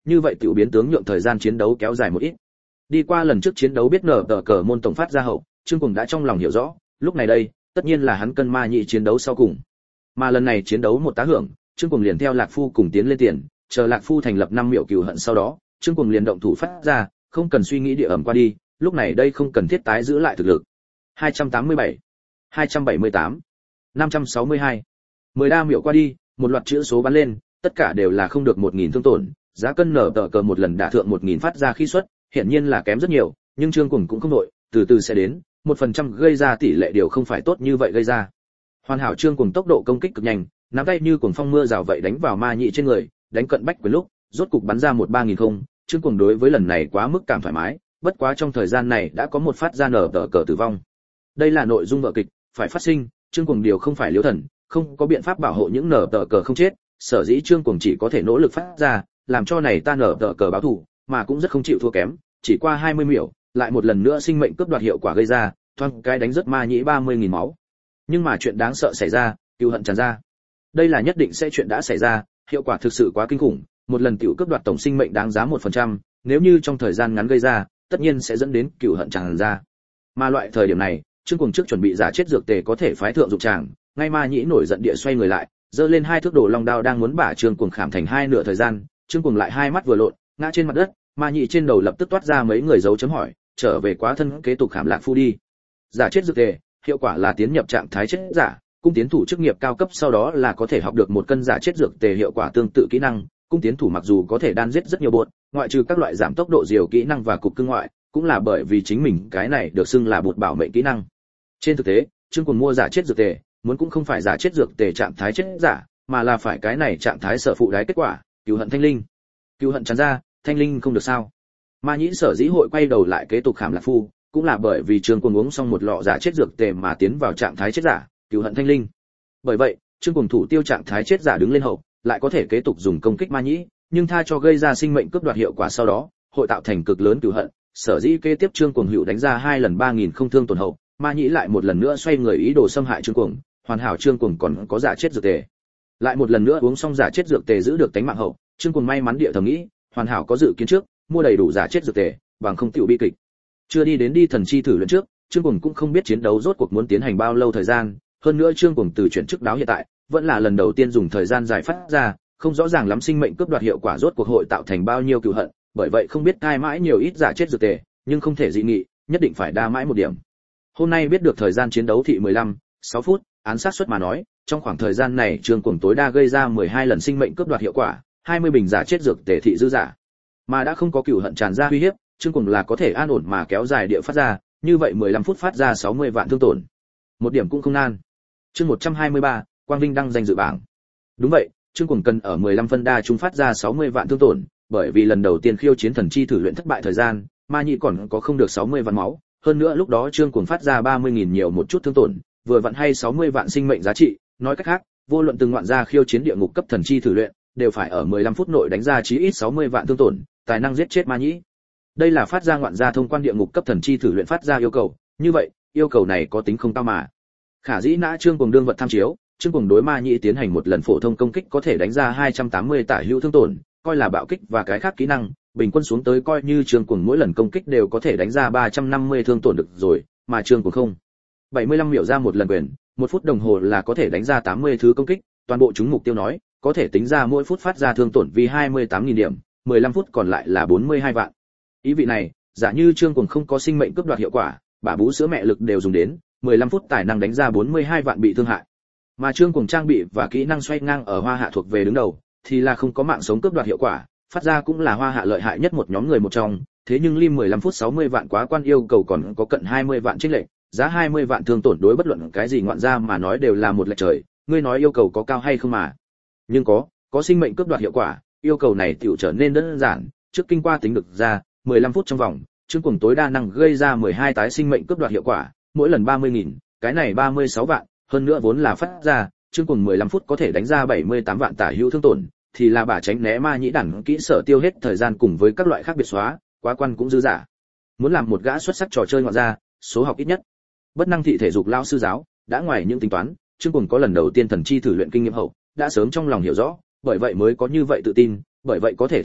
như vậy tiểu biến tướng nhượng thời gian chiến đấu kéo dài một ít. Đi qua lần trước chiến đấu biết nở tờ cờ môn tổng phát ra hậu, Trương Cuồng đã trong lòng hiểu rõ, lúc này đây, tất nhiên là hắn cân ma nhị chiến đấu sau cùng. Mà lần này chiến đấu một tá hưởng, Trương Cuồng liền theo Lạc Phu cùng tiến lên tiền, chờ Lạc Phu thành lập năm miểu cừu hận sau đó, Trương Cuồng liền động thủ phát ra, không cần suy nghĩ địa ẩm qua đi, lúc này đây không cần thiết tái giữ lại thực lực. hai trăm tám mươi bảy, hai trăm bảy mươi tám, năm trăm sáu mươi hai. mười đa miểu qua đi, một loạt chữ số bắn lên, tất cả đều là không được một nghìn thương tổn, giá cân nở tờ cờ một lần đả thượng một nghìn phát ra khi xuất, hiển nhiên là kém rất nhiều, nhưng Trương Cuồng cũng không đội, từ từ sẽ đến, một phần trăm gây ra tỷ lệ điều không phải tốt như vậy gây ra. Hoàn hảo Trương Cuồng tốc độ công kích cực nhanh, nắm tay như cuồng phong mưa rào vậy đánh vào ma nhị trên người, đánh cận bách quyền lúc, rốt cục bắn ra một ba nghìn không, Trương Cuồng đối với lần này quá mức cảm thoải mái, bất quá trong thời gian này đã có một phát ra nở tờ cờ tử vong. Đây là nội dung vở kịch, phải phát sinh, Trương Cuồng điều không phải liếu thần, không có biện pháp bảo hộ những nở tờ cờ không chết, sở dĩ Trương Cuồng chỉ có thể nỗ lực phát ra, làm cho này ta nở tờ cờ báo thù, mà cũng rất không chịu thua kém, chỉ qua hai mươi miểu, lại một lần nữa sinh mệnh cướp đoạt hiệu quả gây ra, thoáng cái đánh rất ma nhĩ ba mươi nghìn máu. Nhưng mà chuyện đáng sợ xảy ra, cừu hận tràn ra. Đây là nhất định sẽ chuyện đã xảy ra, hiệu quả thực sự quá kinh khủng, một lần tiểu cướp đoạt tổng sinh mệnh đáng giá một phần trăm, nếu như trong thời gian ngắn gây ra, tất nhiên sẽ dẫn đến cừu hận tràn ra. Mà loại thời điểm này, Trương Cuồng trước chuẩn bị giả chết dược tề có thể phái thượng dụng tràng, ngay ma nhĩ nổi giận địa xoay người lại, giơ lên hai thước đồ long đao đang muốn bả Trương Cuồng khảm thành hai nửa thời gian, Trương Cuồng lại hai mắt vừa lộn, ngã trên mặt đất, ma nhĩ trên đầu lập tức toát ra mấy người dấu chấm hỏi, trở về quá thân kế tục khảm Lạc Phu đi. Giả chết dược tề, hiệu quả là tiến nhập trạng thái chết giả, cung tiến thủ chức nghiệp cao cấp sau đó là có thể học được một cân giả chết dược tề hiệu quả tương tự kỹ năng, cung tiến thủ mặc dù có thể đan giết rất nhiều bột, ngoại trừ các loại giảm tốc độ diều kỹ năng và cục cưng ngoại, cũng là bởi vì chính mình cái này được xưng là bột bảo mệnh kỹ năng. Trên thực tế, Trương Cuồng mua giả chết dược tề, muốn cũng không phải giả chết dược tề trạng thái chết giả, mà là phải cái này trạng thái sở phụ đái kết quả, cừu hận thanh linh. Cừu hận tràn ra, thanh linh không được sao? Ma nhĩ sở dĩ hội quay đầu lại kế tục khảm Lạc Phu, cũng là bởi vì Trương Cuồng uống xong một lọ giả chết dược tề mà tiến vào trạng thái chết giả, cừu hận thanh linh. Bởi vậy, Trương Cuồng thủ tiêu trạng thái chết giả đứng lên hậu, lại có thể kế tục dùng công kích ma nhĩ, nhưng tha cho gây ra sinh mệnh cướp đoạt hiệu quả sau đó, hội tạo thành cực lớn cừu hận, sở dĩ kế tiếp Trương Cuồng hữu đánh ra hai lần ba nghìn không thương tổn hậu, ma nhĩ lại một lần nữa xoay người ý đồ xâm hại Trương Cuồng, hoàn hảo Trương Cuồng còn có giả chết dược tề. Lại một lần nữa uống xong giả chết dược tề giữ được tánh mạng hậu, Trương Cuồng may mắn địa thầm nghĩ, hoàn hảo có dự kiến trước, mua đầy đủ giả chết dược tề, bằng không tiểu bi kịch. Chưa đi đến đi thần chi thử luyện trước, Trương Cuồng cũng không biết chiến đấu rốt cuộc muốn tiến hành bao lâu thời gian, hơn nữa Trương Cuồng từ chuyển chức đáo hiện tại, vẫn là lần đầu tiên dùng thời gian dài phát ra, không rõ ràng lắm sinh mệnh cướp đoạt hiệu quả rốt cuộc hội tạo thành bao nhiêu cừu hận, bởi vậy không biết cai mãi nhiều ít giả chết dược tề, nhưng không thể dị nghị, nhất định phải đa mãi một điểm. Hôm nay biết được thời gian chiến đấu thị mười lăm, sáu phút, án sát suất mà nói, trong khoảng thời gian này Trương Cuồng tối đa gây ra mười hai lần sinh mệnh cướp đoạt hiệu quả, hai mươi bình giả chết dược tề thị dư giả. Mà đã không có cừu hận tràn ra uy hiếp, Trương Cuồng là có thể an ổn mà kéo dài địa phát ra, như vậy mười lăm phút phát ra sáu mươi vạn thương tổn. Một điểm cũng không nan. Chương một trăm hai mươi ba, Quang Vinh đăng danh dự bảng. Đúng vậy, Trương Cuồng cần ở mười lăm phân đa trung phát ra sáu mươi vạn thương tổn, bởi vì lần đầu tiên khiêu chiến thần chi thử luyện thất bại thời gian, ma nhị còn có không được sáu mươi vạn máu, hơn nữa lúc đó Trương Cuồng phát ra ba mươi nghìn nhiều một chút thương tổn, vừa vặn hay sáu mươi vạn sinh mệnh giá trị, nói cách khác, vô luận từng ngoạn gia khiêu chiến địa ngục cấp thần chi thử luyện, đều phải ở mười lăm phút nội đánh ra chí ít sáu mươi vạn thương tổn, tài năng giết chết ma nhĩ. Đây là phát ra ngoạn gia thông quan địa ngục cấp thần chi thử luyện phát ra yêu cầu, như vậy, yêu cầu này có tính không cao mà. Khả dĩ nã Trương Cuồng đương vật tham chiếu, Trương Cuồng đối ma nhĩ tiến hành một lần phổ thông công kích có thể đánh ra hai trăm tám mươi tả hữu thương tổn, coi là bạo kích và cái khác kỹ năng, bình quân xuống tới coi như Trương Cuồng mỗi lần công kích đều có thể đánh ra ba trăm năm mươi thương tổn được rồi, mà Trương Cuồng không. bảy mươi lăm miểu ra một lần quyền, một phút đồng hồ là có thể đánh ra tám mươi thứ công kích, toàn bộ chúng mục tiêu nói, có thể tính ra mỗi phút phát ra thương tổn vì hai mươi tám nghìn điểm, mười lăm phút còn lại là bốn mươi hai vạn. Ý vị này, giả như Trương Cuồng không có sinh mệnh cướp đoạt hiệu quả, bà bú sữa mẹ lực đều dùng đến, mười lăm phút tài năng đánh ra bốn mươi hai vạn bị thương hại. Mà Trương Cuồng trang bị và kỹ năng xoay ngang ở Hoa Hạ thuộc về đứng đầu, thì là không có mạng sống cướp đoạt hiệu quả, phát ra cũng là Hoa Hạ lợi hại nhất một nhóm người một trong, thế nhưng lim mười lăm phút sáu mươi vạn quá quan yêu cầu còn có cận hai mươi vạn chênh lệch, giá hai mươi vạn thương tổn đối bất luận cái gì ngoạn gia mà nói đều là một lệch trời, ngươi nói yêu cầu có cao hay không mà. Nhưng có, có sinh mệnh cướp đoạt hiệu quả, yêu cầu này tiểu trở nên đơn giản, trước kinh qua tính được ra, mười lăm phút trong vòng, Trương Cuồng tối đa năng gây ra mười hai tái sinh mệnh cướp đoạt hiệu quả, mỗi lần ba mươi nghìn, cái này ba mươi sáu vạn, hơn nữa vốn là phát ra, Trương Cuồng mười lăm phút có thể đánh ra bảy mươi tám vạn tả hữu thương tổn, thì là bà tránh né ma nhĩ đẳng kỹ sở tiêu hết thời gian cùng với các loại khác biệt xóa, quá quan cũng dư giả. Muốn làm một gã xuất sắc trò chơi ngoạn gia, số học ít nhất. Bất năng thị thể dục lão sư giáo, đã ngoài những tính toán, Trương Cuồng có lần đầu tiên thần chi thử luyện kinh nghiệm hậu, đã sớm trong lòng hiểu rõ, bởi vậy mới có như vậy tự tin, bởi vậy có thể thấy được,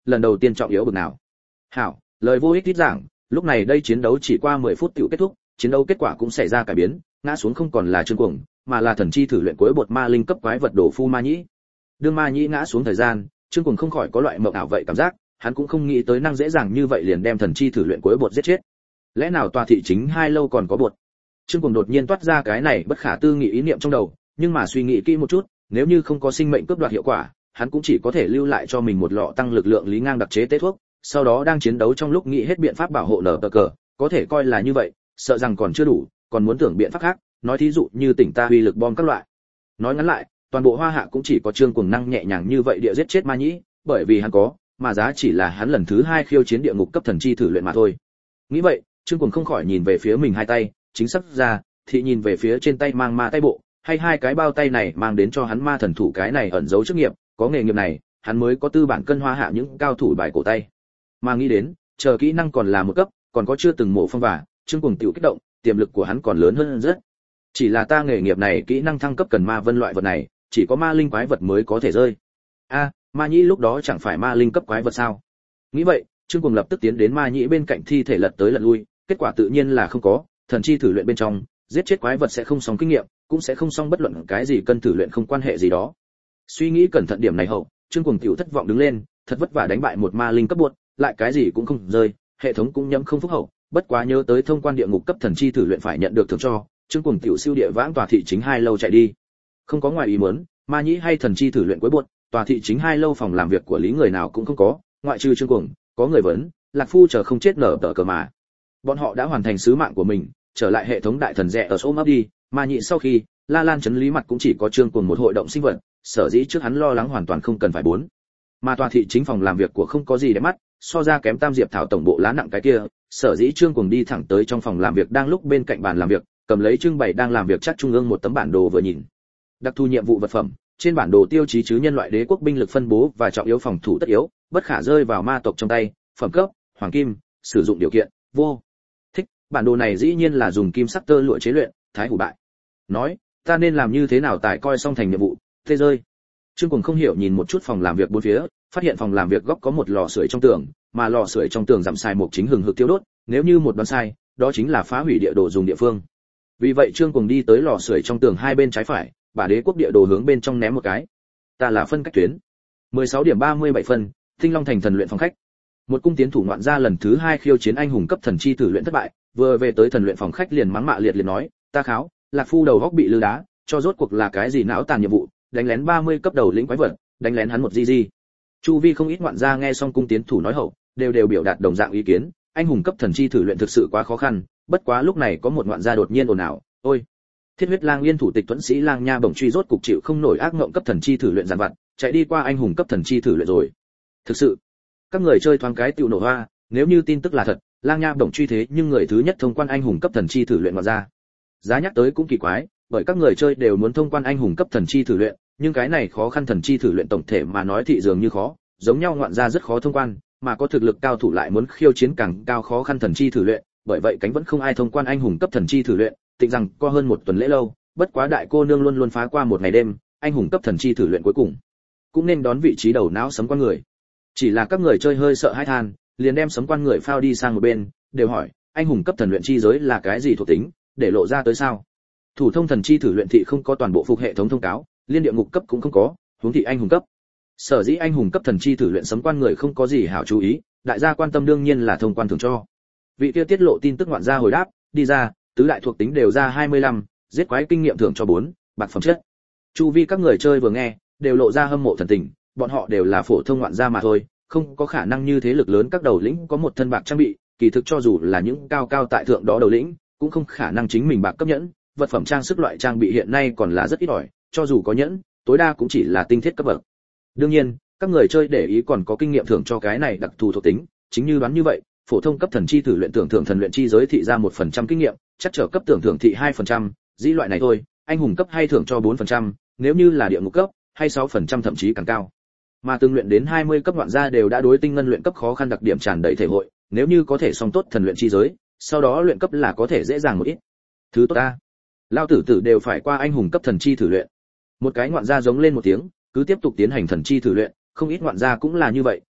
lần đầu tiên trọng yếu bực nào. Hảo, lời vô ích ít giảng, lúc này đây chiến đấu chỉ qua mười phút tiểu kết thúc, chiến đấu kết quả cũng xảy ra cải biến, ngã xuống không còn là Trương Cuồng, mà là thần chi thử luyện cuối bột ma linh cấp quái vật Đồ Phu Ma Nhĩ. Đương Ma Nhĩ ngã xuống thời gian, Trương Cuồng không khỏi có loại mộng ảo vậy cảm giác, hắn cũng không nghĩ tới năng dễ dàng như vậy liền đem thần chi thử luyện cuối bột giết chết. Lẽ nào tòa thị chính hai lâu còn có bột? Trương Cuồng đột nhiên toát ra cái này bất khả tư nghị ý niệm trong đầu, nhưng mà suy nghĩ kỹ một chút, nếu như không có sinh mệnh cướp đoạt hiệu quả, hắn cũng chỉ có thể lưu lại cho mình một lọ tăng lực lượng lý ngang đặc chế tế thuốc, sau đó đang chiến đấu trong lúc nghĩ hết biện pháp bảo hộ nở cờ, có thể coi là như vậy, sợ rằng còn chưa đủ, còn muốn tưởng biện pháp khác, nói thí dụ như tỉnh ta uy lực bom các loại. Nói ngắn lại, toàn bộ Hoa Hạ cũng chỉ có Trương Cuồng năng nhẹ nhàng như vậy địa giết chết Ma Nhĩ, bởi vì hắn có, mà giá chỉ là hắn lần thứ hai khiêu chiến địa ngục cấp thần chi thử luyện mà thôi. Nghĩ vậy, Trương Cuồng không khỏi nhìn về phía mình hai tay, chính xác ra, thì nhìn về phía trên tay mang ma tay bộ, hay hai cái bao tay này mang đến cho hắn ma thần thủ cái này ẩn giấu chức nghiệp, có nghề nghiệp này, hắn mới có tư bản cân Hoa Hạ những cao thủ bài cổ tay. Mà nghĩ đến, chờ kỹ năng còn là một cấp, còn có chưa từng mổ phong vả, Trương Cuồng tiểu kích động, tiềm lực của hắn còn lớn hơn rất. Chỉ là ta nghề nghiệp này kỹ năng thăng cấp cần ma vân loại vật này, chỉ có ma linh quái vật mới có thể rơi. A, Ma Nhĩ lúc đó chẳng phải ma linh cấp quái vật sao? Nghĩ vậy, Trương Cuồng lập tức tiến đến Ma Nhĩ bên cạnh thi thể lật tới lật lui, kết quả tự nhiên là không có, thần chi thử luyện bên trong, giết chết quái vật sẽ không xong kinh nghiệm, cũng sẽ không xong bất luận cái gì cân thử luyện không quan hệ gì đó. Suy nghĩ cẩn thận điểm này hậu, Trương Cuồng tiểu thất vọng đứng lên, thật vất vả đánh bại một ma linh cấp buột, lại cái gì cũng không rơi, hệ thống cũng nhắm không phúc hậu, bất quá nhớ tới thông quan địa ngục cấp thần chi thử luyện phải nhận được thưởng cho, Trương Cuồng tiểu siêu địa vãng tòa thị chính hai lâu chạy đi. Không có ngoài ý muốn, Ma Nhĩ hay thần chi thử luyện cuối buột, tòa thị chính hai lâu phòng làm việc của lý người nào cũng không có, ngoại trừ Trương Cuồng, có người vấn, Lạc Phu chờ không chết nở tở cờ mà. Bọn họ đã hoàn thành sứ mạng của mình, trở lại hệ thống đại thần rẻ ở số ấp đi, Ma Nhĩ sau khi, La Lan chấn lý mặt cũng chỉ có Trương Cuồng một hội động sinh vật, sở dĩ trước hắn lo lắng hoàn toàn không cần phải bốn. Mà tòa thị chính phòng làm việc của không có gì để mắt, so ra kém Tam Diệp thảo tổng bộ lá nặng cái kia, sở dĩ Trương Cuồng đi thẳng tới trong phòng làm việc đang lúc bên cạnh bàn làm việc, cầm lấy trưng bày đang làm việc chắc trung ương một tấm bản đồ vừa nhìn. Đặc thù nhiệm vụ vật phẩm, trên bản đồ tiêu chí chứ nhân loại đế quốc binh lực phân bố và trọng yếu phòng thủ tất yếu, bất khả rơi vào ma tộc trong tay, phẩm cấp, hoàng kim, sử dụng điều kiện, vô. Thích, bản đồ này dĩ nhiên là dùng kim sắc tơ lụa chế luyện, thái hủ bại. Nói, ta nên làm như thế nào tại coi xong thành nhiệm vụ, thế rơi. Trương Cuồng không hiểu nhìn một chút phòng làm việc bốn phía, phát hiện phòng làm việc góc có một lò sưởi trong tường, mà lò sưởi trong tường giảm sai một chính hừng hực tiêu đốt, nếu như một đoán sai, đó chính là phá hủy địa đồ dùng địa phương. Vì vậy Trương Cuồng đi tới lò sưởi trong tường hai bên trái phải, bà đế quốc địa đồ hướng bên trong ném một cái. Ta là phân cách tuyến. mười sáu điểm ba mươi bảy phân, Tinh Long thành thần luyện phòng khách. Một cung tiến thủ ngoạn gia lần thứ hai khiêu chiến anh hùng cấp thần chi thử luyện thất bại, vừa về tới thần luyện phòng khách liền mắng mạ liệt liệt nói, ta kháo, Lạc Phu đầu góc bị lư đá, cho rốt cuộc là cái gì não tàn nhiệm vụ, đánh lén ba mươi cấp đầu lĩnh quái vật, đánh lén hắn một gì gì. Chu vi không ít ngoạn gia nghe xong cung tiến thủ nói hậu, đều đều biểu đạt đồng dạng ý kiến, anh hùng cấp thần chi thử luyện thực sự quá khó khăn, bất quá lúc này có một ngoạn gia đột nhiên ồn ào, ôi, Thiết huyết lang liên thủ tịch tuấn sĩ lang nha bổng truy rốt cục chịu không nổi ác ngộng cấp thần chi thử luyện giàn vặt, chạy đi qua anh hùng cấp thần chi thử luyện rồi. Thực sự, các người chơi thoáng cái tiểu nổ hoa, nếu như tin tức là thật, lang nha bổng truy thế nhưng người thứ nhất thông quan anh hùng cấp thần chi thử luyện mà ra. Giá nhắc tới cũng kỳ quái, bởi các người chơi đều muốn thông quan anh hùng cấp thần chi thử luyện, nhưng cái này khó khăn thần chi thử luyện tổng thể mà nói thị dường như khó, giống nhau ngoạn ra rất khó thông quan, mà có thực lực cao thủ lại muốn khiêu chiến càng cao khó khăn thần chi thử luyện, bởi vậy cánh vẫn không ai thông quan anh hùng cấp thần chi thử luyện, tịnh rằng có hơn một tuần lễ lâu, bất quá đại cô nương luôn luôn phá qua một ngày đêm, anh hùng cấp thần chi thử luyện cuối cùng cũng nên đón vị trí đầu não sấm quan người. Chỉ là các người chơi hơi sợ hãi than, liền đem sấm quan người phao đi sang một bên, đều hỏi, anh hùng cấp thần luyện chi giới là cái gì thuộc tính, để lộ ra tới sao? Thủ thông thần chi thử luyện thị không có toàn bộ phục hệ thống thông cáo, liên địa ngục cấp cũng không có, huống thị anh hùng cấp. Sở dĩ anh hùng cấp thần chi thử luyện sấm quan người không có gì hảo chú ý, đại gia quan tâm đương nhiên là thông quan thưởng cho. Vị kia tiết lộ tin tức ngoạn gia hồi đáp, đi ra, tứ đại thuộc tính đều ra hai mươi lăm, giết quái kinh nghiệm thưởng cho bốn, bạc phẩm chất. Chu vi các người chơi vừa nghe, đều lộ ra hâm mộ thần tình, bọn họ đều là phổ thông ngoạn gia mà thôi, không có khả năng như thế lực lớn các đầu lĩnh có một thân bạc trang bị, kỳ thực cho dù là những cao cao tại thượng đó đầu lĩnh, cũng không khả năng chính mình bạc cấp nhẫn, vật phẩm trang sức loại trang bị hiện nay còn là rất ít ỏi, cho dù có nhẫn, tối đa cũng chỉ là tinh thiết cấp bậc. Đương nhiên, các người chơi để ý còn có kinh nghiệm thưởng cho cái này đặc thù thuộc tính, chính như đoán như vậy, phổ thông cấp thần chi thử luyện tưởng thưởng thần luyện chi giới thị ra một phần trăm kinh nghiệm, chắc trở cấp tưởng thưởng thị hai phần trăm, dĩ loại này thôi, anh hùng cấp hay thưởng cho bốn phần trăm, nếu như là địa ngục cấp, hay sáu phần trăm thậm chí càng cao. Mà tương luyện đến hai mươi cấp ngoạn gia đều đã đối tinh ngân luyện cấp khó khăn đặc điểm tràn đầy thể hội, nếu như có thể song tốt thần luyện chi giới, sau đó luyện cấp là có thể dễ dàng một ít. Thứ tốt ta, lao tử tử đều phải qua anh hùng cấp thần chi thử luyện. Một cái ngoạn gia giống lên một tiếng, cứ tiếp tục tiến hành thần chi thử luyện, không ít ngoạn gia cũng là như vậy,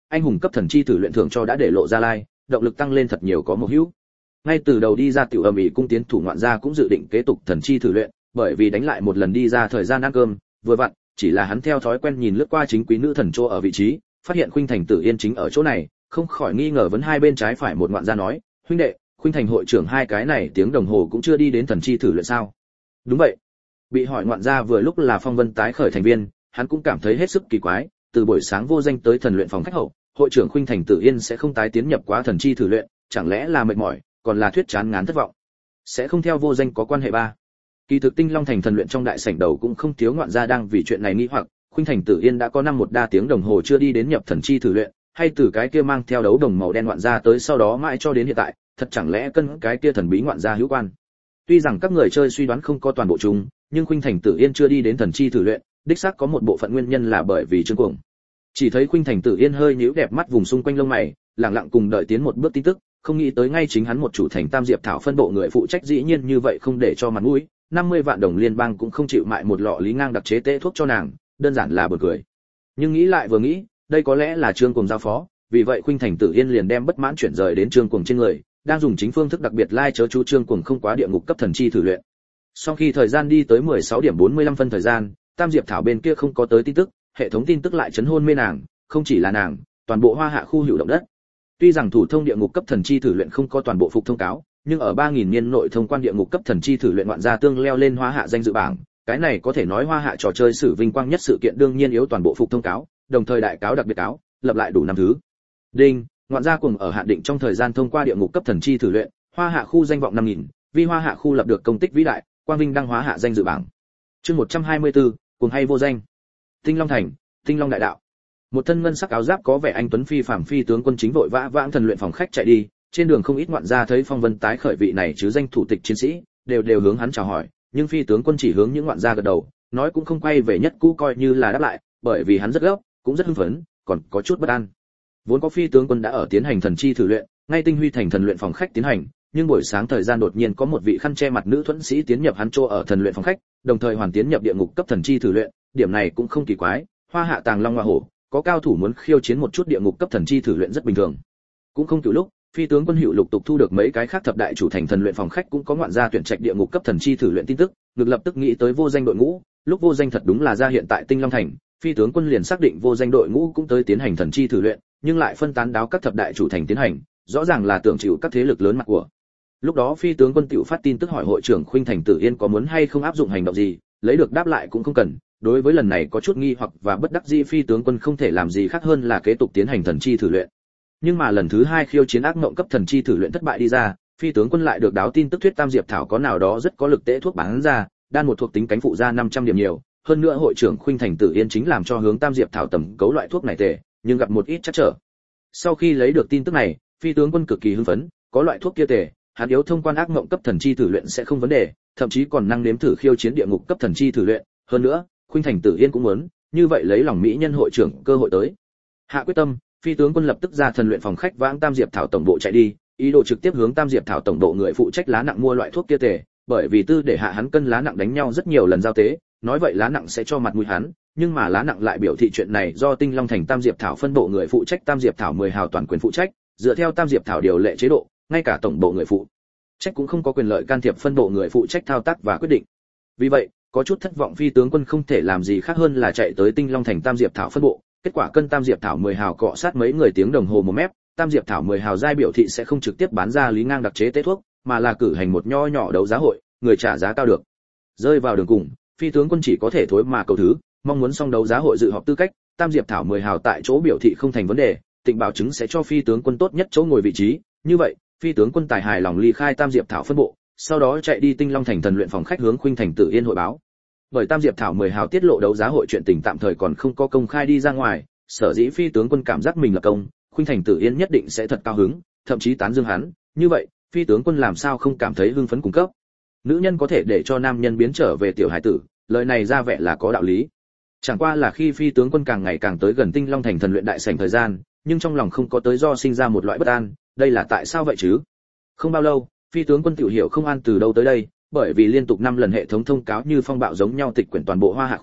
anh hùng cấp thần chi thử luyện thưởng cho đã để lộ ra lai, động lực tăng lên thật nhiều có một hữu. Ngay từ đầu đi ra tiểu ầm ĩ cung tiến thủ ngoạn gia cũng dự định kế tục thần chi thử luyện, bởi vì đánh lại một lần đi ra thời gian ăn cơm, vừa vặn, chỉ là hắn theo thói quen nhìn lướt qua chính quý nữ thần chỗ ở vị trí, phát hiện Khuynh Thành Tử Yên chính ở chỗ này, không khỏi nghi ngờ vấn hai bên trái phải một ngoạn gia nói, huynh đệ, Khuynh Thành hội trưởng hai cái này tiếng đồng hồ cũng chưa đi đến thần chi thử luyện sao? Đúng vậy. Bị hỏi ngoạn gia vừa lúc là Phong Vân tái khởi thành viên, hắn cũng cảm thấy hết sức kỳ quái, từ buổi sáng vô danh tới thần luyện phòng khách hậu, hội trưởng Khuynh Thành Tử Yên sẽ không tái tiến nhập quá thần chi thử luyện, chẳng lẽ là mệt mỏi, còn là thuyết chán ngán thất vọng. Sẽ không theo vô danh có quan hệ ba. Kỳ thực Tinh Long Thành thần luyện trong đại sảnh đầu cũng không thiếu ngoạn gia đang vì chuyện này nghi hoặc, Khuynh Thành Tử Yên đã có năm một đa tiếng đồng hồ chưa đi đến nhập thần chi thử luyện, hay từ cái kia mang theo đấu đồng màu đen ngoạn gia tới sau đó mãi cho đến hiện tại, thật chẳng lẽ cân cái kia thần bí ngoạn gia hữu quan. Tuy rằng các người chơi suy đoán không có toàn bộ chúng, nhưng Khuynh Thành Tử Yên chưa đi đến thần chi thử luyện, đích xác có một bộ phận nguyên nhân là bởi vì Trương Cuồng. Chỉ thấy Khuynh Thành Tử Yên hơi nhíu đẹp mắt vùng xung quanh lông mày, lặng lặng cùng đợi tiến một bước tin tức, không nghĩ tới ngay chính hắn một chủ thành Tam Diệp Thảo phân bộ người phụ trách dĩ nhiên như vậy không để cho mặt mũi, năm mươi vạn đồng liên bang cũng không chịu mại một lọ lý ngang đặc chế tê thuốc cho nàng, đơn giản là buồn cười. Nhưng nghĩ lại vừa nghĩ, đây có lẽ là Trương Cuồng giao phó, vì vậy Khuynh Thành Tử Yên liền đem bất mãn chuyển rời đến Trương Cuồng trên người, đang dùng chính phương thức đặc biệt lai like chớ chú Trương Cuồng không quá địa ngục cấp thần chi thử luyện. Sau khi thời gian đi tới mười sáu điểm bốn mươi lăm phân thời gian, Tam Diệp Thảo bên kia không có tới tin tức, hệ thống tin tức lại chấn hôn mê nàng, không chỉ là nàng, toàn bộ Hoa Hạ khu hữu động đất. Tuy rằng thủ thông địa ngục cấp thần chi thử luyện không có toàn bộ phục thông cáo, nhưng ở ba nghìn niên nội thông quan địa ngục cấp thần chi thử luyện ngoạn gia tương leo lên Hoa Hạ danh dự bảng, cái này có thể nói Hoa Hạ trò chơi sử vinh quang nhất sự kiện đương nhiên yếu toàn bộ phục thông cáo, đồng thời đại cáo đặc biệt cáo, lập lại đủ năm thứ. Đinh, ngoạn gia cùng ở hạn định trong thời gian thông qua địa ngục cấp thần chi thử luyện, Hoa Hạ khu danh vọng năm nghìn, vì Hoa Hạ khu lập được công tích vĩ đại, quang vinh đăng Hoa Hạ danh dự bảng. Chương một trăm hai mươi tư, cùng hay vô danh. Tinh Long Thành, Tinh Long đại đạo. Một thân ngân sắc áo giáp có vẻ anh tuấn phi phàm phi tướng quân chính vội vã vãng thần luyện phòng khách chạy đi, trên đường không ít ngoạn gia thấy Phong Vân tái khởi vị này chứ danh thủ tịch chiến sĩ, đều đều hướng hắn chào hỏi, nhưng phi tướng quân chỉ hướng những ngoạn gia gật đầu, nói cũng không quay về nhất cũ coi như là đáp lại, bởi vì hắn rất gấp, cũng rất hưng phấn, còn có chút bất an. Vốn có phi tướng quân đã ở tiến hành thần chi thử luyện, ngay Tinh Huy thành thần luyện phòng khách tiến hành, nhưng buổi sáng thời gian đột nhiên có một vị khăn che mặt nữ thuẫn sĩ tiến nhập hắn chỗ ở thần luyện phòng khách, đồng thời hoàn tiến nhập địa ngục cấp thần chi thử luyện, điểm này cũng không kỳ quái, Hoa Hạ tàng long hoa hổ, có cao thủ muốn khiêu chiến một chút địa ngục cấp thần chi thử luyện rất bình thường. Cũng không kiểu lúc, phi tướng quân hữu lục tục thu được mấy cái khác thập đại chủ thành thần luyện phòng khách cũng có ngoạn gia tuyển trạch địa ngục cấp thần chi thử luyện tin tức, ngược lập tức nghĩ tới vô danh đội ngũ, lúc vô danh thật đúng là ra hiện tại Tinh Long thành, phi tướng quân liền xác định vô danh đội ngũ cũng tới tiến hành thần chi thử luyện, nhưng lại phân tán đáo các thập đại chủ thành tiến hành, rõ ràng là tưởng chịu các thế lực lớn mặt của. Lúc đó phi tướng quân tiểu phát tin tức hỏi hội trưởng Khuynh Thành Tử Yên có muốn hay không áp dụng hành động gì, lấy được đáp lại cũng không cần. Đối với lần này có chút nghi hoặc và bất đắc dĩ phi tướng quân không thể làm gì khác hơn là kế tục tiến hành thần chi thử luyện. Nhưng mà lần thứ hai khiêu chiến ác mộng cấp thần chi thử luyện thất bại đi ra, phi tướng quân lại được đáo tin tức thuyết Tam Diệp Thảo có nào đó rất có lực tễ thuốc bán ra, đan một thuộc tính cánh phụ ra năm trăm điểm nhiều, hơn nữa hội trưởng Khuynh Thành Tử Yên chính làm cho hướng Tam Diệp Thảo tầm cấu loại thuốc này tệ, nhưng gặp một ít trắc trở. Sau khi lấy được tin tức này, phi tướng quân cực kỳ hưng phấn, có loại thuốc kia tệ, hắn yếu thông quan ác mộng cấp thần chi thử luyện sẽ không vấn đề, thậm chí còn năng nếm thử khiêu chiến địa ngục cấp thần chi thử luyện, hơn nữa, Khuynh Thành Tử Yên cũng muốn, như vậy lấy lòng mỹ nhân hội trưởng cơ hội tới. Hạ quyết tâm, phi tướng quân lập tức ra thần luyện phòng khách vãng Tam Diệp Thảo tổng bộ chạy đi, ý đồ trực tiếp hướng Tam Diệp Thảo tổng bộ người phụ trách lá nặng mua loại thuốc kia tệ, bởi vì tư để hạ hắn cân lá nặng đánh nhau rất nhiều lần giao tế, nói vậy lá nặng sẽ cho mặt mũi hắn, nhưng mà lá nặng lại biểu thị chuyện này do Tinh Long thành Tam Diệp Thảo phân bộ người phụ trách Tam Diệp Thảo mười hào toàn quyền phụ trách, dựa theo Tam Diệp Thảo điều lệ chế độ, ngay cả tổng bộ người phụ trách cũng không có quyền lợi can thiệp phân bộ người phụ trách thao tác và quyết định. Vì vậy, có chút thất vọng phi tướng quân không thể làm gì khác hơn là chạy tới Tinh Long thành Tam Diệp Thảo phân bộ, kết quả cân Tam Diệp Thảo mười hào cọ sát mấy người tiếng đồng hồ một mép, Tam Diệp Thảo mười hào giai biểu thị sẽ không trực tiếp bán ra lý ngang đặc chế tế thuốc, mà là cử hành một nho nhỏ đấu giá hội, người trả giá cao được. Rơi vào đường cùng, phi tướng quân chỉ có thể thối mà cầu thứ, mong muốn xong đấu giá hội dự họp tư cách, Tam Diệp Thảo mười hào tại chỗ biểu thị không thành vấn đề, Tịnh bảo chứng sẽ cho phi tướng quân tốt nhất chỗ ngồi vị trí, như vậy, phi tướng quân tài hài lòng ly khai Tam Diệp Thảo phân bộ, sau đó chạy đi Tinh Long thành thần luyện phòng khách hướng Khuynh Thành Tử Yên hội báo. Bởi Tam Diệp Thảo mười hào tiết lộ đấu giá hội chuyện tình tạm thời còn không có công khai đi ra ngoài, sở dĩ phi tướng quân cảm giác mình là công, Khuynh Thành Tử Yên nhất định sẽ thật cao hứng, thậm chí tán dương hắn, như vậy, phi tướng quân làm sao không cảm thấy hưng phấn cung cấp. Nữ nhân có thể để cho nam nhân biến trở về tiểu hải tử, lời này ra vẻ là có đạo lý. Chẳng qua là khi phi tướng quân càng ngày càng tới gần Tinh Long thành thần luyện đại sảnh thời gian, nhưng trong lòng không có tới do sinh ra một loại bất an, đây là tại sao vậy chứ? Không bao lâu, phi tướng quân tiểu hiểu không an từ đâu tới đây, bởi vì liên tục năm lần hệ thống thông cáo như phong bạo giống nhau tịch quyển toàn bộ Hoa Hạ khu,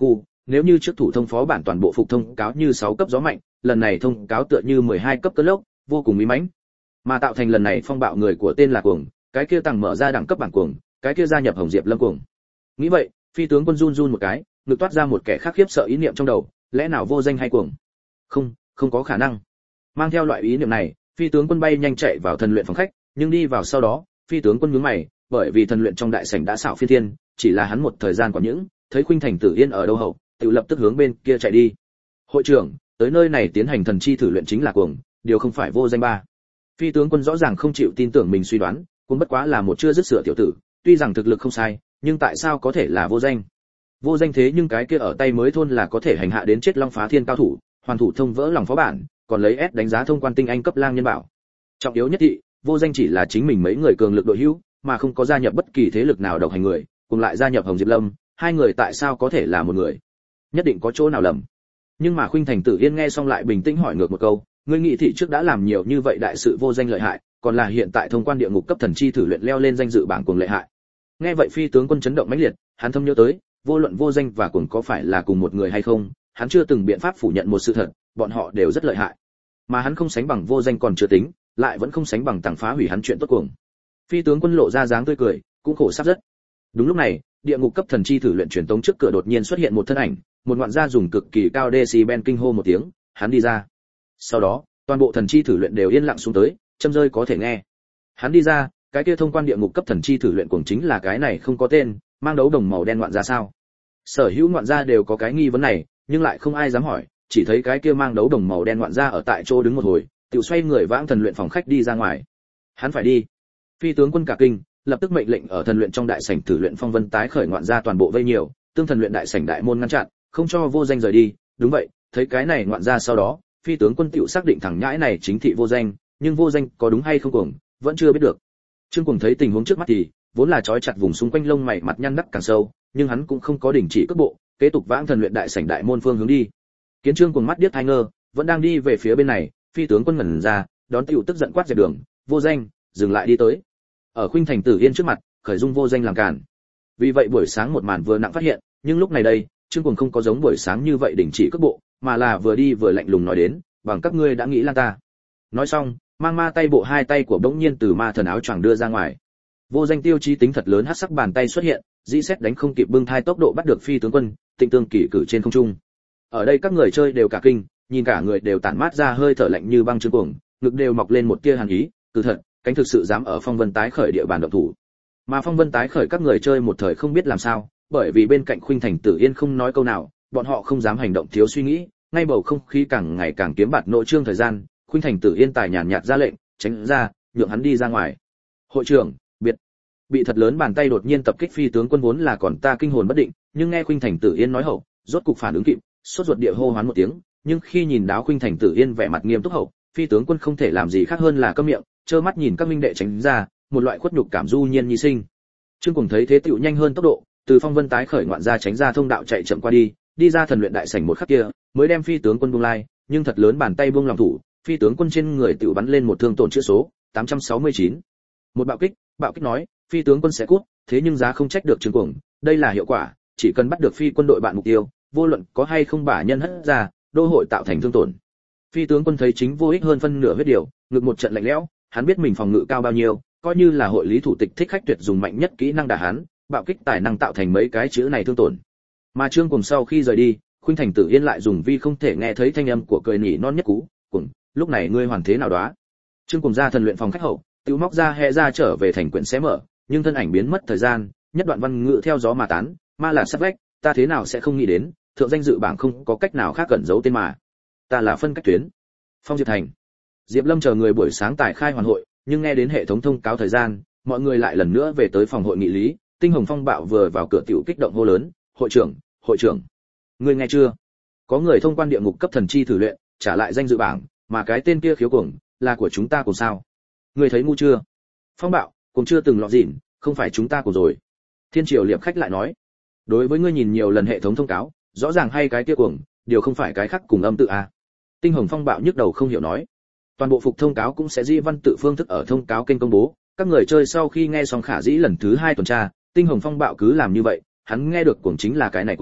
nếu như trước thủ thông phó bản toàn bộ phục thông cáo như sáu cấp gió mạnh, lần này thông cáo tựa như mười hai cấp cơn lốc, vô cùng uy mãnh. Mà tạo thành lần này phong bạo người của tên là Cuồng, cái kia tăng mở ra đẳng cấp bảng Cuồng, cái kia gia nhập Hồng Diệp Lâm Cuồng. Nghĩ vậy, phi tướng quân run run một cái, ngực toát ra một kẻ khác khiếp sợ ý niệm trong đầu, lẽ nào vô danh hay Cuồng? Không, không có khả năng. Mang theo loại ý niệm này, phi tướng quân bay nhanh chạy vào thần luyện phòng khách, nhưng đi vào sau đó, phi tướng quân nhướng mày, bởi vì thần luyện trong đại sảnh đã xảo phi thiên, chỉ là hắn một thời gian còn những, thấy Khuynh Thành Tử Yên ở đâu hậu, tự lập tức hướng bên kia chạy đi. Hội trưởng, tới nơi này tiến hành thần chi thử luyện chính là Cuồng, điều không phải vô danh ba. Phi tướng quân rõ ràng không chịu tin tưởng mình suy đoán, cũng bất quá là một chưa dứt sửa tiểu tử, tuy rằng thực lực không sai, nhưng tại sao có thể là vô danh? Vô danh thế nhưng cái kia ở tay mới thôn là có thể hành hạ đến chết Long Phá Thiên cao thủ, hoàn thủ thông vỡ lòng phó bản, còn lấy S đánh giá thông quan tinh anh cấp lang nhân bảo. Trọng yếu nhất thị, vô danh chỉ là chính mình mấy người cường lực đội hữu, mà không có gia nhập bất kỳ thế lực nào độc hành người, cùng lại gia nhập Hồng Diệp Lâm, hai người tại sao có thể là một người? Nhất định có chỗ nào lầm. Nhưng mà Khuynh Thành Tử Yên nghe xong lại bình tĩnh hỏi ngược một câu, ngươi nghĩ thị trước đã làm nhiều như vậy đại sự vô danh lợi hại, còn là hiện tại thông quan địa ngục cấp thần chi thử luyện leo lên danh dự bảng Cuồng lợi hại. Nghe vậy phi tướng quân chấn động mãnh liệt, hắn thâm nhớ tới, vô luận vô danh và Cuồng có phải là cùng một người hay không, hắn chưa từng biện pháp phủ nhận một sự thật, bọn họ đều rất lợi hại. Mà hắn không sánh bằng vô danh còn chưa tính, lại vẫn không sánh bằng tàng phá hủy hắn chuyện tốt Cuồng. Phi tướng quân lộ ra dáng tươi cười, cũng khổ sắp rất. Đúng lúc này, địa ngục cấp thần chi thử luyện truyền tống trước cửa đột nhiên xuất hiện một thân ảnh, một ngoạn gia dùng cực kỳ cao decibel kinh hô một tiếng, hắn đi ra. Sau đó, toàn bộ thần chi thử luyện đều yên lặng xuống tới, châm rơi có thể nghe. Hắn đi ra, cái kia thông quan địa ngục cấp thần chi thử luyện Cuồng chính là cái này không có tên, mang đấu đồng màu đen ngoạn gia sao? Sở hữu ngoạn gia đều có cái nghi vấn này, nhưng lại không ai dám hỏi, chỉ thấy cái kia mang đấu đồng màu đen ngoạn gia ở tại chỗ đứng một hồi, tự xoay người vãng thần luyện phòng khách đi ra ngoài. Hắn phải đi. Phi tướng quân cả kinh, lập tức mệnh lệnh ở thần luyện trong đại sảnh thử luyện phong vân tái khởi ngoạn gia toàn bộ vây nhiều, tương thần luyện đại sảnh đại môn ngăn chặn, không cho vô danh rời đi. Đúng vậy, thấy cái này ngoạn gia sau đó, phi tướng quân tiểu xác định thẳng nhãi này chính thị vô danh, nhưng vô danh có đúng hay không Cuồng, vẫn chưa biết được. Trương Cuồng thấy tình huống trước mắt thì, vốn là trói chặt vùng xung quanh lông mày mặt nhăn đắc càng sâu, nhưng hắn cũng không có đình chỉ cước bộ, kế tục vãng thần luyện đại sảnh đại môn phương hướng đi. Kiến Trương Cuồng mắt điếc hai ngơ, vẫn đang đi về phía bên này, phi tướng quân ngẩn ra, đón tiểu tức giận quát dẹp đường, vô danh, dừng lại đi tới. Ở Khuynh Thành Tử Yên trước mặt, khởi dung vô danh làm cản. Vì vậy buổi sáng một màn vừa nặng phát hiện, nhưng lúc này đây, Trương Cuồng không có giống buổi sáng như vậy đình chỉ cước bộ, mà là vừa đi vừa lạnh lùng nói đến, bằng các ngươi đã nghĩ lan ta. Nói xong, mang ma tay bộ hai tay của bỗng nhiên từ ma thần áo choàng đưa ra ngoài. Vô danh tiêu chí tính thật lớn hắc sắc bàn tay xuất hiện, dĩ xét đánh không kịp bưng thai tốc độ bắt được phi tướng quân, tịnh tương kỳ cử trên không trung. Ở đây các người chơi đều cả kinh, nhìn cả người đều tản mát ra hơi thở lạnh như băng Trương Cuồng, ngực đều mọc lên một tia hàn ý, từ thật, cánh thực sự dám ở phong vân tái khởi địa bàn động thủ. Mà phong vân tái khởi các người chơi một thời không biết làm sao, bởi vì bên cạnh Khuynh Thành Tử Yên không nói câu nào, bọn họ không dám hành động thiếu suy nghĩ, ngay bầu không khí càng ngày càng kiếm bạt nội trương thời gian, Khuynh Thành Tử Yên tài nhàn nhạt ra lệnh, tránh ra, nhượng hắn đi ra ngoài. Hội trưởng, biệt. Bị thật lớn bàn tay đột nhiên tập kích phi tướng quân vốn là còn ta kinh hồn bất định, nhưng nghe Khuynh Thành Tử Yên nói hậu, rốt cục phản ứng kịp, sốt ruột địa hô hoán một tiếng, nhưng khi nhìn đáo Khuynh Thành Tử Yên vẻ mặt nghiêm túc hậu, phi tướng quân không thể làm gì khác hơn là câm miệng, trơ mắt nhìn các minh đệ tránh ra, một loại khuất nhục cảm du nhiên nhi sinh. Trương Cuồng thấy thế tựu nhanh hơn tốc độ, từ phong vân tái khởi ngoạn ra tránh ra thông đạo chạy chậm qua đi, đi ra thần luyện đại sảnh một khắc kia, mới đem phi tướng quân buông lai, nhưng thật lớn bàn tay buông lòng thủ, phi tướng quân trên người tựu bắn lên một thương tổn chữ số tám trăm sáu mươi chín. Một bạo kích, bạo kích nói, phi tướng quân sẽ cút, thế nhưng giá không trách được Trương Cuồng, đây là hiệu quả, chỉ cần bắt được phi quân đội bạn mục tiêu, vô luận có hay không bả nhân hất ra, đô hội tạo thành thương tổn. Phi tướng quân thấy chính vô ích hơn phân nửa huyết điều, ngực một trận lạnh lẽo, hắn biết mình phòng ngự cao bao nhiêu, coi như là hội lý thủ tịch thích khách tuyệt dùng mạnh nhất kỹ năng đả hắn, bạo kích tài năng tạo thành mấy cái chữ này thương tổn. Mà Trương Cuồng sau khi rời đi, Khuynh Thành Tử Yên lại dùng vi không thể nghe thấy thanh âm của cười nỉ non nhất cú, "Cuồng, lúc này ngươi hoàn thế nào đó?" Trương Cuồng ra thần luyện phòng khách hậu, tiêu móc ra hệ ra trở về thành quyển xé mở, nhưng thân ảnh biến mất thời gian, nhất đoạn văn ngữ theo gió mà tán, ma là sắp vách, ta thế nào sẽ không nghĩ đến, thượng danh dự bảng không có cách nào khác cẩn giấu tên mà. Ta là phân cách tuyến. Phong Diệp Thành. Diệp Lâm chờ người buổi sáng tại khai hoàn hội, nhưng nghe đến hệ thống thông cáo thời gian, mọi người lại lần nữa về tới phòng hội nghị lý, Tinh Hồng Phong Bạo vừa vào cửa tiểu kích động hô lớn, "Hội trưởng, hội trưởng, ngươi nghe chưa? Có người thông quan địa ngục cấp thần chi thử luyện, trả lại danh dự bảng, mà cái tên kia khiếu cuồng, là của chúng ta cùng sao? Ngươi thấy ngu chưa?" Phong Bạo, cũng chưa từng lọt dỉn, không phải chúng ta cùng rồi. Thiên Triều Liệp khách lại nói, đối với ngươi nhìn nhiều lần hệ thống thông cáo, rõ ràng hay cái kia cuồng, điều không phải cái khác cùng âm tự à? Tinh Hồng Phong Bạo nhức đầu không hiểu nói. Toàn bộ phục thông cáo cũng sẽ di văn tự phương thức ở thông cáo kênh công bố, các người chơi sau khi nghe xong khả dĩ lần thứ hai tuần tra, Tinh Hồng Phong Bạo cứ làm như vậy, hắn nghe được cuồng chính là cái này cuồng,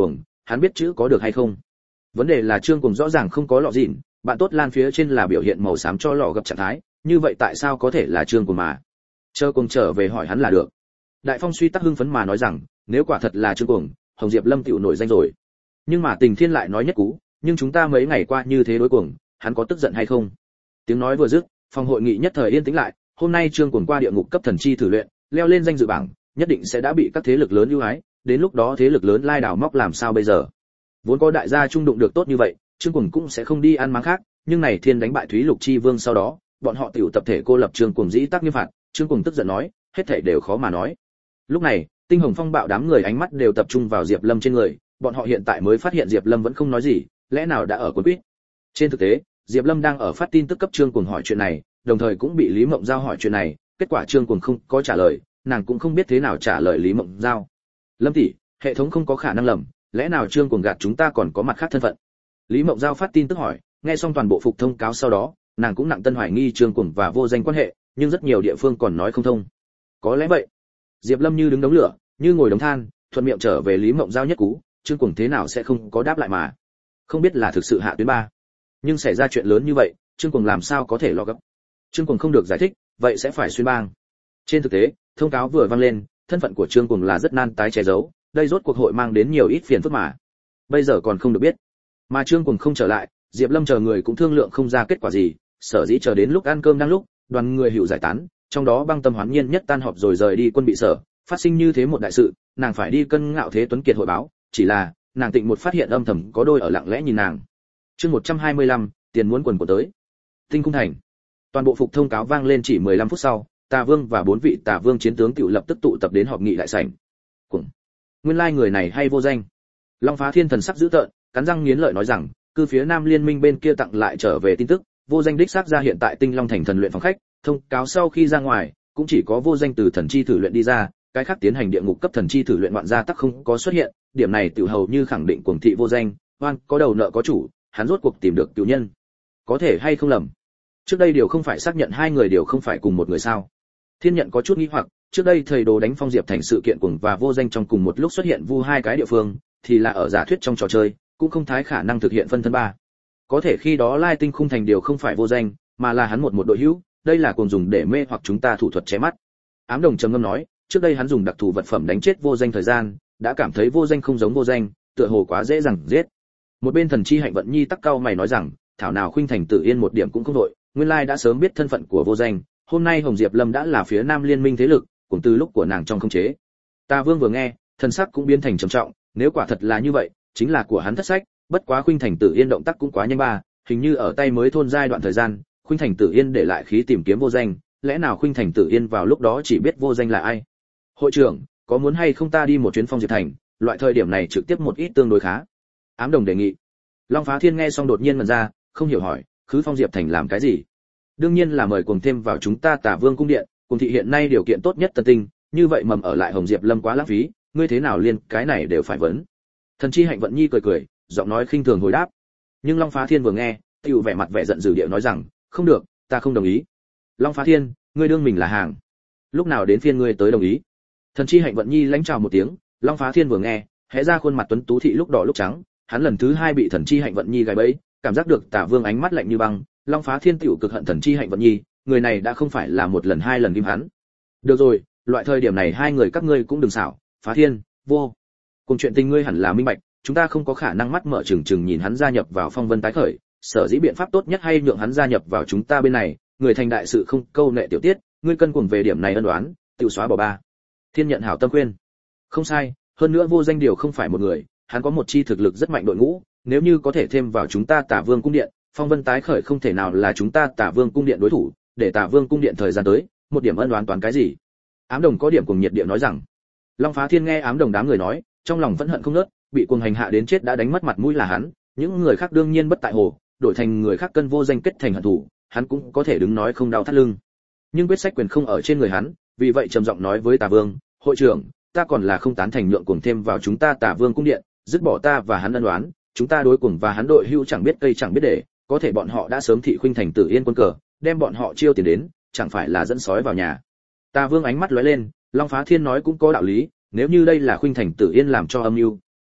hắn biết chữ có được hay không? Vấn đề là Trương Cuồng rõ ràng không có lọ gìn, bạn tốt Lan phía trên là biểu hiện màu xám cho lọ gặp trạng thái, như vậy tại sao có thể là Trương Cuồng mà? Chờ Cuồng trở về hỏi hắn là được. Đại Phong suy tắc hưng phấn mà nói rằng, nếu quả thật là Trương Cuồng, Hồng Diệp Lâm tiểu nổi danh rồi. Nhưng mà Tình Thiên lại nói nhất cú, nhưng chúng ta mấy ngày qua như thế đối Cuồng, hắn có tức giận hay không? Tiếng nói vừa dứt, phòng hội nghị nhất thời yên tĩnh lại, hôm nay Trương Cuồng qua địa ngục cấp thần chi thử luyện, leo lên danh dự bảng, nhất định sẽ đã bị các thế lực lớn ưu ái, đến lúc đó thế lực lớn lai đảo móc làm sao bây giờ? Vốn có đại gia trung đụng được tốt như vậy, Trương Cuồng cũng sẽ không đi ăn máng khác, nhưng này Thiên đánh bại Thúy Lục Chi Vương sau đó, bọn họ tiểu tập thể cô lập Trương Cuồng dĩ tác nghiêm phạt, Trương Cuồng tức giận nói, hết thảy đều khó mà nói. Lúc này, Tinh Hồng Phong bạo đám người ánh mắt đều tập trung vào Diệp Lâm trên người, bọn họ hiện tại mới phát hiện Diệp Lâm vẫn không nói gì, lẽ nào đã ở cuốn quýt. Trên thực tế, Diệp Lâm đang ở phát tin tức cấp Trương Cuồng hỏi chuyện này, đồng thời cũng bị Lý Mộng Giao hỏi chuyện này, kết quả Trương Cuồng không có trả lời, nàng cũng không biết thế nào trả lời Lý Mộng Giao. Lâm tỷ, hệ thống không có khả năng lầm, lẽ nào Trương Cuồng gạt chúng ta còn có mặt khác thân phận? Lý Mộng Giao phát tin tức hỏi, nghe xong toàn bộ phục thông cáo sau đó, nàng cũng nặng tân hoài nghi Trương Cuồng và vô danh quan hệ, nhưng rất nhiều địa phương còn nói không thông. Có lẽ vậy. Diệp Lâm như đứng đống lửa, như ngồi đống than, thuận miệng trở về Lý Mộng Giao nhất cú, Trương Cuồng thế nào sẽ không có đáp lại mà? Không biết là thực sự hạ tuyến ba. Nhưng xảy ra chuyện lớn như vậy, Trương Cuồng làm sao có thể lo gấp? Trương Cuồng không được giải thích, vậy sẽ phải xuyên bang. Trên thực tế, thông cáo vừa vang lên, thân phận của Trương Cuồng là rất nan tái che giấu, đây rốt cuộc hội mang đến nhiều ít phiền phức mà. Bây giờ còn không được biết. Mà Trương Cuồng không trở lại, Diệp Lâm chờ người cũng thương lượng không ra kết quả gì, sở dĩ chờ đến lúc ăn cơm đang lúc, đoàn người hữu giải tán, trong đó Băng Tâm Hoán Nhiên nhất tan họp rồi rời đi quân bị sở, phát sinh như thế một đại sự, nàng phải đi cân Ngạo Thế Tuấn Kiệt hội báo, chỉ là, nàng tịnh một phát hiện âm thầm có đôi ở lặng lẽ nhìn nàng. Chương một trăm hai mươi lăm, tiền muốn quần của tới. Tinh Cung thành. Toàn bộ phục thông cáo vang lên chỉ mười lăm phút sau, Tà Vương và bốn vị Tà Vương chiến tướng tiểu lập tức tụ tập đến họp nghị đại sảnh. Cùng. Nguyên lai người này hay vô danh. Long Phá Thiên thần sắc dữ tợn, cắn răng nghiến lợi nói rằng, cư phía Nam Liên Minh bên kia tặng lại trở về tin tức, vô danh đích xác ra hiện tại Tinh Long thành thần luyện phòng khách, thông cáo sau khi ra ngoài, cũng chỉ có vô danh từ thần chi thử luyện đi ra, cái khác tiến hành địa ngục cấp thần chi thử luyện ngoạn gia tắc không có xuất hiện, điểm này tiểu hầu như khẳng định cuồng thị vô danh, oan có đầu nợ có chủ, hắn rốt cuộc tìm được tiểu nhân. Có thể hay không lầm? Trước đây điều không phải xác nhận hai người đều không phải cùng một người sao? Thiên Nhận có chút nghi hoặc, trước đây thầy đồ đánh Phong Diệp thành sự kiện cuồng và vô danh trong cùng một lúc xuất hiện vu hai cái địa phương, thì là ở giả thuyết trong trò chơi, cũng không thái khả năng thực hiện phân thân ba. Có thể khi đó Lai Tinh Khung thành điều không phải vô danh, mà là hắn một một đội hữu, đây là cuồng dùng để mê hoặc chúng ta thủ thuật chém mắt. Ám Đồng trầm ngâm nói, trước đây hắn dùng đặc thù vật phẩm đánh chết vô danh thời gian, đã cảm thấy vô danh không giống vô danh, tựa hồ quá dễ dàng giết. Một bên thần chi Hạnh Vận Nhi tắc cao mày nói rằng, thảo nào Khuynh thành Tử Yên một điểm cũng không đội, nguyên lai đã sớm biết thân phận của vô danh, hôm nay Hồng Diệp Lâm đã là phía Nam Liên Minh thế lực, cũng từ lúc của nàng trong khống chế. Ta Vương vừa nghe, thần sắc cũng biến thành trầm trọng, nếu quả thật là như vậy, chính là của hắn thất sách, bất quá Khuynh thành Tử Yên động tác cũng quá nhanh ba, hình như ở tay mới thôn giai đoạn thời gian, Khuynh thành Tử Yên để lại khí tìm kiếm vô danh, lẽ nào Khuynh thành Tử Yên vào lúc đó chỉ biết vô danh là ai? Hội trưởng, có muốn hay không ta đi một chuyến Phong Diệp thành, loại thời điểm này trực tiếp một ít tương đối khá. Ám Đồng đề nghị. Long Phá Thiên nghe xong đột nhiên ngẩn ra, không hiểu hỏi, khứ Phong Diệp thành làm cái gì? Đương nhiên là mời cùng thêm vào chúng ta Tả Vương cung điện, cùng thị hiện nay điều kiện tốt nhất tân tinh, như vậy mầm ở lại Hồng Diệp Lâm quá lãng phí, ngươi thế nào liên cái này đều phải vấn. Thần chi Hạnh Vận Nhi cười cười, giọng nói khinh thường hồi đáp. Nhưng Long Phá Thiên vừa nghe, tiểu vẻ mặt vẻ giận dữ điệu nói rằng, không được, ta không đồng ý. Long Phá Thiên, ngươi đương mình là hàng, lúc nào đến phiên ngươi tới đồng ý? Thần chi Hạnh Vận Nhi lãnh chào một tiếng, Long Phá Thiên vừa nghe, hé ra khuôn mặt tuấn tú thị lúc đỏ lúc trắng, hắn lần thứ hai bị Thần chi Hạnh Vận Nhi gài bẫy, cảm giác được Tả Vương ánh mắt lạnh như băng, Long Phá Thiên tiểu cực hận Thần chi Hạnh Vận Nhi, người này đã không phải là một lần hai lần ghim hắn. Được rồi, loại thời điểm này hai người các ngươi cũng đừng xảo, Phá Thiên, vô. Cùng chuyện tình ngươi hẳn là minh bạch, chúng ta không có khả năng mắt mở trừng trừng nhìn hắn gia nhập vào Phong Vân tái khởi, sở dĩ biện pháp tốt nhất hay nhượng hắn gia nhập vào chúng ta bên này, người thành đại sự không câu nệ tiểu tiết, ngươi cân cuồng về điểm này ân đoán, tiểu xóa bỏ ba. Thiên Nhận hảo tâm khuyên. Không sai, hơn nữa vô danh điều không phải một người, hắn có một chi thực lực rất mạnh đội ngũ, nếu như có thể thêm vào chúng ta Tả Vương cung điện, Phong Vân tái khởi không thể nào là chúng ta Tả Vương cung điện đối thủ, để Tả Vương cung điện thời gian tới, một điểm ân đoán toán cái gì? Ám Đồng có điểm cùng nhiệt địa nói rằng. Long Phá Thiên nghe Ám Đồng đám người nói, trong lòng vẫn hận không ngớt, bị cuồng hành hạ đến chết đã đánh mất mặt mũi là hắn, những người khác đương nhiên bất tại hồ, đổi thành người khác cân vô danh kết thành hận thù, hắn cũng có thể đứng nói không đau thắt lưng. Nhưng quyết sách quyền không ở trên người hắn, vì vậy trầm giọng nói với Tả Vương, hội trưởng, ta còn là không tán thành nhượng cuồng thêm vào chúng ta Tả Vương cung điện, dứt bỏ ta và hắn ân đoán, chúng ta đối cuồng và hắn đội hưu chẳng biết cây chẳng biết để, có thể bọn họ đã sớm thị Khuynh thành Tử Yên quân cờ, đem bọn họ chiêu tiền đến, chẳng phải là dẫn sói vào nhà. Tả Vương ánh mắt lóe lên, Long Phá Thiên nói cũng có đạo lý, nếu như đây là Khuynh thành Tử Yên làm cho âm mưu,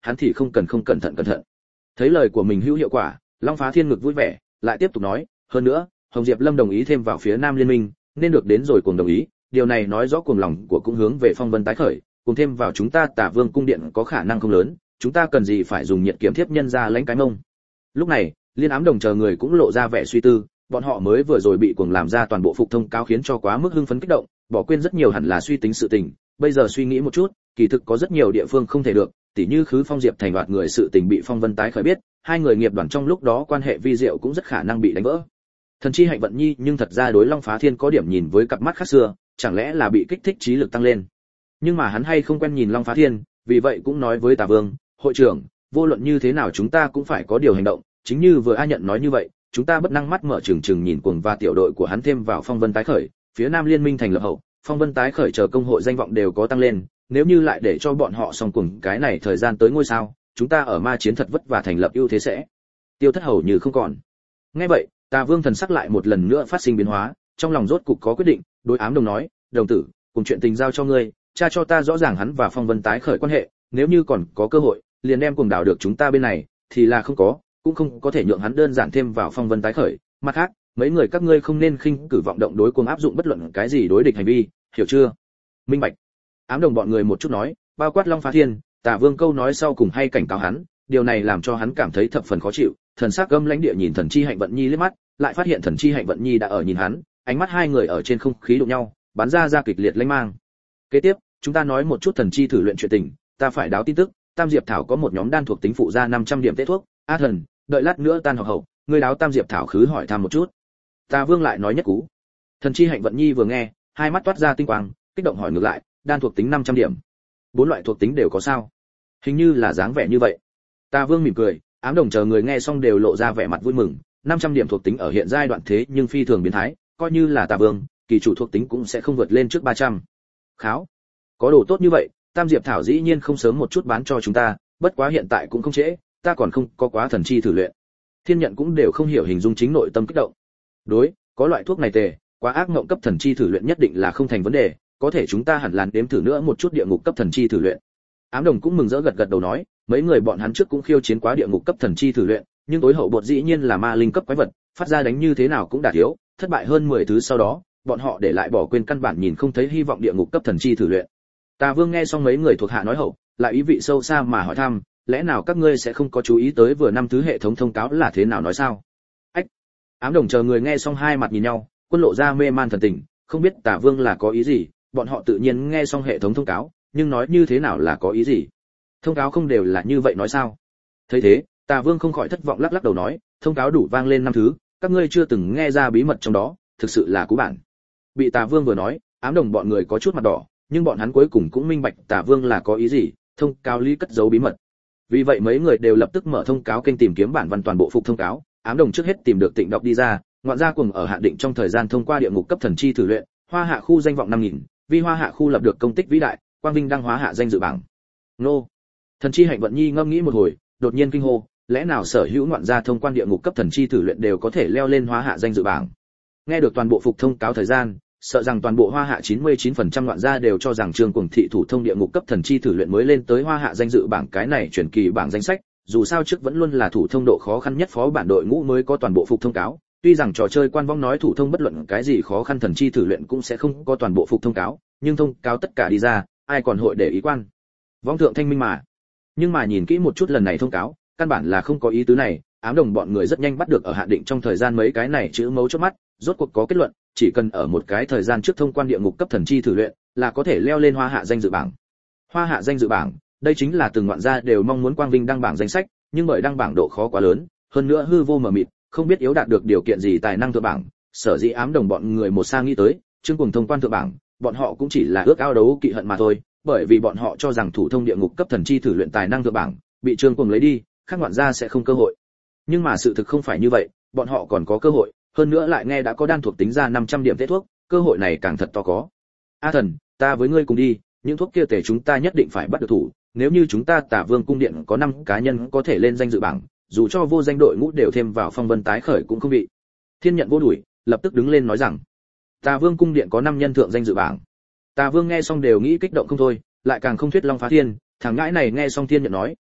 hắn thì không cần không cẩn thận cẩn thận. Thấy lời của mình hữu hiệu quả, Long Phá Thiên ngực vui vẻ, lại tiếp tục nói, hơn nữa, Hồng Diệp Lâm đồng ý thêm vào phía Nam Liên minh, nên được đến rồi cùng đồng ý, điều này nói rõ cuồng lòng của cũng hướng về phong vân tái khởi, cùng thêm vào chúng ta Tả Vương cung điện có khả năng không lớn, chúng ta cần gì phải dùng nhiệt kiếm thiếp nhân ra lãnh cái mông. Lúc này, Liên Ám Đồng chờ người cũng lộ ra vẻ suy tư, bọn họ mới vừa rồi bị cuồng làm ra toàn bộ phục thông cáo khiến cho quá mức hưng phấn kích động, bỏ quên rất nhiều hẳn là suy tính sự tình, bây giờ suy nghĩ một chút, kỳ thực có rất nhiều địa phương không thể được, tỉ như khứ Phong Diệp thành đoạt người sự tình bị Phong Vân tái khởi biết, hai người nghiệp đoàn trong lúc đó quan hệ vi diệu cũng rất khả năng bị đánh vỡ. Thần chi Hạnh Vận Nhi nhưng thật ra đối Long Phá Thiên có điểm nhìn với cặp mắt khác xưa, chẳng lẽ là bị kích thích trí lực tăng lên. Nhưng mà hắn hay không quen nhìn Long Phá Thiên, vì vậy cũng nói với Tả Vương, hội trưởng, vô luận như thế nào chúng ta cũng phải có điều hành động, chính như vừa A Nhận nói như vậy, chúng ta bất năng mắt mở trừng trừng nhìn cuồng và tiểu đội của hắn thêm vào Phong Vân tái khởi, phía Nam Liên minh thành lập hậu, Phong Vân tái khởi chờ công hội danh vọng đều có tăng lên, nếu như lại để cho bọn họ xong cuồng cái này thời gian tới ngôi sao, chúng ta ở ma chiến thật vất vả thành lập ưu thế sẽ tiêu thất hầu như không còn. Nghe vậy, Tà Vương thần sắc lại một lần nữa phát sinh biến hóa, trong lòng rốt cục có quyết định, đối Ám Đồng nói, đồng tử, cùng chuyện tình giao cho ngươi, cha cho ta rõ ràng hắn và Phong Vân tái khởi quan hệ, nếu như còn có cơ hội, liền đem cuồng đảo được chúng ta bên này, thì là không có, cũng không có thể nhượng hắn đơn giản thêm vào Phong Vân tái khởi. Mặt khác, mấy người các ngươi không nên khinh cử vọng động đối cuồng áp dụng bất luận cái gì đối địch hành vi, hiểu chưa? Minh bạch. Ám Đồng bọn người một chút nói, bao quát Long Phá Thiên, Tả Vương câu nói sau cùng hay cảnh cáo hắn, điều này làm cho hắn cảm thấy thập phần khó chịu, thần sắc gâm lãnh địa nhìn Thần Chi Hạnh Vận Nhi liếc mắt, lại phát hiện Thần Chi Hạnh Vận Nhi đã ở nhìn hắn, ánh mắt hai người ở trên không khí đụng nhau, bắn ra ra kịch liệt lãnh mang. Kế tiếp, chúng ta nói một chút Thần Chi thử luyện chuyện tình, ta phải đáo tin tức, Tam Diệp Thảo có một nhóm đan thuộc tính phụ ra năm trăm điểm tế thuốc, A Thần, đợi lát nữa tan học hậu, ngươi đáo Tam Diệp Thảo khứ hỏi thăm một chút. Tà Vương lại nói nhất cú. Thần Chi Hạnh Vận Nhi vừa nghe, hai mắt toát ra tinh quang, kích động hỏi ngược lại, đan thuộc tính năm trăm điểm, bốn loại thuộc tính đều có sao? Hình như là dáng vẻ như vậy. Tà Vương mỉm cười, Ám Đồng chờ người nghe xong đều lộ ra vẻ mặt vui mừng, năm trăm điểm thuộc tính ở hiện giai đoạn thế nhưng phi thường biến thái, coi như là Tà Vương, kỳ chủ thuộc tính cũng sẽ không vượt lên trước ba trăm. Kháo, có đồ tốt như vậy, Tam Diệp Thảo dĩ nhiên không sớm một chút bán cho chúng ta, bất quá hiện tại cũng không trễ, ta còn không có quá thần chi thử luyện. Thiên Nhận cũng đều không hiểu hình dung chính nội tâm kích động. Đối, có loại thuốc này tề, quá ác ngộng cấp thần chi thử luyện nhất định là không thành vấn đề, có thể chúng ta hẳn là đếm thử nữa một chút địa ngục cấp thần chi thử luyện. Ám Đồng cũng mừng rỡ gật gật đầu nói, mấy người bọn hắn trước cũng khiêu chiến quá địa ngục cấp thần chi thử luyện, nhưng tối hậu bột dĩ nhiên là ma linh cấp quái vật, phát ra đánh như thế nào cũng đạt thiếu, thất bại hơn mười thứ sau đó, bọn họ để lại bỏ quên căn bản nhìn không thấy hy vọng địa ngục cấp thần chi thử luyện. Tà Vương nghe xong mấy người thuộc hạ nói hậu, lại ý vị sâu xa mà hỏi thăm, lẽ nào các ngươi sẽ không có chú ý tới vừa năm thứ hệ thống thông cáo là thế nào nói sao? Ách. Ám Đồng chờ người nghe xong hai mặt nhìn nhau, quân lộ ra mê man thần tình, không biết Tà Vương là có ý gì, bọn họ tự nhiên nghe xong hệ thống thông cáo, nhưng nói như thế nào là có ý gì? Thông cáo không đều là như vậy nói sao? Thấy thế, Tà Vương không khỏi thất vọng lắc lắc đầu nói, thông cáo đủ vang lên năm thứ, các ngươi chưa từng nghe ra bí mật trong đó, thực sự là cú bản. Bị Tà Vương vừa nói, Ám Đồng bọn người có chút mặt đỏ, nhưng bọn hắn cuối cùng cũng minh bạch Tà Vương là có ý gì, thông cáo lý cất giấu bí mật. Vì vậy mấy người đều lập tức mở thông cáo kênh tìm kiếm bản văn toàn bộ phục thông cáo, Ám Đồng trước hết tìm được Tịnh Đọc đi ra, ngoạn gia cùng ở hạn định trong thời gian thông qua địa ngục cấp thần chi thử luyện, Hoa Hạ khu danh vọng năm nghìn, vì Hoa Hạ khu lập được công tích vĩ đại, quang vinh đăng Hoa Hạ danh dự bảng. Nô. Thần Chi Hạnh Vận Nhi ngâm nghĩ một hồi, đột nhiên kinh hô, lẽ nào sở hữu ngoạn gia thông quan địa ngục cấp thần chi thử luyện đều có thể leo lên Hoa Hạ danh dự bảng? Nghe được toàn bộ phục thông cáo thời gian, sợ rằng toàn bộ Hoa Hạ chín mươi chín phần trăm ngoạn gia đều cho rằng Trương Cuồng thị thủ thông địa ngục cấp thần chi thử luyện mới lên tới Hoa Hạ danh dự bảng, cái này truyền kỳ bảng danh sách, dù sao trước vẫn luôn là thủ thông độ khó khăn nhất phó bản đội ngũ mới có toàn bộ phục thông cáo, tuy rằng trò chơi quan vong nói thủ thông bất luận cái gì khó khăn thần chi thử luyện cũng sẽ không có toàn bộ phục thông cáo, nhưng thông cáo tất cả đi ra, ai còn hội để ý quan vong thượng thanh minh mà. Nhưng mà nhìn kỹ một chút lần này thông cáo, căn bản là không có ý tứ này. Ám Đồng bọn người rất nhanh bắt được ở hạn định trong thời gian mấy cái này chữ mấu chốt mắt, rốt cuộc có kết luận, chỉ cần ở một cái thời gian trước thông quan địa ngục cấp thần chi thử luyện, là có thể leo lên Hoa Hạ danh dự bảng. Hoa Hạ danh dự bảng, đây chính là từng ngoạn gia đều mong muốn quang vinh đăng bảng danh sách, nhưng bởi đăng bảng độ khó quá lớn, hơn nữa hư vô mờ mịt, không biết yếu đạt được điều kiện gì tài năng thượng bảng, sở dĩ Ám Đồng bọn người một sang nghĩ tới, Trương Cuồng thông quan thượng bảng, bọn họ cũng chỉ là ước ao đấu kỵ hận mà thôi, bởi vì bọn họ cho rằng thủ thông địa ngục cấp thần chi thử luyện tài năng thượng bảng, bị Trương Cuồng lấy đi, khác ngoạn gia sẽ không cơ hội. Nhưng mà sự thực không phải như vậy, bọn họ còn có cơ hội, hơn nữa lại nghe đã có đan thuộc tính ra năm trăm điểm tế thuốc, cơ hội này càng thật to có. A Thần, ta với ngươi cùng đi, những thuốc kia tề chúng ta nhất định phải bắt được thủ, nếu như chúng ta Tả Vương cung điện có năm cá nhân có thể lên danh dự bảng, dù cho vô danh đội ngũ đều thêm vào Phong Vân tái khởi cũng không bị. Thiên Nhận vô đuổi, lập tức đứng lên nói rằng, Tả Vương cung điện có năm nhân thượng danh dự bảng. Tả Vương nghe xong đều nghĩ kích động không thôi, lại càng không thuyết Long Phá Thiên, thằng ngãi này nghe xong Thiên Nhận nói,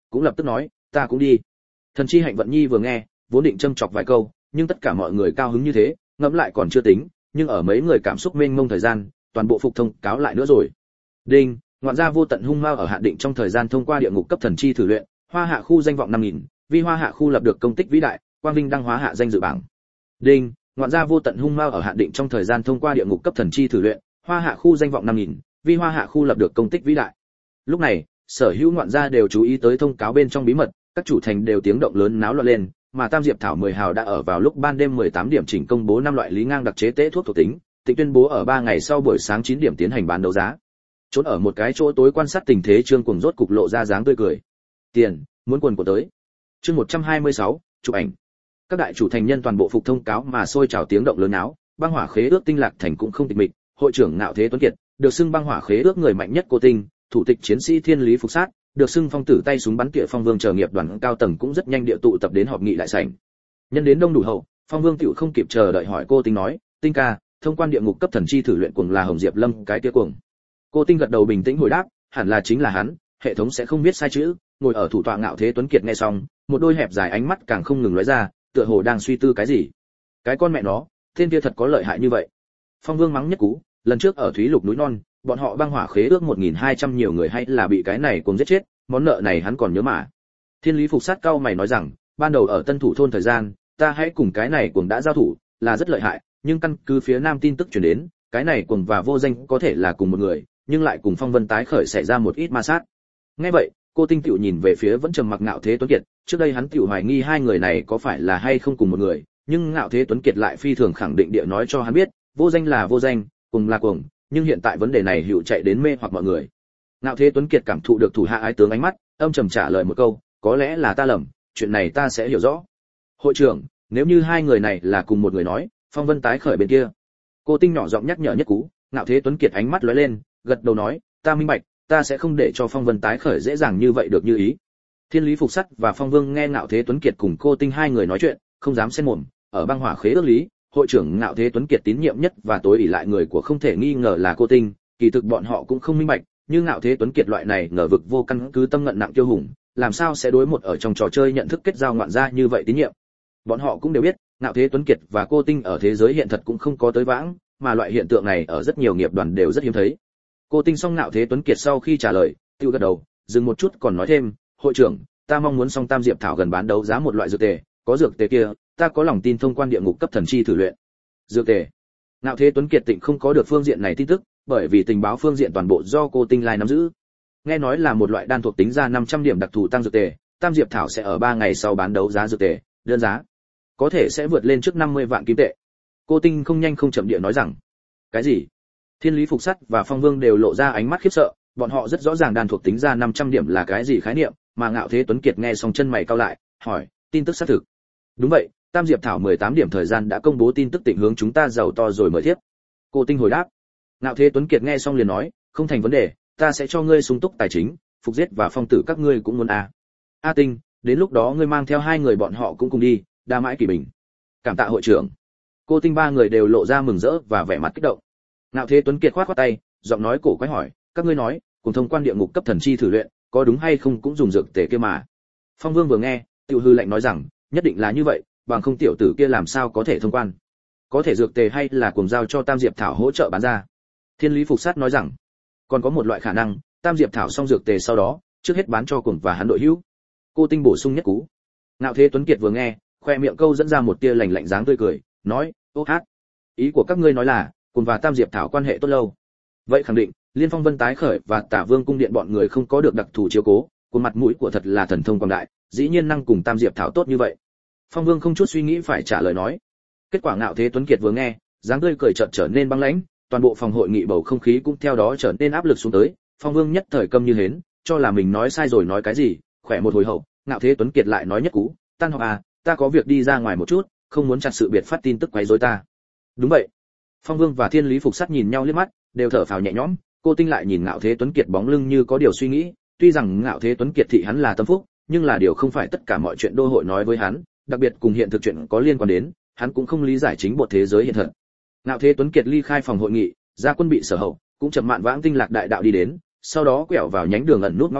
cũng lập tức nói, ta cũng đi. Thần chi Hạnh Vận Nhi vừa nghe, vốn định châm chọc vài câu, nhưng tất cả mọi người cao hứng như thế, ngẫm lại còn chưa tính, nhưng ở mấy người cảm xúc mênh mông thời gian, toàn bộ phục thông cáo lại nữa rồi. Đinh, ngoạn gia vô tận hung ma ở hạn định trong thời gian thông qua địa ngục cấp thần chi thử luyện, Hoa Hạ khu danh vọng năm nghìn, vi Hoa Hạ khu lập được công tích vĩ đại, quang vinh đăng hóa hạ danh dự bảng. Đinh, ngoạn gia vô tận hung ma ở hạn định trong thời gian thông qua địa ngục cấp thần chi thử luyện, Hoa Hạ khu danh vọng năm nghìn, vi Hoa Hạ khu lập được công tích vĩ đại. Lúc này, sở hữu ngoạn gia đều chú ý tới thông cáo bên trong bí mật, các chủ thành đều tiếng động lớn náo loạn lên, mà Tam Diệp Thảo mười hào đã ở vào lúc ban đêm mười tám điểm chỉnh công bố năm loại lý ngang đặc chế tế thuốc thuộc tính, tịnh tuyên bố ở ba ngày sau buổi sáng chín điểm tiến hành bán đấu giá. Trốn ở một cái chỗ tối quan sát tình thế Trương Cuồng rốt cục lộ ra dáng tươi cười. Tiền, muốn quần của tới. Chương một trăm hai mươi sáu, chụp ảnh. Các đại chủ thành nhân toàn bộ phục thông cáo mà sôi trào tiếng động lớn náo, băng hỏa khế ước tinh lạc thành cũng không tịch mịch, hội trưởng Ngạo Thế Tuấn Kiệt, được xưng băng hỏa khế ước người mạnh nhất cô tinh, thủ tịch chiến sĩ Thiên Lý Phục Sát, được xưng phong tử tay súng bắn tỉa Phong Vương chờ nghiệp đoàn cao tầng cũng rất nhanh địa tụ tập đến họp nghị đại sảnh. Nhân đến đông đủ hậu, Phong Vương tiểu không kịp chờ đợi hỏi cô Tinh nói, "Tinh ca, thông quan địa ngục cấp thần chi thử luyện cuồng là Hồng Diệp Lâm cái kia cuồng?" Cô Tinh gật đầu bình tĩnh hồi đáp, "Hẳn là chính là hắn, hệ thống sẽ không viết sai chữ." Ngồi ở thủ tọa Ngạo Thế Tuấn Kiệt nghe xong, một đôi hẹp dài ánh mắt càng không ngừng lóe ra, tựa hồ đang suy tư cái gì. Cái con mẹ nó, tên kia thật có lợi hại như vậy. Phong Vương mắng nhất cú, lần trước ở Thúy Lục núi non, bọn họ băng hỏa khế ước một nghìn hai trăm nhiều người hay là bị cái này cùng giết chết, món nợ này hắn còn nhớ mà. Thiên Lý Phục Sát cao mày nói rằng, ban đầu ở Tân Thủ thôn thời gian, ta hãy cùng cái này cùng đã giao thủ, là rất lợi hại, nhưng căn cứ phía Nam tin tức truyền đến, cái này cùng và vô danh có thể là cùng một người, nhưng lại cùng Phong Vân tái khởi xảy ra một ít ma sát. Nghe vậy, cô Tinh tiểu nhìn về phía vẫn trầm mặc Ngạo Thế Tuấn Kiệt, trước đây hắn tiểu hoài nghi hai người này có phải là hay không cùng một người, nhưng Ngạo Thế Tuấn Kiệt lại phi thường khẳng định địa nói cho hắn biết, vô danh là vô danh, cùng là cùng, nhưng hiện tại vấn đề này hữu chạy đến mê hoặc mọi người. Ngạo Thế Tuấn Kiệt cảm thụ được thủ hạ ái tướng ánh mắt, âm trầm trả lời một câu, có lẽ là ta lầm, chuyện này ta sẽ hiểu rõ. Hội trưởng, nếu như hai người này là cùng một người nói, Phong Vân tái khởi bên kia. Cô Tinh nhỏ giọng nhắc nhở nhất cú, Ngạo Thế Tuấn Kiệt ánh mắt lóe lên, gật đầu nói, ta minh bạch, ta sẽ không để cho Phong Vân tái khởi dễ dàng như vậy được như ý. Thiên Lý Phục Sắt và Phong Vương nghe Ngạo Thế Tuấn Kiệt cùng cô Tinh hai người nói chuyện, không dám xen mồm, ở băng hỏa khế ước lý, hội trưởng Ngạo Thế Tuấn Kiệt tín nhiệm nhất và tối ỷ lại người của không thể nghi ngờ là cô Tinh, kỳ thực bọn họ cũng không minh bạch, nhưng Ngạo Thế Tuấn Kiệt loại này ngờ vực vô căn cứ tâm ngận nặng kiêu hùng, làm sao sẽ đối một ở trong trò chơi nhận thức kết giao ngoạn gia như vậy tín nhiệm. Bọn họ cũng đều biết, Ngạo Thế Tuấn Kiệt và cô Tinh ở thế giới hiện thật cũng không có tới vãng, mà loại hiện tượng này ở rất nhiều nghiệp đoàn đều rất hiếm thấy. Cô Tinh xong Ngạo Thế Tuấn Kiệt sau khi trả lời, tiêu gật đầu, dừng một chút còn nói thêm, hội trưởng, ta mong muốn song Tam Diệp Thảo gần bán đấu giá một loại dược tề, có dược tề kia, ta có lòng tin thông quan địa ngục cấp thần chi thử luyện. Dược tề. Ngạo Thế Tuấn Kiệt tịnh không có được phương diện này tin tức, bởi vì tình báo phương diện toàn bộ do cô Tinh lai nắm giữ. Nghe nói là một loại đan thuộc tính ra năm trăm điểm đặc thù tăng dược tề, Tam Diệp Thảo sẽ ở ba ngày sau bán đấu giá dược tề, đơn giá có thể sẽ vượt lên trước năm mươi vạn kim tệ. Cô Tinh không nhanh không chậm địa nói rằng, cái gì? Thiên Lý Phục Sắt và Phong Vương đều lộ ra ánh mắt khiếp sợ, bọn họ rất rõ ràng đan thuộc tính ra năm trăm điểm là cái gì khái niệm, mà Ngạo Thế Tuấn Kiệt nghe xong chân mày cau lại, hỏi, tin tức xác thực? Đúng vậy, Tam Diệp Thảo mười tám điểm thời gian đã công bố tin tức tịnh hướng chúng ta giàu to rồi mời tiếp. Cô Tinh hồi đáp. Ngạo Thế Tuấn Kiệt nghe xong liền nói, không thành vấn đề, ta sẽ cho ngươi sung túc tài chính, Phục Giết và Phong Tử các ngươi cũng muốn à. A Tinh, đến lúc đó ngươi mang theo hai người bọn họ cũng cùng đi, đa mãi kỳ bình. Cảm tạ hội trưởng. Cô Tinh ba người đều lộ ra mừng rỡ và vẻ mặt kích động. Ngạo Thế Tuấn Kiệt khoát khoát tay, giọng nói cổ quái hỏi, các ngươi nói, cùng thông quan địa ngục cấp thần chi thử luyện, có đúng hay không cũng dùng dược tề kia mà. Phong Vương vừa nghe, tiểu hư lạnh nói rằng, nhất định là như vậy, bằng không tiểu tử kia làm sao có thể thông quan. Có thể dược tề hay là cùng giao cho Tam Diệp Thảo hỗ trợ bán ra. Thiên Lý Phục Sát nói rằng, còn có một loại khả năng, Tam Diệp Thảo xong dược tề sau đó, trước hết bán cho cùng và hắn đội hữu. Cô Tinh bổ sung nhất cú. Ngạo Thế Tuấn Kiệt vừa nghe, khoe miệng câu dẫn ra một tia lạnh lạnh dáng tươi cười, nói, ô hát, ý của các ngươi nói là, cùng và Tam Diệp Thảo quan hệ tốt lâu. Vậy khẳng định, Liên Phong Vân tái khởi và Tả Vương cung điện bọn người không có được đặc thù chiếu cố, của mặt mũi của thật là thần thông quảng đại, dĩ nhiên năng cùng Tam Diệp Thảo tốt như vậy. Phong Vương không chút suy nghĩ phải trả lời nói. Kết quả Ngạo Thế Tuấn Kiệt vừa nghe, dáng tươi cười chợt trở nên băng lãnh, toàn bộ phòng hội nghị bầu không khí cũng theo đó trở nên áp lực xuống tới. Phong Vương nhất thời câm như hến, cho là mình nói sai rồi nói cái gì, khỏe một hồi hậu, Ngạo Thế Tuấn Kiệt lại nói nhất cú, tan học à, ta có việc đi ra ngoài một chút, không muốn chặt sự biệt phát tin tức quấy rối ta. Đúng vậy. Phong Vương và Thiên Lý Phục Sát nhìn nhau liếc mắt, đều thở phào nhẹ nhõm. Cô Tinh lại nhìn Ngạo Thế Tuấn Kiệt bóng lưng như có điều suy nghĩ, tuy rằng Ngạo Thế Tuấn Kiệt thị hắn là tâm phúc, nhưng là điều không phải tất cả mọi chuyện đô hội nói với hắn, đặc biệt cùng hiện thực chuyện có liên quan đến, hắn cũng không lý giải chính bộ thế giới hiện thật. Ngạo Thế Tuấn Kiệt ly khai phòng hội nghị, ra quân bị sở hậu, cũng chậm mạn vãng tinh lạc đại đạo đi đến, sau đó quẹo vào nhánh đường ẩn nút ngõ nhỏ,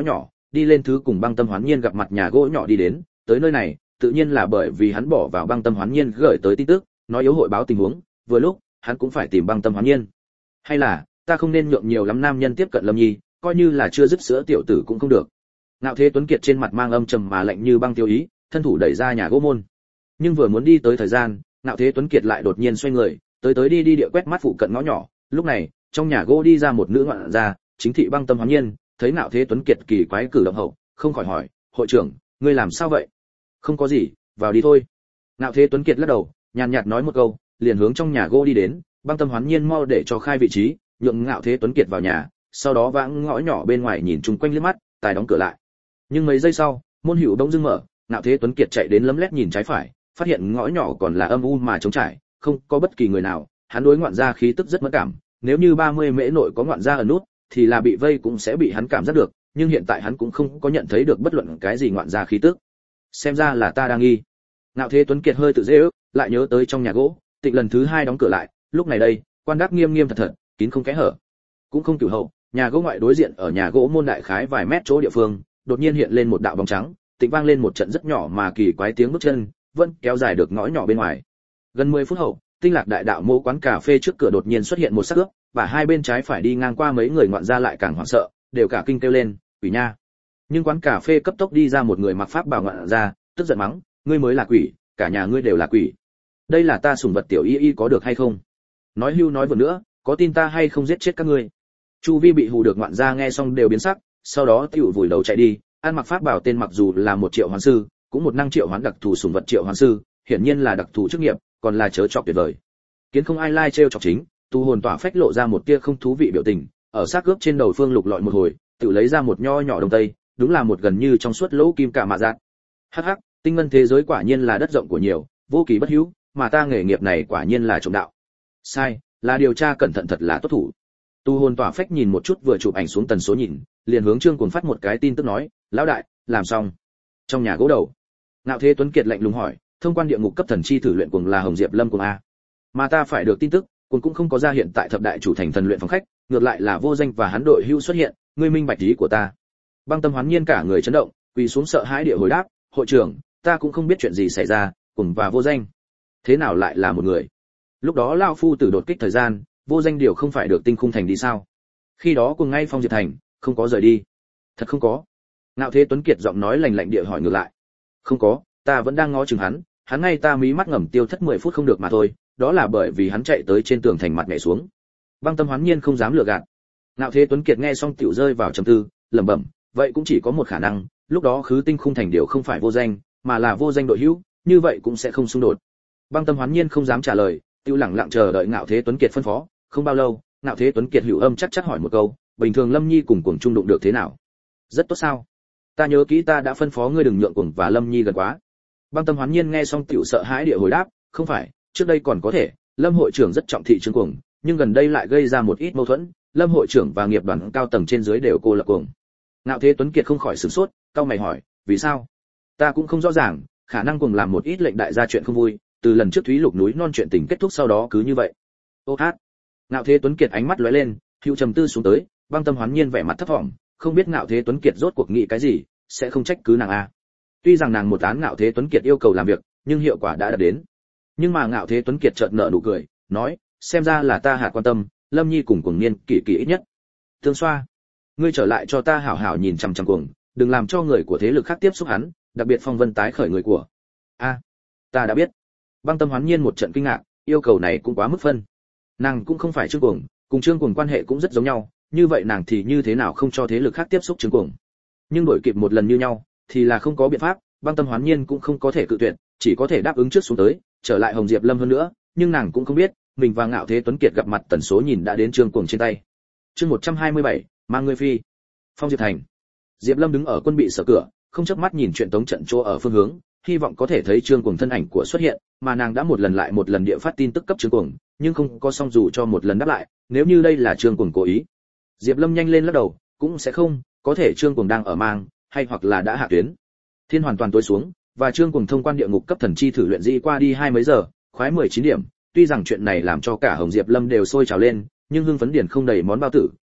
đi lên thứ cùng Băng Tâm Hoán Nhiên gặp mặt nhà gỗ nhỏ đi đến, tới nơi này, tự nhiên là bởi vì hắn bỏ vào Băng Tâm Hoán Nhiên gửi tới tin tức, nói yếu hội báo tình huống, vừa lúc, hắn cũng phải tìm Băng Tâm Hoán Nhiên. Hay là, ta không nên nhượng nhiều lắm nam nhân tiếp cận Lâm Nhi, coi như là chưa dứt sữa tiểu tử cũng không được. Ngạo Thế Tuấn Kiệt trên mặt mang âm trầm mà lạnh như băng tiêu ý, thân thủ đẩy ra nhà gỗ môn. Nhưng vừa muốn đi tới thời gian, Ngạo Thế Tuấn Kiệt lại đột nhiên xoay người, tới tới đi đi địa quét mắt phụ cận ngõ nhỏ, lúc này, trong nhà gỗ đi ra một nữ ngoạn gia, chính thị Băng Tâm Hoán Nhiên, thấy Ngạo Thế Tuấn Kiệt kỳ quái cử động hậu, không khỏi hỏi, "Hội trưởng, ngươi làm sao vậy?" "Không có gì, vào đi thôi." Ngạo Thế Tuấn Kiệt lắc đầu, nhàn nhạt nói một câu, liền hướng trong nhà gỗ đi đến, Băng Tâm Hoán Nhiên mau để cho khai vị trí, nhượng Ngạo Thế Tuấn Kiệt vào nhà, sau đó vãng ngõ nhỏ bên ngoài nhìn chung quanh liếc mắt, tài đóng cửa lại. Nhưng mấy giây sau, môn hữu bỗng dưng mở, Ngạo Thế Tuấn Kiệt chạy đến lấm lét nhìn trái phải, phát hiện ngõ nhỏ còn là âm u mà trống trải, không có bất kỳ người nào, hắn đối ngoạn gia khí tức rất mất cảm, nếu như ba mươi mễ nội có ngoạn gia ở nút, thì là bị vây cũng sẽ bị hắn cảm giác được, nhưng hiện tại hắn cũng không có nhận thấy được bất luận cái gì ngoạn gia khí tức. Xem ra là ta đang nghi. Ngạo Thế Tuấn Kiệt hơi tự dễ ước, lại nhớ tới trong nhà gỗ, Tịnh lần thứ hai đóng cửa lại, lúc này đây, quan đáp nghiêm nghiêm thật thật, kín không kẽ hở. Cũng không cửu hậu, nhà gỗ ngoại đối diện ở nhà gỗ môn đại khái vài mét chỗ địa phương, đột nhiên hiện lên một đạo bóng trắng, Tịnh vang lên một trận rất nhỏ mà kỳ quái tiếng bước chân, vẫn kéo dài được ngõ nhỏ bên ngoài. Gần mười phút hậu, Tinh Lạc đại đạo mô quán cà phê trước cửa đột nhiên xuất hiện một xác ướp, và hai bên trái phải đi ngang qua mấy người ngoạn gia lại càng hoảng sợ, đều cả kinh kêu lên, "Quỷ nha!" Nhưng quán cà phê cấp tốc đi ra một người mặc pháp bào ngoạn gia, tức giận mắng, "Ngươi mới là quỷ, cả nhà ngươi đều là quỷ. Đây là ta sủng vật tiểu y y có được hay không? Nói hưu nói vừa nữa, có tin ta hay không giết chết các ngươi?" Chu vi bị hù được ngoạn gia nghe xong đều biến sắc, sau đó tiểu vùi đầu chạy đi, ăn mặc pháp bảo tên mặc dù là một triệu hoán sư, cũng một năng triệu hoán đặc thù sủng vật triệu hoán sư, hiển nhiên là đặc thù chức nghiệp, còn là chớ chọc tuyệt vời. Kiến không ai lai trêu chọc chính, tu hồn tỏa phách lộ ra một tia không thú vị biểu tình, ở xác cướp trên đầu phương lục lọi một hồi, tự lấy ra một nho nhỏ đồng tây, đúng là một gần như trong suốt lỗ kim cả mạ giác. Hắc hắc, tinh ngân thế giới quả nhiên là đất rộng của nhiều, vô kỳ bất hữu, mà ta nghề nghiệp này quả nhiên là trộm đạo. Sai, là điều tra cẩn thận thật là tốt thủ. Tu hồn tỏa phách nhìn một chút vừa chụp ảnh xuống tần số nhìn, liền hướng Trương Cuồng phát một cái tin tức nói, "Lão đại, làm xong." Trong nhà gỗ đầu, Ngạo Thế Tuấn Kiệt lạnh lùng hỏi, "Thông quan địa ngục cấp thần chi thử luyện cuồng là Hồng Diệp Lâm cuồng a?" Mà ta phải được tin tức, cuồng cũng không có ra hiện tại thập đại chủ thành thần luyện phòng khách, ngược lại là Vô Danh và hắn đội hưu xuất hiện, ngươi minh bạch ý của ta. Băng Tâm Hoán Nhiên cả người chấn động, quỳ xuống sợ hãi địa hồi đáp, "Hội trưởng, ta cũng không biết chuyện gì xảy ra, cuồng và Vô Danh, thế nào lại là một người? Lúc đó lão phu tử đột kích thời gian, Vô Danh điều không phải được tinh khung thành đi sao? Khi đó cùng ngay Phong Diệp thành, không có rời đi." "Thật không có." Ngạo Thế Tuấn Kiệt giọng nói lành lạnh địa hỏi ngược lại. "Không có, ta vẫn đang ngó chừng hắn, hắn ngay ta mí mắt ngầm tiêu thất mười phút không được mà thôi, đó là bởi vì hắn chạy tới trên tường thành mặt nhảy xuống." Băng Tâm Hoán Nhiên không dám lừa gạt. Ngạo Thế Tuấn Kiệt nghe xong tiểu rơi vào trầm tư, lẩm bẩm, vậy cũng chỉ có một khả năng, lúc đó khứ tinh khung thành điều không phải Vô Danh, mà là Vô Danh đội hữu, như vậy cũng sẽ không xung đột. Băng Tâm Hoán Nhiên không dám trả lời, tiêu lẳng lặng chờ đợi Ngạo Thế Tuấn Kiệt phân phó. Không bao lâu, Ngạo Thế Tuấn Kiệt hữu âm chắc chắc hỏi một câu, bình thường Lâm Nhi cùng Cuồng trung đụng được thế nào? Rất tốt sao? Ta nhớ kỹ ta đã phân phó ngươi đừng nhượng Cuồng và Lâm Nhi gần quá. Băng Tâm Hoán Nhiên nghe xong tiểu sợ hãi địa hồi đáp, không phải, trước đây còn có thể, Lâm hội trưởng rất trọng thị Trương Cuồng, nhưng gần đây lại gây ra một ít mâu thuẫn, Lâm hội trưởng và nghiệp đoàn cao tầng trên dưới đều cô lập Cuồng. Ngạo Thế Tuấn Kiệt không khỏi sửng sốt, cau mày hỏi, vì sao? Ta cũng không rõ ràng, khả năng Cuồng làm một ít lệnh đại gia chuyện không vui, từ lần trước Thúy Lục núi non chuyện tình kết thúc sau đó cứ như vậy. Ô hát. Ngạo Thế Tuấn Kiệt ánh mắt lóe lên, hữu trầm tư xuống tới, Băng Tâm Hoán Nhiên vẻ mặt thấp vọng, không biết Ngạo Thế Tuấn Kiệt rốt cuộc nghĩ cái gì, sẽ không trách cứ nàng a. Tuy rằng nàng một án Ngạo Thế Tuấn Kiệt yêu cầu làm việc, nhưng hiệu quả đã đạt đến. Nhưng mà Ngạo Thế Tuấn Kiệt chợt nở nụ cười, nói, xem ra là ta hạ quan tâm, Lâm Nhi cùng Cuồng Niên kỳ kỳ ít nhất. Tương Xoa, ngươi trở lại cho ta hảo hảo nhìn chằm chằm Cuồng, đừng làm cho người của thế lực khác tiếp xúc hắn, đặc biệt Phong Vân tái khởi người của. A, ta đã biết. Băng Tâm Hoán Nhiên một trận kinh ngạc, yêu cầu này cũng quá mức phân. Nàng cũng không phải Trương Cuồng, cùng Trương Cuồng quan hệ cũng rất giống nhau, như vậy nàng thì như thế nào không cho thế lực khác tiếp xúc Trương Cuồng? Nhưng đổi kịp một lần như nhau, thì là không có biện pháp, Băng Tâm Hoán Nhiên cũng không có thể cự tuyệt, chỉ có thể đáp ứng trước xuống tới, trở lại Hồng Diệp Lâm hơn nữa, nhưng nàng cũng không biết, mình và Ngạo Thế Tuấn Kiệt gặp mặt tần số nhìn đã đến Trương Cuồng trên tay. Chương một trăm hai mươi bảy, mang người phi. Phong Diệp thành. Diệp Lâm đứng ở quân bị sở cửa, không chớp mắt nhìn chuyện tống trận chỗ ở phương hướng, hy vọng có thể thấy Trương Cuồng thân ảnh của xuất hiện, mà nàng đã một lần lại một lần địa phát tin tức cấp Trương Cuồng, nhưng không có song dù cho một lần đáp lại, nếu như đây là Trương Cuồng cố ý. Diệp Lâm nhanh lên lắc đầu, cũng sẽ không, có thể Trương Cuồng đang ở mang, hay hoặc là đã hạ tuyến. Thiên hoàn toàn tối xuống, và Trương Cuồng thông quan địa ngục cấp thần chi thử luyện dĩ qua đi hai mấy giờ, khoái mười chín điểm, tuy rằng chuyện này làm cho cả Hồng Diệp Lâm đều sôi trào lên, nhưng hưng phấn điển không đầy món bao tử,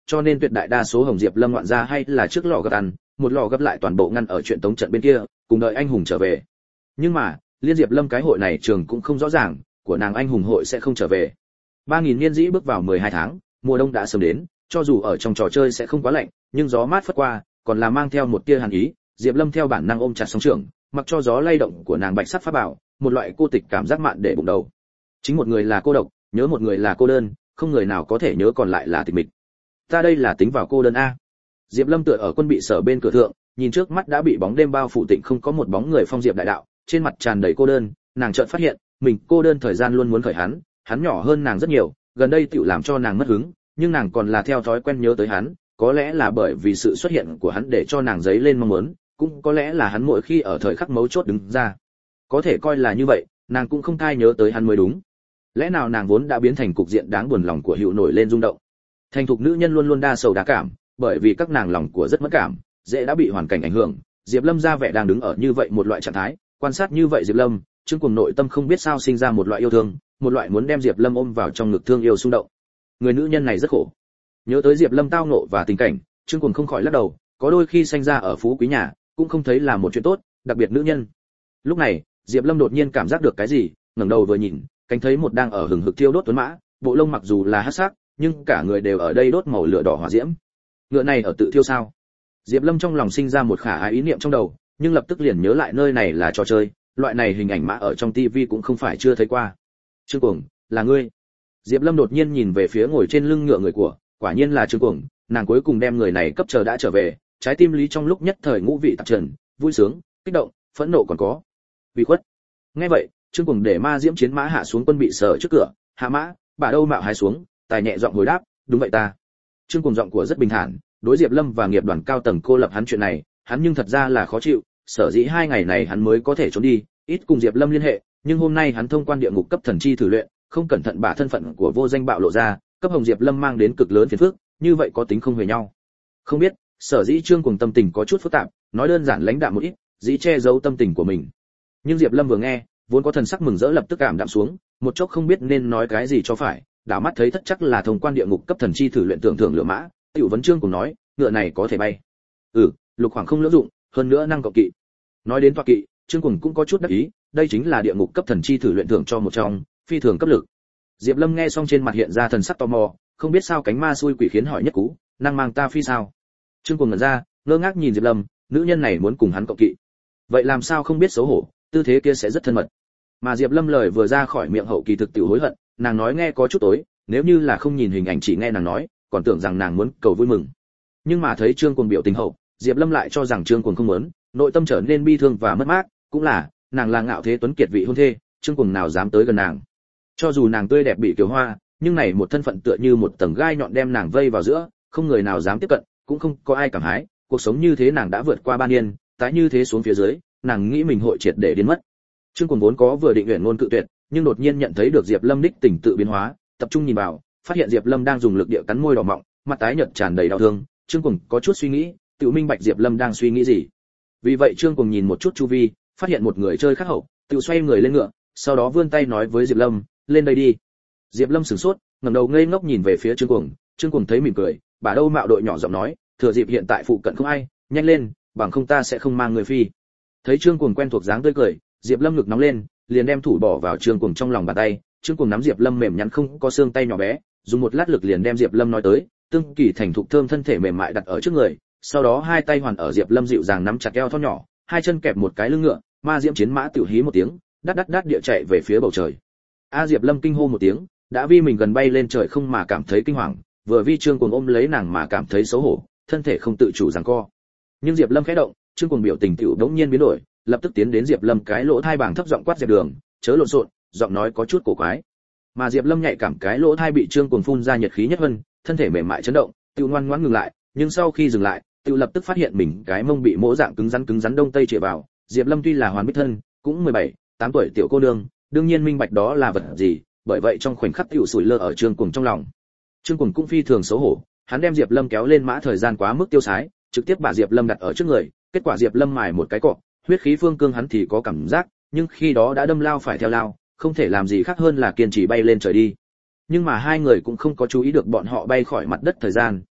cho nên tuyệt đại đa số Hồng Diệp Lâm ngoạn gia hay là trước lò gấp ăn, một lò gấp lại toàn bộ ngăn ở chuyện tống trận bên kia, cùng đợi anh hùng trở về. Nhưng mà, Liên Diệp Lâm cái hội này trường cũng không rõ ràng, của nàng anh hùng hội sẽ không trở về. ba nghìn niên dĩ bước vào mười hai tháng, mùa đông đã sớm đến, cho dù ở trong trò chơi sẽ không quá lạnh, nhưng gió mát phất qua, còn là mang theo một tia hàn ý. Diệp Lâm theo bản năng ôm chặt song trưởng, mặc cho gió lay động của nàng bạch sắc pháp bảo, một loại cô tịch cảm giác mạn để bụng đầu. Chính một người là cô độc, nhớ một người là cô đơn, không người nào có thể nhớ còn lại là tịch mịch. Ta đây là tính vào cô đơn a. Diệp Lâm tựa ở quân bị sở bên cửa thượng, nhìn trước mắt đã bị bóng đêm bao phủ tịnh không có một bóng người phong diệp đại đạo, trên mặt tràn đầy cô đơn, nàng chợt phát hiện, mình cô đơn thời gian luôn muốn khởi hắn, hắn nhỏ hơn nàng rất nhiều, gần đây tựu làm cho nàng mất hứng, nhưng nàng còn là theo thói quen nhớ tới hắn, có lẽ là bởi vì sự xuất hiện của hắn để cho nàng dấy lên mong muốn, cũng có lẽ là hắn mỗi khi ở thời khắc mấu chốt đứng ra. Có thể coi là như vậy, nàng cũng không thai nhớ tới hắn mới đúng. Lẽ nào nàng vốn đã biến thành cục diện đáng buồn, lòng của Hựu nổi lên rung động. Thành thục nữ nhân luôn luôn đa sầu đa cảm, bởi vì các nàng lòng của rất mất cảm, dễ đã bị hoàn cảnh ảnh hưởng. Diệp Lâm ra vẻ đang đứng ở như vậy một loại trạng thái, quan sát như vậy Diệp Lâm, Trương Cuồng nội tâm không biết sao sinh ra một loại yêu thương, một loại muốn đem Diệp Lâm ôm vào trong ngực thương yêu xung động. Người nữ nhân này rất khổ. Nhớ tới Diệp Lâm tao ngộ và tình cảnh, Trương Cuồng không khỏi lắc đầu, có đôi khi sinh ra ở phú quý nhà, cũng không thấy là một chuyện tốt, đặc biệt nữ nhân. Lúc này, Diệp Lâm đột nhiên cảm giác được cái gì, ngẩng đầu vừa nhìn, cánh thấy một đang ở hừng hực thiêu đốt tuấn mã, bộ lông mặc dù là hắc sắc, nhưng cả người đều ở đây đốt màu lửa đỏ hỏa diễm. Ngựa này ở tự thiêu sao? Diệp Lâm trong lòng sinh ra một khả ái ý niệm trong đầu, nhưng lập tức liền nhớ lại nơi này là trò chơi, loại này hình ảnh mã ở trong tivi cũng không phải chưa thấy qua. Trương Cuồng, là ngươi? Diệp Lâm đột nhiên nhìn về phía ngồi trên lưng ngựa người của, quả nhiên là Trương Cuồng, nàng cuối cùng đem người này cấp chờ đã trở về, trái tim lý trong lúc nhất thời ngũ vị tạp trần, vui sướng, kích động, phẫn nộ còn có ủy khuất. Nghe vậy, Trương Cuồng để ma diễm chiến mã hạ xuống quân bị sở trước cửa, hạ mã, bà đâu mạo hái xuống, tài nhẹ giọng hồi đáp, đúng vậy ta. Trương Cuồng giọng của rất bình thản, đối Diệp Lâm và nghiệp đoàn cao tầng cô lập hắn chuyện này, hắn nhưng thật ra là khó chịu, sở dĩ hai ngày này hắn mới có thể trốn đi, ít cùng Diệp Lâm liên hệ, nhưng hôm nay hắn thông quan địa ngục cấp thần chi thử luyện, không cẩn thận bả thân phận của vô danh bạo lộ ra, cấp Hồng Diệp Lâm mang đến cực lớn phiền phức, như vậy có tính không huề nhau. Không biết, sở dĩ Trương Cuồng tâm tình có chút phức tạp, nói đơn giản lãnh đạm một ít, dĩ che giấu tâm tình của mình. Nhưng Diệp Lâm vừa nghe, vốn có thần sắc mừng rỡ lập tức cảm đạm xuống, một chốc không biết nên nói cái gì cho phải, đảo mắt thấy thất chắc là thông quan địa ngục cấp thần chi thử luyện tưởng thưởng lựa mã, tiểu vấn Trương Cuồng nói, ngựa này có thể bay. Ừ, lục khoảng không lưỡng dụng, hơn nữa năng cộng kỵ. Nói đến tọa kỵ, Trương Cuồng cũng có chút đắc ý, đây chính là địa ngục cấp thần chi thử luyện thưởng cho một trong, phi thường cấp lực. Diệp Lâm nghe xong trên mặt hiện ra thần sắc tò mò, không biết sao cánh ma xui quỷ khiến hỏi nhất cú, năng mang ta phi sao? Trương Cuồng ngẩn ra, ngơ ngác nhìn Diệp Lâm, nữ nhân này muốn cùng hắn cộng kỵ. Vậy làm sao không biết xấu hổ, tư thế kia sẽ rất thân mật. Mà Diệp Lâm lời vừa ra khỏi miệng hậu kỳ thực tiểu hối hận, nàng nói nghe có chút tối, nếu như là không nhìn hình ảnh chỉ nghe nàng nói, còn tưởng rằng nàng muốn cầu vui mừng. Nhưng mà thấy Trương Cuồng biểu tình hậu, Diệp Lâm lại cho rằng Trương Cuồng không muốn, nội tâm trở nên bi thương và mất mát, cũng là, nàng là ngạo thế tuấn kiệt vị hôn thê, Trương Cuồng nào dám tới gần nàng. Cho dù nàng tươi đẹp bị kiều hoa, nhưng này một thân phận tựa như một tầng gai nhọn đem nàng vây vào giữa, không người nào dám tiếp cận, cũng không có ai cảm hái, cuộc sống như thế nàng đã vượt qua ba niên, tái như thế xuống phía dưới, nàng nghĩ mình hội triệt để điên mất. Trương Cuồng vốn có vừa định uyển ngôn cự tuyệt, nhưng đột nhiên nhận thấy được Diệp Lâm đích tình tự biến hóa, tập trung nhìn vào, phát hiện Diệp Lâm đang dùng lực địa cắn môi đỏ mọng, mặt tái nhợt tràn đầy đau thương, Trương Cuồng có chút suy nghĩ, tự minh bạch Diệp Lâm đang suy nghĩ gì. Vì vậy Trương Cuồng nhìn một chút chu vi, phát hiện một người chơi khác hậu, tự xoay người lên ngựa, sau đó vươn tay nói với Diệp Lâm, lên đây đi. Diệp Lâm sửng sốt, ngẩng đầu ngây ngốc nhìn về phía Trương Cuồng, Trương Cuồng thấy mỉm cười, bà đâu mạo đội nhỏ giọng nói, thừa dịp hiện tại phụ cận không ai, nhanh lên, bằng không ta sẽ không mang người phi. Thấy Trương Cuồng quen thuộc dáng tươi cười, Diệp Lâm ngực nóng lên, liền đem thủ bỏ vào Trương Cuồng trong lòng bàn tay, Trương Cuồng nắm Diệp Lâm mềm nhắn không có xương tay nhỏ bé, dùng một lát lực liền đem Diệp Lâm nói tới, tương kỳ thành thục thơm thân thể mềm mại đặt ở trước người, sau đó hai tay hoàn ở Diệp Lâm dịu dàng nắm chặt eo thon nhỏ, hai chân kẹp một cái lưng ngựa, ma diễm chiến mã tiểu hí một tiếng, đắt đắt đắt địa chạy về phía bầu trời. A Diệp Lâm kinh hô một tiếng, đã vi mình gần bay lên trời không mà cảm thấy kinh hoàng, vừa vi Trương Cuồng ôm lấy nàng mà cảm thấy xấu hổ, thân thể không tự chủ giằng co. Nhưng Diệp Lâm khẽ động, Trương Cuồng biểu tình tiểu đống nhiên biến đổi, lập tức tiến đến Diệp Lâm cái lỗ thai bảng thấp giọng quát Diệp Đường, chớ lộn xộn, giọng nói có chút cổ quái. Mà Diệp Lâm nhạy cảm cái lỗ thai bị Trương Cuồng phun ra nhiệt khí nhất vân, thân thể mềm mại chấn động, tiêu ngoan ngoãn ngừng lại, nhưng sau khi dừng lại, tiêu lập tức phát hiện mình cái mông bị mỗ dạng cứng rắn cứng rắn đông tây chĩa vào. Diệp Lâm tuy là hoàn bích thân, cũng mười bảy, tám tuổi tiểu cô nương, đương nhiên minh bạch đó là vật gì, bởi vậy trong khoảnh khắc tiểu sủi lơ ở Trương Cuồng trong lòng. Trương Cuồng cũng phi thường xấu hổ, hắn đem Diệp Lâm kéo lên mã thời gian quá mức tiêu sái, trực tiếp把Diệp Lâm đặt ở trước người, kết quả Diệp Lâm mài một cái cọ, huyết khí phương cương hắn thì có cảm giác, nhưng khi đó đã đâm lao phải theo lao, không thể làm gì khác hơn là kiên trì bay lên trời đi. Nhưng mà hai người cũng không có chú ý được bọn họ bay khỏi mặt đất thời gian,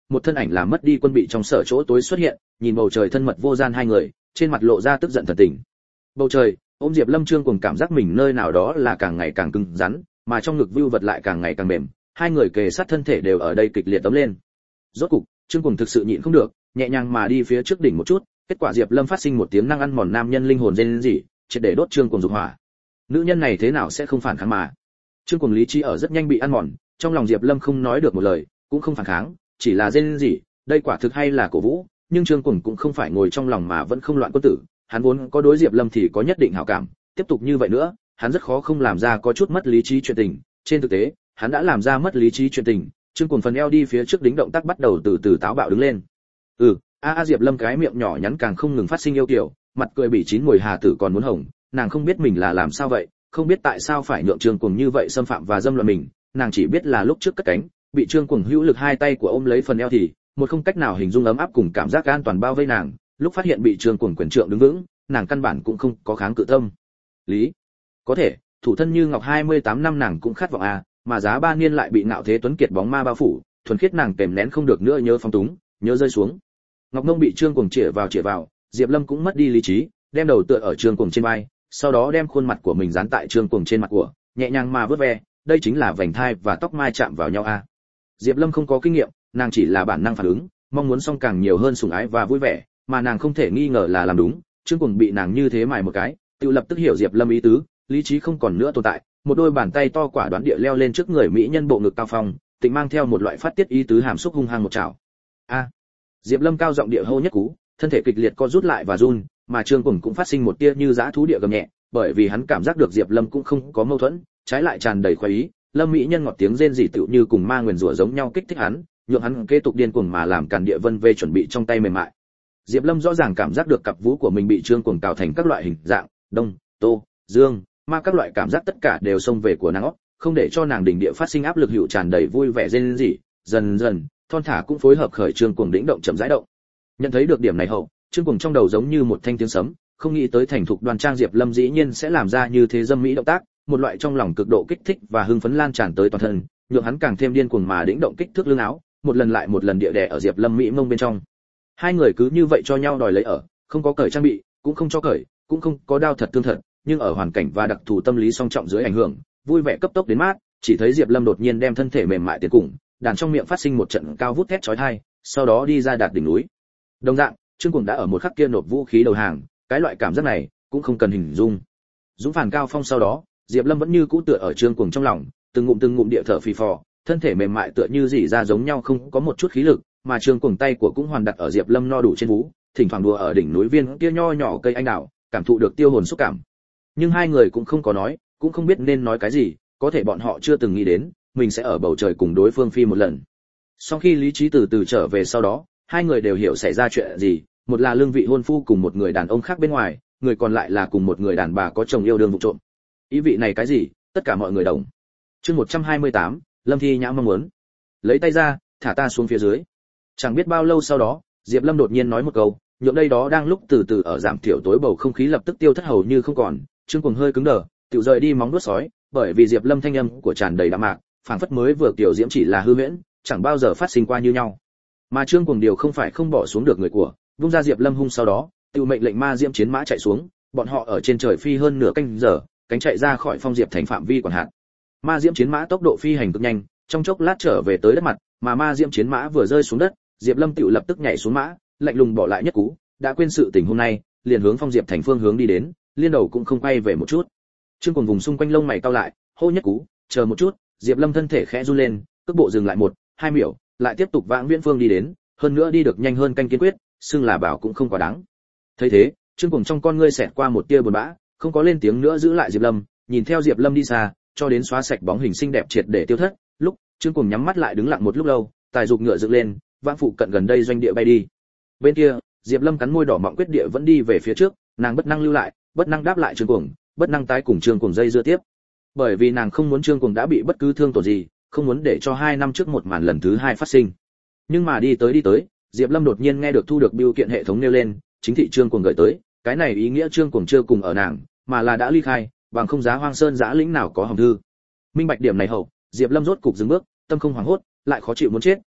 một thân ảnh làm mất đi quân bị trong sở chỗ tối xuất hiện, nhìn bầu trời thân mật vô gian hai người, trên mặt lộ ra tức giận thần tình. Bầu trời, ôm Diệp Lâm Trương Cuồng cảm giác mình nơi nào đó là càng ngày càng cứng rắn, mà trong ngực vưu vật lại càng ngày càng mềm, hai người kề sát thân thể đều ở đây kịch liệt tấm lên. Rốt cục, Trương Cuồng thực sự nhịn không được, nhẹ nhàng mà đi phía trước đỉnh một chút, kết quả Diệp Lâm phát sinh một tiếng năng ăn mòn nam nhân linh hồn rên rỉ, triệt để đốt Trương Cuồng dục hỏa. Nữ nhân này thế nào sẽ không phản kháng mà? Trương Cuồng lý trí ở rất nhanh bị ăn mòn, trong lòng Diệp Lâm không nói được một lời, cũng không phản kháng, chỉ là rên rỉ, đây quả thực hay là cổ vũ, nhưng Trương Cuồng cũng không phải ngồi trong lòng mà vẫn không loạn quân tử, hắn vốn có đối Diệp Lâm thì có nhất định hảo cảm, tiếp tục như vậy nữa, hắn rất khó không làm ra có chút mất lý trí chuyện tình, trên thực tế, hắn đã làm ra mất lý trí chuyện tình. Trương Cuồng phần eo đi phía trước đính động tác bắt đầu từ từ táo bạo đứng lên. Ừ, a a Diệp Lâm cái miệng nhỏ nhắn càng không ngừng phát sinh yêu kiều, mặt cười bỉ chín mùi hà tử còn muốn hồng, nàng không biết mình là làm sao vậy, không biết tại sao phải nhượng Trương Cuồng như vậy xâm phạm và dâm loạn mình, nàng chỉ biết là lúc trước cất cánh, bị Trương Cuồng hữu lực hai tay của ôm lấy phần eo thì, một không cách nào hình dung ấm áp cùng cảm giác an toàn bao vây nàng, lúc phát hiện bị Trương Cuồng quyền trượng đứng vững, nàng căn bản cũng không có kháng cự tâm. Lý, có thể, thủ thân như ngọc hai mươi tám năm nàng cũng khát vọng a, mà giá ba niên lại bị Ngạo Thế Tuấn Kiệt bóng ma bao phủ, thuần khiết nàng kềm nén không được nữa nhớ phóng túng, nhớ rơi xuống. Ngọc Nông bị Trương Cuồng chĩa vào chĩa vào, Diệp Lâm cũng mất đi lý trí, đem đầu tựa ở Trương Cuồng trên vai, sau đó đem khuôn mặt của mình dán tại Trương Cuồng trên mặt của, nhẹ nhàng mà vớt ve, đây chính là vành thai và tóc mai chạm vào nhau a. Diệp Lâm không có kinh nghiệm, nàng chỉ là bản năng phản ứng, mong muốn song càng nhiều hơn sủng ái và vui vẻ, mà nàng không thể nghi ngờ là làm đúng, Trương Cuồng bị nàng như thế mài một cái, tự lập tức hiểu Diệp Lâm ý tứ, lý trí không còn nữa tồn tại, một đôi bàn tay to quả đoán địa leo lên trước người mỹ nhân bộ ngực cao phong, tịnh mang theo một loại phát tiết ý tứ hàm xúc hung hăng một chảo. A. Diệp Lâm cao giọng địa hô nhất cú, thân thể kịch liệt co rút lại và run, mà Trương Cuồng cũng phát sinh một tia như dã thú địa gầm nhẹ, bởi vì hắn cảm giác được Diệp Lâm cũng không có mâu thuẫn, trái lại tràn đầy khoái ý, Lâm mỹ nhân ngọt tiếng rên rỉ tựu như cùng ma nguyền rủa giống nhau kích thích hắn, nhượng hắn kế tục điên cuồng mà làm càn địa vân vê chuẩn bị trong tay mềm mại. Diệp Lâm rõ ràng cảm giác được cặp vú của mình bị Trương Cuồng cào thành các loại hình dạng, đông, tô, dương, ma các loại cảm giác tất cả đều xông về của nàng óc, không để cho nàng đỉnh địa phát sinh áp lực hữu tràn đầy vui vẻ rên rỉ, dần dần, thon thả cũng phối hợp khởi Trương Cuồng đĩnh động chậm rãi động. Nhận thấy được điểm này hậu, Trương Cuồng trong đầu giống như một thanh tiếng sấm, không nghĩ tới thành thục đoan trang Diệp Lâm dĩ nhiên sẽ làm ra như thế dâm mỹ động tác, một loại trong lòng cực độ kích thích và hưng phấn lan tràn tới toàn thân, nhượng hắn càng thêm điên cuồng mà đĩnh động kích thước lưng áo, một lần lại một lần địa đè ở Diệp Lâm mỹ mông bên trong. Hai người cứ như vậy cho nhau đòi lấy ở, không có cởi trang bị, cũng không cho cởi, cũng không có đao thật tương thật, nhưng ở hoàn cảnh và đặc thù tâm lý song trọng dưới ảnh hưởng, vui vẻ cấp tốc đến mát, chỉ thấy Diệp Lâm đột nhiên đem thân thể mềm mại tiến cùng, đàn trong miệng phát sinh một trận cao vút thét chói tai, sau đó đi ra đạt đỉnh núi. Đồng dạng, Trương Cuồng đã ở một khắc kia nộp vũ khí đầu hàng, cái loại cảm giác này cũng không cần hình dung. Dũng phản cao phong sau đó, Diệp Lâm vẫn như cũ tựa ở Trương Cuồng trong lòng, từng ngụm từng ngụm địa thở phì phò, thân thể mềm mại tựa như rỉ ra giống nhau không có một chút khí lực, mà Trương Cuồng tay của cũng hoàn đặt ở Diệp Lâm no đủ trên vú, thỉnh thoảng đùa ở đỉnh núi viên kia nho nhỏ cây anh đào, cảm thụ được tiêu hồn xúc cảm. Nhưng hai người cũng không có nói, cũng không biết nên nói cái gì, có thể bọn họ chưa từng nghĩ đến, mình sẽ ở bầu trời cùng đối phương phi một lần. Sau khi lý trí từ từ trở về sau đó, hai người đều hiểu xảy ra chuyện gì, một là lương vị hôn phu cùng một người đàn ông khác bên ngoài, người còn lại là cùng một người đàn bà có chồng yêu đương vụ trộm. Ý vị này cái gì, tất cả mọi người đồng. Chương một trăm hai mươi tám, Lâm Thi Nhã mong muốn. Lấy tay ra, thả ta xuống phía dưới. Chẳng biết bao lâu sau đó, Diệp Lâm đột nhiên nói một câu, nhượng đây đó đang lúc từ từ ở giảm thiểu tối bầu không khí lập tức tiêu thất hầu như không còn, Trương Cuồng hơi cứng đờ, tiểu rời đi móng vuốt sói, bởi vì Diệp Lâm thanh âm của tràn đầy đạm mạc, phảng phất mới vừa tiểu diễm chỉ là hư huyễn, chẳng bao giờ phát sinh qua như nhau. Mà Trương Cuồng điều không phải không bỏ xuống được người của, vung ra Diệp Lâm hung sau đó, tiểu mệnh lệnh ma diễm chiến mã chạy xuống, bọn họ ở trên trời phi hơn nửa canh giờ, cánh chạy ra khỏi Phong Diệp thành phạm vi quản hạt. Ma diễm chiến mã tốc độ phi hành cực nhanh, trong chốc lát trở về tới đất mặt, mà ma diễm chiến mã vừa rơi xuống đất, Diệp Lâm tiểu lập tức nhảy xuống mã, lạnh lùng bỏ lại nhất cú, đã quên sự tình hôm nay, liền hướng Phong Diệp thành phương hướng đi đến, liên đầu cũng không quay về một chút. Trương Cuồng vùng xung quanh lông mày cau lại, hô nhất cú, chờ một chút, Diệp Lâm thân thể khẽ run lên, cước bộ dừng lại một, hai miểu, lại tiếp tục vãng viễn phương đi đến, hơn nữa đi được nhanh hơn canh kiên quyết, xưng là bảo cũng không quá đáng. Thấy thế, Trương Cuồng trong con ngươi xẹt qua một tia buồn bã, không có lên tiếng nữa giữ lại Diệp Lâm, nhìn theo Diệp Lâm đi xa, cho đến xóa sạch bóng hình xinh đẹp triệt để tiêu thất, lúc Trương Cuồng nhắm mắt lại đứng lặng một lúc lâu, tài dục ngựa dựng lên, vãng phụ cận gần đây doanh địa bay đi. Bên kia, Diệp Lâm cắn môi đỏ mọng quyết địa vẫn đi về phía trước, nàng bất năng lưu lại, bất năng đáp lại Trương Cuồng, bất năng tái cùng Trương Cuồng dây dưa tiếp. Bởi vì nàng không muốn Trương Cuồng đã bị bất cứ thương tổn gì, không muốn để cho hai năm trước một màn lần thứ hai phát sinh. Nhưng mà đi tới đi tới, Diệp Lâm đột nhiên nghe được thu được bưu kiện hệ thống nêu lên, chính thị Trương Cuồng gửi tới, cái này ý nghĩa Trương Cuồng chưa cùng ở nàng, mà là đã ly khai, bằng không giá Hoang Sơn giã lĩnh nào có hồng thư. Minh bạch điểm này hậu, Diệp Lâm rốt cục dừng bước, tâm không hoảng hốt, lại khó chịu muốn chết,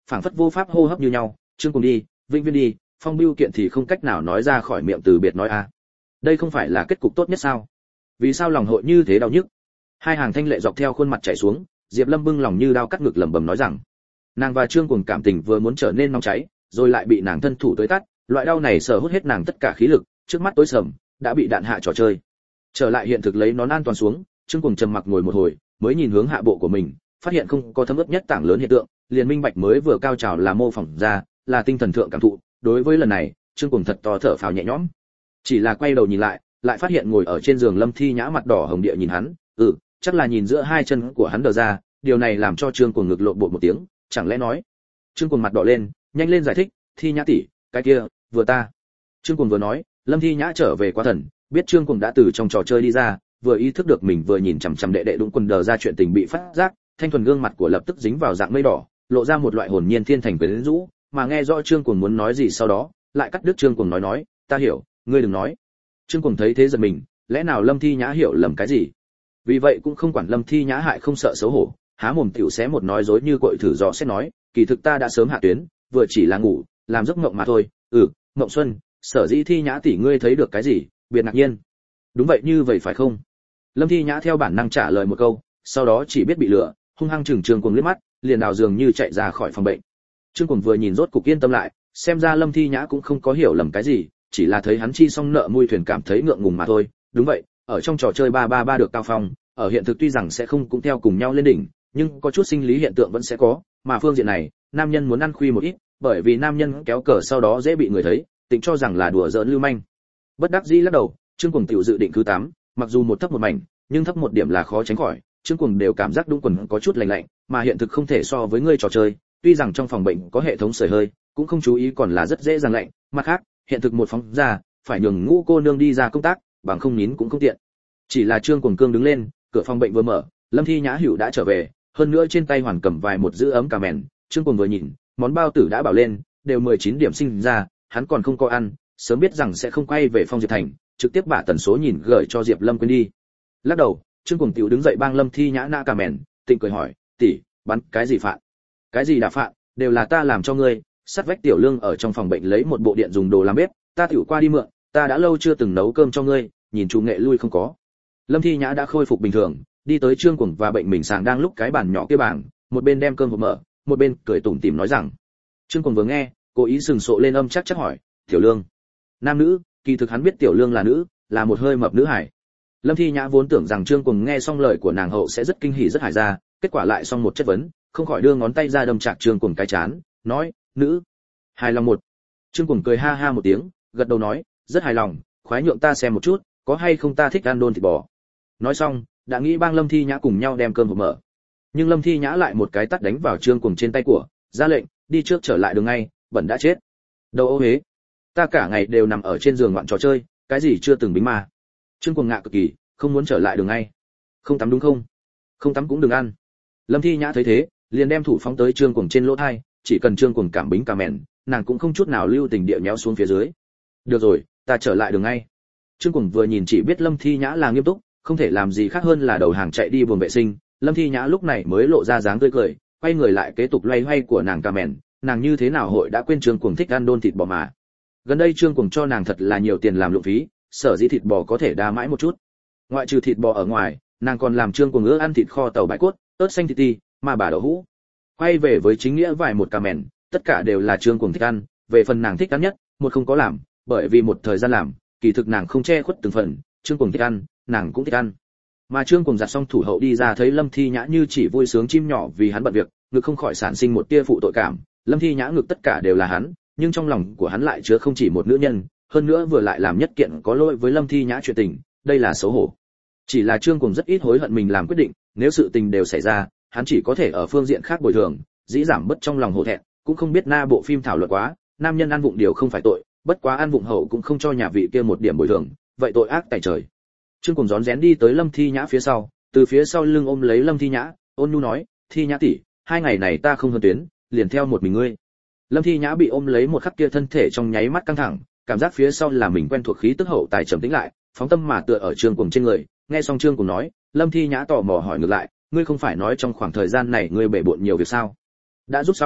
phảng phất vô pháp hô hấp như nhau, Trương cùng đi, vĩnh viễn đi, Phong Bưu Kiện thì không cách nào nói ra khỏi miệng từ biệt nói a. Đây không phải là kết cục tốt nhất sao? Vì sao lòng hội như thế đau nhức? Hai hàng thanh lệ dọc theo khuôn mặt chảy xuống, Diệp Lâm bưng lòng như đao cắt ngực lẩm bẩm nói rằng, nàng và Trương cùng cảm tình vừa muốn trở nên nóng cháy, rồi lại bị nàng thân thủ tới tắt, loại đau này sở hút hết nàng tất cả khí lực, trước mắt tối sầm, đã bị đạn hạ trò chơi. Trở lại hiện thực lấy nón an toàn xuống, Trương cùng trầm mặc ngồi một hồi, mới nhìn hướng hạ bộ của mình, phát hiện không có thấm ướt nhất tảng lớn hiện tượng, liền minh bạch mới vừa cao trào là mô phỏng ra, là tinh thần thượng cảm thụ. Đối với lần này, Trương cùng thật to thở phào nhẹ nhõm. Chỉ là quay đầu nhìn lại, lại phát hiện ngồi ở trên giường Lâm Thi Nhã mặt đỏ hồng địa nhìn hắn, ừ, chắc là nhìn giữa hai chân của hắn đờ ra, điều này làm cho Trương Cuồng ngực lộn bột một tiếng, chẳng lẽ nói? Trương Cuồng mặt đỏ lên, nhanh lên giải thích, Thi Nhã tỷ, cái kia, vừa ta. Trương Cuồng vừa nói, Lâm Thi Nhã trở về quá thần, biết Trương Cuồng đã từ trong trò chơi đi ra, vừa ý thức được mình vừa nhìn chằm chằm đệ đệ đúng quần đờ ra chuyện tình bị phát giác, thanh thuần gương mặt của lập tức dính vào dạng mây đỏ, lộ ra một loại hồn nhiên thiên thành quyến rũ, mà nghe rõ Trương Cuồng muốn nói gì sau đó, lại cắt đứt Trương Cuồng nói nói, ta hiểu, ngươi đừng nói. Trương Cuồng thấy thế giật mình, lẽ nào Lâm Thi Nhã hiểu lầm cái gì? Vì vậy cũng không quản Lâm Thi Nhã hại không sợ xấu hổ, há mồm tiểu xé một nói dối như cội thử dò xét nói, kỳ thực ta đã sớm hạ tuyến, vừa chỉ là ngủ, làm giấc mộng mà thôi. Ừ, mộng xuân, sở dĩ Thi Nhã tỷ ngươi thấy được cái gì? Biệt ngạc nhiên. Đúng vậy như vậy phải không? Lâm Thi Nhã theo bản năng trả lời một câu, sau đó chỉ biết bị lừa, hung hăng chừng Trương Cuồng liếc mắt, liền đào giường như chạy ra khỏi phòng bệnh. Trương Cuồng vừa nhìn rốt cục yên tâm lại, xem ra Lâm Thi Nhã cũng không có hiểu lầm cái gì, chỉ là thấy hắn chi xong nợ mui thuyền cảm thấy ngượng ngùng mà thôi. Đúng vậy, ở trong trò chơi ba ba ba được cao phong, ở hiện thực tuy rằng sẽ không cũng theo cùng nhau lên đỉnh, nhưng có chút sinh lý hiện tượng vẫn sẽ có, mà phương diện này, nam nhân muốn ăn khuy một ít, bởi vì nam nhân kéo cờ sau đó dễ bị người thấy, tính cho rằng là đùa giỡn lưu manh. Bất đắc dĩ lắc đầu, Trương Cuồng tiểu dự định thứ tám, mặc dù một thấp một mảnh, nhưng thấp một điểm là khó tránh khỏi, Trương Cuồng đều cảm giác đúng quần có chút lạnh lạnh, mà hiện thực không thể so với ngươi trò chơi, tuy rằng trong phòng bệnh có hệ thống sưởi hơi, cũng không chú ý còn là rất dễ dàng lạnh, mặt khác, hiện thực một phóng ra, phải nhường Ngũ cô nương đi ra công tác, bằng không nín cũng không tiện. Chỉ là Trương Cuồng cương đứng lên, cửa phòng bệnh vừa mở, Lâm Thi Nhã Hữu đã trở về, hơn nữa trên tay hoàn cầm vài một giữ ấm cà mèn, Trương Cuồng vừa nhìn, món bao tử đã bảo lên, đều mười chín điểm sinh ra, hắn còn không có ăn, sớm biết rằng sẽ không quay về Phong Diệp Thành, trực tiếp bả tần số nhìn gửi cho Diệp Lâm quên đi. Lắc đầu, Trương Cuồng tiểu đứng dậy bang Lâm Thi Nhã nã cà mèn, tịnh cười hỏi, tỷ, bắn cái gì phạn? Cái gì đã phạn, đều là ta làm cho ngươi. Sát vách Tiểu Lương ở trong phòng bệnh lấy một bộ điện dùng đồ làm bếp, ta tiểu qua đi mượn, ta đã lâu chưa từng nấu cơm cho ngươi, nhìn chủ nghệ lui không có. Lâm Thi Nhã đã khôi phục bình thường, đi tới Trương Cuồng và bệnh mình sàng đang lúc cái bàn nhỏ kia bàn, một bên đem cơm hộp mở, một bên cười tủm tỉm nói rằng. Trương Cuồng vừa nghe, cố ý sừng sộ lên âm chắc chắc hỏi, Tiểu Lương, nam nữ? Kỳ thực hắn biết Tiểu Lương là nữ, là một hơi mập nữ hải. Lâm Thi Nhã vốn tưởng rằng Trương Cuồng nghe xong lời của nàng hậu sẽ rất kinh hỉ rất hài ra, kết quả lại xong một chất vấn, không khỏi đưa ngón tay ra đâm chạc Trương Cuồng cái chán, nói, nữ. Hài lòng một. Trương Cuồng cười ha ha một tiếng, gật đầu nói, rất hài lòng, khoái nhượng ta xem một chút, có hay không ta thích ăn đôn thịt bò. Nói xong, đã nghĩ bang Lâm Thi Nhã cùng nhau đem cơm hộp mở. Nhưng Lâm Thi Nhã lại một cái tát đánh vào Trương Cuồng trên tay của, ra lệnh, đi trước trở lại đường ngay, bẩn đã chết. Đầu ô hế, ta cả ngày đều nằm ở trên giường ngoạn trò chơi, cái gì chưa từng bính mà. Trương Cuồng ngạ cực kỳ, không muốn trở lại đường ngay. Không tắm đúng không? Không tắm cũng đừng ăn. Lâm Thi Nhã thấy thế, liền đem thủ phóng tới Trương Cuồng trên lỗ tai, chỉ cần Trương Cuồng cảm bính cà mèn, nàng cũng không chút nào lưu tình địa nhéo xuống phía dưới. Được rồi, ta trở lại đường ngay. Trương Cuồng vừa nhìn chỉ biết Lâm Thi Nhã là nghiêm túc, không thể làm gì khác hơn là đầu hàng chạy đi buồng vệ sinh. Lâm Thi Nhã lúc này mới lộ ra dáng tươi cười, quay người lại kế tục loay hoay của nàng cà mèn, nàng như thế nào hội đã quên Trương Cuồng thích ăn đôn thịt bò mà. Gần đây Trương Cuồng cho nàng thật là nhiều tiền làm lụng phí, sở dĩ thịt bò có thể đa mãi một chút. Ngoại trừ thịt bò ở ngoài, nàng còn làm Trương Cuồng ưa ăn thịt kho tàu bãi cốt, ớt xanh thịt ti, mà bà đậu hũ. Quay về với chính nghĩa vài một cà mèn, tất cả đều là Trương Cuồng thích ăn, về phần nàng thích ăn nhất, một không có làm, bởi vì một thời gian làm, kỳ thực nàng không che khuất từng phần, Trương Cuồng thích ăn, nàng cũng thích ăn. Mà Trương Cuồng giặt xong thủ hậu đi ra thấy Lâm Thi Nhã như chỉ vui sướng chim nhỏ vì hắn bận việc, ngực không khỏi sản sinh một tia phụ tội cảm. Lâm Thi Nhã ngực tất cả đều là hắn, nhưng trong lòng của hắn lại chứa không chỉ một nữ nhân, hơn nữa vừa lại làm nhất kiện có lỗi với Lâm Thi Nhã chuyện tình, đây là xấu hổ. Chỉ là Trương Cuồng rất ít hối hận mình làm quyết định, nếu sự tình đều xảy ra, hắn chỉ có thể ở phương diện khác bồi thường, dĩ giảm bớt trong lòng hổ thẹn, cũng không biết na bộ phim thảo luận quá, nam nhân ăn vụng điều không phải tội, bất quá ăn vụng hậu cũng không cho nhà vị kia một điểm bồi thường, vậy tội ác tại trời. Trương Cuồng rón rén đi tới Lâm Thi Nhã phía sau, từ phía sau lưng ôm lấy Lâm Thi Nhã, ôn nhu nói, Thi Nhã tỷ, hai ngày này ta không hơn tuyến, liền theo một mình ngươi. Lâm Thi Nhã bị ôm lấy một khắc kia thân thể trong nháy mắt căng thẳng, cảm giác phía sau là mình quen thuộc khí tức hậu tài trầm tĩnh lại, phóng tâm mà tựa ở Trương Cuồng trên người. Nghe xong Trương Cuồng nói, Lâm Thi Nhã tò mò hỏi ngược lại, ngươi không phải nói trong khoảng thời gian này ngươi bể bộn nhiều việc sao? Đã giúp xong,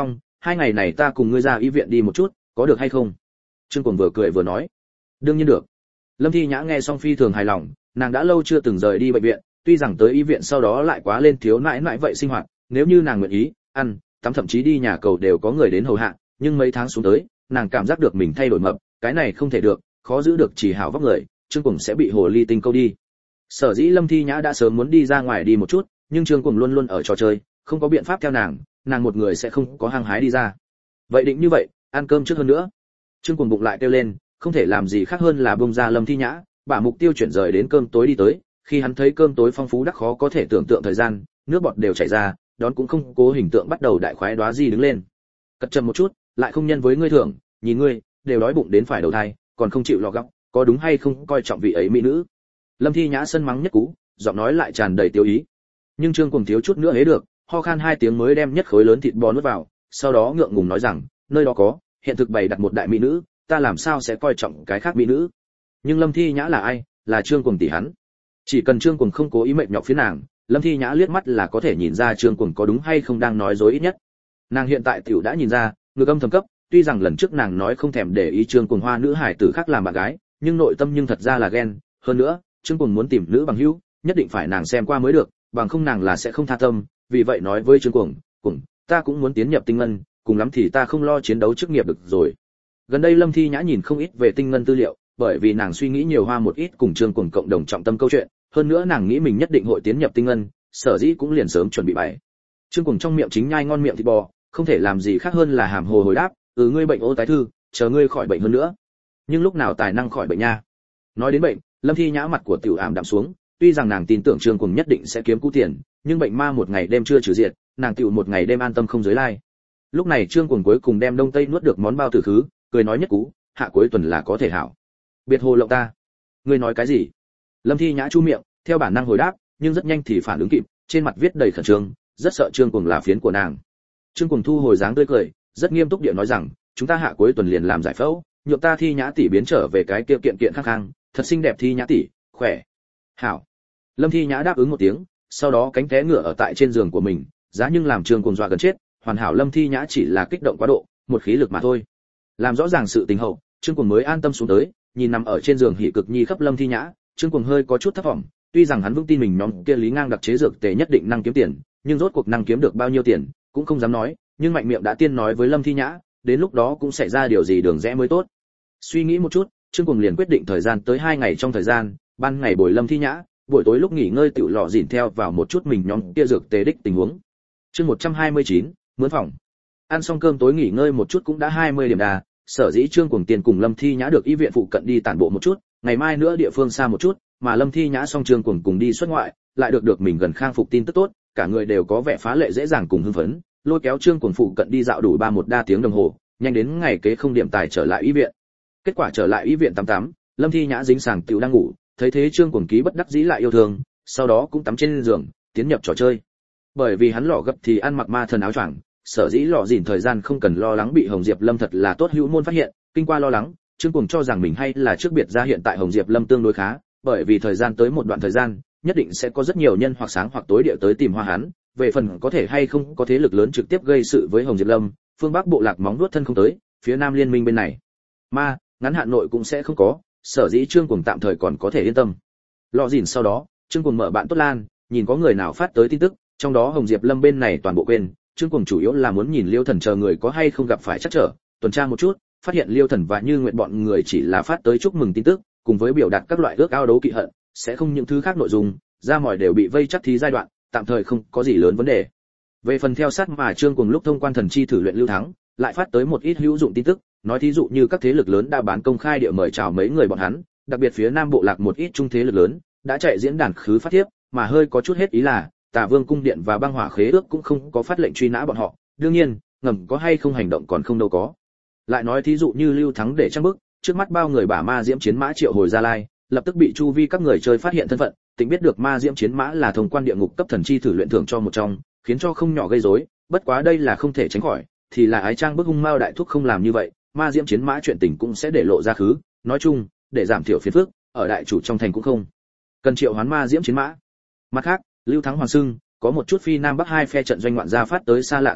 hai ngày này ta cùng ngươi ra y viện đi một chút, có được hay không? Trương Cuồng vừa cười vừa nói. Đương nhiên được. Lâm Thi Nhã nghe xong phi thường hài lòng, nàng đã lâu chưa từng rời đi bệnh viện, tuy rằng tới y viện sau đó lại quá lên thiếu nãi nãi vậy sinh hoạt, nếu như nàng nguyện ý, ăn, tắm thậm chí đi nhà cầu đều có người đến hầu hạ, nhưng mấy tháng xuống tới, nàng cảm giác được mình thay đổi mập, cái này không thể được, khó giữ được chỉ hảo vóc người, Trương Cuồng sẽ bị hồ ly tinh câu đi. Sở dĩ Lâm Thi Nhã đã sớm muốn đi ra ngoài đi một chút, nhưng Trương Cuồng luôn luôn ở trò chơi, không có biện pháp theo nàng, nàng một người sẽ không có hăng hái đi ra. Vậy định như vậy, ăn cơm trước hơn nữa. Trương Cuồng bụng lại kêu lên, không thể làm gì khác hơn là bông ra Lâm Thi Nhã,把mục tiêu chuyển rời đến cơm tối đi tới. Khi hắn thấy cơm tối phong phú đắc khó có thể tưởng tượng thời gian, nước bọt đều chảy ra, đón cũng không cố hình tượng bắt đầu đại khoái đoá gì đứng lên. Cật chậm một chút, lại không nhân với ngươi thưởng, nhìn ngươi, đều đói bụng đến phải đầu thai, còn không chịu lò góc, có đúng hay không coi trọng vị ấy mỹ nữ. Lâm Thi Nhã sân mắng nhất cú, giọng nói lại tràn đầy tiêu ý. Nhưng Trương Cuồng thiếu chút nữa hế được, ho khan hai tiếng mới đem nhất khối lớn thịt bò nuốt vào, sau đó ngượng ngùng nói rằng, nơi đó có, hiện thực bày đặt một đại mỹ nữ, ta làm sao sẽ coi trọng cái khác mỹ nữ. Nhưng Lâm Thi Nhã là ai? Là Trương Cuồng tỷ hắn. Chỉ cần Trương Cuồng không cố ý mệt nhọc phía nàng, Lâm Thi Nhã liếc mắt là có thể nhìn ra Trương Cuồng có đúng hay không đang nói dối ít nhất. Nàng hiện tại tiểu đã nhìn ra, ngược âm thầm cấp, tuy rằng lần trước nàng nói không thèm để ý Trương Cuồng hoa nữ hải tử khác làm bạn gái, nhưng nội tâm nhưng thật ra là ghen, hơn nữa, Trương Cuồng muốn tìm nữ bằng hữu, nhất định phải nàng xem qua mới được, bằng không nàng là sẽ không tha tâm, vì vậy nói với Trương Cuồng, "Cuồng, ta cũng muốn tiến nhập tinh ngân, cùng lắm thì ta không lo chiến đấu chức nghiệp được rồi." Gần đây Lâm Thi Nhã nhìn không ít về tinh ngân tư liệu, bởi vì nàng suy nghĩ nhiều hoa một ít cùng Trương Cuồng cộng đồng trọng tâm câu chuyện, hơn nữa nàng nghĩ mình nhất định hội tiến nhập tinh ngân, sở dĩ cũng liền sớm chuẩn bị bài. Trương Cuồng trong miệng chính nhai ngon miệng thịt bò, không thể làm gì khác hơn là hàm hồ hồi đáp, "Ừ, ngươi bệnh ô tái thư, chờ ngươi khỏi bệnh hơn nữa." Nhưng lúc nào tài năng khỏi bệnh nha? Nói đến bệnh, Lâm Thi Nhã mặt của tiểu ảm đạm xuống, tuy rằng nàng tin tưởng Trương Cuồng nhất định sẽ kiếm cú tiền, nhưng bệnh ma một ngày đêm chưa trừ diệt, nàng tiểu một ngày đêm an tâm không giới lai. Lúc này Trương Cuồng cuối cùng đem đông tây nuốt được món bao tử khứ, cười nói nhất cú, "Hạ cuối tuần là có thể hảo." Biệt hồ lộng ta. Ngươi nói cái gì? Lâm Thi Nhã chu miệng, theo bản năng hồi đáp, nhưng rất nhanh thì phản ứng kịp, trên mặt viết đầy khẩn trương, rất sợ Trương Cuồng là phiến của nàng. Trương Cuồng thu hồi dáng tươi cười, rất nghiêm túc địa nói rằng, "Chúng ta hạ cuối tuần liền làm giải phẫu, nhượng ta Thi Nhã tỷ biến trở về cái kia kiện kiện khang khang, thật xinh đẹp Thi Nhã tỷ, khỏe." "Hảo." Lâm Thi Nhã đáp ứng một tiếng, sau đó cánh té ngửa ở tại trên giường của mình, giá nhưng làm Trương Cuồng dọa gần chết, hoàn hảo Lâm Thi Nhã chỉ là kích động quá độ, một khí lực mà thôi. Làm rõ ràng sự tình hậu, Trương Cuồng mới an tâm xuống tới, nhìn nằm ở trên giường hỉ cực nhi khắp Lâm Thi Nhã, Trương Cuồng hơi có chút thất vọng, tuy rằng hắn vững tin mình nhóm kia Lý Ngang đặc chế dược tề nhất định năng kiếm tiền, nhưng rốt cuộc năng kiếm được bao nhiêu tiền, cũng không dám nói, nhưng mạnh miệng đã tiên nói với Lâm Thi Nhã, đến lúc đó cũng sẽ ra điều gì đường rẽ mới tốt. Suy nghĩ một chút, Trương Cuồng liền quyết định thời gian tới hai ngày trong thời gian, ban ngày bồi Lâm Thi Nhã, buổi tối lúc nghỉ ngơi tiểu lọ dỉn theo vào một chút mình nhóm kia dược tề đích tình huống. Chương một trăm hai mươi chín, mướn phòng. Ăn xong cơm tối nghỉ ngơi một chút cũng đã hai mươi điểm đà, sở dĩ Trương Cuồng tiền cùng Lâm Thi Nhã được y viện phụ cận đi tản bộ một chút, ngày mai nữa địa phương xa một chút, mà Lâm Thi Nhã xong Trương Cuồng cùng đi xuất ngoại, lại được được mình gần khang phục tin tức tốt, cả người đều có vẻ phá lệ dễ dàng cùng hưng phấn, lôi kéo Trương Cuồng phụ cận đi dạo đủ ba một đa tiếng đồng hồ, nhanh đến ngày kế không điểm tài trở lại y viện. Kết quả trở lại y viện tắm tắm, Lâm Thi Nhã dính sàng tiểu đang ngủ, thấy thế Trương Cuồng ký bất đắc dĩ lại yêu thương, sau đó cũng tắm trên giường, tiến nhập trò chơi. Bởi vì hắn lọ gấp thì ăn mặc ma thần áo choàng, sở dĩ lọ dỉn thời gian không cần lo lắng bị Hồng Diệp Lâm thật là tốt hữu môn phát hiện, kinh qua lo lắng, Trương Cuồng cho rằng mình hay là trước biệt ra hiện tại Hồng Diệp Lâm tương đối khá, bởi vì thời gian tới một đoạn thời gian, nhất định sẽ có rất nhiều nhân hoặc sáng hoặc tối địa tới tìm hoa hắn, về phần có thể hay không có thế lực lớn trực tiếp gây sự với Hồng Diệp Lâm, phương Bắc bộ lạc móng vuốt thân không tới, phía Nam liên minh bên này, ma, ngắn hạn nội cũng sẽ không có, sở dĩ Trương Cuồng tạm thời còn có thể yên tâm. Lọ dỉn sau đó, Trương Cuồng mở bạn tốt lan, nhìn có người nào phát tới tin tức, trong đó Hồng Diệp Lâm bên này toàn bộ quên, Trương Cuồng chủ yếu là muốn nhìn Liêu Thần chờ người có hay không gặp phải trắc trở, tuần tra một chút, phát hiện Liêu Thần và Như Nguyệt bọn người chỉ là phát tới chúc mừng tin tức, cùng với biểu đạt các loại ước ao đấu kỵ hận, sẽ không những thứ khác nội dung, ra mỏi đều bị vây chắc thí giai đoạn, tạm thời không có gì lớn vấn đề. Về phần theo sát mà Trương Cuồng lúc thông quan thần chi thử luyện Lưu Thắng, lại phát tới một ít hữu dụng tin tức, nói thí dụ như các thế lực lớn đã bán công khai địa mời chào mấy người bọn hắn, đặc biệt phía Nam bộ lạc một ít trung thế lực lớn, đã chạy diễn đàn khứ phát thiếp, mà hơi có chút hết ý là, Tà Vương cung điện và băng hỏa khế ước cũng không có phát lệnh truy nã bọn họ, đương nhiên, ngầm có hay không hành động còn không đâu có. Lại nói thí dụ như Lưu Thắng để trang bức, trước mắt bao người bả ma diễm chiến mã triệu hồi ra lai, lập tức bị chu vi các người chơi phát hiện thân phận, tính biết được ma diễm chiến mã là thông quan địa ngục cấp thần chi thử luyện thưởng cho một trong, khiến cho không nhỏ gây rối, bất quá đây là không thể tránh khỏi, thì là ái trang bức hung mao đại thúc không làm như vậy, ma diễm chiến mã chuyện tình cũng sẽ để lộ ra khứ, nói chung, để giảm thiểu phiền phức, ở đại chủ trong thành cũng không cần triệu hoán ma diễm chiến mã. Mặt khác, Lưu Thắng Hoàng Sưng, có một chút phi Nam Bắc hai phe trận doanh ngoạn gia phát tới xa lạ tin tức,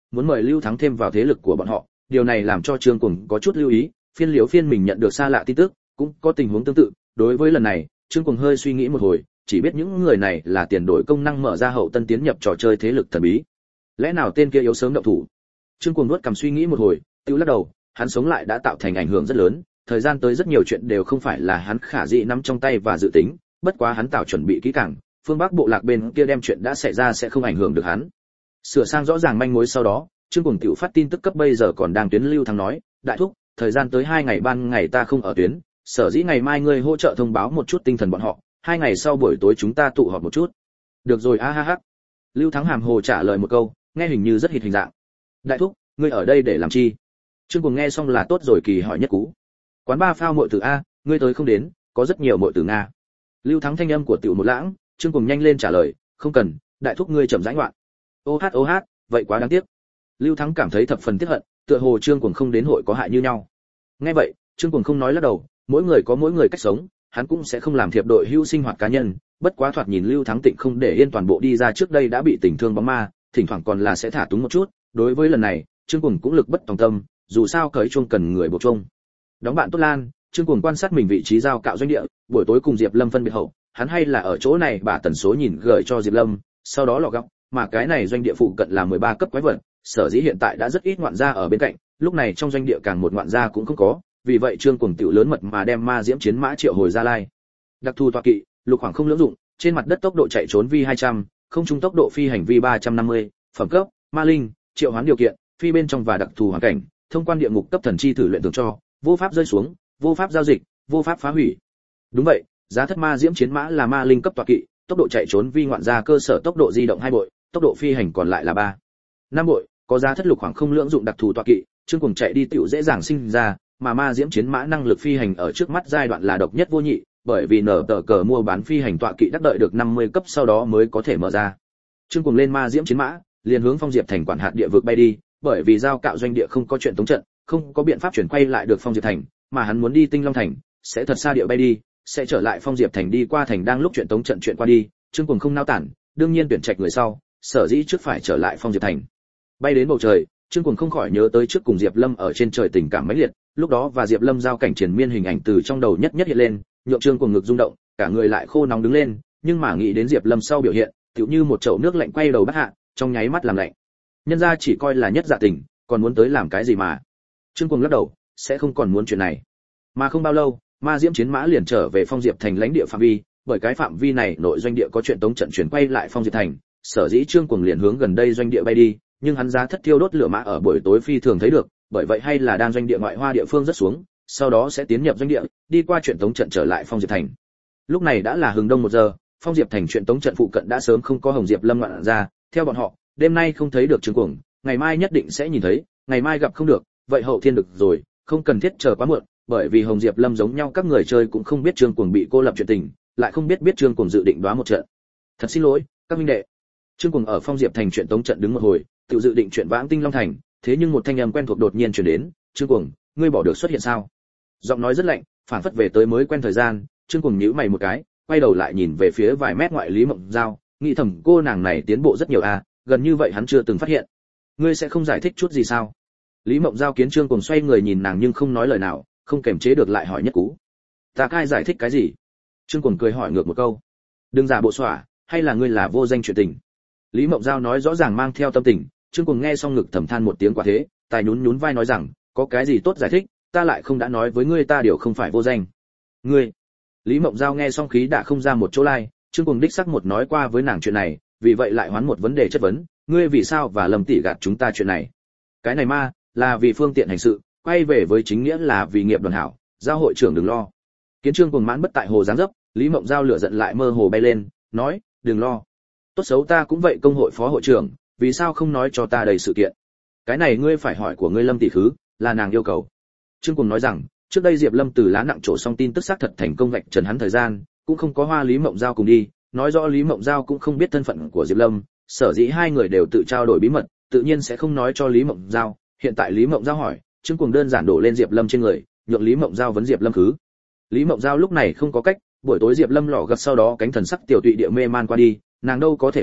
muốn mời Lưu Thắng thêm vào thế lực của bọn họ, điều này làm cho Trương Cuồng có chút lưu ý, phiên liếu phiên mình nhận được xa lạ tin tức, cũng có tình huống tương tự, đối với lần này, Trương Cuồng hơi suy nghĩ một hồi, chỉ biết những người này là tiền đổi công năng mở ra hậu tân tiến nhập trò chơi thế lực thần bí. Lẽ nào tên kia yếu sớm động thủ? Trương Cuồng nuốt cằm suy nghĩ một hồi, tiêu lắc đầu, hắn sống lại đã tạo thành ảnh hưởng rất lớn, thời gian tới rất nhiều chuyện đều không phải là hắn khả dĩ nắm trong tay và dự tính, bất quá hắn tạo chuẩn bị kỹ càng, phương Bắc bộ lạc bên kia đem chuyện đã xảy ra sẽ không ảnh hưởng được hắn. Sửa sang rõ ràng manh mối sau đó, Trương Cuồng tiểu phát tin tức cấp bây giờ còn đang tuyến Lưu Thắng nói, đại thúc, thời gian tới hai ngày ban ngày ta không ở tuyến, sở dĩ ngày mai ngươi hỗ trợ thông báo một chút tinh thần bọn họ, hai ngày sau buổi tối chúng ta tụ họp một chút. Được rồi a ha ha. Lưu Thắng hàm hồ trả lời một câu, nghe hình như rất hịt hình dạng. Đại thúc, ngươi ở đây để làm chi? Trương Cuồng nghe xong là tốt rồi kỳ hỏi nhất cú. Quán ba phao muội tử a, ngươi tới không đến, có rất nhiều muội tử nga. Lưu Thắng thanh âm của tiểu một lãng, Trương Cuồng nhanh lên trả lời, không cần, đại thúc ngươi chậm rãi ngoạn. Ô hát ô hát, vậy quá đáng tiếc. Lưu Thắng cảm thấy thập phần tiếc hận, tựa hồ Trương Cuồng không đến hội có hại như nhau. Nghe vậy, Trương Cuồng không nói lắc đầu, mỗi người có mỗi người cách sống, hắn cũng sẽ không làm thiệp đội hữu sinh hoạt cá nhân, bất quá thoạt nhìn Lưu Thắng Tịnh không để yên toàn bộ đi ra trước đây đã bị tình thương bóng ma, thỉnh thoảng còn là sẽ thả túng một chút, đối với lần này, Trương Cuồng cũng lực bất tòng tâm, dù sao cởi chuông cần người buộc chuông. Đóng bạn tốt Lan, Trương Cuồng quan sát mình vị trí giao cạo doanh địa, buổi tối cùng Diệp Lâm phân biệt hậu, hắn hay là ở chỗ này bả tần số nhìn gửi cho Diệp Lâm, sau đó lọ góc, mà cái này doanh địa phụ cận là mười ba cấp quái vật, sở dĩ hiện tại đã rất ít ngoạn gia ở bên cạnh, lúc này trong doanh địa càng một ngoạn gia cũng không có, vì vậy Trương Cuồng tiểu lớn mật mà đem ma diễm chiến mã triệu hồi ra lai. Đặc thù tọa kỵ, lục khoảng không lưỡng dụng, trên mặt đất tốc độ chạy trốn vi hai trăm, không trung tốc độ phi hành vi ba trăm năm mươi, phẩm cấp, ma linh, triệu hoán điều kiện, phi bên trong và đặc thù hoàn cảnh, thông quan địa ngục cấp thần chi thử luyện tưởng cho, vô pháp rơi xuống, vô pháp giao dịch, vô pháp phá hủy. Đúng vậy, giá thất ma diễm chiến mã là ma linh cấp tọa kỵ, tốc độ chạy trốn vi ngoạn gia cơ sở tốc độ di động hai bội, tốc độ phi hành còn lại là ba, năm bội, có giá thất lục khoảng không lưỡng dụng đặc thù tọa kỵ, Trương Cuồng chạy đi tiểu dễ dàng sinh ra, mà ma diễm chiến mã năng lực phi hành ở trước mắt giai đoạn là độc nhất vô nhị, bởi vì nở tờ cờ mua bán phi hành tọa kỵ đắc đợi được năm mươi cấp sau đó mới có thể mở ra. Trương Cuồng lên ma diễm chiến mã, liền hướng Phong Diệp thành quản hạt địa vực bay đi, bởi vì giao cạo doanh địa không có chuyện tống trận, không có biện pháp chuyển quay lại được Phong Diệp thành, mà hắn muốn đi Tinh Long thành, sẽ thật xa địa bay đi, sẽ trở lại Phong Diệp thành đi qua thành đang lúc chuyện tống trận chuyện qua đi, Trương Cuồng không nao tản, đương nhiên tuyển trạch người sau, sở dĩ trước phải trở lại Phong Diệp thành. Bay đến bầu trời, Trương Cuồng không khỏi nhớ tới trước cùng Diệp Lâm ở trên trời tình cảm mãnh liệt, lúc đó và Diệp Lâm giao cảnh triền miên hình ảnh từ trong đầu nhất nhất hiện lên, nhượng Trương Cuồng ngực rung động, cả người lại khô nóng đứng lên, nhưng mà nghĩ đến Diệp Lâm sau biểu hiện, tựu như một chậu nước lạnh quay đầu bắt hạ, trong nháy mắt làm lạnh. Nhân gia chỉ coi là nhất dạ tình, còn muốn tới làm cái gì mà? Trương Cuồng lắc đầu, sẽ không còn muốn chuyện này. Mà không bao lâu, ma diễm chiến mã liền trở về Phong Diệp thành lãnh địa phạm vi, bởi cái phạm vi này nội doanh địa có chuyện tống trận chuyển quay lại Phong Diệp thành, sở dĩ Trương Cuồng liền hướng gần đây doanh địa bay đi, nhưng hắn giá thất thiêu đốt lửa mã ở buổi tối phi thường thấy được, bởi vậy hay là đang doanh địa ngoại hoa địa phương rất xuống, sau đó sẽ tiến nhập doanh địa, đi qua chuyện tống trận trở lại Phong Diệp thành. Lúc này đã là hừng đông một giờ, Phong Diệp thành chuyện tống trận phụ cận đã sớm không có Hồng Diệp Lâm ngoạn ra, theo bọn họ, đêm nay không thấy được Trương Cuồng, ngày mai nhất định sẽ nhìn thấy, ngày mai gặp không được, vậy hậu thiên được rồi, không cần thiết chờ quá muộn, bởi vì Hồng Diệp Lâm giống nhau các người chơi cũng không biết Trương Cuồng bị cô lập chuyện tình, lại không biết biết Trương Cuồng dự định đoá một trận. Thật xin lỗi, các huynh đệ. Trương Cuồng ở Phong Diệp thành chuyện tống trận đứng một hồi, tự dự định chuyện vãng Tinh Long thành, thế nhưng một thanh âm quen thuộc đột nhiên truyền đến, "Trương Cuồng, ngươi bỏ được xuất hiện sao?" Giọng nói rất lạnh, phản phất về tới mới quen thời gian, Trương Cuồng nhíu mày một cái, quay đầu lại nhìn về phía vài mét ngoại Lý Mộng Giao, nghĩ thầm cô nàng này tiến bộ rất nhiều à, gần như vậy hắn chưa từng phát hiện. "Ngươi sẽ không giải thích chút gì sao?" Lý Mộng Giao kiến Trương Cuồng xoay người nhìn nàng nhưng không nói lời nào, không kềm chế được lại hỏi nhất cú. "Ta cai giải thích cái gì?" Trương Cuồng cười hỏi ngược một câu. "Đừng giả bộ xỏa, hay là ngươi là vô danh chuyện tình?" Lý Mộng Giao nói rõ ràng mang theo tâm tình, Trương Cuồng nghe xong ngực thầm than một tiếng quả thế, tài nhún nhún vai nói rằng, "Có cái gì tốt giải thích, ta lại không đã nói với ngươi ta điều không phải vô danh." "Ngươi?" Lý Mộng Giao nghe xong khí đã không ra một chỗ lai, Trương Cuồng đích xác một nói qua với nàng chuyện này, vì vậy lại hoán một vấn đề chất vấn, "Ngươi vì sao và Lâm tỷ gạt chúng ta chuyện này?" "Cái này ma, là vì phương tiện hành sự, quay về với chính nghĩa là vì nghiệp đoàn hảo, giao hội trưởng đừng lo." Kiến Trương Cuồng mãn bất tại hồ giáng dấp, Lý Mộng Giao lửa giận lại mơ hồ bay lên, nói, "Đừng lo. Tốt xấu ta cũng vậy công hội phó hội trưởng, vì sao không nói cho ta đầy sự kiện? Cái này ngươi phải hỏi của ngươi Lâm tỷ khứ, là nàng yêu cầu." Trương Cuồng nói rằng, trước đây Diệp Lâm từ lá nặng trổ xong tin tức xác thật thành công vạch trần hắn thời gian, cũng không có hoa Lý Mộng Giao cùng đi, nói rõ Lý Mộng Giao cũng không biết thân phận của Diệp Lâm, sở dĩ hai người đều tự trao đổi bí mật, tự nhiên sẽ không nói cho Lý Mộng Giao. Hiện tại Lý Mộng Giao hỏi, Trương Cuồng đơn giản đổ lên Diệp Lâm trên người, nhượng Lý Mộng Giao vấn Diệp Lâm khứ. Lý Mộng Giao lúc này không có cách, buổi tối Diệp Lâm lọ gật sau đó cánh thần sắc tiểu tụy địa mê man qua đi, nàng đâu có thể hỏi,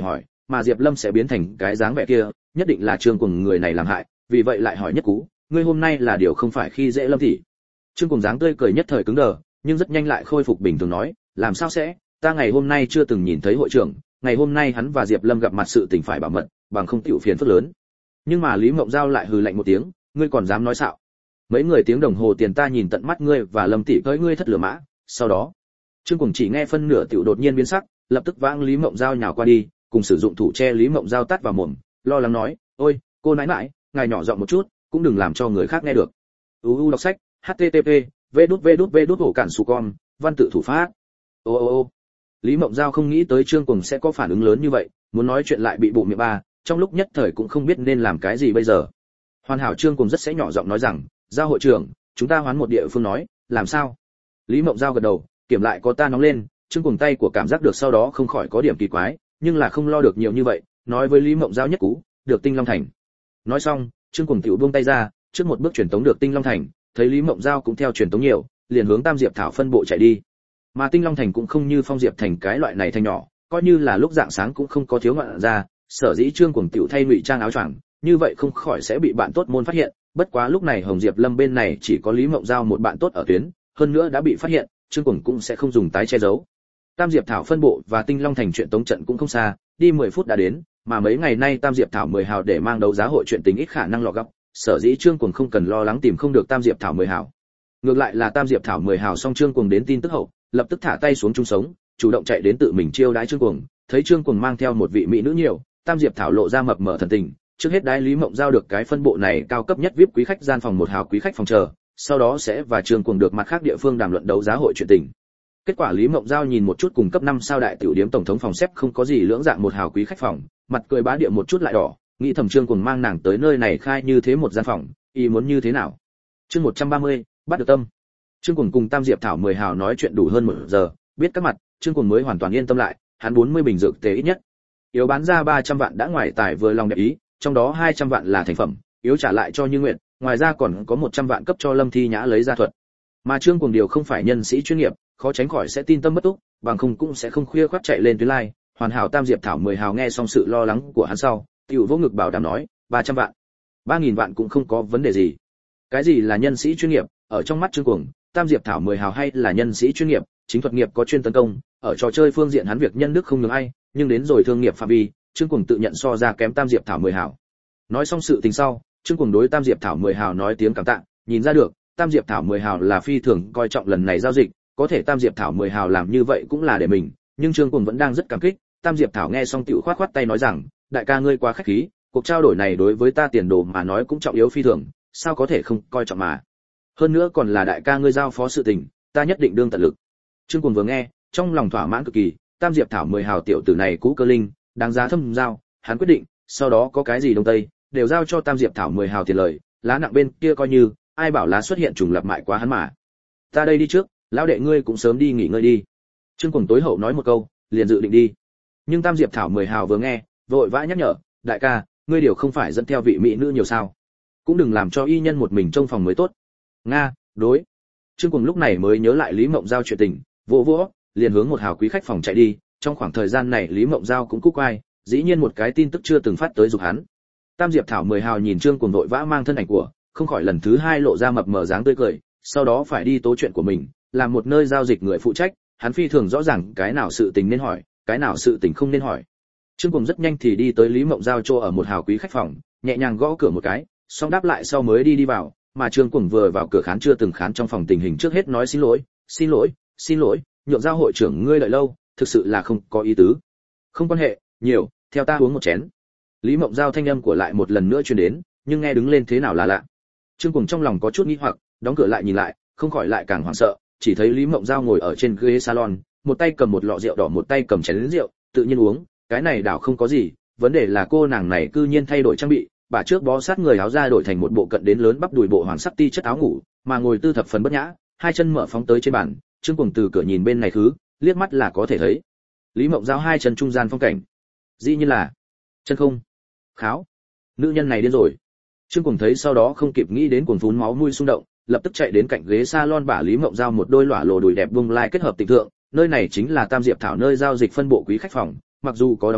mà Diệp Lâm sẽ biến thành cái dáng vẻ kia, nhất định là Trương Cuồng người này làm hại, vì vậy lại hỏi Nhất Cú, ngươi hôm nay là điều không phải khi dễ Lâm thị. Trương Cuồng dáng tươi cười nhất thời cứng đờ, nhưng rất nhanh lại khôi phục bình thường nói, làm sao sẽ, ta ngày hôm nay chưa từng nhìn thấy hội trưởng, ngày hôm nay hắn và Diệp Lâm gặp mặt sự tình phải bảo mật, bằng không tiểu phiền phức lớn. Nhưng mà Lý Mộng Giao lại hừ lạnh một tiếng, ngươi còn dám nói xạo? Mấy người tiếng đồng hồ tiền ta nhìn tận mắt ngươi và Lâm tỷ cưỡi ngươi thất lửa mã, sau đó, Trương Cuồng chỉ nghe phân nửa tiểu đột nhiên biến sắc, lập tức vãng Lý Mộng Giao nhào qua đi, cùng sử dụng thủ che Lý Mộng Giao tát vào mồm, lo lắng nói, ôi, cô nãi nãi, ngài nhỏ giọng một chút, cũng đừng làm cho người khác nghe được. u u đọc sách, http vê đút vê đút vê đút hổ cản su con, văn tự thủ pháp. Ô ô ô. Lý Mộng Giao không nghĩ tới Trương Cuồng sẽ có phản ứng lớn như vậy, muốn nói chuyện lại bị bụng miệng ba, trong lúc nhất thời cũng không biết nên làm cái gì bây giờ. Hoàn hảo Trương Cuồng rất sẽ nhỏ giọng nói rằng, giao hội trưởng, chúng ta hoán một địa phương nói, làm sao? Lý Mộng Giao gật đầu, kiểm lại có ta nóng lên, Trương Cuồng tay của cảm giác được sau đó không khỏi có điểm kỳ quái, nhưng là không lo được nhiều như vậy, nói với Lý Mộng Giao Nhất Cú, được Tinh Long Thành. Nói xong, Trương Cuồng tiểu buông tay ra, trước một bước truyền tống được Tinh Long Thành, thấy Lý Mộng Giao cũng theo truyền tống nhiều, liền hướng Tam Diệp Thảo phân bộ chạy đi. Mà Tinh Long Thành cũng không như Phong Diệp Thành cái loại này thành nhỏ, coi như là lúc dạng sáng cũng không có thiếu ngoạn ra, sở dĩ Trương Cuồng tiểu thay ngụy trang áo choàng, như vậy không khỏi sẽ bị bạn tốt môn phát hiện, bất quá lúc này Hồng Diệp Lâm bên này chỉ có Lý Mộng Giao một bạn tốt ở tuyến, hơn nữa đã bị phát hiện, Trương Cuồng cũng sẽ không dùng tái che giấu. Tam Diệp Thảo phân bộ và Tinh Long Thành chuyện tống trận cũng không xa, đi mười phút đã đến, mà mấy ngày nay Tam Diệp Thảo mười hào để mang đấu giá hội chuyện tình ít khả năng lọt góc, sở dĩ Trương Cuồng không cần lo lắng tìm không được Tam Diệp Thảo mười hào. Ngược lại là Tam Diệp Thảo mười hào song Trương Cuồng đến tin tức hậu, lập tức thả tay xuống chung sống, chủ động chạy đến tự mình chiêu đãi Trương Cuồng, thấy Trương Cuồng mang theo một vị mỹ nữ nhiều, Tam Diệp Thảo lộ ra mập mờ thần tình, trước hết đái Lý Mộng Giao được cái phân bộ này cao cấp nhất vê i pê quý khách gian phòng một hào quý khách phòng chờ, sau đó sẽ và Trương Cuồng được mặt khác địa phương đàm luận đấu giá hội chuyện tình. Kết quả Lý Mộng Giao nhìn một chút cùng cấp năm sao đại tiểu điếm tổng thống phòng xếp không có gì lưỡng dạng một hào quý khách phòng, mặt cười bá địa một chút lại đỏ, nghĩ thầm Trương Cuồng mang nàng tới nơi này khai như thế một gian phòng, y muốn như thế nào. Chương một trăm ba mươi, bắt được tâm. Trương Cuồng cùng Tam Diệp Thảo mười hào nói chuyện đủ hơn một giờ, biết các mặt, Trương Cuồng mới hoàn toàn yên tâm lại, hắn bốn mươi bình dược tế ít nhất. Yếu bán ra ba trăm vạn đã ngoài tài vừa lòng đẹp ý, trong đó hai trăm vạn là thành phẩm, yếu trả lại cho Như Nguyệt, ngoài ra còn có một trăm vạn cấp cho Lâm Thi Nhã lấy ra thuật. Mà Trương Cuồng điều không phải nhân sĩ chuyên nghiệp, khó tránh khỏi sẽ tin tâm bất túc, bằng không cũng sẽ không khuya khoắt chạy lên tuyến lai. Hoàn hảo Tam Diệp Thảo mười hào nghe xong sự lo lắng của hắn sau, tiểu vô ngực bảo đảm nói, ba trăm vạn, ba nghìn vạn cũng không có vấn đề gì. Cái gì là nhân sĩ chuyên nghiệp? Ở trong mắt Trương Cuồng, Tam Diệp Thảo mười hào hay là nhân sĩ chuyên nghiệp, chính thuật nghiệp có chuyên tấn công, ở trò chơi phương diện hắn việc nhân đức không nhường ai, nhưng đến rồi thương nghiệp phạm vi, Trương Cuồng tự nhận so ra kém Tam Diệp Thảo mười hào. Nói xong sự tình sau, Trương Cuồng đối Tam Diệp Thảo mười hào nói tiếng cảm tạ, nhìn ra được, Tam Diệp Thảo mười hào là phi thường coi trọng lần này giao dịch, có thể Tam Diệp Thảo mười hào làm như vậy cũng là để mình, nhưng Trương Cuồng vẫn đang rất cảm kích. Tam Diệp Thảo nghe xong tiểu khoát khoát tay nói rằng, đại ca ngươi quá khách khí, cuộc trao đổi này đối với ta tiền đồ mà nói cũng trọng yếu phi thường, sao có thể không coi trọng mà. Hơn nữa còn là đại ca ngươi giao phó sự tình, ta nhất định đương tận lực. Trương Cuồng vừa nghe, trong lòng thỏa mãn cực kỳ, Tam Diệp Thảo mười hào tiểu tử này cũ cơ linh, đáng giá thâm giao, hắn quyết định, sau đó có cái gì đông tây, đều giao cho Tam Diệp Thảo mười hào tiền lời, lá nặng bên kia coi như, ai bảo lá xuất hiện trùng lập mại quá hắn mà. Ta đây đi trước, lão đệ ngươi cũng sớm đi nghỉ ngơi đi. Trương Cuồng tối hậu nói một câu, liền dự định đi. Nhưng Tam Diệp Thảo mười hào vừa nghe, vội vã nhắc nhở, đại ca, ngươi điều không phải dẫn theo vị mỹ nữ nhiều sao? Cũng đừng làm cho y nhân một mình trong phòng mới tốt. Nga, đối. Trương Cuồng lúc này mới nhớ lại Lý Mộng Giao chuyện tình, vỗ vỗ, liền hướng một hào quý khách phòng chạy đi. Trong khoảng thời gian này Lý Mộng Giao cũng cúc quay, dĩ nhiên một cái tin tức chưa từng phát tới dục hắn. Tam Diệp Thảo mười hào nhìn Trương Cuồng vội vã mang thân ảnh của, không khỏi lần thứ hai lộ ra mập mờ dáng tươi cười, sau đó phải đi tố chuyện của mình, làm một nơi giao dịch người phụ trách, hắn phi thường rõ ràng cái nào sự tình nên hỏi, cái nào sự tình không nên hỏi. Trương Cuồng rất nhanh thì đi tới Lý Mộng Giao chỗ ở một hào quý khách phòng, nhẹ nhàng gõ cửa một cái, xong đáp lại sau mới đi đi vào, mà Trương Cuồng vừa vào cửa khán chưa từng khán trong phòng tình hình trước hết nói xin lỗi, xin lỗi, xin lỗi, nhượng giao hội trưởng ngươi đợi lâu, thực sự là không có ý tứ. Không quan hệ, nhiều, theo ta uống một chén. Lý Mộng Giao thanh âm của lại một lần nữa truyền đến, nhưng nghe đứng lên thế nào là lạ. Trương Cuồng trong lòng có chút nghi hoặc, đóng cửa lại nhìn lại, không khỏi lại càng hoảng sợ, chỉ thấy Lý Mộng Giao ngồi ở trên ghế salon, một tay cầm một lọ rượu đỏ một tay cầm chén rượu, tự nhiên uống, cái này đảo không có gì, vấn đề là cô nàng này cư nhiên thay đổi trang bị, bà trước bó sát người áo ra đổi thành một bộ cận đến lớn bắp đùi bộ hoàng sắc ti chất áo ngủ, mà ngồi tư thập phần bất nhã, hai chân mở phóng tới trên bàn, Trương Cuồng từ cửa nhìn bên này thứ, liếc mắt là có thể thấy. Lý Mộng Giao hai chân trung gian phong cảnh. Dĩ nhiên là chân không. Kháo. Nữ nhân này điên rồi. Trương Cuồng thấy sau đó không kịp nghĩ đến cuồng phún máu mũi xung động, lập tức chạy đến cạnh ghế salon bả Lý Mộng Giao một đôi lỏa lồ đùi đẹp bung lai kết hợp tình thượng, nơi này chính là Tam Diệp Thảo nơi giao dịch phân bộ quý khách phòng, mặc dù có đóng cửa,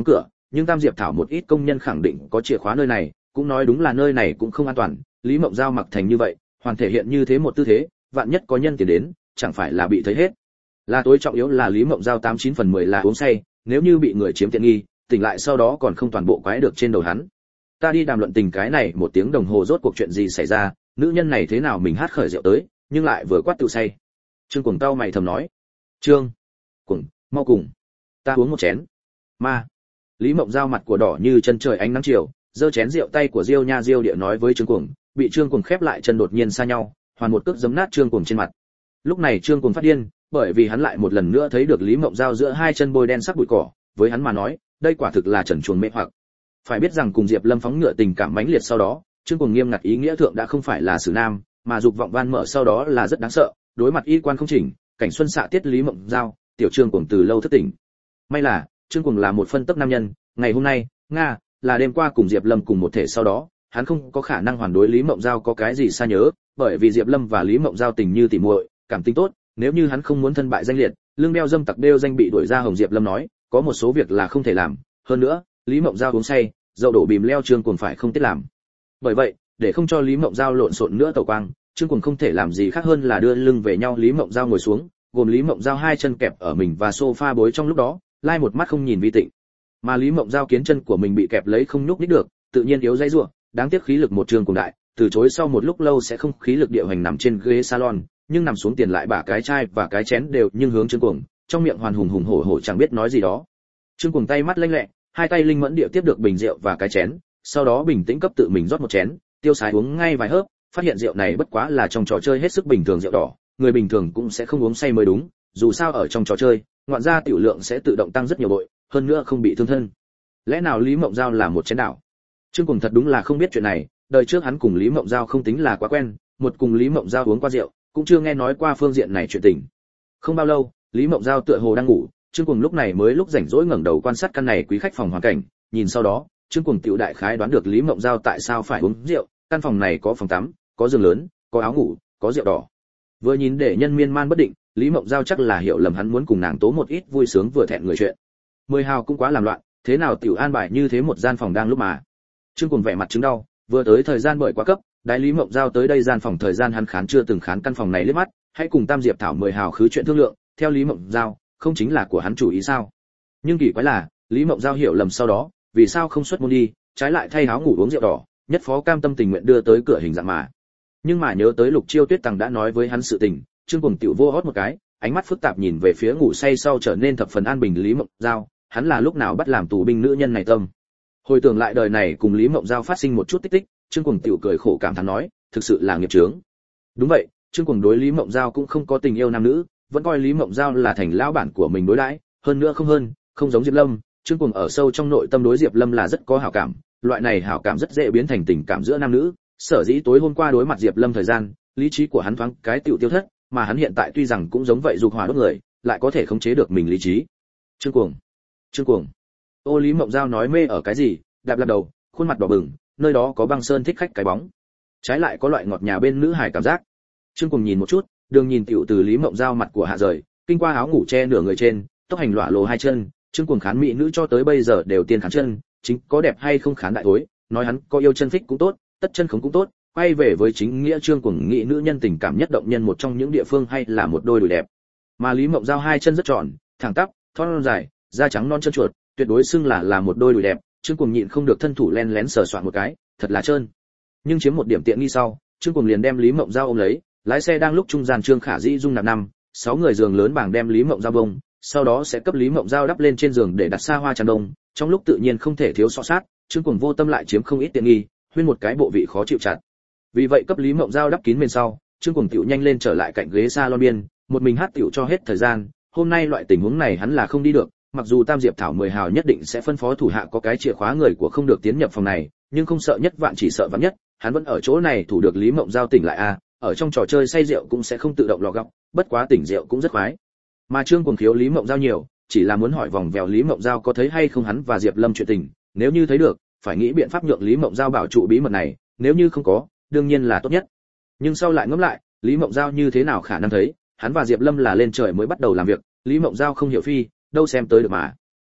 nhưng Tam Diệp Thảo một ít công nhân khẳng định có chìa khóa nơi này, cũng nói đúng là nơi này cũng không an toàn. Lý Mộng Giao mặc thành như vậy, hoàn thể hiện như thế một tư thế, vạn nhất có nhân tiền đến, chẳng phải là bị thấy hết. Là tối trọng yếu là Lý Mộng Giao tám chín phần mười là uống say, nếu như bị người chiếm tiện nghi, tỉnh lại sau đó còn không toàn bộ quái được trên đầu hắn. Ta đi đàm luận tình cái này một tiếng đồng hồ rốt cuộc chuyện gì xảy ra, nữ nhân này thế nào mình hát khởi rượu tới, nhưng lại vừa quát tự say. Trương Cuồng cau mày thầm nói, Trương Cuồng, mau cùng ta uống một chén. Ma. Lý Mộng Giao mặt của đỏ như chân trời ánh nắng chiều, giơ chén rượu tay của Diêu Nha Diêu địa nói với Trương Cuồng, bị Trương Cuồng khép lại chân đột nhiên xa nhau, hoàn một cước giấm nát Trương Cuồng trên mặt. Lúc này Trương Cuồng phát điên, bởi vì hắn lại một lần nữa thấy được Lý Mộng Giao giữa hai chân bôi đen sắc bụi cỏ, với hắn mà nói, đây quả thực là trần truồng mê hoặc. Phải biết rằng cùng Diệp Lâm phóng ngựa tình cảm mãnh liệt sau đó, Trương Cuồng nghiêm ngặt ý nghĩa thượng đã không phải là xử nam, mà dục vọng van mở sau đó là rất đáng sợ, đối mặt y quan không chỉnh, cảnh xuân xạ tiết Lý Mộng Giao, tiểu Trương Cuồng từ lâu thất tỉnh. May là, Trương Cuồng là một phân tấc nam nhân, ngày hôm nay, nga, là đêm qua cùng Diệp Lâm cùng một thể sau đó, hắn không có khả năng hoàn đối Lý Mộng Giao có cái gì xa nhớ, bởi vì Diệp Lâm và Lý Mộng Giao tình như tỉ muội, cảm tình tốt, nếu như hắn không muốn thân bại danh liệt, lương đeo dâm tặc đeo danh bị đuổi ra Hồng Diệp Lâm nói, có một số việc là không thể làm, hơn nữa, Lý Mộng Giao uống say, dậu đổ bìm leo Trương Cuồng phải không tiết làm. Bởi vậy, để không cho Lý Mộng Giao lộn xộn nữa tẩu quang, Trương Cuồng không thể làm gì khác hơn là đưa lưng về nhau Lý Mộng Giao ngồi xuống, gồm Lý Mộng Giao hai chân kẹp ở mình và sofa bối trong lúc đó, lai một mắt không nhìn vi tịnh. Mà Lý Mộng Giao kiến chân của mình bị kẹp lấy không nhúc nhích được, tự nhiên yếu dây rủa, đáng tiếc khí lực một Trương Cuồng đại, từ chối sau một lúc lâu sẽ không khí lực địa hành nằm trên ghế salon, nhưng nằm xuống tiền lại bả cái chai và cái chén đều nhưng hướng Trương Cuồng, trong miệng hoàn hùng hùng hổ hổ chẳng biết nói gì đó. Trương Cuồng tay mắt lênh lẹ, hai tay linh mẫn địa tiếp được bình rượu và cái chén, sau đó bình tĩnh cấp tự mình rót một chén, tiêu sái uống ngay vài hớp, phát hiện rượu này bất quá là trong trò chơi hết sức bình thường rượu đỏ, người bình thường cũng sẽ không uống say mới đúng, dù sao ở trong trò chơi, ngoạn gia tiểu lượng sẽ tự động tăng rất nhiều bội, hơn nữa không bị thương thân. Lẽ nào Lý Mộng Giao là một chén đảo? Trương Cuồng thật đúng là không biết chuyện này, đời trước hắn cùng Lý Mộng Giao không tính là quá quen, một cùng Lý Mộng Giao uống qua rượu, cũng chưa nghe nói qua phương diện này chuyện tình. Không bao lâu, Lý Mộng Giao tựa hồ đang ngủ, Trương Cuồng lúc này mới lúc rảnh rỗi ngẩng đầu quan sát căn này quý khách phòng hoàn cảnh, nhìn sau đó, Trương Cuồng tiểu đại khái đoán được Lý Mộng Giao tại sao phải uống rượu, căn phòng này có phòng tắm, có giường lớn, có áo ngủ, có rượu đỏ. Vừa nhìn để nhân miên man bất định, Lý Mộng Giao chắc là hiểu lầm hắn muốn cùng nàng tố một ít vui sướng vừa thẹn người chuyện. Mười hào cũng quá làm loạn, thế nào tiểu an bài như thế một gian phòng đang lúc mà. Trương Cuồng vẻ mặt chứng đau, vừa tới thời gian bởi quá cấp, đại Lý Mộng Giao tới đây gian phòng thời gian hắn khán chưa từng khán căn phòng này liếc mắt, hãy cùng Tam Diệp Thảo mười hào khứ chuyện thương lượng, theo Lý Mộng Giao, không chính là của hắn chủ ý sao? Nhưng kỳ quái là, Lý Mộng Giao hiểu lầm sau đó, vì sao không xuất môn đi, trái lại thay áo ngủ uống rượu đỏ, nhất phó cam tâm tình nguyện đưa tới cửa hình dạng mà. Nhưng mà nhớ tới Lục Chiêu Tuyết Tằng đã nói với hắn sự tình, Trương Cuồng tiểu vô hót một cái, ánh mắt phức tạp nhìn về phía ngủ say sau trở nên thập phần an bình Lý Mộng Giao, hắn là lúc nào bắt làm tù binh nữ nhân này tâm. Hồi tưởng lại đời này cùng Lý Mộng Giao phát sinh một chút tích tích, Trương Cuồng tiểu cười khổ cảm thán nói, thực sự là nghiệp chướng. Đúng vậy, Trương Cuồng đối Lý Mộng Giao cũng không có tình yêu nam nữ, vẫn coi Lý Mộng Giao là thành lão bản của mình đối đãi, hơn nữa không hơn, không giống Diệp Lâm, Trương Cuồng ở sâu trong nội tâm đối Diệp Lâm là rất có hảo cảm, loại này hảo cảm rất dễ biến thành tình cảm giữa nam nữ. Sở dĩ tối hôm qua đối mặt Diệp Lâm thời gian, lý trí của hắn thoáng cái tiểu tiêu thất, mà hắn hiện tại tuy rằng cũng giống vậy dục hỏa đốt người, lại có thể khống chế được mình lý trí. Trương Cuồng, Trương Cuồng. Ô Lý Mộng Giao nói mê ở cái gì, đạp lạp đầu, khuôn mặt đỏ bừng, nơi đó có băng sơn thích khách cái bóng, trái lại có loại ngọt nhà bên nữ hài cảm giác. Trương Cuồng nhìn một chút, đường nhìn tiểu từ Lý Mộng Giao mặt của hạ rời, kinh qua áo ngủ che nửa người trên, tóc hành lọa lộ hai chân, Trương Cuồng khán mỹ nữ cho tới bây giờ đều tiên khán chân, chính có đẹp hay không khán đại thối, nói hắn có yêu chân phích cũng tốt, tất chân không cũng tốt, quay về với chính nghĩa Trương Cuồng nghĩ nữ nhân tình cảm nhất động nhân một trong những địa phương hay là một đôi đùi đẹp. Mà Lý Mộng Giao hai chân rất tròn, thẳng tắp, thon dài, da trắng non chân chuột, tuyệt đối xưng là là một đôi đùi đẹp, Trương Cuồng nhịn không được thân thủ len lén sờ soạn một cái, thật là trơn. Nhưng chiếm một điểm tiện nghi sau, Trương Cuồng liền đem Lý Mộng Giao ôm lấy, lái xe đang lúc trung gian Trương Khả Dĩ dung nạp năm, sáu người giường lớn bảng đem Lý Mộng Giao bông, sau đó sẽ cấp Lý Mộng Giao đắp lên trên giường để đặt xa hoa tràn đông, trong lúc tự nhiên không thể thiếu sọ sát, Trương Cuồng vô tâm lại chiếm không ít tiện nghi, huyên một cái bộ vị khó chịu chặt. Vì vậy cấp Lý Mộng Giao đắp kín bên sau, Trương Cuồng tiểu nhanh lên trở lại cạnh ghế salon biên, một mình hát tiểu cho hết thời gian, hôm nay loại tình huống này hắn là không đi được, mặc dù Tam Diệp Thảo mười hào nhất định sẽ phân phó thủ hạ có cái chìa khóa người của không được tiến nhập phòng này, nhưng không sợ nhất vạn chỉ sợ vạn nhất, hắn vẫn ở chỗ này thủ được Lý Mộng Giao tỉnh lại a, ở trong trò chơi say rượu cũng sẽ không tự động lọ gọng, bất quá tỉnh rượu cũng rất khoái. Mà Trương Cuồng khiếu Lý Mộng Giao nhiều, chỉ là muốn hỏi vòng vèo Lý Mộng Giao có thấy hay không hắn và Diệp Lâm chuyện tình, nếu như thấy được, phải nghĩ biện pháp nhượng Lý Mộng Giao bảo trụ bí mật này, nếu như không có, đương nhiên là tốt nhất. Nhưng sau lại ngẫm lại, Lý Mộng Giao như thế nào khả năng thấy, hắn và Diệp Lâm là lên trời mới bắt đầu làm việc, Lý Mộng Giao không hiểu phi, đâu xem tới được mà.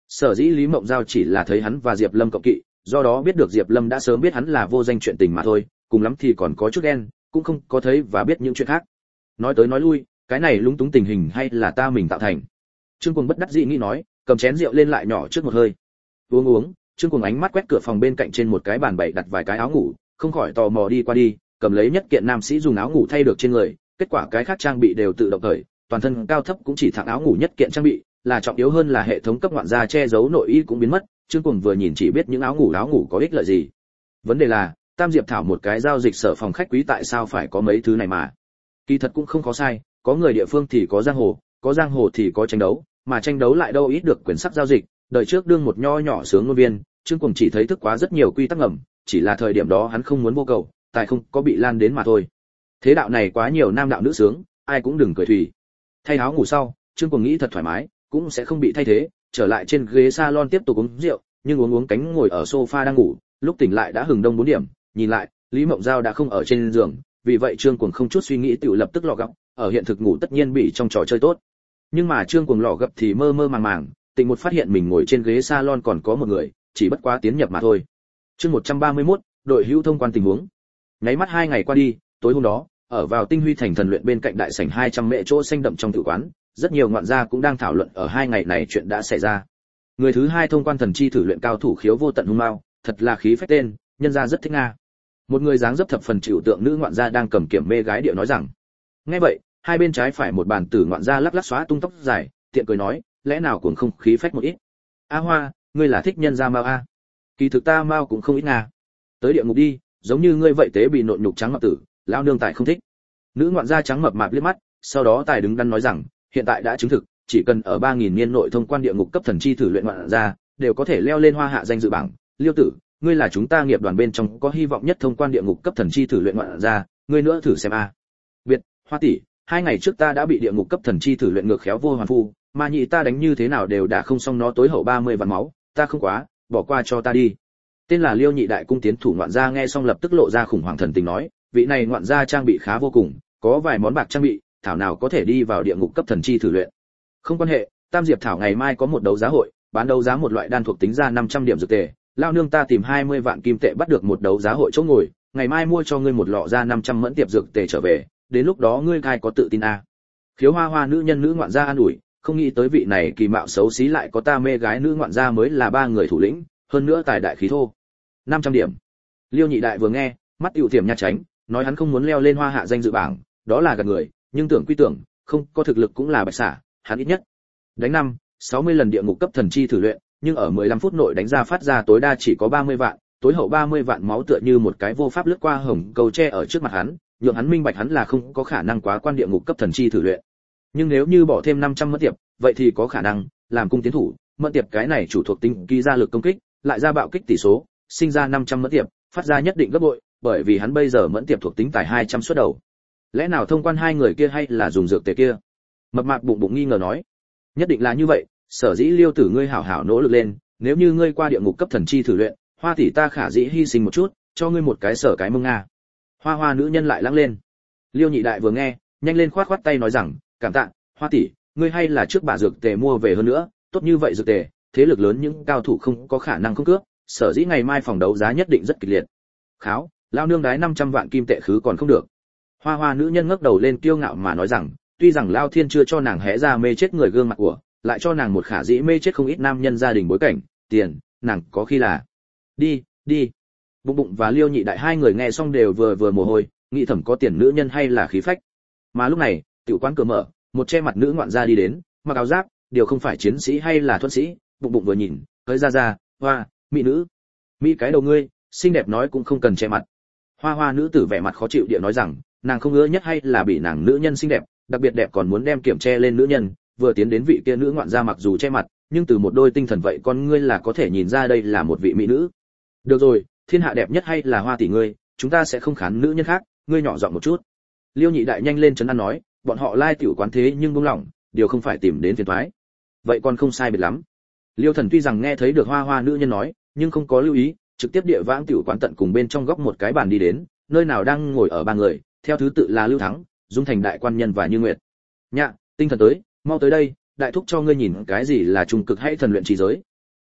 Sở dĩ Lý Mộng Giao chỉ là thấy hắn và Diệp Lâm cộng kỵ, do đó biết được Diệp Lâm đã sớm biết hắn là vô danh chuyện tình mà thôi, cùng lắm thì còn có chút ghen, cũng không có thấy và biết những chuyện khác. Nói tới nói lui, cái này lúng túng tình hình hay là ta mình tạo thành. Trương Cuồng bất đắc dĩ nghĩ nói, cầm chén rượu lên lại nhỏ trước một hơi. Uống uống, Trương Cuồng ánh mắt quét cửa phòng bên cạnh trên một cái bàn bày đặt vài cái áo ngủ, không khỏi tò mò đi qua đi, cầm lấy nhất kiện nam sĩ dùng áo ngủ thay được trên người, kết quả cái khác trang bị đều tự động cởi, toàn thân cao thấp cũng chỉ thẳng áo ngủ nhất kiện trang bị, là trọng yếu hơn là hệ thống cấp ngoạn gia che giấu nội y cũng biến mất. Trương Cuồng vừa nhìn chỉ biết những áo ngủ áo ngủ có ích lợi gì. Vấn đề là, Tam Diệp Thảo một cái giao dịch sở phòng khách quý tại sao phải có mấy thứ này mà? Kỳ thật cũng không có sai, có người địa phương thì có giang hồ, có giang hồ thì có tranh đấu, mà tranh đấu lại đâu ít được quyền sắc giao dịch. Đời trước đương một nho nhỏ sướng ngôn viên, Trương Cuồng chỉ thấy thức quá rất nhiều quy tắc ngầm, chỉ là thời điểm đó hắn không muốn vô cầu, tại không có bị lan đến mà thôi. Thế đạo này quá nhiều nam đạo nữ sướng, ai cũng đừng cười thùy. Thay áo ngủ sau, Trương Cuồng nghĩ thật thoải mái, cũng sẽ không bị thay thế, trở lại trên ghế salon tiếp tục uống rượu, nhưng uống uống cánh ngồi ở sofa đang ngủ, lúc tỉnh lại đã hừng đông bốn điểm, nhìn lại, Lý Mộng Giao đã không ở trên giường, vì vậy Trương Cuồng không chút suy nghĩ tự lập tức lọ gập, ở hiện thực ngủ tất nhiên bị trong trò chơi tốt. Nhưng mà Trương Cuồng lọ gập thì mơ mơ màng màng, tỉnh một phát hiện mình ngồi trên ghế salon còn có một người, chỉ bất quá tiến nhập mà thôi. Chương một trăm ba mươi mốt, đội hữu thông quan tình huống. Nháy mắt hai ngày qua đi, tối hôm đó, ở vào Tinh Huy thành thần luyện bên cạnh đại sảnh hai trăm mễ chỗ xanh đậm trong tử quán, rất nhiều ngoạn gia cũng đang thảo luận ở hai ngày này chuyện đã xảy ra. Người thứ hai thông quan thần chi thử luyện cao thủ Khiếu Vô Tận hung mao, thật là khí phách tên, nhân gia rất thích nga. Một người dáng dấp thập phần chịu tượng nữ ngoạn gia đang cầm kiểm mê gái điệu nói rằng. Nghe vậy, hai bên trái phải một bàn tử ngoạn gia lắc lắc xóa tung tóc dài, tiện cười nói, lẽ nào cũng không khí phách một ít. A Hoa, ngươi là thích nhân gia mao a? Kỳ thực ta mao cũng không ít nga. Tới địa ngục đi, giống như ngươi vậy tế bị nộn nhục trắng mập tử, lão nương tại không thích. Nữ ngoạn gia trắng mập mạp liếc mắt, sau đó tài đứng đắn nói rằng, hiện tại đã chứng thực, chỉ cần ở ba nghìn niên nội thông quan địa ngục cấp thần chi thử luyện ngoạn gia, đều có thể leo lên hoa hạ danh dự bảng. Liêu tử, ngươi là chúng ta nghiệp đoàn bên trong có hy vọng nhất thông quan địa ngục cấp thần chi thử luyện ngoạn gia, ngươi nữa thử xem a. Biệt, Hoa tỷ, hai ngày trước ta đã bị địa ngục cấp thần chi thử luyện ngược khéo vô hoàn phu, mà nhị ta đánh như thế nào đều đã không xong nó tối hậu ba mươi vạn máu, ta không quá, bỏ qua cho ta đi. Tên là Liêu Nhị đại cung tiến thủ ngoạn gia nghe xong lập tức lộ ra khủng hoảng thần tình nói, vị này ngoạn gia trang bị khá vô cùng, có vài món bạc trang bị, thảo nào có thể đi vào địa ngục cấp thần chi thử luyện. Không quan hệ, Tam Diệp Thảo ngày mai có một đấu giá hội, bán đấu giá một loại đan thuộc tính ra năm trăm điểm dược tệ, lao nương ta tìm hai mươi vạn kim tệ bắt được một đấu giá hội chỗ ngồi, ngày mai mua cho ngươi một lọ ra năm trăm mẫn tiệp dược tệ trở về, đến lúc đó ngươi khai có tự tin a. À. Khiếu Hoa Hoa nữ nhân nữ ngoạn gia an ủi, không nghĩ tới vị này kỳ mạo xấu xí lại có ta mê gái nữ ngoạn gia mới là ba người thủ lĩnh, hơn nữa tài đại khí thô. năm trăm điểm. Liêu Nhị đại vừa nghe, mắt ưu tiềm nha tránh, nói hắn không muốn leo lên hoa hạ danh dự bảng, đó là gạt người, nhưng tưởng quy tưởng, không có thực lực cũng là bạch xả, hắn ít nhất đánh năm, sáu mươi lần địa ngục cấp thần chi thử luyện, nhưng ở mười lăm phút nội đánh ra phát ra tối đa chỉ có ba mươi vạn, tối hậu ba mươi vạn máu tựa như một cái vô pháp lướt qua hồng cầu tre ở trước mặt hắn, nhượng hắn minh bạch hắn là không có khả năng quá quan địa ngục cấp thần chi thử luyện. Nhưng nếu như bỏ thêm năm trăm mẫn tiệp, vậy thì có khả năng làm cung tiến thủ, mẫn tiệp cái này chủ thuộc tính ký ra lực công kích, lại ra bạo kích tỷ số, sinh ra năm trăm mẫn tiệp, phát ra nhất định gấp bội, bởi vì hắn bây giờ mẫn tiệp thuộc tính tài hai trăm suất đầu. Lẽ nào thông quan hai người kia hay là dùng dược tề kia? Mập mạp bụng bụng nghi ngờ nói. Nhất định là như vậy, sở dĩ Liêu tử ngươi hảo hảo nỗ lực lên, nếu như ngươi qua địa ngục cấp thần chi thử luyện, Hoa tỷ ta khả dĩ hy sinh một chút, cho ngươi một cái sở cái mông nga. Hoa Hoa nữ nhân lại lắng lên. Liêu Nhị đại vừa nghe, nhanh lên khoát khoát tay nói rằng, cảm tạ, Hoa tỷ, ngươi hay là trước bà dược tề mua về hơn nữa, tốt như vậy dược tề, thế lực lớn những cao thủ không có khả năng không cướp, sở dĩ ngày mai phòng đấu giá nhất định rất kịch liệt. Kháo, lao nương đái năm trăm vạn kim tệ khứ còn không được. Hoa Hoa nữ nhân ngước đầu lên kiêu ngạo mà nói rằng, tuy rằng Lao Thiên chưa cho nàng hé ra mê chết người gương mặt của, lại cho nàng một khả dĩ mê chết không ít nam nhân gia đình bối cảnh, tiền, nàng có khi là. Đi, đi. Bụng bụng và Liêu Nhị đại hai người nghe xong đều vừa vừa mồ hôi, nghĩ thầm có tiền nữ nhân hay là khí phách. Mà lúc này, tiểu quán cửa mở, một che mặt nữ ngoạn gia đi đến, mặc áo giáp, điều không phải chiến sĩ hay là thuận sĩ, bụng bụng vừa nhìn, hơi ra ra, hoa, mỹ nữ. Mỹ cái đầu ngươi, xinh đẹp nói cũng không cần che mặt. Hoa Hoa nữ tử vẻ mặt khó chịu địa nói rằng, nàng không ngứa nhất hay là bị nàng nữ nhân xinh đẹp, đặc biệt đẹp còn muốn đem kiểm che lên nữ nhân, vừa tiến đến vị kia nữ ngoạn gia mặc dù che mặt, nhưng từ một đôi tinh thần vậy con ngươi là có thể nhìn ra đây là một vị mỹ nữ. Được rồi, thiên hạ đẹp nhất hay là Hoa tỷ ngươi, chúng ta sẽ không khán nữ nhân khác, ngươi nhỏ giọng một chút. Liêu Nhị đại nhanh lên trấn an nói, bọn họ lai tiểu quán thế nhưng buông lỏng, điều không phải tìm đến phiền toái. Vậy còn không sai biệt lắm. Liêu Thần tuy rằng nghe thấy được Hoa Hoa nữ nhân nói, nhưng không có lưu ý, trực tiếp địa vãng tiểu quán tận cùng bên trong góc một cái bàn đi đến, nơi nào đang ngồi ở ba người, theo thứ tự là Lưu Thắng, Dung Thành đại quan nhân và Như Nguyệt. Nhạ, tinh thần tới, mau tới đây, đại thúc cho ngươi nhìn cái gì là trung cực hay thần luyện trí giới.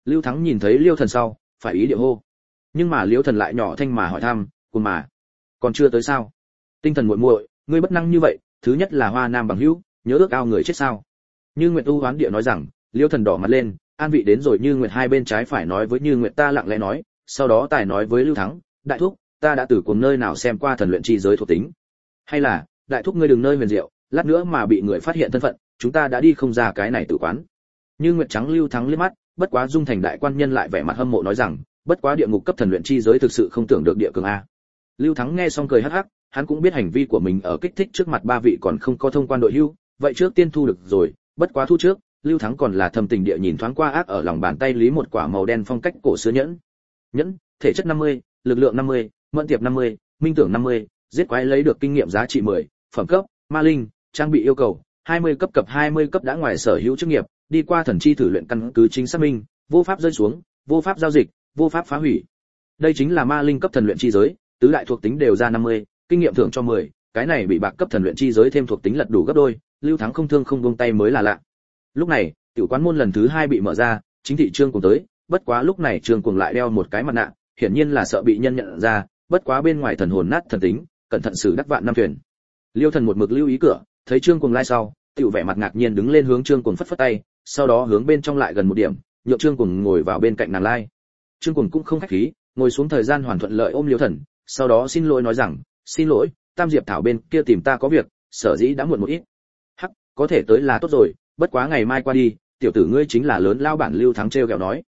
Lưu Thắng nhìn thấy Liêu Thần sau, phải ý địa hô. Nhưng mà Liêu Thần lại nhỏ thanh mà hỏi thăm, "Cùng mà, còn chưa tới sao?" Tinh Thần muội muội, ngươi bất năng như vậy, thứ nhất là Hoa Nam bằng hữu, nhớ ước ao người chết sao? Như Nguyệt U hoán địa nói rằng, Liêu Thần đỏ mặt lên, an vị đến rồi Như Nguyệt hai bên trái phải nói với Như Nguyệt ta lặng lẽ nói, sau đó tài nói với Lưu Thắng, đại thúc, ta đã từ cùng nơi nào xem qua thần luyện chi giới thuộc tính. Hay là, đại thúc ngươi đừng nơi huyền diệu, lát nữa mà bị người phát hiện thân phận, chúng ta đã đi không ra cái này tử quán. Như Nguyệt trắng Lưu Thắng liếc mắt, bất quá Dung Thành đại quan nhân lại vẻ mặt hâm mộ nói rằng, bất quá địa ngục cấp thần luyện chi giới thực sự không tưởng được địa cường a. Lưu Thắng nghe xong cười hắc hắc, hắn cũng biết hành vi của mình ở kích thích trước mặt ba vị còn không có thông quan đội hưu, vậy trước tiên thu được rồi, bất quá thu trước, Lưu Thắng còn là thầm tình địa nhìn thoáng qua ác ở lòng bàn tay lý một quả màu đen phong cách cổ xưa nhẫn. Nhẫn, thể chất năm mươi, lực lượng năm mươi, mẫn tiệp năm mươi, minh tưởng năm mươi, giết quái lấy được kinh nghiệm giá trị mười, phẩm cấp, ma linh, trang bị yêu cầu, hai mươi cấp cập hai mươi cấp đã ngoài sở hữu chức nghiệp, đi qua thần chi thử luyện căn cứ chính xác minh, vô pháp rơi xuống, vô pháp giao dịch, vô pháp phá hủy. Đây chính là ma linh cấp thần luyện chi giới, tứ đại thuộc tính đều ra năm mươi, kinh nghiệm thưởng cho mười, cái này bị bạc cấp thần luyện chi giới thêm thuộc tính lật đủ gấp đôi, Lưu Thắng không thương không buông tay mới là lạ. Lúc này, tiểu quán môn lần thứ hai bị mở ra, chính thị Trương Cuồng tới, bất quá lúc này Trương Cuồng lại đeo một cái mặt nạ, hiển nhiên là sợ bị nhân nhận ra, bất quá bên ngoài thần hồn nát thần tính, cẩn thận xử đắc vạn năm thuyền. Liêu Thần một mực lưu ý cửa, thấy Trương Cuồng lai sau, tiểu vẻ mặt ngạc nhiên đứng lên hướng Trương Cuồng phất phất tay, sau đó hướng bên trong lại gần một điểm, nhượng Trương Cuồng ngồi vào bên cạnh nàng lai. Trương Cuồng cũng không khách khí, ngồi xuống thời gian hoàn thuận lợi ôm Liêu Thần, sau đó xin lỗi nói rằng, xin lỗi, Tam Diệp Thảo bên kia tìm ta có việc, sở dĩ đã muộn một ít. Hắc, có thể tới là tốt rồi, bất quá ngày mai qua đi, tiểu tử ngươi chính là lớn lao bản. Lưu Thắng trêu ghẹo nói.